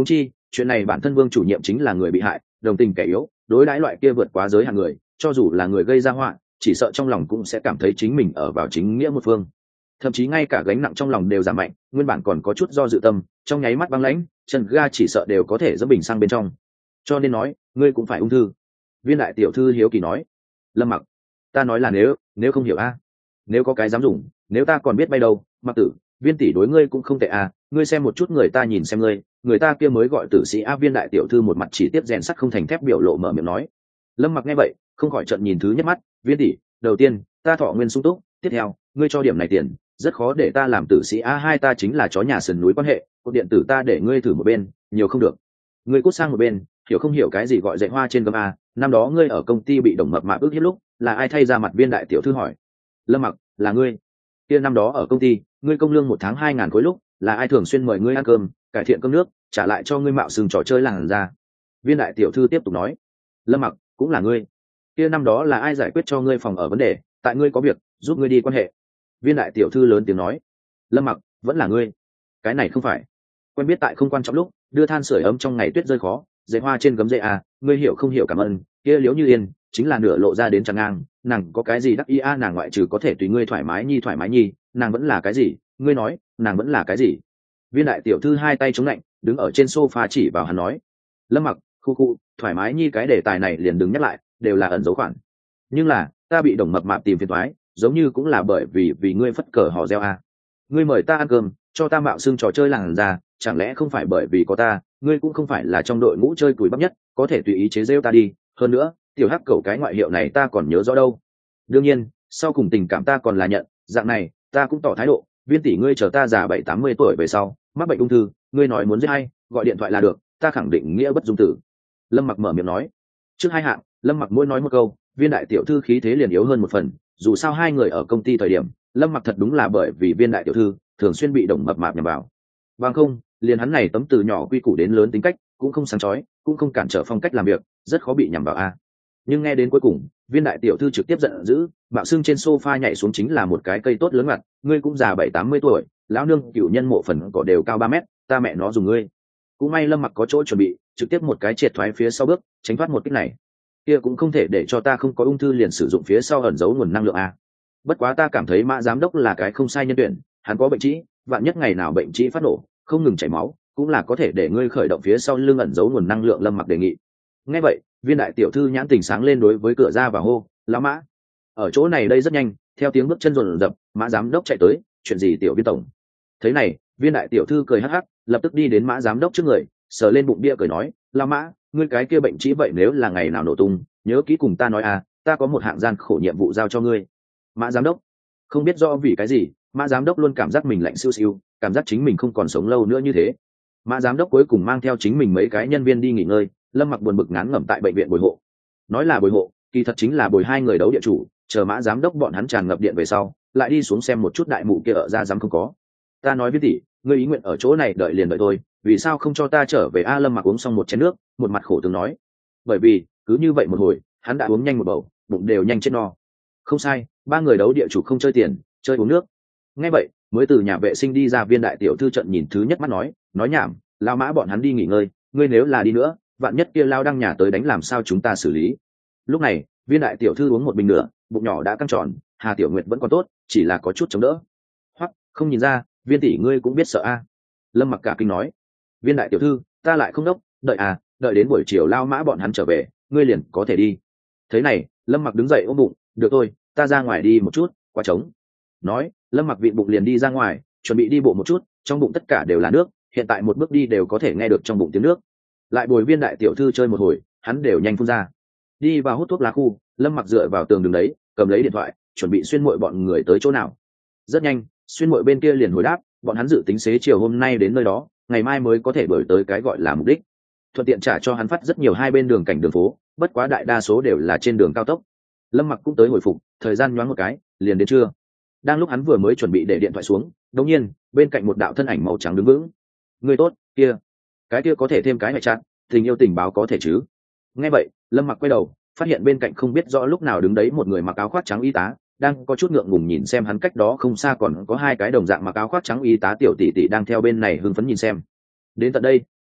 chuyện này bản thân Vương chủ nhiệm chính là người bị hại, đồng tình kẻ yếu, đối đãi loại kia vượt quá giới hạn người, cho dù là người gây ra họa, chỉ sợ trong lòng cũng sẽ cảm thấy chính mình ở vào chính nghĩa một phương, thậm chí ngay cả gánh nặng trong lòng đều giảm mạnh, nguyên bản còn có chút do dự tâm, trong nháy mắt băng lãnh, chân ga chỉ sợ đều có thể dẫm bình sang bên trong. Cho nên nói, ngươi cũng phải ung thư. Viên đại tiểu thư hiếu kỳ nói. Lâm Mặc, ta nói là nếu không hiểu a, nếu có cái dám dùng, nếu ta còn biết bay đâu. Mặc tử, Viên tỷ đối ngươi cũng không tệ à, ngươi xem một chút người ta nhìn xem ngươi, người ta kia mới gọi tử sĩ a. Viên đại tiểu thư một mặt chỉ tiếp rèn sắt không thành thép biểu lộ mở miệng nói. Lâm Mặc nghe vậy không khỏi trận nhìn thứ nhất mắt. Viên tỷ, đầu tiên ta thọ nguyên sung túc, tiếp theo ngươi cho điểm này tiền rất khó để ta làm tử sĩ a. Hai ta chính là chó nhà sườn núi quan hệ, cột điện tử ta để ngươi thử một bên, nhiều không được ngươi cút sang một bên, hiểu không hiểu cái gì gọi dạy hoa trên gấm a. Năm đó ngươi ở công ty bị đồng mập mạp ước hiếp lúc là ai thay ra mặt? Viên đại tiểu thư hỏi. Lâm Mặc, là ngươi. Kia năm đó ở công ty ngươi công lương 1 tháng 2.000 khối lúc là ai thường xuyên mời ngươi ăn cơm, cải thiện cơm nước, trả lại cho ngươi mạo sừng trò chơi làng ra? Viên đại tiểu thư tiếp tục nói. Lâm Mặc, cũng là ngươi. Kia năm đó là ai giải quyết cho ngươi phòng ở vấn đề, tại ngươi có việc giúp ngươi đi quan hệ? Viên đại tiểu thư lớn tiếng nói. Lâm Mặc, vẫn là ngươi. Cái này không phải quen biết tại không quan trọng lúc đưa than sưởi ấm trong ngày tuyết rơi khó, dạy hoa trên gấm dây à, ngươi hiểu không hiểu? Cảm ơn. Kia Liễu Như Yên chính là nửa lộ ra đến tràn ngang, nàng có cái gì đắc ý a? Nàng ngoại trừ có thể tùy ngươi thoải mái nhi, nàng vẫn là cái gì? Ngươi nói nàng vẫn là cái gì? Viên đại tiểu thư hai tay chống lạnh đứng ở trên sofa chỉ vào hắn nói. Lâm Mặc, khu thoải mái nhi cái đề tài này liền đừng nhắc lại, đều là ẩn dấu khoản. Nhưng là ta bị đồng mập mạp tìm phiền toái, giống như cũng là bởi vì ngươi phất cờ hò reo a. Ngươi mời ta ăn cơm, cho ta mạo xưng trò chơi làng ra, chẳng lẽ không phải bởi vì có ta? Ngươi cũng không phải là trong đội ngũ chơi cùi bắp nhất, có thể tùy ý chế rêu ta đi. Hơn nữa tiểu hắc cẩu cái ngoại hiệu này ta còn nhớ rõ đâu. Đương nhiên sau cùng tình cảm ta còn là nhận, dạng này ta cũng tỏ thái độ. Viên tỷ, ngươi chờ ta già 70-80 tuổi về sau mắc bệnh ung thư, ngươi nói muốn giết hay gọi điện thoại là được, ta khẳng định nghĩa bất dung tử. Lâm Mặc mở miệng nói. Trước hai hạng Lâm Mặc mỗi nói một câu, viên đại tiểu thư khí thế liền yếu hơn một phần. Dù sao hai người ở công ty thời điểm, Lâm Mặc thật đúng là bởi vì viên đại tiểu thư thường xuyên bị đồng mập mạp nhằm vào, bằng không liền hắn này tấm từ nhỏ quy củ đến lớn tính cách cũng không sáng chói, cũng không cản trở phong cách làm việc, rất khó bị nhằm vào a. Nhưng nghe đến cuối cùng, viên đại tiểu thư trực tiếp giận dữ, bạo xưng trên sofa nhảy xuống chính là một cái cây tốt lớn mặt. Ngươi cũng già 70-80 tuổi, lão nương cựu nhân mộ phần cỏ đều cao 3 mét, ta mẹ nó dùng ngươi. Cũng may Lâm Mặc có chỗ chuẩn bị, trực tiếp một cái triệt thoái phía sau bước, tránh thoát một kích này. Kia cũng không thể để cho ta không có ung thư liền sử dụng phía sau ẩn giấu nguồn năng lượng a. Bất quá ta cảm thấy Mã giám đốc là cái không sai nhân tuyển, hắn có bệnh trĩ, vạn nhất ngày nào bệnh trĩ phát nổ, không ngừng chảy máu, cũng là có thể để ngươi khởi động phía sau lưng ẩn giấu nguồn năng lượng. Lâm Mặc đề nghị. Nghe vậy, viên đại tiểu thư nhãn tình sáng lên, đối với cửa ra và hô. Lão Mã, ở chỗ này đây rất nhanh. Theo tiếng bước chân rộn rập, Mã giám đốc chạy tới. Chuyện gì tiểu viên tổng? Thấy này, viên đại tiểu thư cười hắc hắc, lập tức đi đến Mã giám đốc trước người, sờ lên bụng bia cười nói. Lão Mã, ngươi cái kia bệnh trĩ vậy nếu là ngày nào nổ tung, nhớ kỹ cùng ta nói à, ta có một hạng gian khổ nhiệm vụ giao cho ngươi. Mã giám đốc không biết do vì cái gì, Mã giám đốc luôn cảm giác mình lạnh siêu siêu, cảm giác chính mình không còn sống lâu nữa như thế. Mã giám đốc cuối cùng mang theo chính mình mấy cái nhân viên đi nghỉ ngơi. Lâm Mặc buồn bực ngán ngẩm tại bệnh viện bồi hộ. Nói là bồi hộ, kỳ thật chính là bồi hai người đấu địa chủ, chờ Mã giám đốc bọn hắn tràn ngập điện về sau, lại đi xuống xem một chút đại mụ kia ở ra dám không có. Ta nói Viên tỷ, ngươi ý nguyện ở chỗ này đợi liền đợi thôi, vì sao không cho ta trở về a? Lâm Mặc uống xong một chén nước, một mặt khổ tướng nói. Bởi vì cứ như vậy một hồi, hắn đã uống nhanh một bầu, bụng đều nhanh chết no. Không sai, ba người đấu địa chủ không chơi tiền, chơi uống nước. Nghe vậy, mới từ nhà vệ sinh đi ra viên đại tiểu thư trận nhìn thứ nhất mắt nói nhảm, lao Mã bọn hắn đi nghỉ ngơi, ngươi nếu là đi nữa, vạn nhất kia lao đăng nhà tới đánh làm sao chúng ta xử lý? Lúc này, viên đại tiểu thư uống một bình nữa, bụng nhỏ đã căng tròn. Hà Tiểu Nguyệt vẫn còn tốt, chỉ là có chút chống đỡ. Hoặc không nhìn ra, Viên tỷ ngươi cũng biết sợ a. Lâm Mặc cả kinh nói. Viên đại tiểu thư, ta lại không đốc, đợi đến buổi chiều lao Mã bọn hắn trở về, ngươi liền có thể đi. Thế này, Lâm Mặc đứng dậy ôm bụng, được thôi, ta ra ngoài đi một chút, quá trống. Nói, Lâm Mặc vịn bụng liền đi ra ngoài, chuẩn bị đi bộ một chút, trong bụng tất cả đều là nước, hiện tại một bước đi đều có thể nghe được trong bụng tiếng nước. Lại bồi viên đại tiểu thư chơi một hồi, hắn đều nhanh phun ra. Đi vào hút thuốc lá khu, Lâm Mặc dựa vào tường đường đấy, cầm lấy điện thoại, chuẩn bị xuyên muội bọn người tới chỗ nào. Rất nhanh, xuyên muội bên kia liền hồi đáp, bọn hắn dự tính xế chiều hôm nay đến nơi đó, ngày mai mới có thể đuổi tới cái gọi là mục đích. Thuận tiện trả cho hắn phát rất nhiều hai bên đường cảnh đường phố, bất quá đại đa số đều là trên đường cao tốc. Lâm Mặc cũng tới hồi phục, thời gian nhoáng một cái, liền đến trưa. Đang lúc hắn vừa mới chuẩn bị để điện thoại xuống, đột nhiên, bên cạnh một đạo thân ảnh màu trắng đứng vững. Người tốt, kia, cái kia có thể thêm cái ngoại trạng, tình yêu tình báo có thể chứ? Nghe vậy, Lâm Mặc quay đầu, phát hiện bên cạnh không biết rõ lúc nào đứng đấy một người mặc áo khoác trắng y tá, đang có chút ngượng ngùng nhìn xem hắn. Cách đó không xa còn có hai cái đồng dạng mặc áo khoác trắng y tá tiểu tỷ tỷ đang theo bên này hưng phấn nhìn xem. Đến tận đây,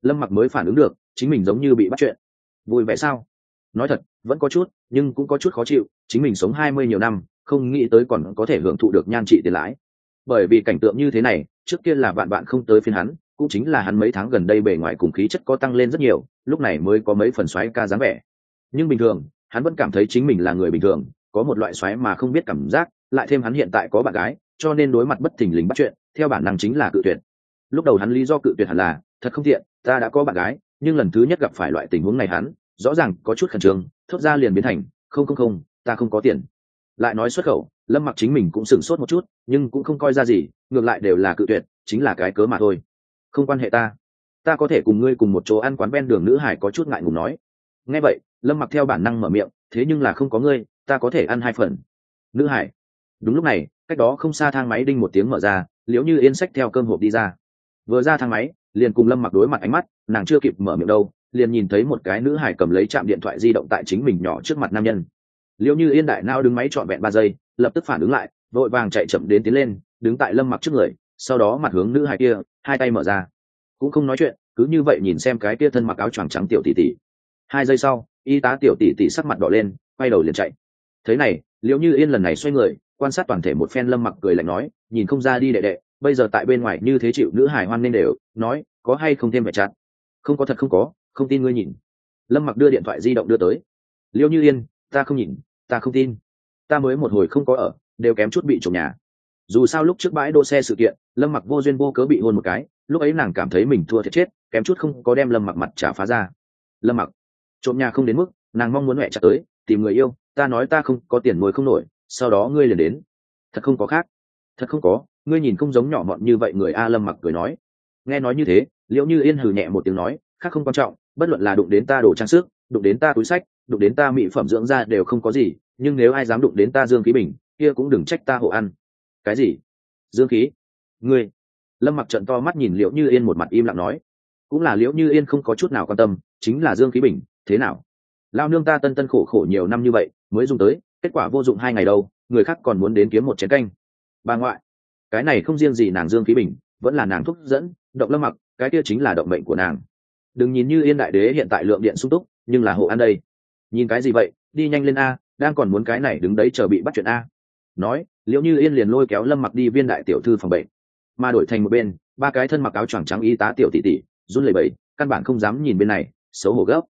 Lâm Mặc mới phản ứng được chính mình giống như bị bắt chuyện. Vui vẻ sao? Nói thật vẫn có chút, nhưng cũng có chút khó chịu. Chính mình sống 20 nhiều năm, không nghĩ tới còn có thể hưởng thụ được nhan trị tiền lãi. Bởi vì cảnh tượng như thế này trước kia là vạn bạn không tới phiên hắn, cũng chính là hắn mấy tháng gần đây bề ngoài cùng khí chất có tăng lên rất nhiều, lúc này mới có mấy phần xoáy ca dáng vẻ. Nhưng bình thường hắn vẫn cảm thấy chính mình là người bình thường, có một loại xoáy mà không biết cảm giác, lại thêm hắn hiện tại có bạn gái, cho nên đối mặt bất thình lình bắt chuyện theo bản năng chính là cự tuyệt. Lúc đầu hắn lý do cự tuyệt hẳn là thật không tiện, ta đã có bạn gái. Nhưng lần thứ nhất gặp phải loại tình huống này hắn rõ ràng có chút khẩn trương, thốt ra liền biến thành không, ta không có tiền. Lại nói xuất khẩu, Lâm Mặc chính mình cũng sửng sốt một chút, nhưng cũng không coi ra gì, ngược lại đều là cự tuyệt, chính là cái cớ mà thôi. Không quan hệ ta có thể cùng ngươi cùng một chỗ ăn quán ven đường. Nữ hải có chút ngại ngùng nói. Nghe vậy Lâm Mặc theo bản năng mở miệng, thế nhưng là không có ngươi, ta có thể ăn 2 phần. Nữ hải. Đúng lúc này cách đó không xa thang máy đinh một tiếng mở ra, Liễu Như Yên xách theo cơm hộp đi ra. Vừa ra thang máy liền cùng Lâm Mặc đối mặt ánh mắt, nàng chưa kịp mở miệng đâu liền nhìn thấy một cái nữ hải cầm lấy trạm điện thoại di động tại chính mình nhỏ trước mặt nam nhân. Liễu Như Yên đại nao đứng máy trọn vẹn 3 giây, lập tức phản ứng lại, vội vàng chạy chậm đến tiến lên, đứng tại Lâm Mặc trước người, sau đó mặt hướng nữ hải kia, hai tay mở ra, cũng không nói chuyện, cứ như vậy nhìn xem cái kia thân mặc áo choàng trắng tiểu tỷ tỷ. 2 giây sau, y tá tiểu tỷ tỷ sắc mặt đỏ lên, quay đầu liền chạy. Thế này, Liễu Như Yên lần này xoay người, quan sát toàn thể một phen. Lâm Mặc cười lạnh nói, nhìn không ra đi đệ đệ, bây giờ tại bên ngoài như thế chịu nữ hải hoan nên đều, nói, có hay không thêm vẻ chặt? Không có, thật không có, không tin ngươi nhìn. Lâm Mặc đưa điện thoại di động đưa tới. Liễu Như Yên, ta không nhìn, ta không tin, ta mới một hồi không có ở, đều kém chút bị trộm nhà. Dù sao lúc trước bãi đỗ xe sự kiện, Lâm Mặc vô duyên vô cớ bị hôn một cái, lúc ấy nàng cảm thấy mình thua thiệt chết, kém chút không có đem Lâm Mặc mặt trả phá ra. Lâm Mặc, trộm nhà không đến mức, nàng mong muốn mẹ chặt tới tìm người yêu, ta nói ta không có tiền nuôi không nổi, sau đó ngươi liền đến. Thật không có khác, thật không có, ngươi nhìn không giống nhỏ mọn như vậy người a. Lâm Mặc cười nói. Nghe nói như thế, Liễu Như Yên hừ nhẹ một tiếng nói, khác không quan trọng, bất luận là đụng đến ta đồ trang sức, đụng đến ta túi sách, đụng đến ta mỹ phẩm dưỡng da đều không có gì, nhưng nếu ai dám đụng đến ta Dương Khí Bình, kia cũng đừng trách ta hộ ăn. Cái gì? Dương khí? Ngươi? Lâm Mặc trợn to mắt nhìn Liễu Như Yên, một mặt im lặng nói. Cũng là Liễu Như Yên không có chút nào quan tâm, chính là Dương Khí Bình, thế nào? Lao nương ta tân tân khổ khổ nhiều năm như vậy, mới dùng tới, kết quả vô dụng 2 ngày đâu, người khác còn muốn đến kiếm một chén canh. Bà ngoại, cái này không riêng gì nàng Dương Khí Bình, vẫn là nàng thúc dẫn, động Lâm Mặc, cái kia chính là động mệnh của nàng. Đừng nhìn Như Yên đại đế hiện tại lượng điện sung túc, nhưng là hộ ăn đây. Nhìn cái gì vậy, đi nhanh lên a, đang còn muốn cái này đứng đấy chờ bị bắt chuyện a. Nói, Liễu Như Yên liền lôi kéo Lâm Mặc đi viên đại tiểu thư phòng bệnh, mà đổi thành một bên, 3 cái thân mặc áo choàng trắng y tá tiểu tỷ tỷ run lẩy bẩy, căn bản không dám nhìn bên này, xấu hổ gấp.